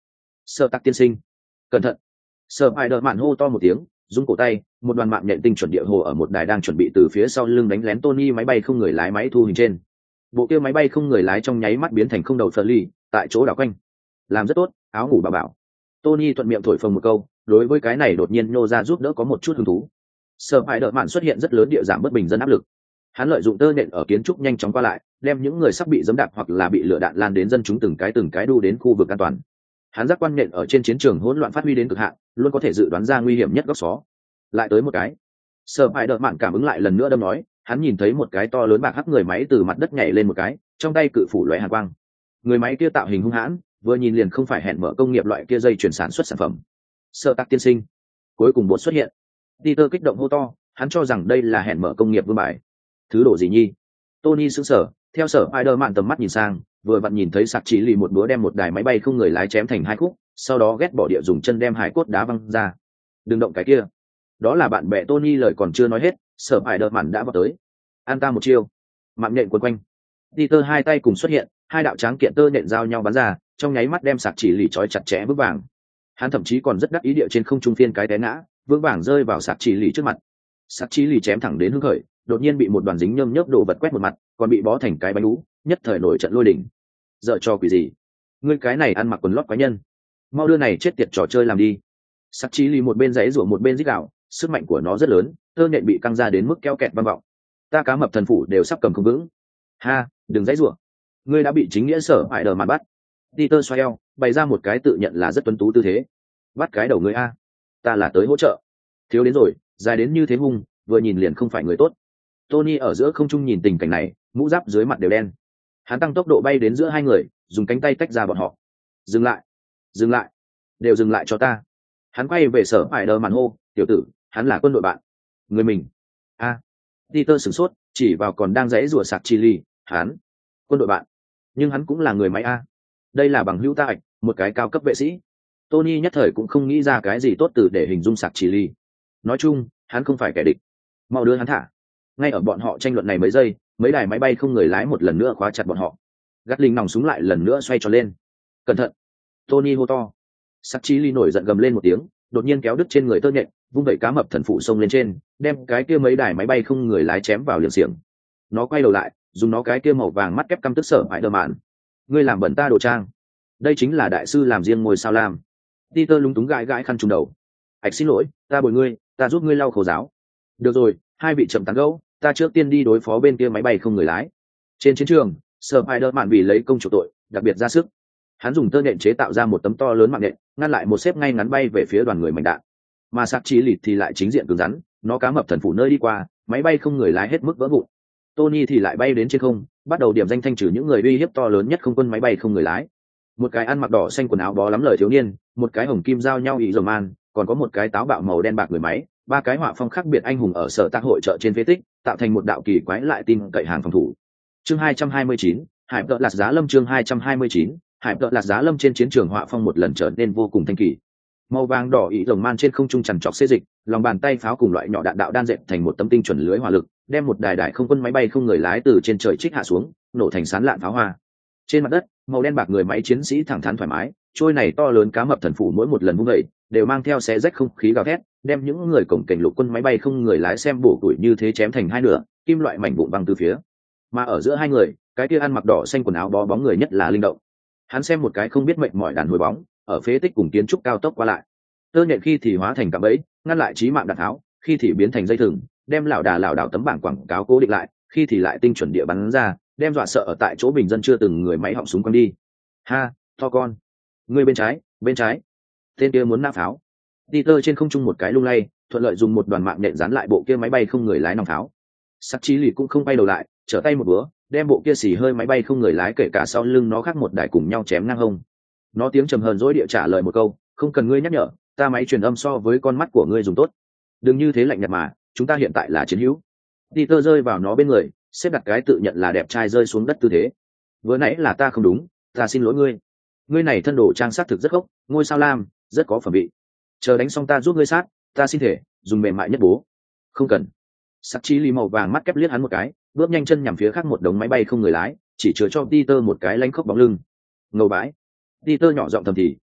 Sợ tạc tiên sinh, cẩn thận. Sợ ai đợi mạn hô to một tiếng, rung cổ tay, một đoàn mạng nhện tinh chuẩn địa hồ ở một đài đang chuẩn bị từ phía sau lưng đánh lén Tony máy bay không người lái máy thu hình trên. Bộ kia máy bay không người lái trong nháy mắt biến thành không đầu phờ ly, tại chỗ đảo quanh. Làm rất tốt, áo ngủ bà bảo. Tony thuận miệng thổi phồng một câu, đối với cái này đột nhiên nhô ra giúp đỡ có một chút hứng thú. Sợ ai đợi mạn xuất hiện rất lớn địa giảm bất bình dân áp lực. Hắn lợi dụng tơ nện ở kiến trúc nhanh chóng qua lại, đem những người sắp bị giẫm đạp hoặc là bị lửa đạn lan đến dân chúng từng cái từng cái đu đến khu vực an toàn. Hắn giác quan nện ở trên chiến trường hỗn loạn phát huy đến cực hạn, luôn có thể dự đoán ra nguy hiểm nhất góc xó. Lại tới một cái. Sợ ai đợi mạn cảm ứng lại lần nữa đâm nói, hắn nhìn thấy một cái to lớn bạc hắc người máy từ mặt đất nhảy lên một cái, trong tay cự phủ lóe hàn quang. Người máy kia tạo hình hung hãn, vừa nhìn liền không phải hẹn mở công nghiệp loại kia dây chuyển sản xuất sản phẩm. Sợ tạc tiên sinh. Cuối cùng bột xuất hiện. Peter kích động hô to, hắn cho rằng đây là hẹn mở công nghiệp vương bài. Thứ đồ gì nhi? Tony sững sờ, theo Sở Spider-Man tầm mắt nhìn sang, vừa vặn nhìn thấy sạc chỉ lì một búa đem một đài máy bay không người lái chém thành hai khúc, sau đó ghét bỏ địa dùng chân đem hải cốt đá văng ra. Đừng động cái kia. Đó là bạn bè Tony lời còn chưa nói hết, Sở Spider-Man đã vào tới. An ta một chiêu. Mạng nhện quấn quanh. Peter hai tay cùng xuất hiện, hai đạo tráng kiện tơ nhện giao nhau bắn ra, trong nháy mắt đem sạc chỉ lì trói chặt chẽ vững vàng. Hắn thậm chí còn rất đắc ý địa trên không trung phiên cái té ngã, vững vàng rơi vào sạc chỉ lì trước mặt. Sạc chỉ lì chém thẳng đến hưng khởi, đột nhiên bị một đoàn dính nhâm nhớp đồ vật quét một mặt, còn bị bó thành cái bánh lú, nhất thời nổi trận lôi đỉnh. Dở cho quỷ gì? Ngươi cái này ăn mặc quần lót quái nhân, mau đưa này chết tiệt trò chơi làm đi. Sạc chỉ lì một bên giãy giụa một bên rít gào, sức mạnh của nó rất lớn, tơ nhện bị căng ra đến mức keo kẹt vang vọng. Ta cá mập thần phủ đều sắp cầm không vững. Ha, đừng giãy giụa. Ngươi đã bị chính nghĩa Sở hại đờ mà bắt. Peter xoay eo, bày ra một cái tự nhận là rất tuấn tú tư thế. Bắt cái đầu ngươi a. Ta là tới hỗ trợ. Thiếu đến rồi, dài đến như thế hung, vừa nhìn liền không phải người tốt. Tony ở giữa không trung nhìn tình cảnh này, mũ giáp dưới mặt đều đen. Hắn tăng tốc độ bay đến giữa hai người, dùng cánh tay tách ra bọn họ. Dừng lại, dừng lại, đều dừng lại cho ta. Hắn quay về Sở hại đờ màn hô, tiểu tử, hắn là quân đội bạn. Người mình. A. À. Peter sửng sốt, chỉ vào còn đang giãy rủa sạc chili, hắn. Quân đội bạn. Nhưng hắn cũng là người máy a. Đây là bằng hữu ta ạch, một cái cao cấp vệ sĩ. Tony nhất thời cũng không nghĩ ra cái gì tốt từ để hình dung sạc chili. Nói chung, hắn không phải kẻ địch. Mau đưa hắn thả. Ngay ở bọn họ tranh luận này mấy giây, mấy đài máy bay không người lái một lần nữa khóa chặt bọn họ. Gắt linh nòng súng lại lần nữa xoay tròn lên. Cẩn thận. Tony hô to. Sạc chili nổi giận gầm lên một tiếng, đột nhiên kéo đứt trên người tơ nhện, vung vẩy cá mập thần phụ xông lên trên, đem cái kia mấy đài máy bay không người lái chém vào liều xiềng. Nó quay đầu lại, dùng nó cái kia màu vàng mắt kép căm tức Sở hại đờ mạn. Ngươi làm bẩn ta đồ trang. Đây chính là đại sư làm riêng ngôi sao lam. Peter lúng túng gãi gãi khăn trùng đầu. Ảch xin lỗi, ta bồi ngươi, ta giúp ngươi lau khẩu giáo. Được rồi, hai vị chậm tán gẫu, ta trước tiên đi đối phó bên kia máy bay không người lái. Trên chiến trường, Sở hại đờ mạn vì lấy công chủ tội, đặc biệt ra sức. Hắn dùng tơ nện chế tạo ra một tấm to lớn mạng nện, ngăn lại một xếp ngay ngắn bay về phía đoàn người mảnh đạn. Mà sạc chí lịt thì lại chính diện cứng rắn, nó cá mập thần phủ nơi đi qua, máy bay không người lái hết mức vỡ vụn. Tony thì lại bay đến trên không, bắt đầu điểm danh thanh trừ những người uy hiếp to lớn nhất không quân máy bay không người lái. Một cái ăn mặc đỏ xanh quần áo bó lắm lời thiếu niên, một cái hồng kim giao nhau ý rồng man, còn có một cái táo bạo màu đen bạc người máy, ba cái họa phong khác biệt anh hùng ở sở tác hội trợ trên phế tích, tạo thành một đạo kỳ quái lại tin cậy hàng phòng thủ. Chương hai trăm hai mươi chín, Hải Tợ Lạt Giá Lâm chương hai trăm hai mươi chín, Hải Tợ Lạt Giá Lâm trên chiến trường họa phong một lần trở nên vô cùng thanh kỳ. Màu vàng đỏ ý rồng man trên không trung chằn trọc xê dịch, lòng bàn tay pháo cùng loại nhỏ đạn đạo đan dệt thành một tấm tinh chuẩn lưới hỏa lực, đem một đài đài không quân máy bay không người lái từ trên trời trích hạ xuống, nổ thành sán lạn pháo hoa. Trên mặt đất, màu đen bạc người máy chiến sĩ thẳng thắn thoải mái, trôi này to lớn cá mập thần phủ mỗi một lần vung dậy, đều mang theo xé rách không khí gào thét, đem những người cổng cảnh lục quân máy bay không người lái xem bổ tuổi như thế chém thành hai nửa, kim loại mảnh vụn văng từ phía. Mà ở giữa hai người, cái kia ăn mặc đỏ xanh quần áo bó bóng người nhất là linh động. Hắn xem một cái không biết mệnh mỏi đàn hồi bóng, ở phế tích cùng kiến trúc cao tốc qua lại. Tơ nhện khi thì hóa thành cạm bẫy, ngăn lại chí mạng đạn tháo, khi thì biến thành dây thừng, đem lão đà lão đảo tấm bảng quảng cáo cố định lại, khi thì lại tinh chuẩn địa bắn ra, đem dọa sợ ở tại chỗ bình dân chưa từng người máy họng súng quăng đi. Ha, to con, người bên trái, bên trái, tên kia muốn nã pháo. Peter trên không trung một cái lung lay, thuận lợi dùng một đoàn mạng nện dán lại bộ kia máy bay không người lái nòng pháo. Sắc chí lì cũng không bay đầu lại, trở tay một búa, đem bộ kia xì hơi máy bay không người lái kể cả sau lưng nó khác một đài cùng nhau chém ngang hông. Nó tiếng trầm hờn dỗi địa trả lời một câu, không cần ngươi nhắc nhở, ta máy truyền âm so với con mắt của ngươi dùng tốt. Đừng như thế lạnh nhạt mà, chúng ta hiện tại là chiến hữu. Peter rơi vào nó bên người, xếp đặt cái tự nhận là đẹp trai rơi xuống đất tư thế. Vừa nãy là ta không đúng, ta xin lỗi ngươi. Ngươi này thân đồ trang sát thực rất gốc, ngôi sao lam, rất có phẩm vị. Chờ đánh xong ta giúp ngươi sát, ta xin thể, dùng mềm mại nhất bố. Không cần. Sắc chí lì màu vàng mắt kép liếc hắn một cái, bước nhanh chân nhằm phía khác một đống máy bay không người lái, chỉ chứa cho Peter một cái lánh khốc bóng lưng. Ngầu bãi. Peter nhỏ giọng thầm thì,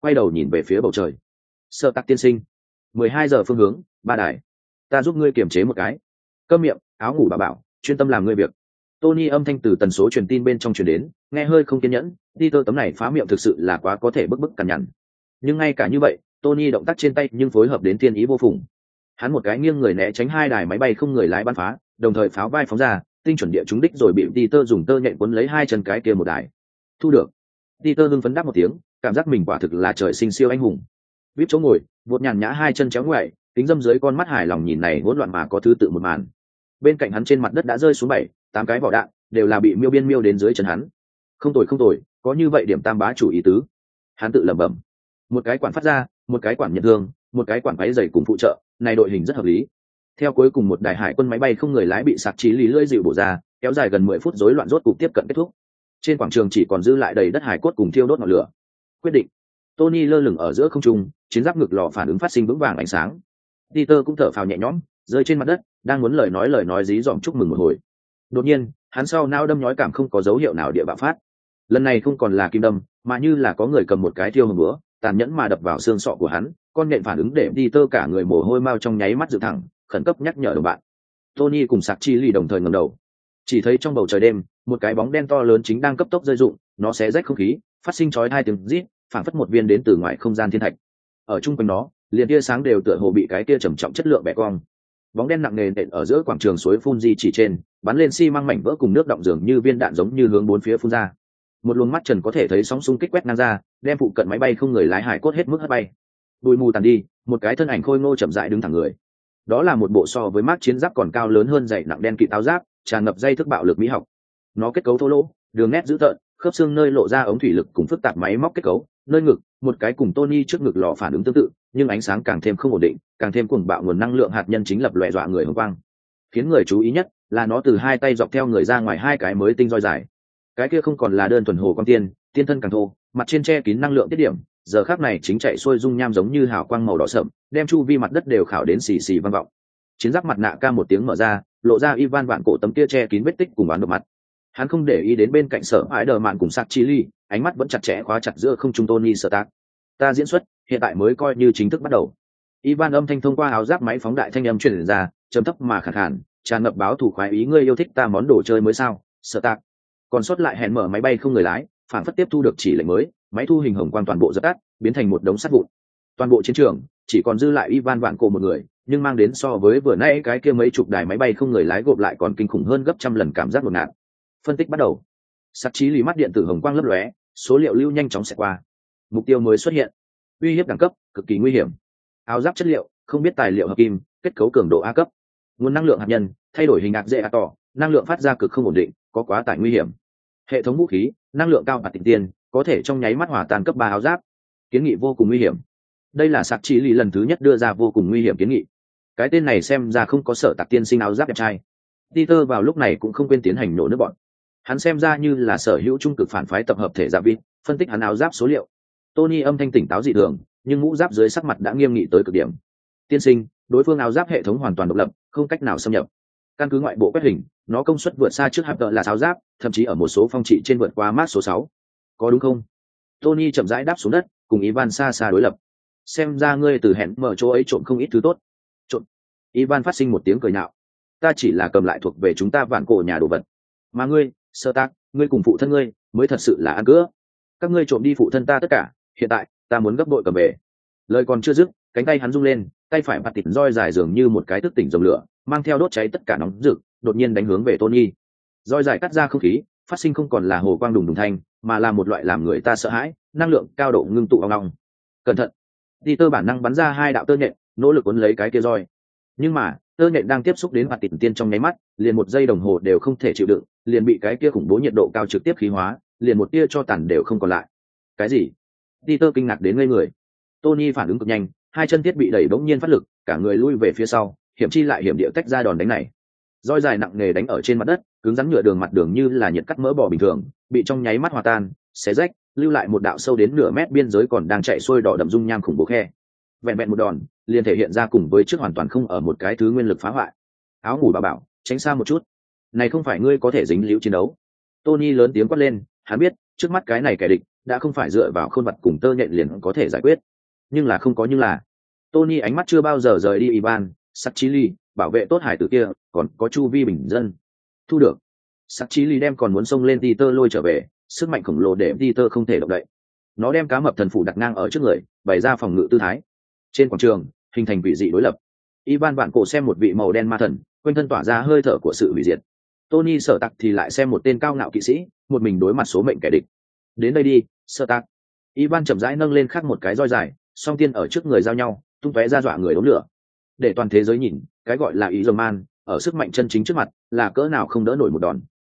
quay đầu nhìn về phía bầu trời. Sợ tạc tiên sinh, mười hai giờ phương hướng ba đài, ta giúp ngươi kiềm chế một cái. Câm miệng, áo ngủ bà bảo, chuyên tâm làm ngươi việc. Tony âm thanh từ tần số truyền tin bên trong truyền đến, nghe hơi không kiên nhẫn. Peter tấm này phá miệng thực sự là quá có thể bức bức cằn nhằn. Nhưng ngay cả như vậy, Tony động tác trên tay nhưng phối hợp đến thiên ý vô phùng. Hắn một cái nghiêng người né tránh hai đài máy bay không người lái bắn phá, đồng thời pháo vai phóng ra, tinh chuẩn địa trúng đích rồi bị Peter dùng tơ nhện cuốn lấy hai chân cái kia một đài. Thu được. Peter hưng phấn đáp một tiếng, cảm giác mình quả thực là trời sinh siêu anh hùng. Vip chỗ ngồi, vụt nhàn nhã hai chân chéo ngoại, kính dâm dưới con mắt hài lòng nhìn này hỗn loạn mà có thứ tự một màn. Bên cạnh hắn trên mặt đất đã rơi xuống bảy, tám cái vỏ đạn, đều là bị miêu biên miêu đến dưới chân hắn. Không tồi không tồi, có như vậy điểm tam bá chủ ý tứ. Hắn tự lẩm bẩm. Một cái quản phát ra, một cái quản nhận thương, một cái quản váy giày cùng phụ trợ, này đội hình rất hợp lý. Theo cuối cùng một đài hải quân máy bay không người lái bị sạc chí lý lưỡi dịu bổ ra, kéo dài gần mười phút rối loạn rốt cục tiếp cận kết thúc. Trên quảng trường chỉ còn dư lại đầy đất hải cốt cùng thiêu đốt ngọn lửa. Quyết định. Tony lơ lửng ở giữa không trung, chiến giáp ngực lò phản ứng phát sinh vững vàng ánh sáng. Peter cũng thở phào nhẹ nhõm, rơi trên mặt đất, đang muốn lời nói lời nói dí dỏm chúc mừng một hồi. Đột nhiên, hắn sau nao đâm nhói cảm không có dấu hiệu nào địa bạo phát. Lần này không còn là kim đâm, mà như là có người cầm một cái thiêu hồng búa, tàn nhẫn mà đập vào xương sọ của hắn. Con nhện phản ứng để Peter cả người mồ hôi mau trong nháy mắt dựng thẳng, khẩn cấp nhắc nhở đồng bạn. Tony cùng Sạc Chi Ly đồng thời ngẩng đầu, chỉ thấy trong bầu trời đêm, một cái bóng đen to lớn chính đang cấp tốc rơi rụng, nó xé rách không khí, phát sinh chói tai tiếng rít, phảng phất một viên đến từ ngoài không gian thiên thạch. Ở trung quanh nó, liền tia sáng đều tựa hồ bị cái tia trầm trọng chất lượng bẻ cong. Bóng đen nặng nề nện ở giữa quảng trường suối phun di chỉ trên, bắn lên xi măng mảnh vỡ cùng nước động dường như viên đạn giống như hướng bốn phía phun ra. Một luồng mắt trần có thể thấy sóng xung kích quét ngang ra, đem phụ cận máy bay không người lái hải cốt hết mức hất bay. Bụi mù tàn đi, một cái thân ảnh khôi ngô chậm rãi đứng thẳng người. Đó là một bộ so với mác chiến giáp còn cao lớn hơn dày nặng đen kịt áo giáp, tràn ngập dây thức bạo lực mỹ học. Nó kết cấu thô lỗ, đường nét dữ tợn, khớp xương nơi lộ ra ống thủy lực cùng phức tạp máy móc kết cấu, nơi ngực, một cái cùng Tony trước ngực lò phản ứng tương tự, nhưng ánh sáng càng thêm không ổn định, càng thêm cuồng bạo nguồn năng lượng hạt nhân chính lập loè dọa người hồng quang. Khiến người chú ý nhất là nó từ hai tay dọc theo người ra ngoài hai cái mới tinh roi dài. Cái kia không còn là đơn thuần hồ quang tiên, tiên thân càng thô, mặt trên che kín năng lượng tiết điểm, giờ khắc này chính chạy xuôi dung nham giống như hào quang màu đỏ sậm, đem chu vi mặt đất đều khảo đến xì xì vang vọng. Chiến giáp mặt nạ ca một tiếng mở ra, lộ ra Ivan vạn cổ tấm kia che kín vết tích cùng bán độ mặt. Hắn không để ý đến bên cạnh Sở Ái Đờ Mạn cùng Sạc Chi Ly, ánh mắt vẫn chặt chẽ khóa chặt giữa không trung Tony Stark. Ta diễn xuất, hiện tại mới coi như chính thức bắt đầu. Ivan âm thanh thông qua áo giáp máy phóng đại thanh âm truyền ra, trầm thấp mà khàn khàn, tràn ngập báo thủ khoái ý, ngươi yêu thích ta món đồ chơi mới sao? Stark. Còn sót lại hẹn mở máy bay không người lái, phản phất tiếp thu được chỉ lệnh mới, máy thu hình hồng quang toàn bộ dập tắt, biến thành một đống sắt vụn. Toàn bộ chiến trường chỉ còn dư lại Ivan vạn cổ một người, nhưng mang đến so với vừa nãy cái kia mấy chục đài máy bay không người lái gộp lại còn kinh khủng hơn gấp trăm lần cảm giác đột ngạt. Phân tích bắt đầu. Sắc chí lý mắt điện tử hồng quang lấp lóe, số liệu lưu nhanh chóng xẹt qua. Mục tiêu mới xuất hiện. Uy hiếp đẳng cấp, cực kỳ nguy hiểm. Áo giáp chất liệu, không biết tài liệu hợp kim, kết cấu cường độ A cấp. Nguồn năng lượng hạt nhân, thay đổi hình ạc dễ a tỏ, năng lượng phát ra cực không ổn định, có quá tải nguy hiểm. Hệ thống vũ khí, năng lượng cao và tịnh tiên, có thể trong nháy mắt hỏa tàn cấp ba áo giáp. Kiến nghị vô cùng nguy hiểm. Đây là Sạc chí lý lần thứ nhất đưa ra vô cùng nguy hiểm kiến nghị. Cái tên này xem ra không có Sở Tạc tiên sinh áo giáp đẹp trai. Peter vào lúc này cũng không quên tiến hành nổ nước bọn. Hắn xem ra như là sở hữu trung cực phản phái tập hợp thể giả vịt, phân tích hắn áo giáp số liệu. Tony âm thanh tỉnh táo dị thường, nhưng mũ giáp dưới sắc mặt đã nghiêm nghị tới cực điểm. Tiên sinh, đối phương áo giáp hệ thống hoàn toàn độc lập, không cách nào xâm nhập. Căn cứ ngoại bộ quét hình, nó công suất vượt xa trước hạp tợ là áo giáp, thậm chí ở một số phong trị trên vượt qua mát số sáu. Có đúng không? Tony chậm rãi đáp xuống đất, cùng Ivan xa xa đối lập. Xem ra ngươi từ hẹn mở chỗ ấy trộm không ít thứ tốt. Trộm? Ivan phát sinh một tiếng cười nhạo. Ta chỉ là cầm lại thuộc về chúng ta vạn cổ nhà đồ vật. Mà ngươi, Sơ Tác, ngươi cùng phụ thân ngươi mới thật sự là ăn cướp. Các ngươi trộm đi phụ thân ta tất cả, hiện tại ta muốn gấp bội cầm về. Lời còn chưa dứt, cánh tay hắn rung lên, tay phải bạt tịt roi dài dường như một cái thức tỉnh dòng lửa, mang theo đốt cháy tất cả nóng rực, đột nhiên đánh hướng về Tony. Roi dài cắt ra không khí, phát sinh không còn là hồ quang đùng đùng thanh, mà là một loại làm người ta sợ hãi, năng lượng cao độ ngưng tụ ong ong. Cẩn thận! Peter bản năng bắn ra hai đạo tơ nhện, nỗ lực cuốn lấy cái kia roi. Nhưng mà, tơ nhện đang tiếp xúc đến bạt tịt tiên trong nháy mắt, liền một giây đồng hồ đều không thể chịu đựng, liền bị cái kia khủng bố nhiệt độ cao trực tiếp khí hóa, liền một tia cho tàn đều không còn lại. Cái gì? Peter kinh ngạc đến ngây người. Tony phản ứng cực nhanh, hai chân thiết bị đẩy bỗng nhiên phát lực, cả người lui về phía sau, hiểm chi lại hiểm địa tách ra đòn đánh này. Roi dài nặng nề đánh ở trên mặt đất, cứng rắn nhựa đường mặt đường như là nhiệt cắt mỡ bò bình thường, bị trong nháy mắt hòa tan, xé rách, lưu lại một đạo sâu đến nửa mét biên giới còn đang chạy xuôi đỏ đậm dung nham khủng bố khe. Vẹn vẹn một đòn, liền thể hiện ra cùng với trước hoàn toàn không ở một cái thứ nguyên lực phá hoại. Áo ngủ bà bảo, tránh xa một chút. Này không phải ngươi có thể dính líu chiến đấu. Tony lớn tiếng quát lên, hắn biết, trước mắt cái này kẻ địch, đã không phải dựa vào khôn vật cùng tơ nhện liền có thể giải quyết. Nhưng là không có nhưng là Tony ánh mắt chưa bao giờ rời đi Ivan Sachili, bảo vệ tốt hải tử kia, còn có chu vi bình dân. Thu được. Sachili đem còn muốn xông lên Peter lôi trở về, sức mạnh khổng lồ để Peter không thể động đậy. Nó đem cá mập thần phủ đặt ngang ở trước người, bày ra phòng ngự tư thái. Trên quảng trường, hình thành vị dị đối lập. Ivan vạn cổ xem một vị màu đen ma thần, quanh thân tỏa ra hơi thở của sự hủy diệt. Tony Sở Tạc thì lại xem một tên cao ngạo kỵ sĩ, một mình đối mặt số mệnh kẻ địch. Đến đây đi, Sở Tạc. Ivan chậm rãi nâng lên khác một cái roi dài, song tiên ở trước người giao nhau, tung tóe ra dọa người đốn lửa. Để toàn thế giới nhìn, cái gọi là ý man ở sức mạnh chân chính trước mặt là cỡ nào không đỡ nổi một đòn.